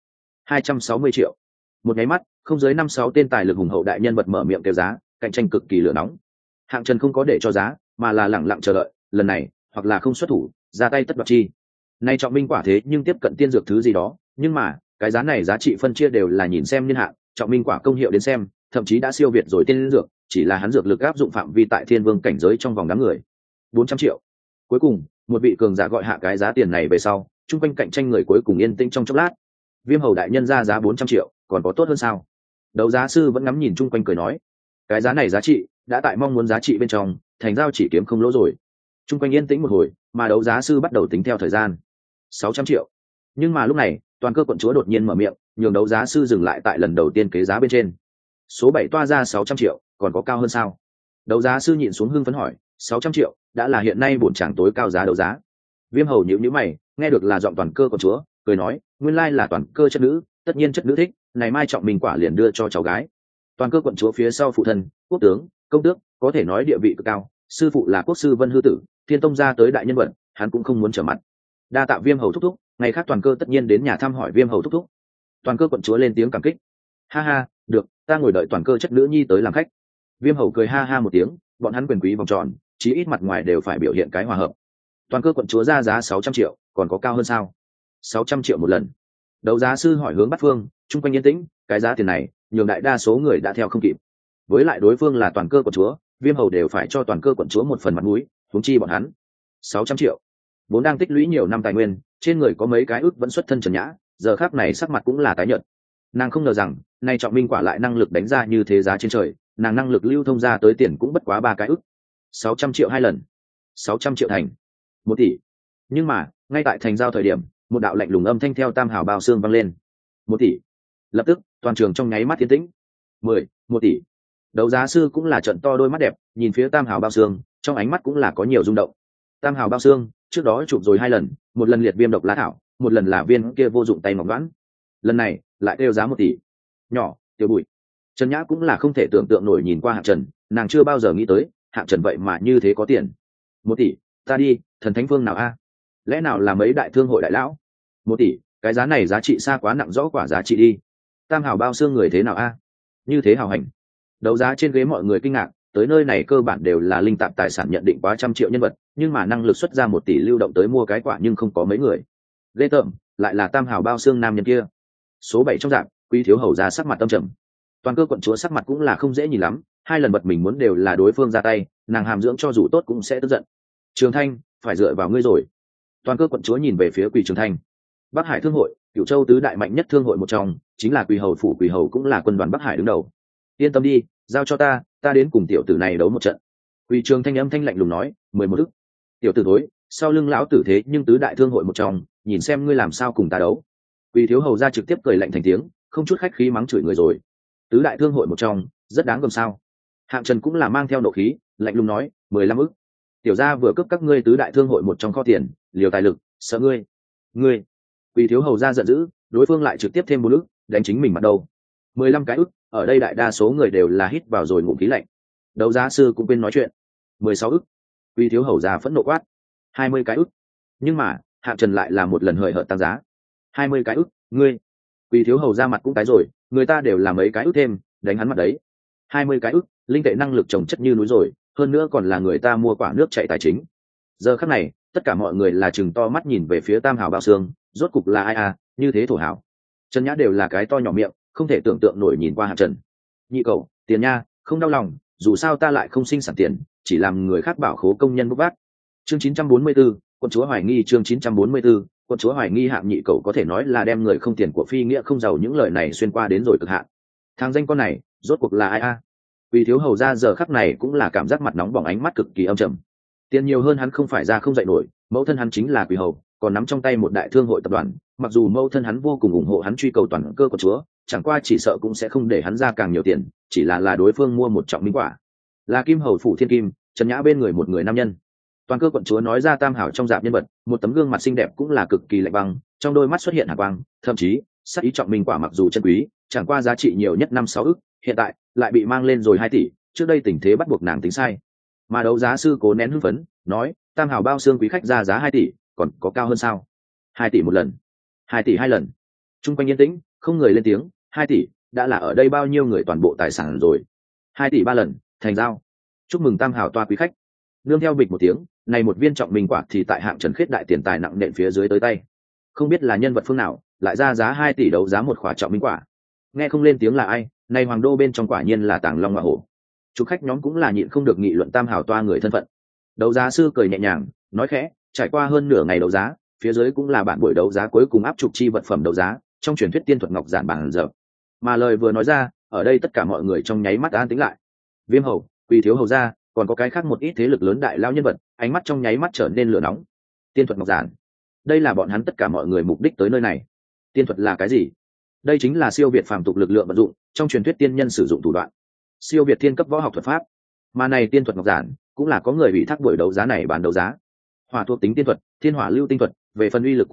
260 triệu. Một nháy mắt, không dưới 5-6 tên tài lực hùng hậu đại nhân vật mở miệng kêu giá, cạnh tranh cực kỳ lửa nóng. Hạng Trần không có để cho giá, mà là lẳng lặng chờ đợi, lần này, hoặc là không xuất thủ, ra tay tất đoạt chi. Nay trọng minh quả thế nhưng tiếp cận tiên dược thứ gì đó, nhưng mà, cái giá này giá trị phân chia đều là nhìn xem niên hạn, trọng minh quả công hiệu đến xem, thậm chí đã siêu việt rồi tiên dược, chỉ là hắn dược lực áp dụng phạm vi tại thiên vương cảnh giới trong vòng đám người. 400 triệu. Cuối cùng, một vị cường giả gọi hạ cái giá tiền này về sau, chung quanh cạnh tranh người cuối cùng yên tĩnh trong chốc lát. Viêm hầu đại nhân ra giá 400 triệu, còn có tốt hơn sao? Đấu giá sư vẫn ngắm nhìn chung quanh cười nói, cái giá này giá trị đã tại mong muốn giá trị bên trong, thành giao chỉ kiếm không lỗ rồi. Chung quanh yên tĩnh một hồi, mà đấu giá sư bắt đầu tính theo thời gian. 600 triệu. Nhưng mà lúc này, toàn cơ quận chúa đột nhiên mở miệng, nhường đấu giá sư dừng lại tại lần đầu tiên kế giá bên trên. Số 7 toa ra 600 triệu, còn có cao hơn sao? Đấu giá sư nhịn xuống hưng phấn hỏi, 600 triệu đã là hiện nay bổn tràng tối cao giá đấu giá. Viêm hầu nhíu nhíu mày, nghe được là giọng toàn cơ quận chúa, cười nói, nguyên lai là toàn cơ chất nữ, tất nhiên chất nữ thích, ngày mai trọng minh quả liền đưa cho cháu gái. Toàn cơ quận chúa phía sau phụ thân, quốc tướng, công tước, có thể nói địa vị cực cao, sư phụ là quốc sư Vân Hư Tử, Thiên Tông ra tới đại nhân vật, hắn cũng không muốn trở mặt. Đa tạ Viêm hầu thúc thúc, ngày khác toàn cơ tất nhiên đến nhà thăm hỏi Viêm hầu thúc thúc. Toàn cơ quận chúa lên tiếng cảm kích. Ha ha, được, ta ngồi đợi toàn cơ chất nữ nhi tới làm khách. Viêm hầu cười ha ha một tiếng, bọn hắn quyền quý vòng tròn, chí ít mặt ngoài đều phải biểu hiện cái hòa hợp. Toàn cơ quận chúa ra giá 600 triệu, còn có cao hơn sao? 600 triệu một lần. Đấu giá sư hỏi hướng Bát Phương, chung quanh yên tĩnh, cái giá tiền này, nhường đại đa số người đã theo không kịp. Với lại đối phương là toàn cơ quận chúa, Viêm hầu đều phải cho toàn cơ quận chúa một phần mặt mũi, huống chi bọn hắn. 600 triệu. Vốn đang tích lũy nhiều năm tài nguyên, trên người có mấy cái ức vẫn xuất thân trần nhã, giờ khắc này sắc mặt cũng là tái nhợt. Nàng không ngờ rằng, nay Trọng Minh quả lại năng lực đánh ra như thế giá trên trời, nàng năng lực lưu thông ra tới tiền cũng bất quá 3 cái ức. 600 triệu 2 lần. 600 triệu thành 1 tỷ. Nhưng mà, ngay tại thành giao thời điểm, một đạo lạnh lùng âm thanh theo Tam Hào bao xương vang lên. 1 tỷ. Lập tức, toàn trường trong nháy mắt tiến tĩnh. 1 tỷ. Đấu giá sư cũng là trận to đôi mắt đẹp, nhìn phía Tam Hào bao xương, trong ánh mắt cũng là có nhiều rung động. Tam Hào bao xương, trước đó chụp rồi 2 lần, một lần liệt viêm độc lá thảo, một lần là viên kia vô dụng tay ngọc đoán. Lần này, lại kêu giá 1 tỷ. Nhỏ, tiểu bụi. Trần Nhã cũng là không thể tưởng tượng nổi nhìn qua Hạng Trần, nàng chưa bao giờ nghĩ tới, Hạng Trần vậy mà như thế có tiền. 1 tỷ, ta đi, thần thánh phương nào a? Lẽ nào là mấy đại thương hội đại lão? 1 tỷ, cái giá này giá trị xa quá nặng rõ quả giá trị đi. Tam Hào bao xương người thế nào a? Như thế hào hành. Đấu giá trên ghế mọi người kinh ngạc, tới nơi này cơ bản đều là linh tạp tài sản nhận định quá 100 triệu nhân vật, nhưng mà năng lực xuất ra 1 tỷ lưu động tới mua cái quả nhưng không có mấy người. Ghê tởm, lại là Tam Hào bao xương nam nhân kia. Số 7 trong dạng, Quý thiếu hầu ra sắc mặt tâm trầm. Toàn cơ quận chúa sắc mặt cũng là không dễ nhìn lắm, 2 lần bật mình muốn đều là đối phương ra tay, nàng hàm dưỡng cho dù tốt cũng sẽ tức giận. Trường Thanh, phải dựa vào ngươi rồi. Toàn cơ quận chúa nhìn về phía Quỳ Trường Thanh. Bắc Hải thương hội, Cửu Châu tứ đại mạnh nhất thương hội một trong, chính là Quỳ hầu phủ, Quỳ hầu cũng là quân đoàn Bắc Hải đứng đầu. Yên tâm đi, giao cho ta đến cùng tiểu tử này đấu một trận. Quỳ Trường Thanh âm thanh lạnh lùng nói, 11 ức. Tiểu tử thối, sau lưng lão tử thế nhưng tứ đại thương hội một trong, nhìn xem ngươi làm sao cùng ta đấu. Quỳ thiếu hầu ra trực tiếp cười lạnh thành tiếng, không chút khách khí mắng chửi người rồi. Tứ đại thương hội một trong, rất đáng gờm sao? Hạng Trần cũng là mang theo nộ khí, lạnh lùng nói, 15 ức. Tiểu gia vừa cướp các ngươi tứ đại thương hội một trong kho tiền, liều tài lực, sợ ngươi. Quỳ thiếu hầu ra giận dữ, đối phương lại trực tiếp thêm 4 ức, đánh chính mình mặt đầu. 15 cái ức, ở đây đại đa số người đều là hít vào rồi ngụm khí lạnh. Đấu giá sư cũng quên nói chuyện. 16 ức. Quỳ thiếu hầu ra phẫn nộ quát. 20 cái ức. Nhưng mà, Hạng Trần lại là một lần hời hợt tăng giá. 20 cái ức, ngươi. Quỳ thiếu hầu ra mặt cũng tái rồi, người ta đều là mấy cái ức thêm, đánh hắn mặt đấy. 20 cái ức, linh tệ năng lực trồng chất như núi rồi, hơn nữa còn là người ta mua quả nước chạy tài chính. Giờ khắc này, tất cả mọi người là chừng to mắt nhìn về phía Tam Hào bao xương, rốt cục là ai à, như thế thổ hảo. Trần Nhã đều là cái to nhỏ miệng, không thể tưởng tượng nổi nhìn qua Hạng Trần. Nhị cậu, tiền nha, không đau lòng, dù sao ta lại không sinh sản tiền, chỉ làm người khác bảo khố công nhân bốc vác. Chương 944, quận chúa hoài nghi. Chương 944, quận chúa hoài nghi. Hạng Nhị cậu có thể nói là đem người không tiền của phi nghĩa không giàu những lời này xuyên qua đến rồi cực hạn. Thằng danh con này, rốt cuộc là ai a? Vì thiếu hầu ra giờ khắc này cũng là cảm giác mặt nóng bỏng, ánh mắt cực kỳ âm trầm. Tiền nhiều hơn hắn không phải ra không dậy nổi, mẫu thân hắn chính là Quỳ hầu, còn nắm trong tay một đại thương hội tập đoàn, mặc dù mẫu thân hắn vô cùng ủng hộ hắn truy cầu toàn cơ của chúa, chẳng qua chỉ sợ cũng sẽ không để hắn ra càng nhiều tiền, chỉ là đối phương mua một trọng minh quả. Là Kim hầu phủ Thiên Kim, Trần Nhã bên người một người nam nhân. Toàn cơ quận chúa nói ra Tam Hảo trong dạp nhân vật, một tấm gương mặt xinh đẹp cũng là cực kỳ lạnh băng, trong đôi mắt xuất hiện hàn quang, thậm chí sắc ý trọng minh quả mặc dù chân quý, chẳng qua giá trị nhiều nhất 5-6 ức, hiện tại lại bị mang lên rồi 2 tỷ, trước đây tình thế bắt buộc nàng tính sai. Mà đấu giá sư cố nén hưng phấn, nói, Tam Hảo bao xương quý khách ra giá 2 tỷ, còn có cao hơn sao? 2 tỷ một lần, 2 tỷ 2 lần. Trung quanh yên tĩnh, không người lên tiếng. 2 tỷ, đã là ở đây bao nhiêu người toàn bộ tài sản rồi. 2 tỷ 3 lần, thành giao. Chúc mừng Tam Hảo toa quý khách. Nương theo bịch một tiếng, này một viên trọng minh quả thì tại Hạng Trần khiết đại tiền tài nặng nện phía dưới tới tay. Không biết là nhân vật phương nào, lại ra giá 2 tỷ đấu giá một khỏa trọng minh quả. Nghe không lên tiếng là ai, này hoàng đô bên trong quả nhiên là Tàng Long Ngọa Hổ. Chủ khách nhóm cũng là nhịn không được nghị luận Tam Hảo toa người thân phận. Đấu giá sư cười nhẹ nhàng, nói khẽ, trải qua hơn nửa ngày đấu giá, phía dưới cũng là bản buổi đấu giá cuối cùng áp trục chi vật phẩm đấu giá, trong truyền thuyết tiên thuật ngọc giản bản giờ. Mà lời vừa nói ra, ở đây tất cả mọi người trong nháy mắt an tĩnh lại. Viêm hầu, Quỳ thiếu hầu ra, còn có cái khác một ít thế lực lớn đại lao nhân vật, ánh mắt trong nháy mắt trở nên lửa nóng. Tiên thuật ngọc giản, đây là bọn hắn tất cả mọi người mục đích tới nơi này. Tiên thuật là cái gì? Đây chính là siêu việt phàm tục lực lượng vận dụng, trong truyền thuyết tiên nhân sử dụng thủ đoạn, siêu việt thiên cấp võ học thuật pháp. Mà này tiên thuật ngọc giản cũng là có người bị thác buổi đấu giá này bán đấu giá. Hỏa thuộc tính tiên thuật, thiên hỏa lưu tinh thuật, về phần uy lực của hắn,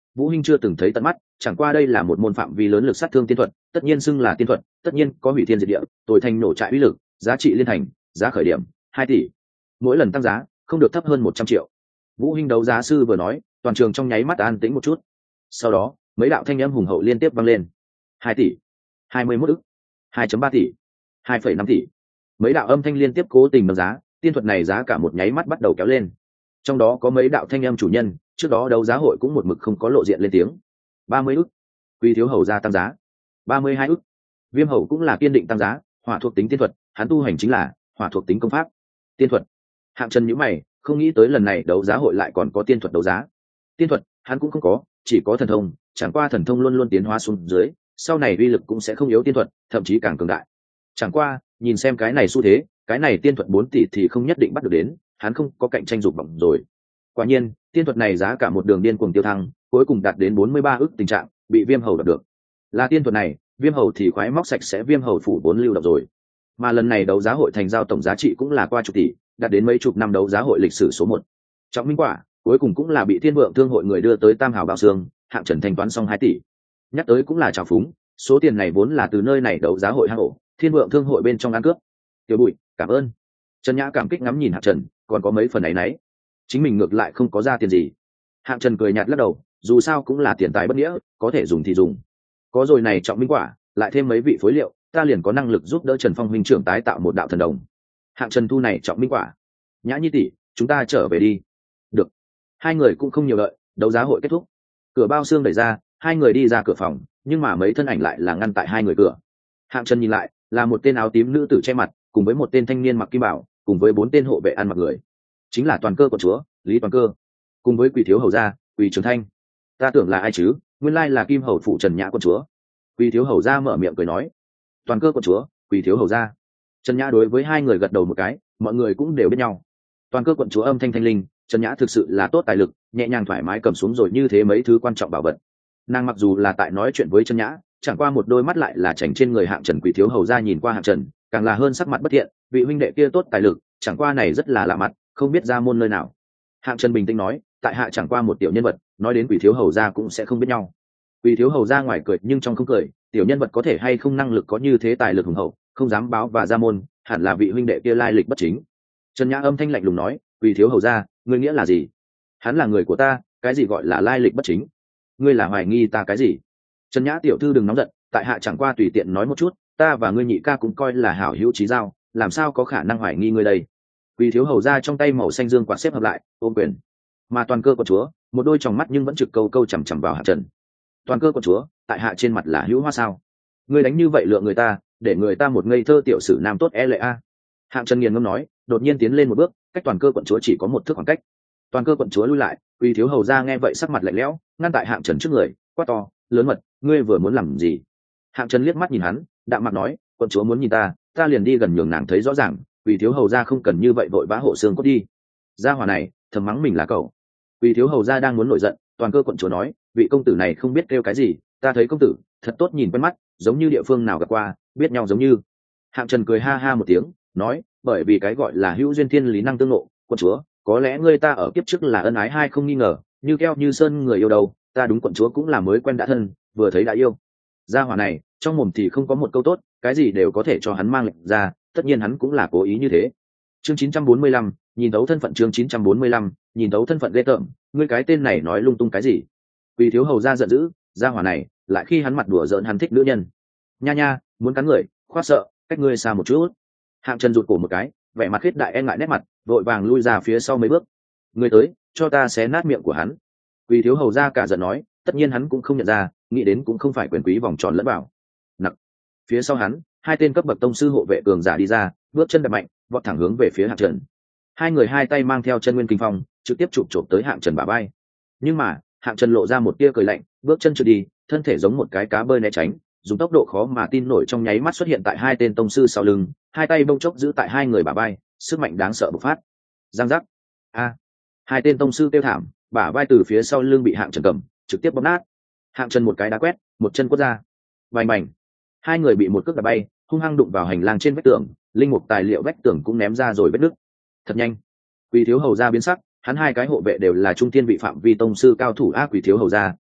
Vũ Hinh chưa từng thấy tận mắt, chẳng qua đây là một môn phạm vi lớn lực sát thương tiên thuật, tất nhiên xưng là tiên thuật, tất nhiên có hủy thiên diệt địa, tối thành nổ trại uy lực, giá trị liên thành, giá khởi điểm 2 tỷ. Mỗi lần tăng giá, không được thấp hơn 100 triệu. Vũ Hinh đấu giá sư vừa nói, toàn trường trong nháy mắt an tĩnh một chút. Sau đó, mấy đạo thanh âm hùng hậu liên tiếp vang lên. 2 tỷ, 21 ức, 2.3 tỷ, 2,5 tỷ. Mấy đạo âm thanh liên tiếp cố tình nâng giá, tiên thuật này giá cả một nháy mắt bắt đầu kéo lên. Trong đó có mấy đạo thanh âm chủ nhân, trước đó đấu giá hội cũng một mực không có lộ diện lên tiếng. 30 ức, Quy Thiếu Hầu gia tăng giá. 32 ức, Viêm Hầu cũng là kiên định tăng giá, hỏa thuộc tính tiên thuật, hắn tu hành chính là hỏa thuộc tính công pháp. Tiên thuật. Hạng Trần nhíu mày, không nghĩ tới lần này đấu giá hội lại còn có tiên thuật đấu giá. Tiên thuật, hắn cũng không có, chỉ có thần thông, chẳng qua thần thông luôn luôn tiến hóa xuống dưới, sau này uy lực cũng sẽ không yếu tiên thuật, thậm chí càng cường đại. Chẳng qua, nhìn xem cái này xu thế, cái này tiên thuật 4 tỷ thì không nhất định bắt được đến, hắn không có cạnh tranh dục vọng rồi. Quả nhiên, tiên thuật này giá cả một đường điên cuồng tiêu thăng, cuối cùng đạt đến 43 ức tình trạng, bị Viêm Hầu đoạt được. Là tiên thuật này, Viêm Hầu thì khoái móc sạch sẽ Viêm Hầu phủ vốn lưu động rồi. Mà lần này đấu giá hội thành giao tổng giá trị cũng là qua chục tỷ, đạt đến mấy chục năm đấu giá hội lịch sử số 1. Trọng minh quả, cuối cùng cũng là bị Thiên Vượng Thương hội người đưa tới Tam Hào Bảo Sương, Hạng Trần thanh toán xong 2 tỷ. Nhắc tới cũng là trào phúng, số tiền này vốn là từ nơi này đấu giá hội hang ổ, Thiên Vượng Thương hội bên trong ăn cướp. Tiểu Bụi, cảm ơn. Trần Nhã cảm kích ngắm nhìn Hạng Trần, còn có mấy phần ấy nấy. Chính mình ngược lại không có ra tiền gì. Hạng Trần cười nhạt lắc đầu, dù sao cũng là tiền tài bất nghĩa, có thể dùng thì dùng. Có rồi này trọng minh quả, lại thêm mấy vị phối liệu, ta liền có năng lực giúp đỡ Trần Phong huynh trưởng tái tạo một đạo thần đồng. Hạng Trần thu này trọng minh quả. Nhã Nhi tỷ, chúng ta trở về đi. Được. Hai người cũng không nhiều đợi, đấu giá hội kết thúc. Cửa bao xương đẩy ra, hai người đi ra cửa phòng, nhưng mà mấy thân ảnh lại là ngăn tại hai người cửa. Hạng Trần nhìn lại, là một tên áo tím nữ tử che mặt, cùng với một tên thanh niên mặc kim bảo, cùng với 4 tên hộ vệ ăn mặc người. Chính là Toàn Cơ quận chúa, Lý Toàn Cơ, cùng với Quỷ Thiếu Hầu gia, Quỷ Trường Thanh. Ta tưởng là ai chứ, nguyên lai là Kim Hầu phủ Trần Nhã quận chúa. Quỷ Thiếu Hầu gia mở miệng cười nói. Toàn Cơ quận chúa, Quỷ Thiếu Hầu gia. Trần Nhã đối với hai người gật đầu một cái, mọi người cũng đều biết nhau. Toàn Cơ quận chúa âm thanh thanh linh, Trần Nhã thực sự là tốt tài lực, nhẹ nhàng thoải mái cầm xuống rồi như thế mấy thứ quan trọng bảo vật. Nàng mặc dù là tại nói chuyện với Trần Nhã, chẳng qua một đôi mắt lại là chảnh trên người Hạng Trần. Quỷ Thiếu Hầu gia nhìn qua Hạng Trần, càng là hơn sắc mặt bất thiện, vị huynh đệ kia tốt tài lực, chẳng qua này rất là lạ mặt, không biết ra môn nơi nào. Hạng Trần bình tĩnh nói, tại hạ chẳng qua một tiểu nhân vật, nói đến Quỷ Thiếu Hầu gia cũng sẽ không biết nhau. Quỷ Thiếu Hầu gia ngoài cười nhưng trong không cười, tiểu nhân vật có thể hay không năng lực có như thế tài lực hùng hậu, không dám báo và ra môn, hẳn là vị huynh đệ kia lai lịch bất chính. Trần Nhã âm thanh lạnh lùng nói, Quỷ Thiếu Hầu gia, ngươi nghĩa là gì? Hắn là người của ta, cái gì gọi là lai lịch bất chính? Ngươi là hoài nghi ta cái gì? Trần Nhã tiểu thư đừng nóng giận, tại hạ chẳng qua tùy tiện nói một chút, ta và ngươi nhị ca cũng coi là hảo hữu chí giao, làm sao có khả năng hoài nghi ngươi đây? Quỷ Thiếu Hầu gia trong tay màu xanh dương quạt xếp hợp lại, ôm quyền. Mà Toàn Cơ quận chúa, một đôi tròng mắt nhưng vẫn trực câu câu chằm chằm vào Hạng Trần. Toàn Cơ quận chúa, tại hạ trên mặt là hữu hoa sao? Ngươi đánh như vậy lượng người ta, để người ta một ngây thơ tiểu sử nam tốt lệ a. Hạng Trần nghiền ngâm nói, đột nhiên tiến lên một bước, cách Toàn Cơ quận chúa chỉ có một thước khoảng cách. Toàn Cơ quận chúa lui lại, Quỷ Thiếu Hầu gia nghe vậy sắc mặt lạnh lẽo, ngăn tại Hạng Trần trước người, quát to, lớn mật, ngươi vừa muốn làm gì? Hạng Trần liếc mắt nhìn hắn, đạm mặt nói, quận chúa muốn nhìn ta, ta liền đi gần nhường nàng thấy rõ ràng, Quỷ Thiếu Hầu gia không cần như vậy vội vã hộ xương cốt đi. Gia hỏa này, thầm mắng mình là cậu. Quỷ Thiếu Hầu gia đang muốn nổi giận, Toàn Cơ quận chúa nói, vị công tử này không biết kêu cái gì, ta thấy công tử thật tốt nhìn quen mắt, giống như địa phương nào gặp qua, biết nhau giống như. Hạng Trần cười ha ha một tiếng, nói, bởi vì cái gọi là hữu duyên thiên lý năng tương ngộ, quận chúa, có lẽ ngươi ta ở kiếp trước là ân ái hai không nghi ngờ, như keo như sơn người yêu đâu, ta đúng quận chúa cũng là mới quen đã thân, vừa thấy đã yêu. Gia hỏa này, trong mồm thì không có một câu tốt, cái gì đều có thể cho hắn mang lệnh ra, tất nhiên hắn cũng là cố ý như thế. Chương 945, nhìn thấu thân phận. Chương 945, nhìn thấu thân phận ghê tởm, ngươi cái tên này nói lung tung cái gì? Quỷ Thiếu Hầu gia giận dữ, gia hỏa này, lại khi hắn mặt đùa giỡn hắn thích nữ nhân. Nha nha, muốn cắn người, khoát sợ, cách ngươi xa một chút. Hạng Trần rụt cổ một cái, vẻ mặt khiết đại e ngại nét mặt, vội vàng lui ra phía sau mấy bước. Ngươi tới, cho ta xé nát miệng của hắn. Quỷ Thiếu Hầu gia cả giận nói, tất nhiên hắn cũng không nhận ra, nghĩ đến cũng không phải quyền quý vòng tròn lẫn vào. Nặc. Phía sau hắn, hai tên cấp bậc tông sư hộ vệ cường giả đi ra, bước chân đập mạnh, vọt thẳng hướng về phía Hạng Trần. Hai người hai tay mang theo chân nguyên kinh phong, trực tiếp chụp chộp tới Hạng Trần bả vai. Nhưng mà, Hạng Trần lộ ra một tia cười lạnh, bước chân trượt đi, thân thể giống một cái cá bơi né tránh, dùng tốc độ khó mà tin nổi trong nháy mắt xuất hiện tại hai tên tông sư sau lưng, hai tay bông chốc giữ tại hai người bả vai, sức mạnh đáng sợ bộc phát. Giang giác. A. Hai tên tông sư kêu thảm, bả vai từ phía sau lưng bị Hạng Trần cầm, trực tiếp bóp nát. Hạng Trần một cái đá quét, một chân quất ra. Bành bành. Hai người bị một cước đá bay, hung hăng đụng vào hành lang trên vách tường, linh mục tài liệu vách tường cũng ném ra rồi vết nứt. Thật nhanh. Quỷ Thiếu Hầu gia biến sắc, hắn hai cái hộ vệ đều là trung thiên vị phạm vi tông sư cao thủ. Quỷ Thiếu Hầu gia,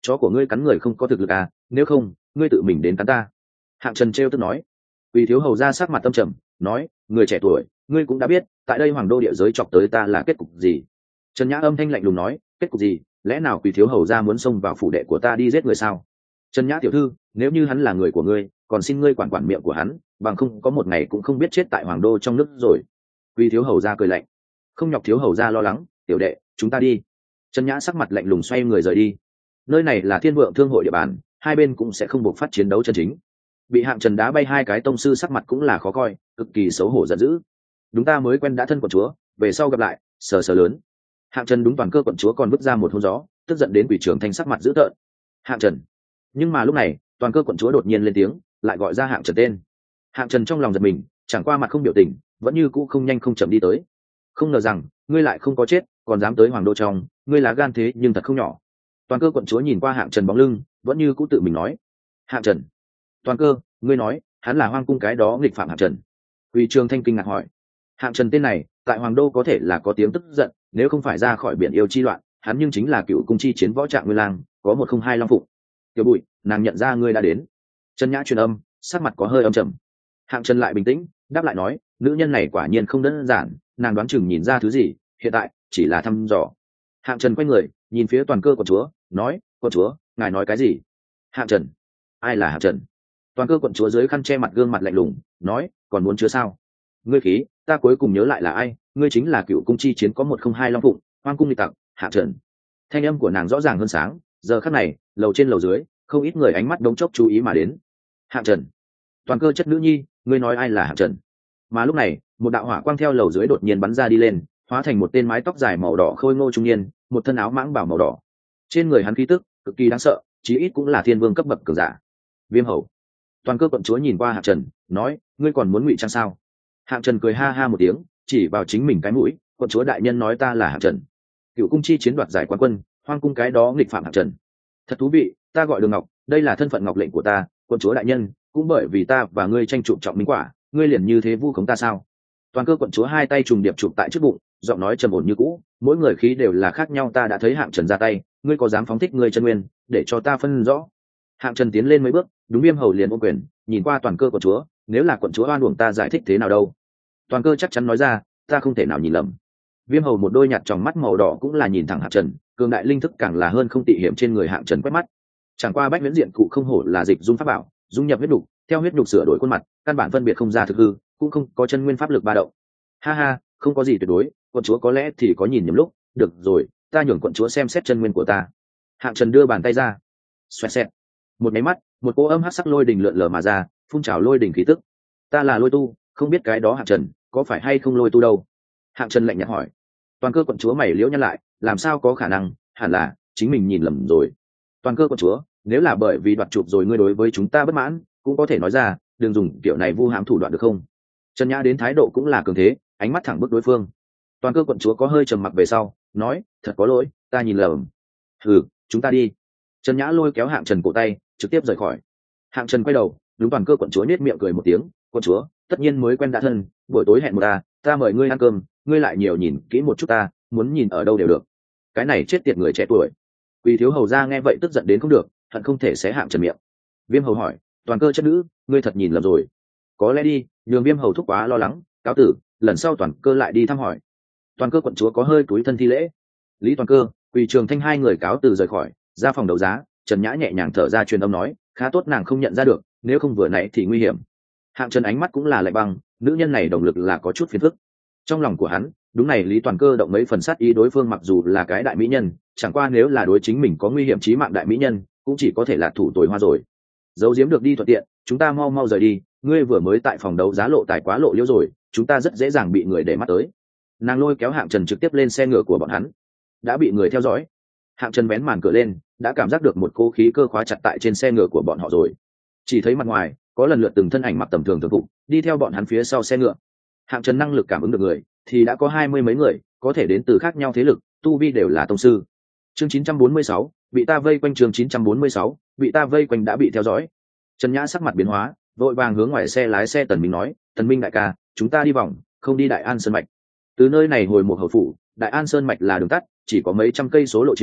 chó của ngươi cắn người không có thực lực à, nếu không ngươi tự mình đến cắn ta. Hạng Trần trêu tức nói. Quỳ thiếu hầu ra sắc mặt tâm trầm nói, người trẻ tuổi, ngươi cũng đã biết tại đây hoàng đô địa giới chọc tới ta là kết cục gì. Trần Nhã âm thanh lạnh lùng nói, kết cục gì? Lẽ nào Quỳ thiếu hầu ra muốn xông vào phủ đệ của ta đi giết người sao? Trần Nhã tiểu thư, nếu như hắn là người của ngươi, còn xin ngươi quản quản miệng của hắn, bằng không có một ngày cũng không biết chết tại hoàng đô trong nước rồi. Quỳ thiếu hầu ra cười lạnh. Không nhọc thiếu hầu ra lo lắng, tiểu đệ, chúng ta đi. Trần Nhã sắc mặt lạnh lùng xoay người rời đi. Nơi này là Thiên Vượng Thương hội địa bàn, hai bên cũng sẽ không buộc phát chiến đấu chân chính. Bị Hạng Trần đá bay hai cái tông sư sắc mặt cũng là khó coi, cực kỳ xấu hổ giận dữ. Đúng ta mới quen đã thân quận chúa, về sau gặp lại, sờ sờ lớn. Hạng Trần đúng toàn cơ quận chúa còn vứt ra một hôn gió, tức giận đến Quỷ Trường Thanh sắc mặt dữ tợn. Hạng Trần. Nhưng mà lúc này, toàn cơ quận chúa đột nhiên lên tiếng, lại gọi ra Hạng Trần tên. Hạng Trần trong lòng giật mình, chẳng qua mặt không biểu tình, vẫn như cũ không nhanh không chậm đi tới. Không ngờ rằng ngươi lại không có chết, còn dám tới hoàng đô trong, ngươi lá gan thế nhưng thật không nhỏ. Toàn cơ quận chúa nhìn qua Hạng Trần bóng lưng, vẫn như cũ tự mình nói. Hạng Trần. Toàn cơ, ngươi nói hắn là hoang cung cái đó nghịch phạm Hạng Trần? Quỳ Trường Thanh kinh ngạc hỏi. Hạng Trần tên này tại hoàng đô có thể là có tiếng tức giận, nếu không phải ra khỏi biển yêu chi loạn, hắn nhưng chính là cựu cung chi chiến võ trạng nguyên lang, có 102 long phụng. Tiểu Bụi, nàng nhận ra ngươi đã đến. Trần Nhã truyền âm, sắc mặt có hơi âm trầm. Hạng Trần lại bình tĩnh, đáp lại nói, nữ nhân này quả nhiên không đơn giản, nàng đoán chừng nhìn ra thứ gì, hiện tại chỉ là thăm dò. Hạng Trần quay người, nhìn phía toàn cơ quận chúa, nói, quận chúa, ngài nói cái gì? Hạng Trần? Ai là Hạng Trần? Toàn cơ quận chúa dưới khăn che mặt gương mặt lạnh lùng, nói, còn muốn chứa sao? Ngươi khí, ta cuối cùng nhớ lại là ai, ngươi chính là cựu cung chi chiến có 102 long phụng, hoang cung nghịch tặc, Hạng Trần. Thanh âm của nàng rõ ràng hơn sáng, giờ khắc này, lầu trên lầu dưới, không ít người ánh mắt đống chốc chú ý mà đến. Hạng Trần. Toàn cơ chất nữ nhi, ngươi nói ai là Hạng Trần? Mà lúc này, một đạo hỏa quang theo lầu dưới đột nhiên bắn ra đi lên, hóa thành một tên mái tóc dài màu đỏ khôi ngô trung niên, một thân áo mãng bảo màu đỏ. Trên người hắn khí tức cực kỳ đáng sợ, chí ít cũng là thiên vương cấp bậc cường giả. Viêm Hầu. Toàn cơ quận chúa nhìn qua Hạng Trần, nói, ngươi còn muốn ngụy trang sao? Hạng Trần cười ha ha một tiếng, chỉ vào chính mình cái mũi, quận chúa đại nhân nói ta là Hạng Trần. Cựu cung chi chiến đoạt giải quán quân, hoang cung cái đó nghịch phạm Hạng Trần. Thật thú vị, ta gọi Đường Ngọc, đây là thân phận ngọc lệnh của ta, quận chúa đại nhân, cũng bởi vì ta và ngươi tranh chụp trọng minh quả, ngươi liền như thế vu khống ta sao? Toàn cơ quận chúa hai tay trùng điệp chụp tại trước bụng, giọng nói trầm ổn như cũ, mỗi người khí đều là khác nhau, ta đã thấy Hạng Trần ra tay, ngươi có dám phóng thích ngươi chân nguyên, để cho ta phân rõ. Hạng Trần tiến lên mấy bước, đúng Viêm Hầu liền ôm quyền, nhìn qua toàn cơ quận chúa, nếu là quận chúa oan uổng ta giải thích thế nào đâu? Toàn cơ chắc chắn nói ra, ta không thể nào nhìn lầm. Viêm Hầu một đôi nhạt tròng mắt màu đỏ cũng là nhìn thẳng Hạng Trần, cường đại linh thức càng là hơn không tị hiểm trên người Hạng Trần quét mắt. Chẳng qua bách viễn diện cụ không hổ là dịch dung pháp bảo, dung nhập huyết đục, theo huyết đục sửa đổi khuôn mặt, căn bản phân biệt không ra thực hư, cũng không có chân nguyên pháp lực ba động. Ha ha, không có gì tuyệt đối, quận chúa có lẽ thì có nhìn nhầm lúc, được rồi, ta nhường quận chúa xem xét chân nguyên của ta. Hạng Trần đưa bàn tay ra, xoẹt xẹt. Một máy mắt, một cỗ âm hắc sắc lôi đình lượn lờ mà ra, phun trào lôi đình khí tức. Ta là lôi tu, không biết cái đó Hạng Trần có phải hay không lôi tu đâu? Hạng Trần lạnh nhạt hỏi. Toàn cơ quận chúa mày liễu nhăn lại, làm sao có khả năng, hẳn là chính mình nhìn lầm rồi. Toàn cơ quận chúa, nếu là bởi vì đoạt chụp rồi ngươi đối với chúng ta bất mãn, cũng có thể nói ra, đừng dùng kiểu này vu hãm thủ đoạn được không? Trần Nhã đến thái độ cũng là cường thế, ánh mắt thẳng bức đối phương. Toàn cơ quận chúa có hơi trầm mặc về sau, nói, thật có lỗi, ta nhìn lầm. Ừ, chúng ta đi. Trần Nhã lôi kéo Hạng Trần cổ tay, trực tiếp rời khỏi. Hạng Trần quay đầu, đúng toàn cơ quận chúa nhếch miệng cười một tiếng, quận chúa, tất nhiên mới quen đã thân, buổi tối hẹn một ta mời ngươi ăn cơm, ngươi lại nhiều nhìn kỹ một chút ta, muốn nhìn ở đâu đều được. Cái này chết tiệt người trẻ tuổi. Quỳ thiếu hầu ra nghe vậy tức giận đến không được, hận không thể xé Hạng Trần miệng. Viêm Hầu hỏi, toàn cơ chất nữ, ngươi thật nhìn lầm rồi. Có lẽ đi, nhường Viêm Hầu thúc quá lo lắng, cáo tử, lần sau toàn cơ lại đi thăm hỏi. Toàn cơ quận chúa có hơi cúi thân thi lễ. Lý Toàn Cơ, Quỳ Trường Thanh hai người cáo từ rời khỏi, ra phòng đấu giá. Trần Nhã nhẹ nhàng thở ra truyền âm nói, khá tốt nàng không nhận ra được, nếu không vừa nãy thì nguy hiểm. Hạng Trần ánh mắt cũng là lạnh băng, nữ nhân này động lực là có chút phiền phức. Trong lòng của hắn, đúng này Lý Toàn Cơ động mấy phần sát ý đối phương, mặc dù là cái đại mỹ nhân, chẳng qua nếu là đối chính mình có nguy hiểm chí mạng đại mỹ nhân, cũng chỉ có thể là thủ tối hoa rồi. Giấu giếm được đi thuận tiện, chúng ta mau mau rời đi, ngươi vừa mới tại phòng đấu giá lộ tài quá lộ liễu rồi, chúng ta rất dễ dàng bị người để mắt tới. Nàng lôi kéo Hạng Trần trực tiếp lên xe ngựa của bọn hắn. Đã bị người theo dõi. Hạng Trần vén màn cửa lên, đã cảm giác được một cố khí cơ khóa chặt tại trên xe ngựa của bọn họ rồi. Chỉ thấy mặt ngoài có lần lượt từng thân ảnh mặc tầm thường thường phục đi theo bọn hắn phía sau xe ngựa. Hạng Trần năng lực cảm ứng được người thì đã có 20 mấy người, có thể đến từ khác nhau thế lực, tu vi đều là tông sư. Chương 946, bị ta vây quanh. Chương 946, bị ta vây quanh đã bị theo dõi. Trần Nhã sắc mặt biến hóa, vội vàng hướng ngoài xe lái xe Tần Minh nói, Tần Minh đại ca, chúng ta đi vòng, không đi Đại An Sơn mạch. Từ nơi này hồi một hầu phủ, Đại An Sơn mạch là đường tắt, chỉ có mấy trăm cây số lộ trình,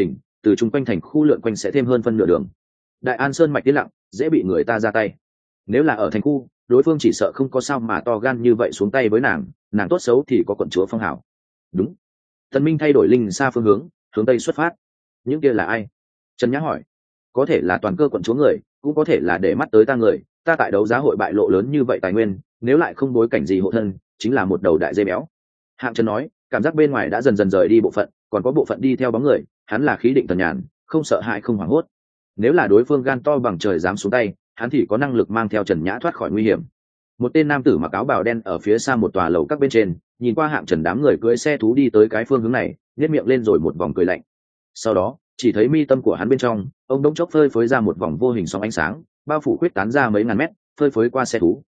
từ chung quanh thành khu lượn quanh sẽ thêm hơn phân nửa đường. Đại An Sơn mạch yên lặng, dễ bị người ta ra tay. Nếu là ở thành khu, đối phương chỉ sợ không có sao mà to gan như vậy xuống tay với nàng tốt xấu thì có quận chúa phong hảo. Đúng. Tần Minh thay đổi linh xa phương hướng tây xuất phát. Những kia là ai? Trần Nhã hỏi. Có thể là toàn cơ quận chúa người, cũng có thể là để mắt tới ta người. Ta tại đấu giá hội bại lộ lớn như vậy tài nguyên, nếu lại không bối cảnh gì hộ thân, chính là một đầu đại dây béo. Hạng Trần nói, cảm giác bên ngoài đã dần dần rời đi bộ phận, còn có bộ phận đi theo bóng người, hắn là khí định thần nhàn, không sợ hãi không hoảng hốt. Nếu là đối phương gan to bằng trời dám xuống tay, hắn thì có năng lực mang theo Trần Nhã thoát khỏi nguy hiểm. Một tên nam tử mặc áo bào đen ở phía xa một tòa lầu các bên trên, nhìn qua Hạng Trần đám người cưỡi xe thú đi tới cái phương hướng này, nhếch miệng lên rồi một vòng cười lạnh. Sau đó, chỉ thấy mi tâm của hắn bên trong, ông đống chốc phơi phới ra một vòng vô hình sóng ánh sáng, bao phủ khuyết tán ra mấy ngàn mét, phơi phới qua xe thú.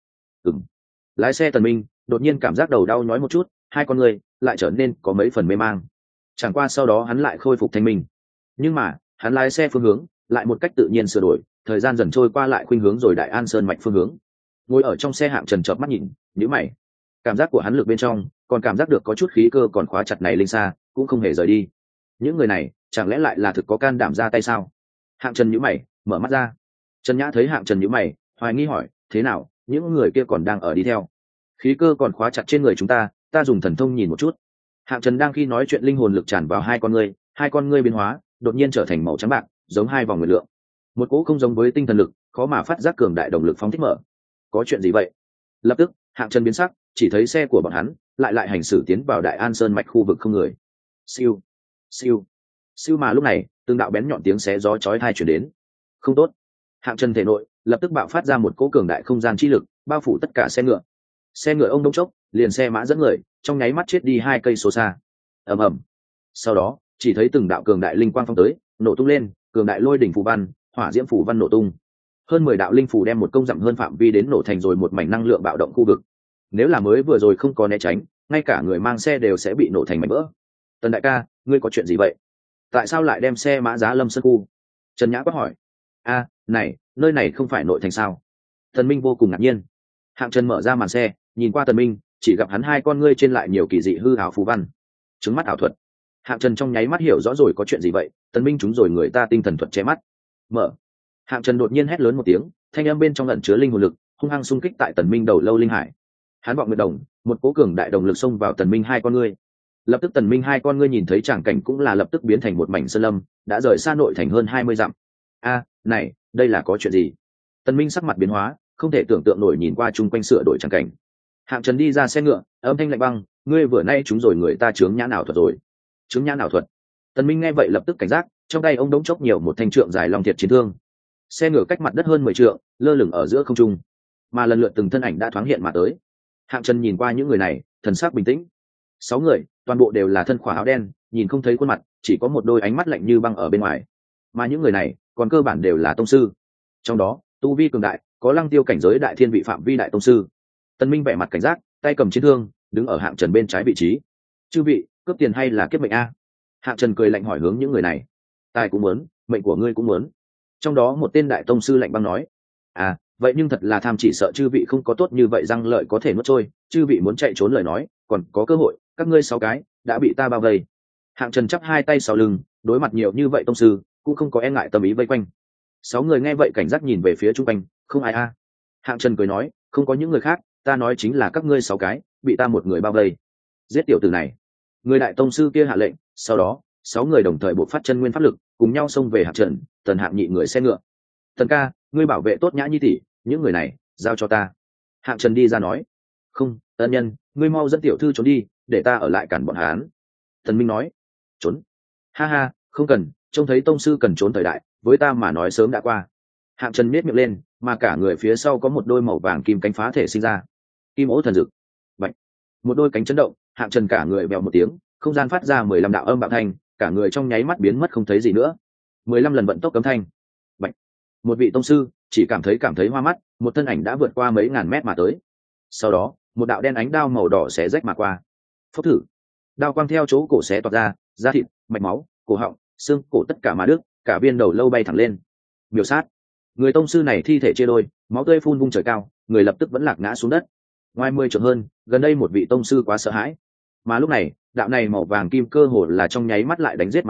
Lái xe Tần Minh đột nhiên cảm giác đầu đau nhói một chút, hai con người lại trở nên có mấy phần mê mang. Chẳng qua sau đó hắn lại khôi phục thanh minh. Nhưng mà, hắn lái xe phương hướng lại một cách tự nhiên sửa đổi, thời gian dần trôi qua lại khuynh hướng rồi Đại An Sơn mạch phương hướng. Ngồi ở trong xe Hạng Trần chợp mắt nhìn, nhíu mày. Cảm giác của hắn lực bên trong, còn cảm giác được có chút khí cơ còn khóa chặt này linh xa, cũng không hề rời đi. Những người này, chẳng lẽ lại là thực có can đảm ra tay sao? Hạng Trần nhíu mày, mở mắt ra. Trần Nhã thấy Hạng Trần nhíu mày, hoài nghi hỏi, thế nào, những người kia còn đang ở đi theo? Khí cơ còn khóa chặt trên người chúng ta dùng thần thông nhìn một chút. Hạng Trần đang khi nói chuyện linh hồn lực tràn vào hai con ngươi biến hóa, đột nhiên trở thành màu trắng bạc, giống hai vòng nguyệt lượng. Một cỗ không giống với tinh thần lực, khó mà phát giác cường đại động lực phóng thích mở. Có chuyện gì vậy? Lập tức, Hạng Trần biến sắc, chỉ thấy xe của bọn hắn lại hành xử tiến vào Đại An Sơn mạch khu vực không người. Siêu, siêu, siêu mà lúc này, từng đạo bén nhọn tiếng xé gió chói tai truyền đến. Không tốt. Hạng Trần thể nội lập tức bạo phát ra một cỗ cường đại không gian chi lực, bao phủ tất cả xe ngựa. Xe ngựa ông đông chốc, liền xe mã dẫn người, trong nháy mắt chết đi 2 cây số xa. Ầm ầm. Sau đó, chỉ thấy từng đạo cường đại linh quang phong tới, nổ tung lên, cường đại lôi đỉnh phù văn, hỏa diễm phù văn nổ tung. Hơn 10 đạo linh phù đem một công dặm hơn phạm vi đến nổ thành rồi một mảnh năng lượng bạo động khu vực. Nếu là mới vừa rồi không có né tránh, ngay cả người mang xe đều sẽ bị nổ thành mảnh vỡ. Tần đại ca, ngươi có chuyện gì vậy? Tại sao lại đem xe mã giá Lâm Sơn khu? Trần Nhã quát hỏi. A, này, nơi này không phải nội thành sao? Tần Minh vô cùng ngạc nhiên. Hạng Trần mở ra màn xe, nhìn qua Tần Minh, chỉ gặp hắn hai con ngươi trên lại nhiều kỳ dị hư ảo phù văn. Trứng mắt ảo thuật. Hạng Trần trong nháy mắt hiểu rõ rồi có chuyện gì vậy, Tần Minh chúng rồi người ta tinh thần thuật che mắt. Mở. Hạng Trần đột nhiên hét lớn một tiếng, thanh âm bên trong ẩn chứa linh hồn lực, hung hăng xung kích tại Tần Minh đầu lâu linh hải. Hắn vọng nguyệt đồng, một cố cường đại đồng lực xông vào Tần Minh hai con ngươi. Lập tức Tần Minh hai con ngươi nhìn thấy tràng cảnh cũng là lập tức biến thành một mảnh sơn lâm, đã rời xa nội thành hơn 20 dặm. A, này, đây là có chuyện gì? Tần Minh sắc mặt biến hóa, không thể tưởng tượng nổi nhìn qua chung quanh sửa đổi tràng cảnh. Hạng Trần đi ra xe ngựa, âm thanh lạnh băng, ngươi vừa nay chúng rồi người ta chướng nhãn ảo thuật rồi. Chướng nhãn ảo thuật. Tần Minh nghe vậy lập tức cảnh giác, trong tay ông đống chốc nhiều một thanh trượng dài long thiệt chiến thương. Xe ngựa cách mặt đất hơn 10 trượng, lơ lửng ở giữa không trung, mà lần lượt từng thân ảnh đã thoáng hiện mà tới. Hạng Trần nhìn qua những người này, thần sắc bình tĩnh. 6 người, toàn bộ đều là thân khỏa áo đen, nhìn không thấy khuôn mặt, chỉ có một đôi ánh mắt lạnh như băng ở bên ngoài. Mà những người này, còn cơ bản đều là tông sư. Trong đó, tu vi cường đại, có lăng tiêu cảnh giới đại thiên vị phạm vi đại tông sư. Tần Minh vẻ mặt cảnh giác, tay cầm chiến thương, đứng ở Hạng Trần bên trái vị trí. Chư vị, cướp tiền hay là kiếp mệnh a? Hạng Trần cười lạnh hỏi hướng những người này. Tài cũng muốn, mệnh của ngươi cũng muốn. Trong đó một tên đại tông sư lạnh băng nói. À, vậy nhưng thật là tham, chỉ sợ chư vị không có tốt như vậy răng lợi có thể nuốt trôi, chư vị muốn chạy trốn lời nói, còn có cơ hội, các ngươi 6 cái đã bị ta bao vây. Hạng Trần chắp hai tay sau lưng, đối mặt nhiều như vậy tông sư, cũng không có e ngại tâm ý vây quanh. 6 người nghe vậy cảnh giác nhìn về phía trung quanh, không ai a. Hạng Trần cười nói, không có những người khác, ta nói chính là các ngươi 6 cái, bị ta một người bao vây. Giết tiểu tử này. Người đại tông sư kia hạ lệnh, sau đó, 6 người đồng thời bộc phát chân nguyên pháp lực, cùng nhau xông về Hạng Trần, Tần Hạng nhị người xe ngựa. Tần ca, ngươi bảo vệ tốt Nhã Nhi tỷ, những người này, giao cho ta. Hạng Trần đi ra nói. Không, ân nhân, ngươi mau dẫn tiểu thư trốn đi, để ta ở lại cản bọn hắn. Tần Minh nói. Trốn. Ha ha, không cần, trông thấy tông sư cần trốn thời đại, với ta mà nói sớm đã qua. Hạng Trần nhếch miệng lên, mà cả người phía sau có một đôi màu vàng kim cánh phá thể sinh ra. Kim ố thần dực. Bạch. Một đôi cánh chấn động, Hạng Trần cả người bèo một tiếng, không gian phát ra 15 đạo âm bạo thanh, cả người trong nháy mắt biến mất không thấy gì nữa. 15 lần vận tốc cấm thanh. Bạch. Một vị tông sư chỉ cảm thấy hoa mắt, một thân ảnh đã vượt qua mấy ngàn mét mà tới. Sau đó, một đạo đen ánh đao màu đỏ xé rách mà qua. Phốc thử. Đao quang theo chỗ cổ xé toạc ra, da thịt, mạch máu, cổ họng, xương cổ tất cả mà đứt, cả viên đầu lâu bay thẳng lên. Miểu sát. Người tông sư này thi thể chia đôi, máu tươi phun vung trời cao, người lập tức vẫn lạc ngã xuống đất. Ngoài 10 trượng hơn, gần đây một vị tông sư quá sợ hãi. Mà lúc này, đạo này màu vàng kim cơ hồ là trong nháy mắt lại đánh giết mà tới,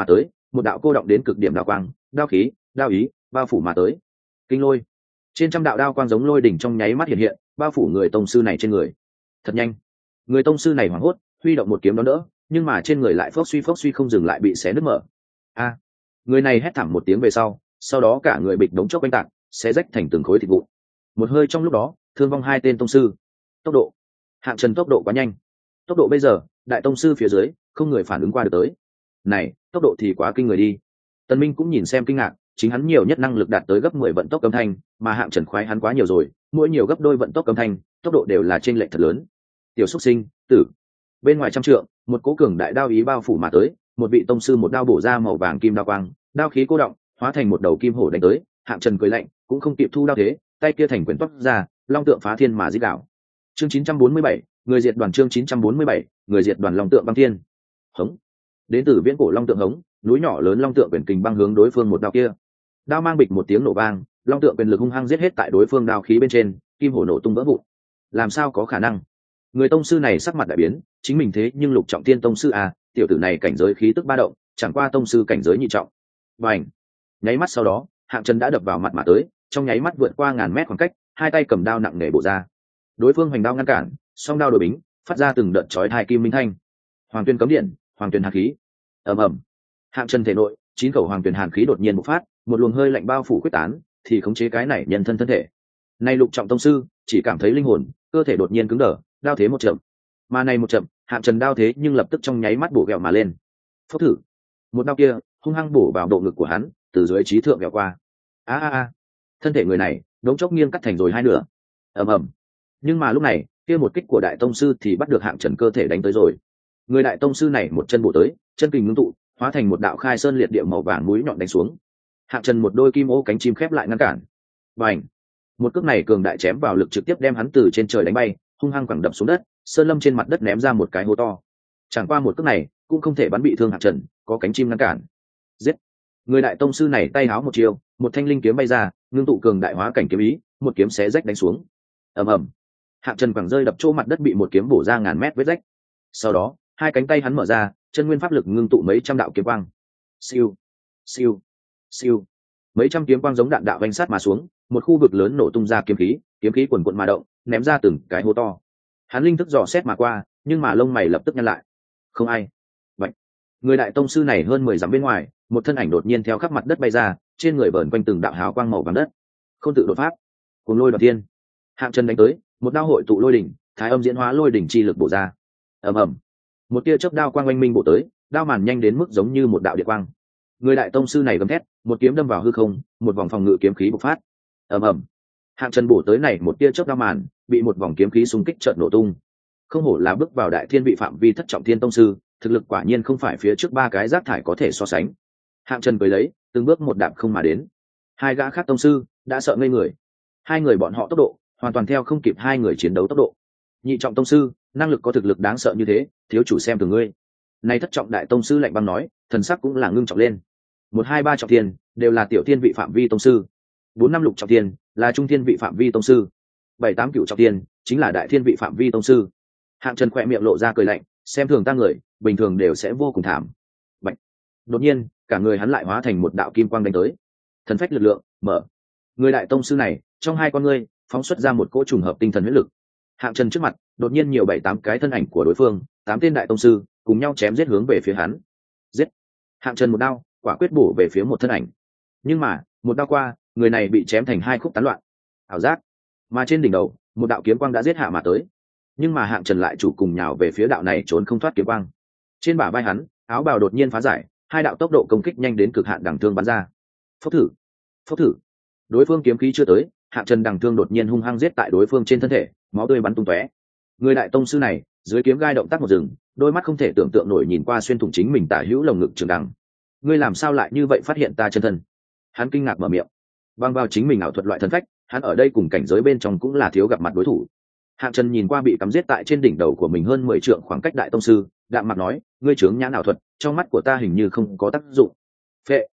một đạo cô động đến cực điểm đao quang, đao khí, đao ý bao phủ mà tới. Kinh lôi, trên trăm đạo đao quang giống lôi đỉnh trong nháy mắt hiện hiện, bao phủ người tông sư này trên người. Thật nhanh, người tông sư này hoảng hốt, huy động một kiếm đón đỡ, nhưng mà trên người lại phốc suy không dừng lại bị xé nứt mở. A, người này hét thảm một tiếng về sau đó cả người bịch đống chốc quanh tạc, xé rách thành từng khối thịt vụn. Một hơi trong lúc đó, thương vong 2 tên tông sư. Tốc độ, Hạng Trần tốc độ quá nhanh. Tốc độ bây giờ, đại tông sư phía dưới, không người phản ứng qua được tới. Này, tốc độ thì quá kinh người đi. Tần Minh cũng nhìn xem kinh ngạc, chính hắn nhiều nhất năng lực đạt tới gấp 10 vận tốc âm thanh, mà Hạng Trần khoái hắn quá nhiều rồi, mỗi nhiều gấp đôi vận tốc âm thanh, tốc độ đều là chênh lệch thật lớn. Tiểu Súc Sinh, tử. Bên ngoài trăm trượng, một cỗ cường đại đao ý bao phủ mà tới, một vị tông sư một đao bổ ra màu vàng kim đao quang, đao khí cô động, hóa thành một đầu kim hổ đánh tới. Hạng Trần cười lạnh, cũng không kịp thu đao thế, tay kia thành quyền toát ra, long tượng phá thiên mà giết đảo. Chương 947, người diệt đoàn. Chương 947, người diệt đoàn. Long tượng băng thiên. Hống. Đến từ viễn cổ long tượng hống, núi nhỏ lớn long tượng quyền kình băng hướng đối phương một đao kia. Đao mang bịch một tiếng nổ vang, long tượng quyền lực hung hăng giết hết tại đối phương đao khí bên trên, kim hổ nổ tung vỡ vụn. Làm sao có khả năng? Người tông sư này sắc mặt đại biến, chính mình thế nhưng lục trọng thiên tông sư à, tiểu tử này cảnh giới khí tức ba động, chẳng qua tông sư cảnh giới nhị trọng. Bành! Nháy mắt sau đó, Hạng Trần đã đập vào mặt mà tới, trong nháy mắt vượt qua ngàn mét khoảng cách, hai tay cầm đao nặng nề bổ ra. Đối phương hoành đao ngăn cản, song đao đổi bính, phát ra từng đợt chói tai kim minh thanh. Hoàng tuyên cấm điện, hoàng tuyên hàn khí. Ầm ầm. Hạng Trần thể nội, 9 khẩu hoàng tuyên hàn khí đột nhiên bộc phát, một luồng hơi lạnh bao phủ quyết tán, thì khống chế cái này nhân thân thể. Nay lục trọng tông sư, chỉ cảm thấy linh hồn, cơ thể đột nhiên cứng đờ, đao thế một chậm. Mà này một chậm, Hạng Trần đao thế nhưng lập tức trong nháy mắt bổ gẹo mà lên. Phốc thử. Một đao kia, hung hăng bổ vào độ ngực của hắn, từ dưới chí thượng vẹo qua. A. Thân thể người này, đống chốc nghiêng cắt thành rồi hai nửa. Ầm ầm. Nhưng mà lúc này, kia một kích của đại tông sư thì bắt được Hạng Trần cơ thể đánh tới rồi. Người đại tông sư này một chân bổ tới, chân kình ngưng tụ, hóa thành một đạo khai sơn liệt địa màu vàng mũi nhọn đánh xuống. Hạng Trần một đôi kim ô cánh chim khép lại ngăn cản. Bành! Một cước này cường đại chém vào lực trực tiếp đem hắn từ trên trời đánh bay, hung hăng quẳng đập xuống đất, sơn lâm trên mặt đất ném ra một cái hố to. Chẳng qua một cước này cũng không thể bắn bị thương Hạng Trần, có cánh chim ngăn cản. Giết! Người đại tông sư này tay háo một chiều, một thanh linh kiếm bay ra, ngưng tụ cường đại hóa cảnh kiếm ý, một kiếm xé rách đánh xuống. Ầm ầm. Hạng Trần quẳng rơi đập chỗ mặt đất bị một kiếm bổ ra ngàn mét vết rách. Sau đó, hai cánh tay hắn mở ra, chân nguyên pháp lực ngưng tụ mấy trăm đạo kiếm quang. Siêu, siêu, siêu. Mấy trăm kiếm quang giống đạn đạo vành sát mà xuống, một khu vực lớn nổ tung ra kiếm khí quần quần mà động, ném ra từng cái hố to. Hắn linh thức dò xét mà qua, nhưng mà lông mày lập tức nhăn lại. Không ai. Vậy, người đại tông sư này hơn 10 dặm bên ngoài, một thân ảnh đột nhiên theo khắp mặt đất bay ra, trên người vờn quanh từng đạo hào quang màu vàng đất. Không tự đột pháp, cùng lôi đoạt thiên. Hạng Trần đánh tới, một đao hội tụ lôi đỉnh, thái âm diễn hóa lôi đỉnh chi lực bổ ra. Ầm ầm. Một tia chớp đao quang oanh minh bổ tới, đao màn nhanh đến mức giống như một đạo điện quang. Người đại tông sư này gầm thét, một kiếm đâm vào hư không, một vòng phòng ngự kiếm khí bộc phát. Ầm ầm. Hạng Trần bổ tới này một tia chớp đao màn, bị một vòng kiếm khí xung kích chợt nổ tung. Không hổ là bước vào đại thiên vị phạm vi thất trọng thiên tông sư, thực lực quả nhiên không phải phía trước ba cái rác thải có thể so sánh. Hạng Trần cười lấy, từng bước một đạp không mà đến. Hai gã khác tông sư đã sợ ngây người. Hai người bọn họ tốc độ hoàn toàn theo không kịp hai người chiến đấu tốc độ. Nhị trọng tông sư, năng lực có thực lực đáng sợ như thế, thiếu chủ xem thường ngươi. Nay thất trọng đại tông sư lạnh băng nói, thần sắc cũng là ngưng trọng lên. 1, 2, 3 trọng thiên đều là tiểu thiên vị phạm vi tông sư. 4, 5 lục trọng thiên là trung thiên vị phạm vi tông sư. 7, 8 cửu trọng thiên chính là đại thiên vị phạm vi tông sư. Hạng Trần khỏe miệng lộ ra cười lạnh, xem thường ta người, bình thường đều sẽ vô cùng thảm. Bạch. Đột nhiên, cả người hắn lại hóa thành một đạo kim quang đánh tới. Thần phách lực lượng, mở. Người đại tông sư này, trong hai con ngươi, phóng xuất ra một cỗ trùng hợp tinh thần huyết lực. Hạng Trần trước mặt, đột nhiên nhiều 7, 8 cái thân ảnh của đối phương, 8 tên đại tông sư, cùng nhau chém giết hướng về phía hắn. Giết. Hạng Trần một đao, quả quyết bổ về phía một thân ảnh. Nhưng mà, một đao qua, người này bị chém thành hai khúc tán loạn. Ảo giác. Mà trên đỉnh đầu, một đạo kiếm quang đã giết hạ mà tới. Nhưng mà Hạng Trần lại chủ cùng nhào về phía đạo này trốn không thoát kiếm quang. Trên bả vai hắn, áo bào đột nhiên phá giải, hai đạo tốc độ công kích nhanh đến cực hạn đằng thương bắn ra. Phốc thử. Phốc thử. Đối phương kiếm khí chưa tới, Hạng Trần đằng thương đột nhiên hung hăng giết tại đối phương trên thân thể, máu tươi bắn tung tóe. Người đại tông sư này, dưới kiếm gai động tác một rừng, đôi mắt không thể tưởng tượng nổi nhìn qua xuyên thủng chính mình tả hữu lồng ngực trường đằng. Ngươi làm sao lại như vậy phát hiện ta chân thân? Hắn kinh ngạc mở miệng. Bằng vào chính mình ảo thuật loại thân phách, hắn ở đây cùng cảnh giới bên trong cũng là thiếu gặp mặt đối thủ. Hạng Trần nhìn qua bị cắm giết tại trên đỉnh đầu của mình hơn 10 trượng khoảng cách đại tông sư, đạm mặt nói, ngươi chướng nhãn ảo thuật, trong mắt của ta hình như không có tác dụng. Phệ.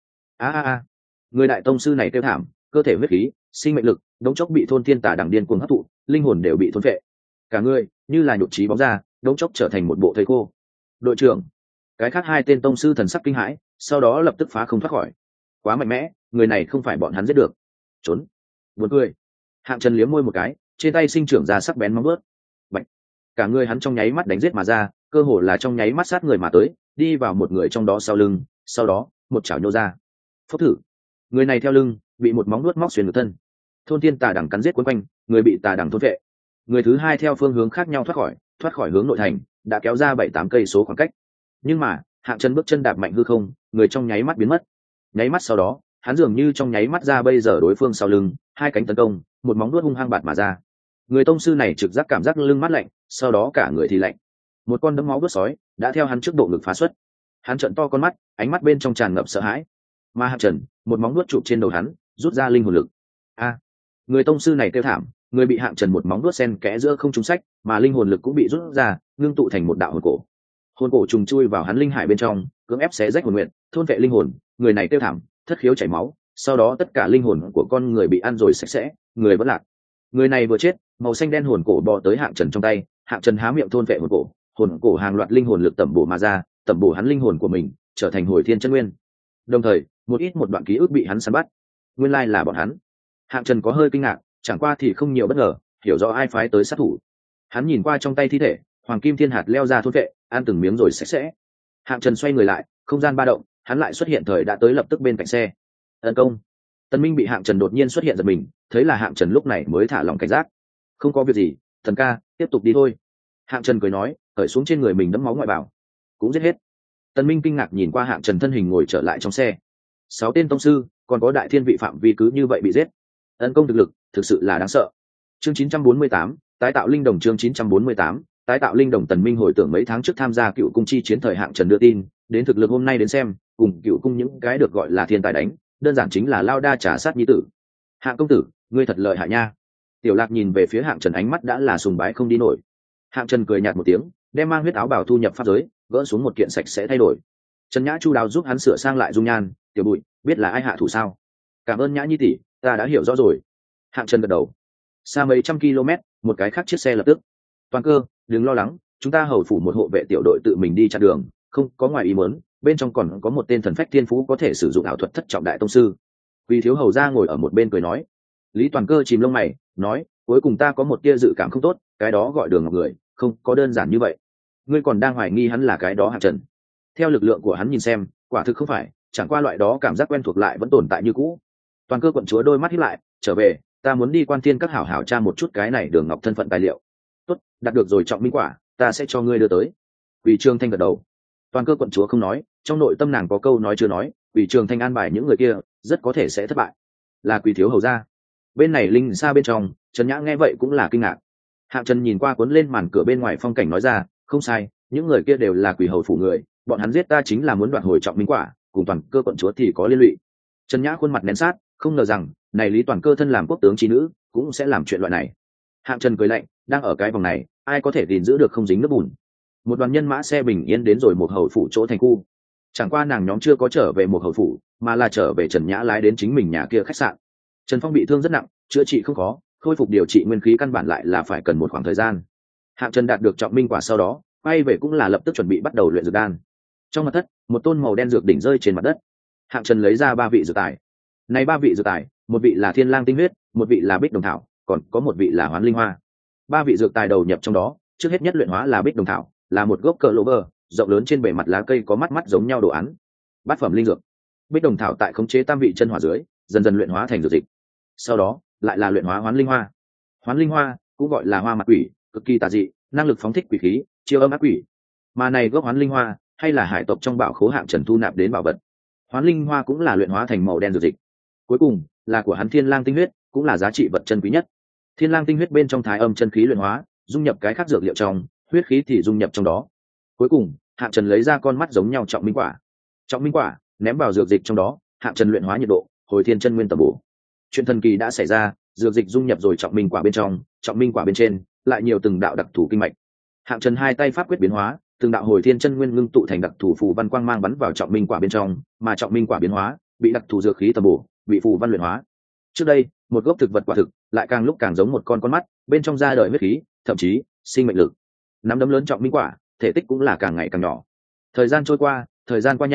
Người đại tông sư này kêu thảm, cơ thể huyết khí, sinh mệnh lực, đống chốc bị thôn thiên tà đằng điên cuồng hấp thụ, linh hồn đều bị thôn phệ. Cả người như là nhụt chí bóng ra, đống chốc trở thành một bộ thây khô. Đội trưởng, cái khác hai tên tông sư thần sắc kinh hãi, sau đó lập tức phá không thoát khỏi. Quá mạnh mẽ, người này không phải bọn hắn giết được. Trốn. Buồn cười. Hạng Trần liếm môi một cái, trên tay sinh trưởng ra sắc bén móng vuốt. Bạch. Cả người hắn trong nháy mắt đánh giết mà ra, cơ hồ là trong nháy mắt sát người mà tới, đi vào một người trong đó sau lưng, sau đó một chảo nhô ra. Phốc thử. Người này theo lưng, bị một móng vuốt móc xuyên ngược thân. Thôn tiên tà đằng cắn giết quấn quanh, người bị tà đằng thôn vệ. Người thứ hai theo phương hướng khác nhau thoát khỏi hướng nội thành, đã kéo ra 7-8 cây số khoảng cách. Nhưng mà, Hạng Trần bước chân đạp mạnh hư không, người trong nháy mắt biến mất. Nháy mắt sau đó, hắn dường như trong nháy mắt ra bây giờ đối phương sau lưng, hai cánh tấn công, một móng vuốt hung hăng bạt mà ra. Người tông sư này trực giác cảm giác lưng mát lạnh, sau đó cả người thì lạnh. Một con đấm máu vớt sói đã theo hắn trước bộ ngực phá xuất. Hắn trợn to con mắt, ánh mắt bên trong tràn ngập sợ hãi. Mà Hạng Trần, một móng vuốt chụp trên đầu hắn, rút ra linh hồn lực. A! Người tông sư này kêu thảm, người bị Hạng Trần một móng vuốt sen kẽ giữa không trúng sách, mà linh hồn lực cũng bị rút ra, ngưng tụ thành một đạo hồn cổ. Hồn cổ trùng chui vào hắn linh hải bên trong, cưỡng ép xé rách hồn nguyện, thôn vệ linh hồn. Người này kêu thảm, thất khiếu chảy máu, sau đó tất cả linh hồn của con người bị ăn rồi sạch sẽ, người vẫn lạc. Người này vừa chết, màu xanh đen hồn cổ bò tới Hạng Trần trong tay, Hạng Trần há miệng thôn vệ hồn cổ hàng loạt linh hồn lực tẩm bổ mà ra, tẩm bổ hắn linh hồn của mình, trở thành hồi thiên chân nguyên. Đồng thời, một đoạn ký ức bị hắn săn bắt. Nguyên lai là bọn hắn. Hạng Trần có hơi kinh ngạc, chẳng qua thì không nhiều bất ngờ, hiểu rõ ai phái tới sát thủ. Hắn nhìn qua trong tay thi thể, hoàng kim thiên hạt leo ra thôn vệ, ăn từng miếng rồi sạch sẽ. Hạng Trần xoay người lại, không gian ba động, hắn lại xuất hiện thời đã tới lập tức bên cạnh xe. Tấn công. Tần Minh bị Hạng Trần đột nhiên xuất hiện giật mình, thấy là Hạng Trần lúc này mới thả lòng cảnh giác. Không có việc gì, thần ca, tiếp tục đi thôi. Hạng Trần cười nói, cởi xuống trên người mình đẫm máu ngoại bảo, cũng giết hết. Tần Minh kinh ngạc nhìn qua Hạng Trần thân hình ngồi trở lại trong xe. 6 tên tông sư, còn có đại thiên vị phạm vi cứ như vậy bị giết. Tấn công thực lực, thực sự là đáng sợ. Chương 948, tái tạo linh đồng. Chương 948, tái tạo linh đồng. Tần Minh hồi tưởng mấy tháng trước tham gia cựu cung chi chiến thời Hạng Trần đưa tin, đến thực lực hôm nay đến xem, cùng cựu cung những cái được gọi là thiên tài đánh, đơn giản chính là lao đa trả sát nhi tử. Hạng công tử, ngươi thật lợi hại nha. Tiểu Lạc nhìn về phía Hạng Trần, ánh mắt đã là sùng bái không đi nổi. Hạng Trần cười nhạt một tiếng, đem mang huyết áo bào thu nhập pháp giới, gỡ xuống một kiện sạch sẽ thay đổi. Trần Nhã chu đáo giúp hắn sửa sang lại dung nhan. Tiểu Bụi, biết là ai hạ thủ sao? Cảm ơn Nhã nhi tỷ, ta đã hiểu rõ rồi. Hạng Trần gật đầu. Xa mấy trăm km, một cái khác chiếc xe lập tức. Toàn Cơ, đừng lo lắng, chúng ta hầu phủ một hộ vệ tiểu đội tự mình đi chặn đường, không có ngoài ý muốn, bên trong còn có một tên thần phách thiên phú có thể sử dụng ảo thuật thất trọng đại tông sư. Vì thiếu hầu ra ngồi ở một bên cười nói. Lý Toàn Cơ chìm lông mày, nói, cuối cùng ta có một tia dự cảm không tốt, cái đó gọi Đường Ngọc người, không có đơn giản như vậy. Ngươi còn đang hoài nghi hắn là cái đó Hạng Trần? Theo lực lượng của hắn nhìn xem, quả thực không phải, chẳng qua loại đó cảm giác quen thuộc lại vẫn tồn tại như cũ. Toàn Cơ quận chúa đôi mắt híp lại, trở về, ta muốn đi Quan Thiên các hảo hảo tra một chút cái này Đường Ngọc thân phận tài liệu. Tốt, đạt được rồi trọng minh quả, ta sẽ cho ngươi đưa tới. Quỷ Trường Thanh gật đầu. Toàn Cơ quận chúa không nói, trong nội tâm nàng có câu nói chưa nói, Quỷ Trường Thanh an bài những người kia, rất có thể sẽ thất bại. Là Quỷ thiếu hầu ra. Bên này linh xa bên trong, Trần Nhã nghe vậy cũng là kinh ngạc. Hạng Trần nhìn qua cuốn lên màn cửa bên ngoài phong cảnh nói ra, không sai, những người kia đều là Quỷ hầu phủ người, bọn hắn giết ta chính là muốn đoạt hồi trọng minh quả, cùng Toàn Cơ quận chúa thì có liên lụy. Trần Nhã khuôn mặt nén sát, không ngờ rằng này Lý Toàn Cơ thân làm quốc tướng chi nữ cũng sẽ làm chuyện loại này. Hạng Trần cười lạnh, đang ở cái vòng này, ai có thể gìn giữ được không dính nước bùn. Một đoàn nhân mã xe bình yên đến rồi một hầu phủ chỗ thành khu. Chẳng qua nàng nhóm chưa có trở về một hầu phủ, mà là trở về Trần Nhã lái đến chính mình nhà kia khách sạn. Trần Phong bị thương rất nặng, chữa trị không khó, khôi phục điều trị nguyên khí căn bản lại là phải cần một khoảng thời gian. Hạng Trần đạt được trọng minh quả sau đó, quay về cũng là lập tức chuẩn bị bắt đầu luyện dược đan. Trong mật thất, một tôn màu đen dược đỉnh rơi trên mặt đất. Hạng Trần lấy ra 3 vị dược tài. Này 3 vị dược tài, một vị là Thiên Lang tinh huyết, một vị là Bích Đồng thảo, còn có một vị là Hoán Linh hoa. 3 vị dược tài đầu nhập trong đó, trước hết nhất luyện hóa là Bích Đồng thảo, là một gốc cờ lỗ vơ, rộng lớn trên bề mặt lá cây có mắt mắt giống nhau đồ án. Bát phẩm linh dược. Bích Đồng thảo tại khống chế tam vị chân hỏa dưới, dần dần luyện hóa thành dược dịch. Sau đó, lại là luyện hóa Hoán Linh hoa. Hoán Linh hoa cũng gọi là hoa mặt quỷ, cực kỳ tà dị, năng lực phóng thích quỷ khí, chiêu âm ác quỷ. Mà này gốc Hoán Linh hoa, hay là hải tộc trong bảo khố Hạng Trần thu nạp đến bảo vật. Hoán Linh hoa cũng là luyện hóa thành màu đen dược dịch. Cuối cùng, là của hắn Thiên Lang tinh huyết, cũng là giá trị vật chân quý nhất. Thiên Lang tinh huyết bên trong thái âm chân khí luyện hóa, dung nhập cái khác dược liệu trong, huyết khí thì dung nhập trong đó. Cuối cùng, Hạng Trần lấy ra con mắt giống nhau trọng minh quả. Trọng minh quả ném vào dược dịch trong đó, Hạng Trần luyện hóa nhiệt độ, hồi thiên chân nguyên tầm bổ. Chuyện thần kỳ đã xảy ra, dược dịch dung nhập rồi trọng minh quả bên trong, trọng minh quả bên trên lại nhiều từng đạo đặc thù kinh mạch. Hạng Trần hai tay pháp quyết biến hóa, từng đạo hồi thiên chân nguyên ngưng tụ thành đặc thù phù văn quang mang bắn vào trọng minh quả bên trong, mà trọng minh quả biến hóa, bị đặc thù dược khí tầm bổ, bị phù văn luyện hóa. Trước đây, một gốc thực vật quả thực, lại càng lúc càng giống một con mắt, bên trong ra đời huyết khí, thậm chí sinh mệnh lực. Nắm đấm lớn trọng minh quả, thể tích cũng là càng ngày càng nhỏ. Thời gian trôi qua, thời gian qua nhanh,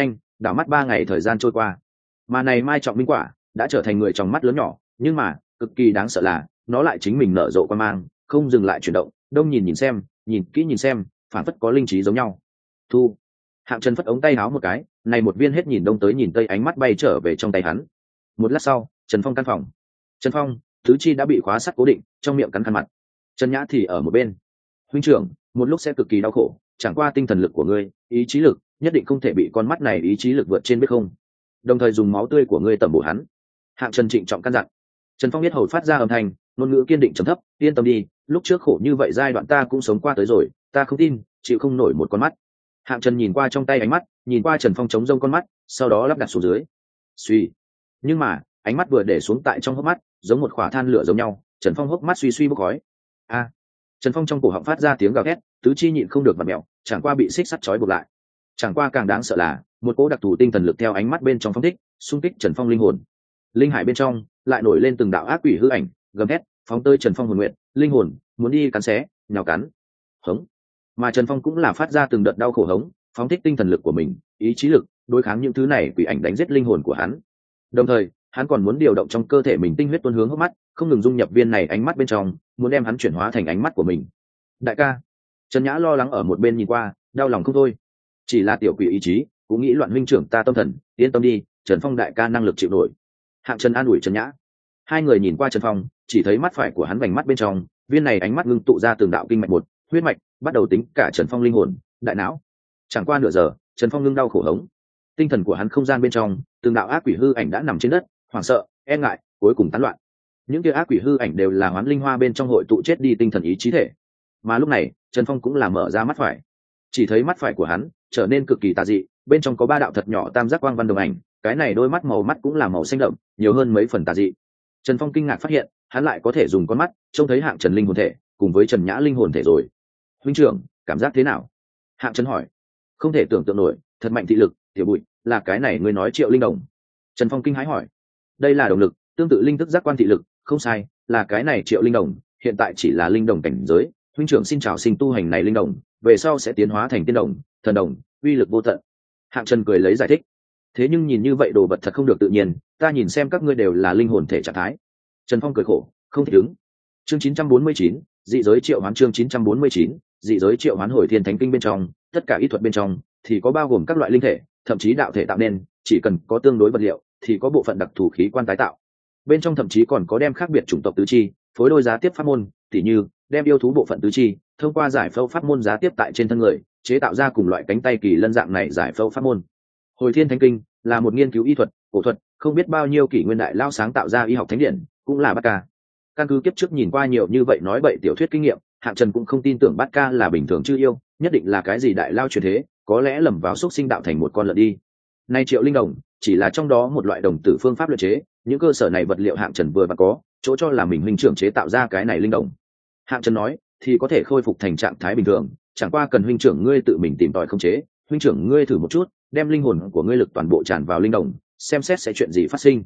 đảo mắt 3 ngày thời gian trôi qua, mà này mai trọng minh quả đã trở thành người trong mắt lớn nhỏ, nhưng mà cực kỳ đáng sợ là nó lại chính mình nở rộ quan mang, không dừng lại chuyển động, đông nhìn xem, nhìn kỹ nhìn xem, phản phất có linh trí giống nhau. Thu. Hạng Trần phất ống tay háo một cái, này một viên hết nhìn đông tới nhìn tây, ánh mắt bay trở về trong tay hắn. Một lát sau, Trần Phong căn phòng. Trần Phong, tứ chi đã bị khóa sắt cố định, trong miệng cắn khăn mặt. Trần Nhã thì ở một bên. Huynh trưởng, một lúc sẽ cực kỳ đau khổ, chẳng qua tinh thần lực của ngươi, ý chí lực, nhất định không thể bị con mắt này ý chí lực vượt trên, biết không? Đồng thời dùng máu tươi của ngươi tẩm bổ hắn. Hạng Trần trịnh trọng căn dặn. Trần Phong biết hầu phát ra âm thanh, ngôn ngữ kiên định trầm thấp, yên tâm đi, lúc trước khổ như vậy giai đoạn ta cũng sống qua tới rồi, ta không tin, chịu không nổi một con mắt. Hạng Trần nhìn qua trong tay ánh mắt, nhìn qua Trần Phong chống rông con mắt, sau đó lắp đặt xuống dưới. Suy. Nhưng mà ánh mắt vừa để xuống tại trong hốc mắt, giống một khỏa than lửa giống nhau, Trần Phong hốc mắt suy suy bốc khói. A. Trần Phong trong cổ họng phát ra tiếng gào thét, tứ chi nhịn không được vặn mèo, chẳng qua bị xích sắt trói buộc lại. Chẳng qua càng đáng sợ là một cỗ đặc thù tinh thần lực theo ánh mắt bên trong phóng thích, xung kích Trần Phong linh hồn. Linh hải bên trong lại nổi lên từng đạo ác quỷ hư ảnh, gầm thét, phóng tới Trần Phong hồn nguyện, linh hồn muốn đi cắn xé, nhào cắn. Hống. Mà Trần Phong cũng là phát ra từng đợt đau khổ hống, phóng thích tinh thần lực của mình, ý chí lực, đối kháng những thứ này quỷ ảnh đánh giết linh hồn của hắn. Đồng thời, hắn còn muốn điều động trong cơ thể mình tinh huyết tuôn hướng hốc mắt, không ngừng dung nhập viên này ánh mắt bên trong, muốn đem hắn chuyển hóa thành ánh mắt của mình. Đại ca. Trần Nhã lo lắng ở một bên nhìn qua, đau lòng không thôi. Chỉ là tiểu quỷ ý chí, cũng nghĩ loạn huynh trưởng ta tâm thần, yên tâm đi, Trần Phong đại ca năng lực chịu nổi. Hạng Trần an ủi Trần Nhã. Hai người nhìn qua Trần Phong, chỉ thấy mắt phải của hắn vành mắt bên trong, viên này ánh mắt ngưng tụ ra từng đạo kinh mạch một, huyết mạch, bắt đầu tính cả Trần Phong linh hồn, đại não. Chẳng qua nửa giờ, Trần Phong ngưng đau khổ hống. Tinh thần của hắn không gian bên trong, từng đạo ác quỷ hư ảnh đã nằm trên đất, hoảng sợ, e ngại, cuối cùng tán loạn. Những kia ác quỷ hư ảnh đều là hoán linh hoa bên trong hội tụ chết đi tinh thần ý chí thể. Mà lúc này, Trần Phong cũng là mở ra mắt phải. Chỉ thấy mắt phải của hắn trở nên cực kỳ tà dị, bên trong có 3 đạo thật nhỏ tam giác quang văn đồng ảnh, cái này đôi mắt màu mắt cũng là màu xanh đậm, nhiều hơn mấy phần tà dị. Trần Phong kinh ngạc phát hiện, hắn lại có thể dùng con mắt trông thấy Hạng Trần linh hồn thể cùng với Trần Nhã linh hồn thể rồi. Huynh trưởng, cảm giác thế nào? Hạng Trần hỏi. Không thể tưởng tượng nổi, thật mạnh thị lực, tiểu bụi, là cái này ngươi nói Triệu Linh Đồng? Trần Phong kinh hãi hỏi. Đây là động lực, tương tự linh thức giác quan thị lực, không sai, là cái này Triệu Linh Đồng, hiện tại chỉ là linh đồng cảnh giới, huynh trưởng xin chào sinh tu hành này linh đồng, về sau sẽ tiến hóa thành tiên đồng, thần đồng, uy lực vô tận. Hạng Trần cười lấy giải thích. Thế nhưng nhìn như vậy đồ vật thật không được tự nhiên, ta nhìn xem các ngươi đều là linh hồn thể trạng thái. Trần Phong cười khổ, không thể ứng. Chương 949, dị giới triệu hoán, chương 949, dị giới triệu hoán. Hồi Thiên Thánh Kinh bên trong, tất cả y thuật bên trong thì có bao gồm các loại linh thể, thậm chí đạo thể tạo nên, chỉ cần có tương đối vật liệu thì có bộ phận đặc thù khí quan tái tạo. Bên trong thậm chí còn có đem khác biệt chủng tộc tứ chi, phối đôi giá tiếp pháp môn, tỉ như đem yêu thú bộ phận tứ chi, thông qua giải phẫu pháp môn giá tiếp tại trên thân người, chế tạo ra cùng loại cánh tay kỳ lân dạng này giải phẫu pháp môn. Hồi Thiên Thánh Kinh là một nghiên cứu y thuật, cổ thuật, không biết bao nhiêu kỷ nguyên đại lao sáng tạo ra y học thánh điển, cũng là Bát Ca. Căn cứ kiếp trước nhìn qua nhiều như vậy nói bậy tiểu thuyết kinh nghiệm, Hạng Trần cũng không tin tưởng Bát Ca là bình thường chư yêu, nhất định là cái gì đại lao truyền thế, có lẽ lầm vào xúc sinh đạo thành một con lợn đi. Nay Triệu Linh Đồng chỉ là trong đó một loại đồng tử phương pháp luyện chế, những cơ sở này vật liệu Hạng Trần vừa và có, chỗ cho là mình huynh trưởng chế tạo ra cái này linh đồng. Hạng Trần nói thì có thể khôi phục thành trạng thái bình thường, chẳng qua cần huynh trưởng ngươi tự mình tìm tòi không chế, huynh trưởng ngươi thử một chút, đem linh hồn của ngươi lực toàn bộ tràn vào linh đồng, xem xét sẽ chuyện gì phát sinh.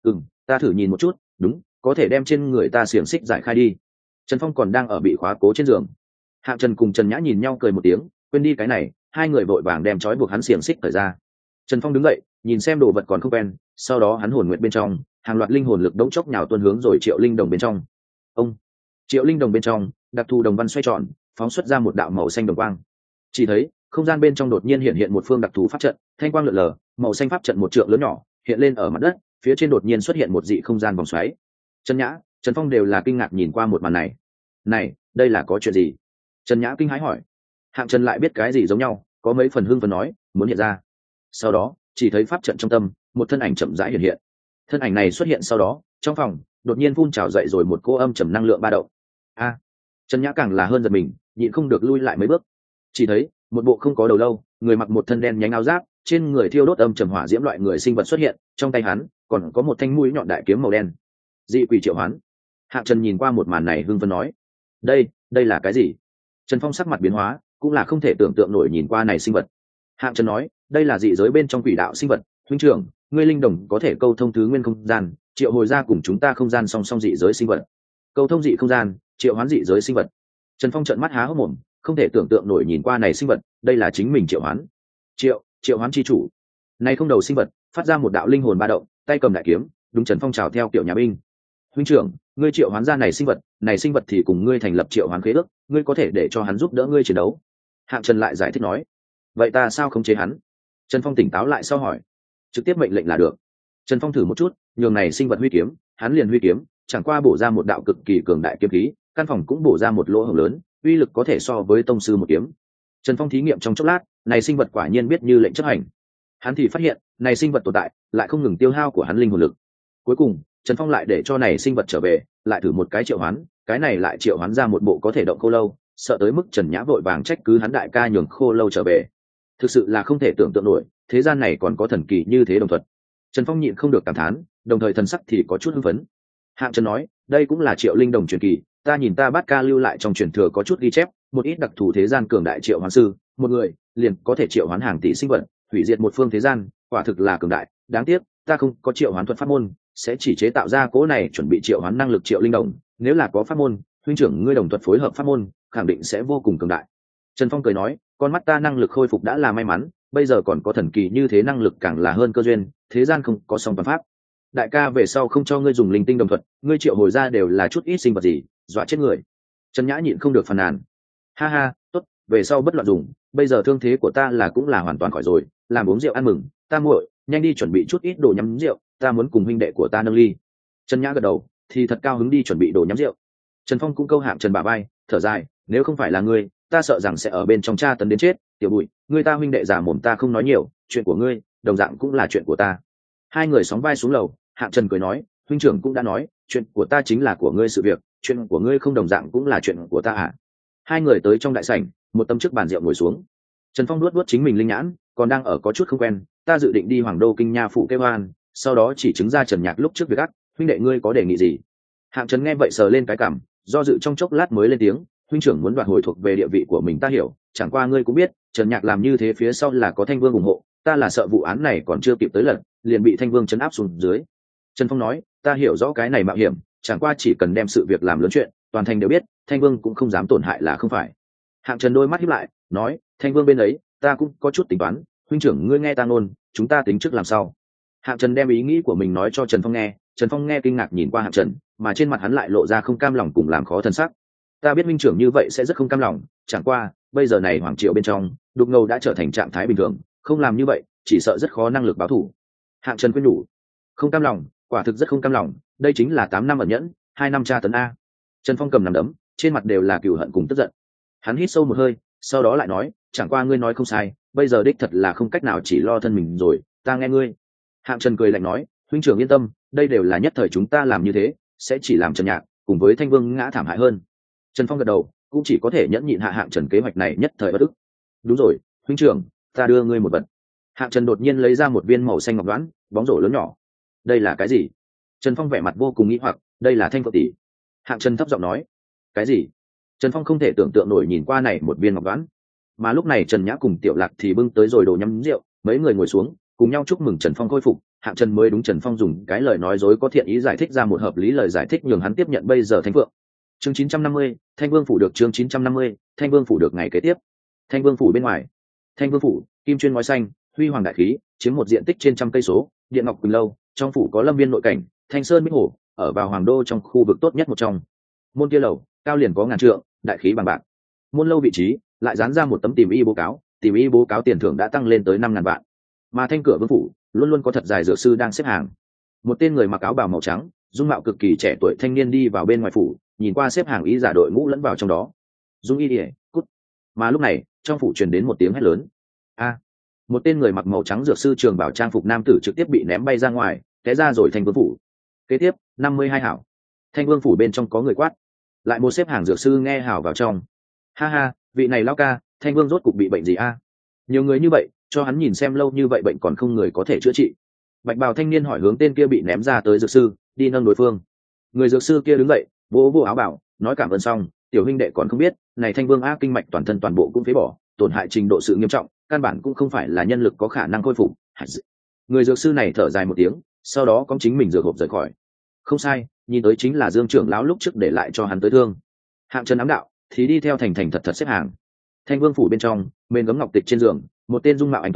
Ta thử nhìn một chút, đúng, có thể đem trên người ta xiềng xích giải khai đi. Trần Phong còn đang ở bị khóa cố trên giường. Hạng Trần cùng Trần Nhã nhìn nhau cười một tiếng, quên đi cái này, hai người vội vàng đem trói buộc hắn xiềng xích thời ra. Trần Phong đứng dậy, nhìn xem đồ vật còn không quen, sau đó hắn hồn nguyện bên trong, hàng loạt linh hồn lực đống chốc nhào tuôn hướng rồi Triệu Linh Đồng bên trong. Ông, Triệu Linh Đồng bên trong, đặc thù đồng văn xoay tròn, phóng xuất ra một đạo màu xanh đồng quang. Chỉ thấy không gian bên trong đột nhiên hiện hiện một phương đặc thù pháp trận, thanh quang lượn lờ, màu xanh pháp trận một trượng lớn nhỏ hiện lên ở mặt đất, phía trên đột nhiên xuất hiện một dị không gian vòng xoáy. Trần Nhã, Trần Phong đều là kinh ngạc nhìn qua một màn này. Này, đây là có chuyện gì? Trần Nhã kinh hãi hỏi. Hạng Trần lại biết cái gì giống nhau, có mấy phần hưng phấn nói, muốn hiện ra. Sau đó, chỉ thấy pháp trận trong tâm, một thân ảnh chậm rãi hiện hiện. Thân ảnh này xuất hiện sau đó, trong phòng đột nhiên phun trào dậy rồi một cô âm trầm năng lượng ba động. Trần Nhã càng là hơn giật mình, nhịn không được lui lại mấy bước. Chỉ thấy một bộ không có đầu lâu, người mặc một thân đen nhánh áo giáp, trên người thiêu đốt âm trầm hỏa diễm loại người sinh vật xuất hiện, trong tay hắn còn có một thanh mũi nhọn đại kiếm màu đen. Dị quỷ triệu hoán. Hạng Trần nhìn qua một màn này hưng phấn nói, đây là cái gì? Trần Phong sắc mặt biến hóa, cũng là không thể tưởng tượng nổi nhìn qua này sinh vật. Hạng Trần nói, đây là dị giới bên trong quỷ đạo sinh vật, huynh trưởng, ngươi linh đồng có thể câu thông thứ nguyên không gian, triệu hồi ra cùng chúng ta không gian song song dị giới sinh vật. Câu thông dị không gian, triệu hoán dị giới sinh vật. Trần Phong trợn mắt há hốc mồm, không thể tưởng tượng nổi nhìn qua này sinh vật, đây là chính mình triệu hoán. Triệu hoán chi chủ. Này không đầu sinh vật phát ra một đạo linh hồn ba động, tay cầm đại kiếm, đúng Trần Phong chào theo kiểu nhà binh. Huynh trưởng, ngươi triệu hoán ra này sinh vật thì cùng ngươi thành lập triệu hoán khế ước, ngươi có thể để cho hắn giúp đỡ ngươi chiến đấu. Hạng Trần lại giải thích nói. Vậy ta sao không chế hắn? Trần Phong tỉnh táo lại sau hỏi. Trực tiếp mệnh lệnh là được. Trần Phong thử một chút, nhường này sinh vật huy kiếm, hắn liền huy kiếm, chẳng qua bổ ra một đạo cực kỳ cường đại kiếm khí, căn phòng cũng bổ ra một lỗ hổng lớn, uy lực có thể so với tông sư một kiếm. Trần Phong thí nghiệm trong chốc lát, này sinh vật quả nhiên biết như lệnh chấp hành. Hắn thì phát hiện, này sinh vật tồn tại lại không ngừng tiêu hao của hắn linh hồn lực. Cuối cùng, Trần Phong lại để cho này sinh vật trở về, lại thử một cái triệu hoán, cái này lại triệu hoán ra một bộ có thể động khô lâu, sợ tới mức Trần Nhã vội vàng trách cứ hắn đại ca nhường khô lâu trở về. Thực sự là không thể tưởng tượng nổi, thế gian này còn có thần kỳ như thế đồng thuật. Trần Phong nhịn không được cảm thán, đồng thời thần sắc thì có chút hưng phấn. Hạng Trần nói, đây cũng là Triệu Linh Đồng truyền kỳ, ta nhìn ta Bát Ca lưu lại trong truyền thừa có chút ghi chép, một ít đặc thù thế gian cường đại triệu hoán sư, một người liền có thể triệu hoán hàng tỷ sinh vật, hủy diệt một phương thế gian, quả thực là cường đại. Đáng tiếc, ta không có triệu hoán thuật pháp môn, sẽ chỉ chế tạo ra cỗ này chuẩn bị triệu hoán năng lực Triệu Linh Đồng, nếu là có pháp môn, huynh trưởng ngươi đồng thuật phối hợp pháp môn, khẳng định sẽ vô cùng cường đại. Trần Phong cười nói, con mắt ta năng lực khôi phục đã là may mắn, bây giờ còn có thần kỳ như thế năng lực càng là hơn cơ duyên, thế gian không có song toàn pháp. Đại ca về sau không cho ngươi dùng linh tinh đồng thuật, ngươi triệu hồi ra đều là chút ít sinh vật gì, dọa chết người. Trần Nhã nhịn không được phàn nàn. Ha ha, tốt, về sau bất loạn dùng, bây giờ thương thế của ta là cũng là hoàn toàn khỏi rồi, làm uống rượu ăn mừng, ta muội, nhanh đi chuẩn bị chút ít đồ nhắm rượu, ta muốn cùng huynh đệ của ta nâng ly. Trần Nhã gật đầu, thì thật cao hứng đi chuẩn bị đồ nhắm rượu. Trần Phong cũng câu Hạng Trần bả vai, thở dài, nếu không phải là ngươi, ta sợ rằng sẽ ở bên trong tra tấn đến chết. Tiểu Bụi, ngươi ta huynh đệ già mồm ta không nói nhiều, chuyện của ngươi đồng dạng cũng là chuyện của ta. Hai người sóng vai xuống lầu, Hạng Trần cười nói, huynh trưởng cũng đã nói, chuyện của ta chính là của ngươi sự việc, chuyện của ngươi không đồng dạng cũng là chuyện của ta à. Hai người tới trong đại sảnh, một tấm trước bàn rượu ngồi xuống. Trần Phong nuốt chính mình linh nhãn, còn đang ở có chút không quen, ta dự định đi Hoàng Đô Kinh Nha phụ kêu oan, sau đó chỉ chứng ra Trần Nhạc lúc trước việc ác, huynh đệ ngươi có đề nghị gì? Hạng Trần nghe vậy sờ lên cái cảm, do dự trong chốc lát mới lên tiếng, huynh trưởng muốn đoạt hồi thuộc về địa vị của mình ta hiểu, chẳng qua ngươi cũng biết, Trần Nhạc làm như thế phía sau là có Thanh Vương ủng hộ, ta là sợ vụ án này còn chưa kịp tới lần, liền bị Thanh Vương trấn áp xuống dưới. Trần Phong nói, ta hiểu rõ cái này mạo hiểm, chẳng qua chỉ cần đem sự việc làm lớn chuyện, toàn thành đều biết, Thanh Vương cũng không dám tổn hại là không phải. Hạng Trần đôi mắt híp lại, nói, Thanh Vương bên ấy, ta cũng có chút tính toán, huynh trưởng ngươi nghe ta ngôn, chúng ta tính trước làm sao. Hạng Trần đem ý nghĩ của mình nói cho Trần Phong nghe, Trần Phong nghe kinh ngạc nhìn qua Hạng Trần, mà trên mặt hắn lại lộ ra không cam lòng cùng làm khó thân sắc. Ta biết huynh trưởng như vậy sẽ rất không cam lòng, chẳng qua bây giờ này hoàng triều bên trong đục ngầu đã trở thành trạng thái bình thường, không làm như vậy chỉ sợ rất khó năng lực báo thù. Hạng Trần khuyên nhủ, không cam lòng, quả thực rất không cam lòng, đây chính là 8 năm ẩn nhẫn, 2 năm tra tấn a. Trần Phong cầm nắm đấm, trên mặt đều là cừu hận cùng tức giận. Hắn hít sâu một hơi, sau đó lại nói, chẳng qua ngươi nói không sai, bây giờ đích thật là không cách nào chỉ lo thân mình rồi, ta nghe ngươi. Hạng Trần cười lạnh nói, huynh trưởng yên tâm, đây đều là nhất thời chúng ta làm như thế, sẽ chỉ làm Trần Nhạc cùng với Thanh Vương ngã thảm hại hơn. Trần Phong gật đầu, cũng chỉ có thể nhẫn nhịn hạ Hạng Trần kế hoạch này nhất thời bất ức. Đúng rồi, huynh trưởng, ta đưa ngươi một vật. Hạng Trần đột nhiên lấy ra một viên màu xanh ngọc đoán, bóng rổ lớn nhỏ. Đây là cái gì? Trần Phong vẻ mặt vô cùng nghi hoặc, đây là Thanh Phượng tỷ. Hạng Trần thấp giọng nói, cái gì? Trần Phong không thể tưởng tượng nổi nhìn qua này một viên ngọc đoán. Mà lúc này Trần Nhã cùng Tiểu Lạc thì bưng tới rồi đồ nhắm rượu, mấy người ngồi xuống, cùng nhau chúc mừng Trần Phong khôi phục. Hạng Trần mới đúng Trần Phong dùng cái lời nói dối có thiện ý giải thích ra một hợp lý lời giải thích nhường hắn tiếp nhận bây giờ Thanh Phượng. Chương 950, Thanh Vương phủ được chương 950, Thanh Vương phủ được ngày kế tiếp. Thanh Vương phủ bên ngoài. Thanh Vương phủ, kim chuyên ngói xanh, huy hoàng đại khí, chiếm một diện tích trên trăm cây số, điện ngọc quỳnh lâu, trong phủ có lâm viên nội cảnh, thanh sơn bích hồ, ở vào hoàng đô trong khu vực tốt nhất một trong. Môn kia lầu, cao liền có ngàn trượng, đại khí bằng bạc. Môn lâu vị trí, lại dán ra một tấm tìm y bố cáo tiền thưởng đã tăng lên tới 5.000 vạn. Mà thanh cửa vương phủ, luôn luôn có thật dài dược sư đang xếp hàng. Một tên người mặc áo bào màu trắng, dung mạo cực kỳ trẻ tuổi thanh niên đi vào bên ngoài phủ, nhìn qua xếp hàng y giả đội ngũ lẫn vào trong đó. Dung y ỉa, cút. Mà lúc này, trong phủ truyền đến một tiếng hét lớn. A! Một tên người mặc màu trắng dược sư trường bảo trang phục nam tử trực tiếp bị ném bay ra ngoài, té ra rồi thanh vương phủ. Kế tiếp, 52 hảo. Thanh vương phủ bên trong có người quát. Lại một xếp hàng dược sư nghe hảo vào trong. Ha ha, vị này lão ca, thanh vương rốt cục bị bệnh gì a? Nhiều người như vậy, cho hắn nhìn xem lâu như vậy bệnh còn không người có thể chữa trị. Bạch bào thanh niên hỏi hướng tên kia bị ném ra tới dược sư, đi nâng đối phương. Người dược sư kia đứng dậy, vỗ vỗ áo bảo, nói cảm ơn xong, tiểu huynh đệ còn không biết, này thanh vương a kinh mạch toàn thân toàn bộ cũng phế bỏ, tổn hại trình độ sự nghiêm trọng, căn bản cũng không phải là nhân lực có khả năng khôi phục. Người dược sư này thở dài một tiếng, sau đó có chính mình dược hộp rời khỏi. Không sai, nhìn tới chính là Dương trưởng lão lúc trước để lại cho hắn tới thương. Hạng Trần ám đạo, thì đi theo thành thật xếp hàng. Thanh vương phủ bên trong, mền gấm ngọc tịch trên giường, một tên dung mạo anh tuấn,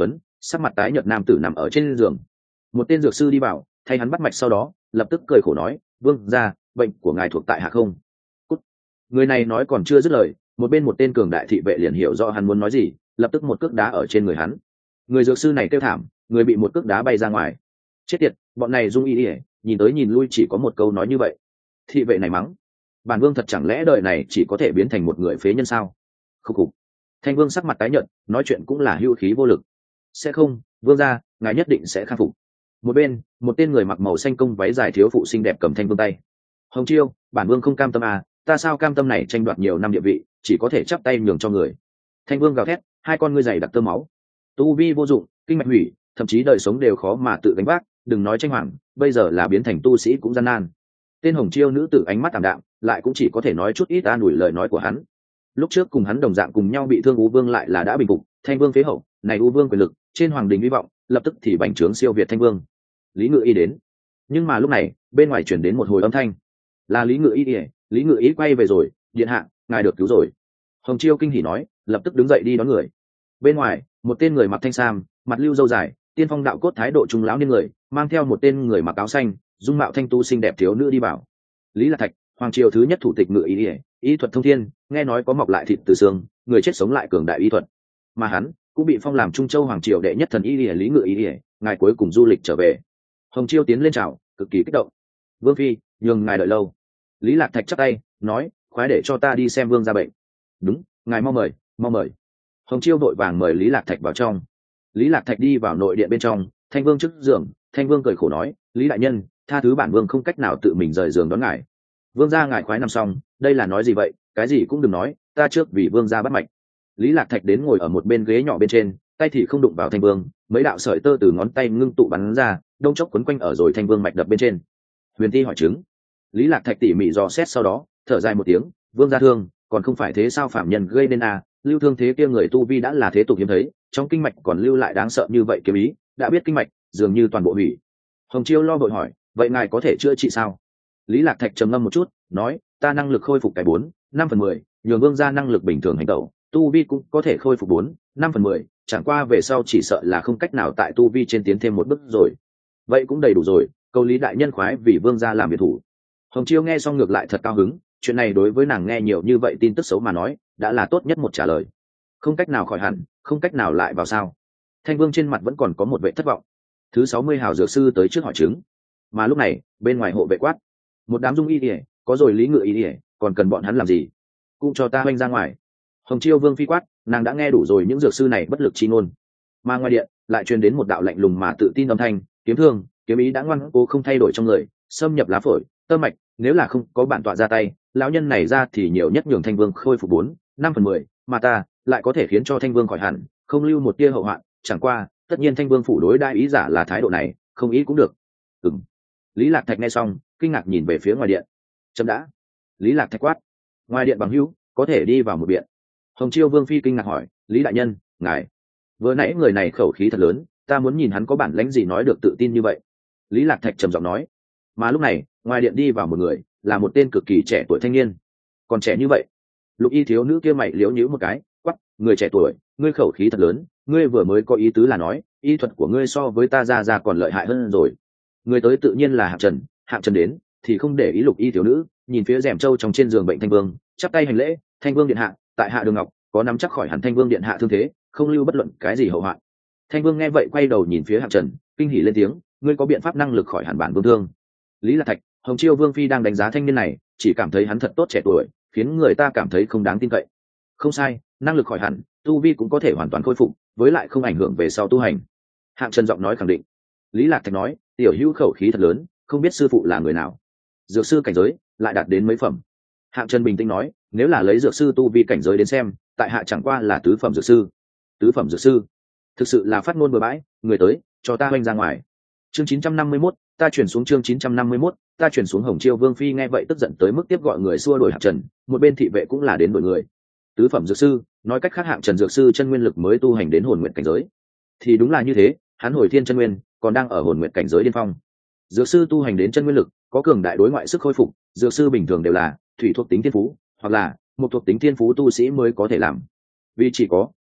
sắc mặt tái nhợt nam tử nằm ở trên giường. Một tên dược sư đi vào thay hắn bắt mạch, sau đó lập tức cười khổ nói, vương gia, bệnh của ngài thuộc tại hạ không? Cút. Người này nói còn chưa dứt lời, một bên một tên cường đại thị vệ liền hiểu rõ hắn muốn nói gì, lập tức một cước đá ở trên người hắn. Người dược sư này kêu thảm, người bị một cước đá bay ra ngoài. Chết tiệt, bọn này dung y ỉa, nhìn tới nhìn lui chỉ có một câu nói như vậy. Thị vệ này mắng, bản vương thật chẳng lẽ đời này chỉ có thể biến thành một người phế nhân sao? Khúc khục. Thanh vương sắc mặt tái nhợt, nói chuyện cũng là hữu khí vô lực. Sẽ không, vương gia, ngài nhất định sẽ khắc phục. Một bên, một tên người mặc màu xanh công váy dài thiếu phụ xinh đẹp cầm thanh vương tay. Hồng Chiêu, bản vương không cam tâm à, ta sao cam tâm này tranh đoạt nhiều năm địa vị, chỉ có thể chắp tay nhường cho người. Thanh vương gào thét, hai con ngươi dày đặc tơ máu. Tu vi vô dụng, kinh mạch hủy, thậm chí đời sống đều khó mà tự gánh vác, đừng nói tranh hoàng, bây giờ là biến thành tu sĩ cũng gian nan. Tên Hồng Chiêu nữ tử ánh mắt tạm đạm, lại cũng chỉ có thể nói chút ít an ủi lời nói của hắn. Lúc trước cùng hắn đồng dạng cùng nhau bị thương U Vương lại là đã bình phục, Thanh Vương phế hậu, này U Vương quyền lực, trên hoàng đình hy vọng, lập tức thì bành trướng siêu việt Thanh Vương. Lý Ngự Y đến. Nhưng mà lúc này, bên ngoài chuyển đến một hồi âm thanh. Là Lý Ngự Y, Lý Ngự Y quay về rồi, điện hạ, ngài được cứu rồi. Hồng Chiêu kinh hỉ nói, lập tức đứng dậy đi đón người. Bên ngoài, một tên người mặc thanh sam, mặt lưu râu dài, tiên phong đạo cốt thái độ trung lão niên người, mang theo một tên người mặc áo xanh, dung mạo thanh tu xinh đẹp thiếu nữ đi vào. Lý Lạc Thạch, hoàng triều thứ nhất thủ tịch Ngự Y, y thuật thông thiên, nghe nói có mọc lại thịt từ xương, người chết sống lại cường đại y thuật. Mà hắn cũng bị phong làm Trung Châu hoàng triều đệ nhất thần y Lý Ngự Y, ngài cuối cùng du lịch trở về. Hồng Chiêu tiến lên chào, cực kỳ kích động. Vương phi, nhường ngài đợi lâu. Lý Lạc Thạch chắp tay nói, khoái để cho ta đi xem vương gia bệnh. Đúng, ngài mau mời, mau mời. Hồng Chiêu vội vàng mời Lý Lạc Thạch vào trong. Lý Lạc Thạch đi vào nội điện bên trong, Thanh Vương trước giường, Thanh Vương cười khổ nói, Lý đại nhân, tha thứ bản vương không cách nào tự mình rời giường đón ngài. Vương gia ngài khoái nằm xong, đây là nói gì vậy, cái gì cũng đừng nói, ta trước vì vương gia bắt mạch. Lý Lạc Thạch đến ngồi ở một bên ghế nhỏ bên trên, tay thì không đụng vào Thanh Vương, mấy đạo sợi tơ từ ngón tay ngưng tụ bắn ra, đông chốc quấn quanh ở rồi Thanh Vương mạch đập bên trên. Huyền Ti hỏi chứng. Lý Lạc Thạch tỉ mỉ dò xét sau đó, thở dài một tiếng, vương gia thương, còn không phải thế sao phạm nhân gây nên à, lưu thương thế kia người tu vi đã là thế tục hiếm thấy, trong kinh mạch còn lưu lại đáng sợ như vậy kiếm ý, đã biết kinh mạch, dường như toàn bộ hủy. Hồng Chiêu lo vội hỏi, vậy ngài có thể chữa trị sao? Lý Lạc Thạch trầm ngâm một chút, nói, ta năng lực khôi phục cái 4-5/10, nhường vương gia năng lực bình thường hành tẩu, tu vi cũng có thể khôi phục 4-5/10, chẳng qua về sau chỉ sợ là không cách nào tại tu vi trên tiến thêm một bước rồi. Vậy cũng đầy đủ rồi, câu Lý đại nhân khoái vì vương gia làm biệt thủ. Hồng Chiêu nghe xong ngược lại thật cao hứng, chuyện này đối với nàng nghe nhiều như vậy tin tức xấu mà nói, đã là tốt nhất một trả lời. Không cách nào khỏi hẳn, không cách nào lại vào sao? Thanh Vương trên mặt vẫn còn có một vẻ thất vọng. Thứ 60 hào dược sư tới trước hỏi chứng. Mà lúc này, bên ngoài hộ vệ quát, một đám dung y ỉa, có rồi Lý Ngự Y ỉa, còn cần bọn hắn làm gì? Cũng cho ta hoanh ra ngoài. Hồng Chiêu Vương phi quát, nàng đã nghe đủ rồi những dược sư này bất lực chi ngôn. Mà ngoài điện lại truyền đến một đạo lạnh lùng mà tự tin âm thanh, kiếm thương, kiếm ý đã ngoan cố không thay đổi trong người, xâm nhập lá phổi, tơ mạch, nếu là không có bản tọa ra tay, lão nhân này ra thì nhiều nhất nhường Thanh Vương khôi phục 4-5/10, mà ta lại có thể khiến cho Thanh Vương khỏi hẳn, không lưu một tia hậu hoạn, chẳng qua, tất nhiên Thanh Vương phủ đối đãi ý giả là thái độ này, không ý cũng được. Ừm. Lý Lạc Thạch nghe xong, kinh ngạc nhìn về phía ngoài điện. Chấm đã. Lý Lạc Thạch quát. Ngoài điện bằng hữu, có thể đi vào một điện. Hồng Chiêu Vương phi kinh ngạc hỏi, Lý đại nhân, ngài, vừa nãy người này khẩu khí thật lớn, ta muốn nhìn hắn có bản lĩnh gì nói được tự tin như vậy. Lý Lạc Thạch trầm giọng nói. Mà lúc này, ngoài điện đi vào một người, là một tên cực kỳ trẻ tuổi thanh niên. Còn trẻ như vậy. Lục y thiếu nữ kia mày liếu nhíu một cái, quắc, người trẻ tuổi, ngươi khẩu khí thật lớn, ngươi vừa mới có ý tứ là nói, y thuật của ngươi so với ta ra còn lợi hại hơn rồi. Người tới tự nhiên là Hạng Trần đến, thì không để ý lục y thiếu nữ, nhìn phía rèm trâu trong trên giường bệnh Thanh Vương, chắp tay hành lễ, Thanh Vương điện hạ, tại hạ Đường Ngọc, có nắm chắc khỏi hẳn Thanh Vương điện hạ thương thế, không lưu bất luận cái gì hậu hoạn. Thanh Vương nghe vậy quay đầu nhìn phía Hạng Trần, kinh hỉ lên tiếng, ngươi có biện pháp năng lực khỏi hẳn bản vương thương. Lý Lạc Thạch, Hồng Chiêu Vương phi đang đánh giá thanh niên này, chỉ cảm thấy hắn thật tốt trẻ tuổi, khiến người ta cảm thấy không đáng tin cậy. Không sai, năng lực khỏi hẳn, tu vi cũng có thể hoàn toàn khôi phục, với lại không ảnh hưởng về sau tu hành. Hạng Trần giọng nói khẳng định. Lý Lạc Thạch nói, tiểu hữu khẩu khí thật lớn, không biết sư phụ là người nào. Dược sư cảnh giới lại đạt đến mấy phẩm? Hạng Trần bình tĩnh nói, nếu là lấy dược sư tu vi cảnh giới đến xem, tại hạ chẳng qua là tứ phẩm dược sư. Tứ phẩm dược sư, thực sự là phát ngôn bừa bãi, người tới, cho ta hoanh ra ngoài. Chương 951, ta chuyển xuống chương 951, ta chuyển xuống. Hồng Chiêu Vương phi nghe vậy tức giận tới mức tiếp gọi người xua đuổi Hạng Trần, một bên thị vệ cũng là đến đuổi người. Tứ phẩm dược sư, nói cách khác Hạng Trần dược sư chân nguyên lực mới tu hành đến hồn nguyện cảnh giới. Thì đúng là như thế, hắn hồi thiên chân nguyên, còn đang ở hồn nguyện cảnh giới điên phong. Dược sư tu hành đến chân nguyên lực, có cường đại đối ngoại sức khôi phục, dược sư bình thường đều là thủy thuộc tính thiên phú, hoặc là một thuộc tính thiên phú tu sĩ mới có thể làm. Vì chỉ có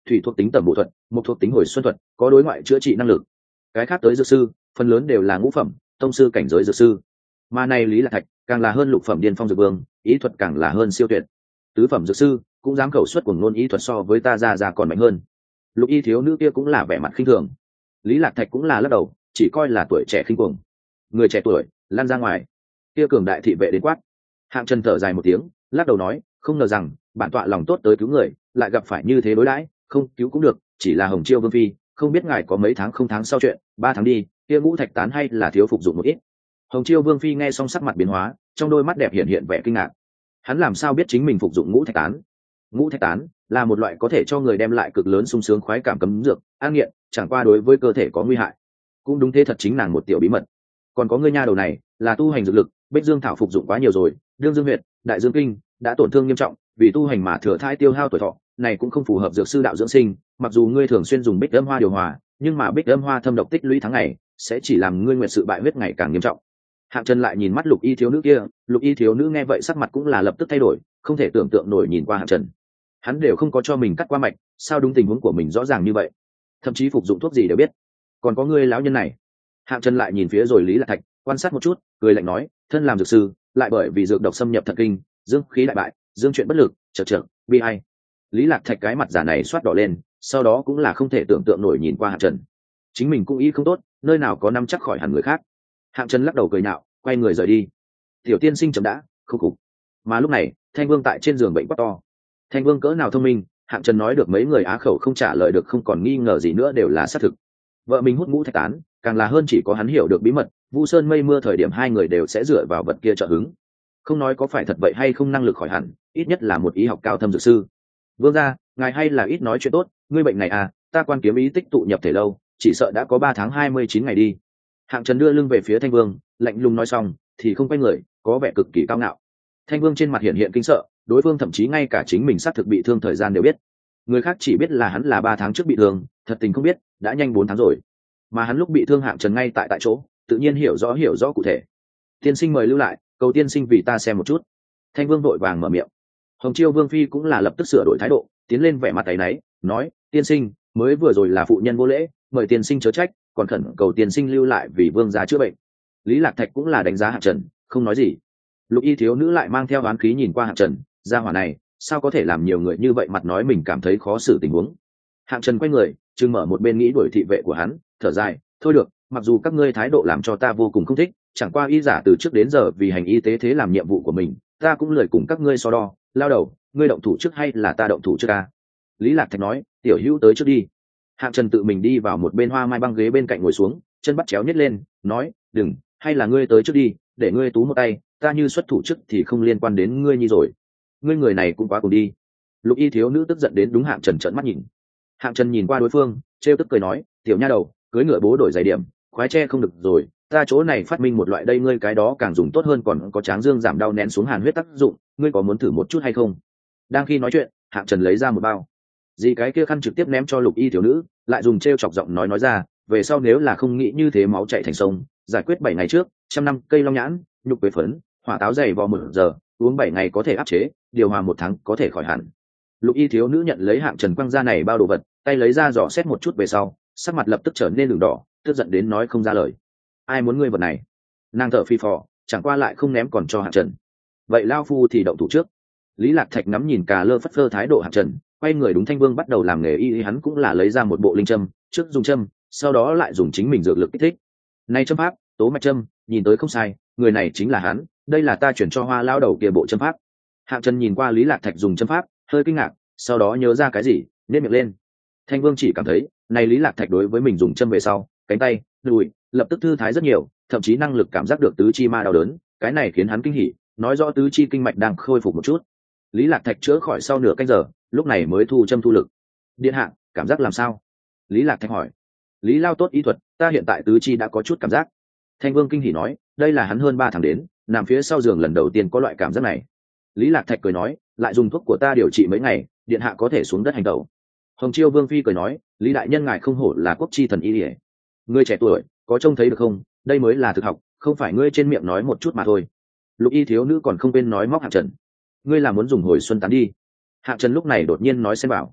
thủy thuộc tính tẩm bổ thuật, mộc thuộc tính hồi xuân thuật, có đối ngoại chữa trị năng lực. Cái khác tới dược sư phần lớn đều là ngũ phẩm tông sư cảnh giới dược sư, mà này Lý Lạc Thạch càng là hơn lục phẩm điên phong dược vương, ý thuật càng là hơn siêu tuyệt. Tứ phẩm dược sư cũng dám khẩu xuất cuồng ngôn ý thuật so với ta ra còn mạnh hơn. Lục y thiếu nữ kia cũng là vẻ mặt khinh thường. Lý Lạc Thạch cũng là lắc đầu, chỉ coi là tuổi trẻ khinh cuồng. Người trẻ tuổi lan ra ngoài. Kia cường đại thị vệ đến quát. Hạng Trần thở dài một tiếng, lắc đầu nói, không ngờ rằng bản tọa lòng tốt tới cứu người, lại gặp phải như thế đối đãi, không cứu cũng được, chỉ là Hồng Chiêu vương phi, không biết ngài có mấy tháng không tháng sau chuyện, 3 tháng đi, kia ngũ thạch tán hay là thiếu phục dụng một ít. Hồng Chiêu vương phi nghe xong sắc mặt biến hóa, trong đôi mắt đẹp hiện vẻ kinh ngạc. Hắn làm sao biết chính mình phục dụng ngũ thạch tán? Ngũ thạch tán là một loại có thể cho người đem lại cực lớn sung sướng khoái cảm cấm dược, an nghiện, chẳng qua đối với cơ thể có nguy hại. Cũng đúng thế, thật chính nàng một tiểu bí mật. Còn có ngươi nha đầu này, là tu hành dược lực, Bích Dương thảo phục dụng quá nhiều rồi, đương dương huyệt, đại dương kinh đã tổn thương nghiêm trọng, vì tu hành mà thừa thai tiêu hao tuổi thọ, này cũng không phù hợp dược sư đạo dưỡng sinh. Mặc dù ngươi thường xuyên dùng Bích Âm Hoa điều hòa, nhưng mà Bích Âm Hoa thâm độc tích lũy tháng ngày, sẽ chỉ làm ngươi nguyệt sự bại huyết ngày càng nghiêm trọng. Hạng Trần lại nhìn mắt lục y thiếu nữ kia, lục y thiếu nữ nghe vậy sắc mặt cũng là lập tức thay đổi, không thể tưởng tượng nổi nhìn qua Hạng Trần. Hắn đều không có cho mình cắt qua mạch, sao đúng tình huống của mình rõ ràng như vậy, thậm chí phục dụng thuốc gì đều biết. Còn có ngươi lão nhân này. Hạng Trần lại nhìn phía rồi Lý Lạc Thạch, quan sát một chút, cười lạnh nói, thân làm dược sư, lại bởi vì dược độc xâm nhập thần kinh, dương khí đại bại, dương chuyện bất lực, chật, bi ai. Lý Lạc Thạch cái mặt giả này xoát đỏ lên, sau đó cũng là không thể tưởng tượng nổi nhìn qua Hạng Trần. Chính mình cũng ý không tốt, nơi nào có nắm chắc khỏi hẳn người khác. Hạng Trần lắc đầu cười nhạo, quay người rời đi. Tiểu tiên sinh chậm đã, không cục. Mà lúc này, Thanh Vương tại trên giường bệnh quát to. Thanh Vương cỡ nào thông minh, Hạng Trần nói được mấy người á khẩu không trả lời được, không còn nghi ngờ gì nữa, đều là xác thực. Vợ mình hút ngũ thạch tán, càng là hơn chỉ có hắn hiểu được bí mật. Vu Sơn mây mưa thời điểm hai người đều sẽ dựa vào vật kia trợ hứng. Không nói có phải thật vậy hay không, năng lực khỏi hẳn, ít nhất là một ý học cao thâm dược sư. Vương gia, ngài hay là ít nói chuyện tốt, ngươi bệnh này à, ta quan kiếm ý tích tụ nhập thể lâu, chỉ sợ đã có 3 tháng 29 ngày đi. Hạng Trần đưa lưng về phía Thanh Vương, lạnh lùng nói xong thì không quay người, có vẻ cực kỳ cao ngạo. Thanh Vương trên mặt hiện kinh sợ, đối phương thậm chí ngay cả chính mình xác thực bị thương thời gian đều biết. Người khác chỉ biết là hắn là 3 tháng trước bị thương, thật tình không biết đã nhanh 4 tháng rồi. Mà hắn lúc bị thương Hạng Trần ngay tại chỗ, tự nhiên hiểu rõ cụ thể. Tiên sinh mời lưu lại, cầu tiên sinh vì ta xem một chút. Thanh Vương vội vàng mở miệng. Hồng Chiêu vương phi cũng là lập tức sửa đổi thái độ, tiến lên vẻ mặt áy náy, nói, tiên sinh, mới vừa rồi là phụ nhân vô lễ, mời tiên sinh chớ trách, còn khẩn cầu tiên sinh lưu lại vì vương gia chữa bệnh. Lý Lạc Thạch cũng là đánh giá Hạng Trần, không nói gì. Lục y thiếu nữ lại mang theo oán khí nhìn qua Hạng Trần, gia hỏa này sao có thể làm nhiều người như vậy mặt nói mình cảm thấy khó xử tình huống. Hạng Trần quay người, chừng mở một bên nghĩ đuổi thị vệ của hắn, thở dài, thôi được, mặc dù các ngươi thái độ làm cho ta vô cùng không thích, chẳng qua y giả từ trước đến giờ vì hành y tế thế làm nhiệm vụ của mình, ta cũng lười cùng các ngươi so đo. Lao đầu, ngươi động thủ trước hay là ta động thủ trước a? Lý Lạc Thạch nói, tiểu hữu tới trước đi. Hạng Trần tự mình đi vào một bên hoa mai băng ghế bên cạnh ngồi xuống, chân bắt chéo nhét lên, nói, đừng, hay là ngươi tới trước đi, để ngươi tú một tay, ta như xuất thủ trước thì không liên quan đến ngươi nhi rồi. Ngươi người này cũng quá cùng đi. Lục y thiếu nữ tức giận đến đúng Hạng Trần trợn mắt nhìn. Hạng Trần nhìn qua đối phương, trêu tức cười nói, tiểu nha đầu, cưới ngựa bố đổi giày điểm, khoái che không được rồi, ta chỗ này phát minh một loại đây, ngươi cái đó càng dùng tốt hơn, còn có tráng dương giảm đau nén xuống hàn huyết tác dụng, ngươi có muốn thử một chút hay không? Đang khi nói chuyện, Hạng Trần lấy ra một bao gì cái kia khăn trực tiếp ném cho lục y thiếu nữ, lại dùng trêu chọc giọng nói ra, về sau nếu là không nghĩ như thế máu chảy thành sông, giải quyết 7 ngày trước, 100 năm cây long nhãn, nhục quế phấn, hỏa táo dày vò 1 giờ, uống 7 ngày có thể áp chế, điều hòa 1 tháng có thể khỏi hẳn. Lục y thiếu nữ nhận lấy Hạng Trần quăng ra này bao đồ vật, tay lấy ra dò xét một chút về sau, sắc mặt lập tức trở nên đường đỏ, tức giận đến nói không ra lời. Ai muốn ngươi vật này? Nàng thở phi phò, chẳng qua lại không ném còn cho Hạng Trần. Vậy lao phu thì động thủ trước. Lý Lạc Thạch ngắm nhìn cà lơ phất phơ thái độ Hạng Trần, quay người đúng Thanh Vương bắt đầu làm nghề y, hắn cũng là lấy ra một bộ linh châm, trước dùng châm, sau đó lại dùng chính mình dược lực kích thích. Này châm pháp, tố mạch châm, nhìn tới không sai, người này chính là hắn, đây là ta chuyển cho Hoa lao đầu kia bộ châm pháp. Hạng Trần nhìn qua Lý Lạc Thạch dùng châm pháp, hơi kinh ngạc, sau đó nhớ ra cái gì, nhếch miệng lên. Thanh Vương chỉ cảm thấy, này Lý Lạc Thạch đối với mình dùng châm về sau, cánh tay, đùi, lập tức thư thái rất nhiều, thậm chí năng lực cảm giác được tứ chi ma đau đớn, cái này khiến hắn kinh hỉ, nói rõ tứ chi kinh mạch đang khôi phục một chút. Lý Lạc Thạch chữa khỏi sau nửa canh giờ, lúc này mới thu châm thu lực. Điện hạ, cảm giác làm sao? Lý Lạc Thạch hỏi. Lý lao tốt ý thuật, ta hiện tại tứ chi đã có chút cảm giác. Thanh Vương kinh hỉ nói, đây là hắn hơn 3 tháng đến, nằm phía sau giường lần đầu tiên có loại cảm giác này. Lý Lạc Thạch cười nói, lại dùng thuốc của ta điều trị mấy ngày, điện hạ có thể xuống đất hành tẩu. Hồng Chiêu Vương phi cười nói, Lý đại nhân ngài không hổ là quốc chi thần y liễu. Ngươi trẻ tuổi, có trông thấy được không? Đây mới là thực học, không phải ngươi trên miệng nói một chút mà thôi. Lục y thiếu nữ còn không quên nói móc Hạng Trần. Ngươi là muốn dùng hồi xuân tán đi? Hạng Trần lúc này đột nhiên nói xen vào.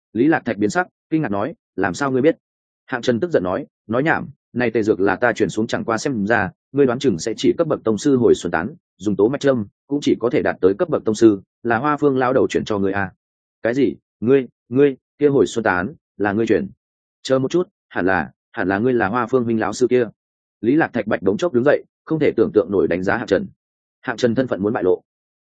Lý Lạc Thạch biến sắc, kinh ngạc nói, làm sao ngươi biết? Hạng Trần tức giận nói nhảm, này tề dược là ta truyền xuống, chẳng qua xem ra ngươi đoán chừng sẽ chỉ cấp bậc tông sư hồi xuân tán, dùng tố mạch châm cũng chỉ có thể đạt tới cấp bậc tông sư, là Hoa Phương lão đầu chuyển cho ngươi à? Cái gì? Ngươi kia hồi xuân tán là ngươi chuyển? Chờ một chút, hẳn là ngươi là Hoa Phương huynh lão sư kia. Lý Lạc Thạch bạch đống chốc đứng dậy, không thể tưởng tượng nổi đánh giá Hạng Trần. Hạng Trần thân phận muốn bại lộ,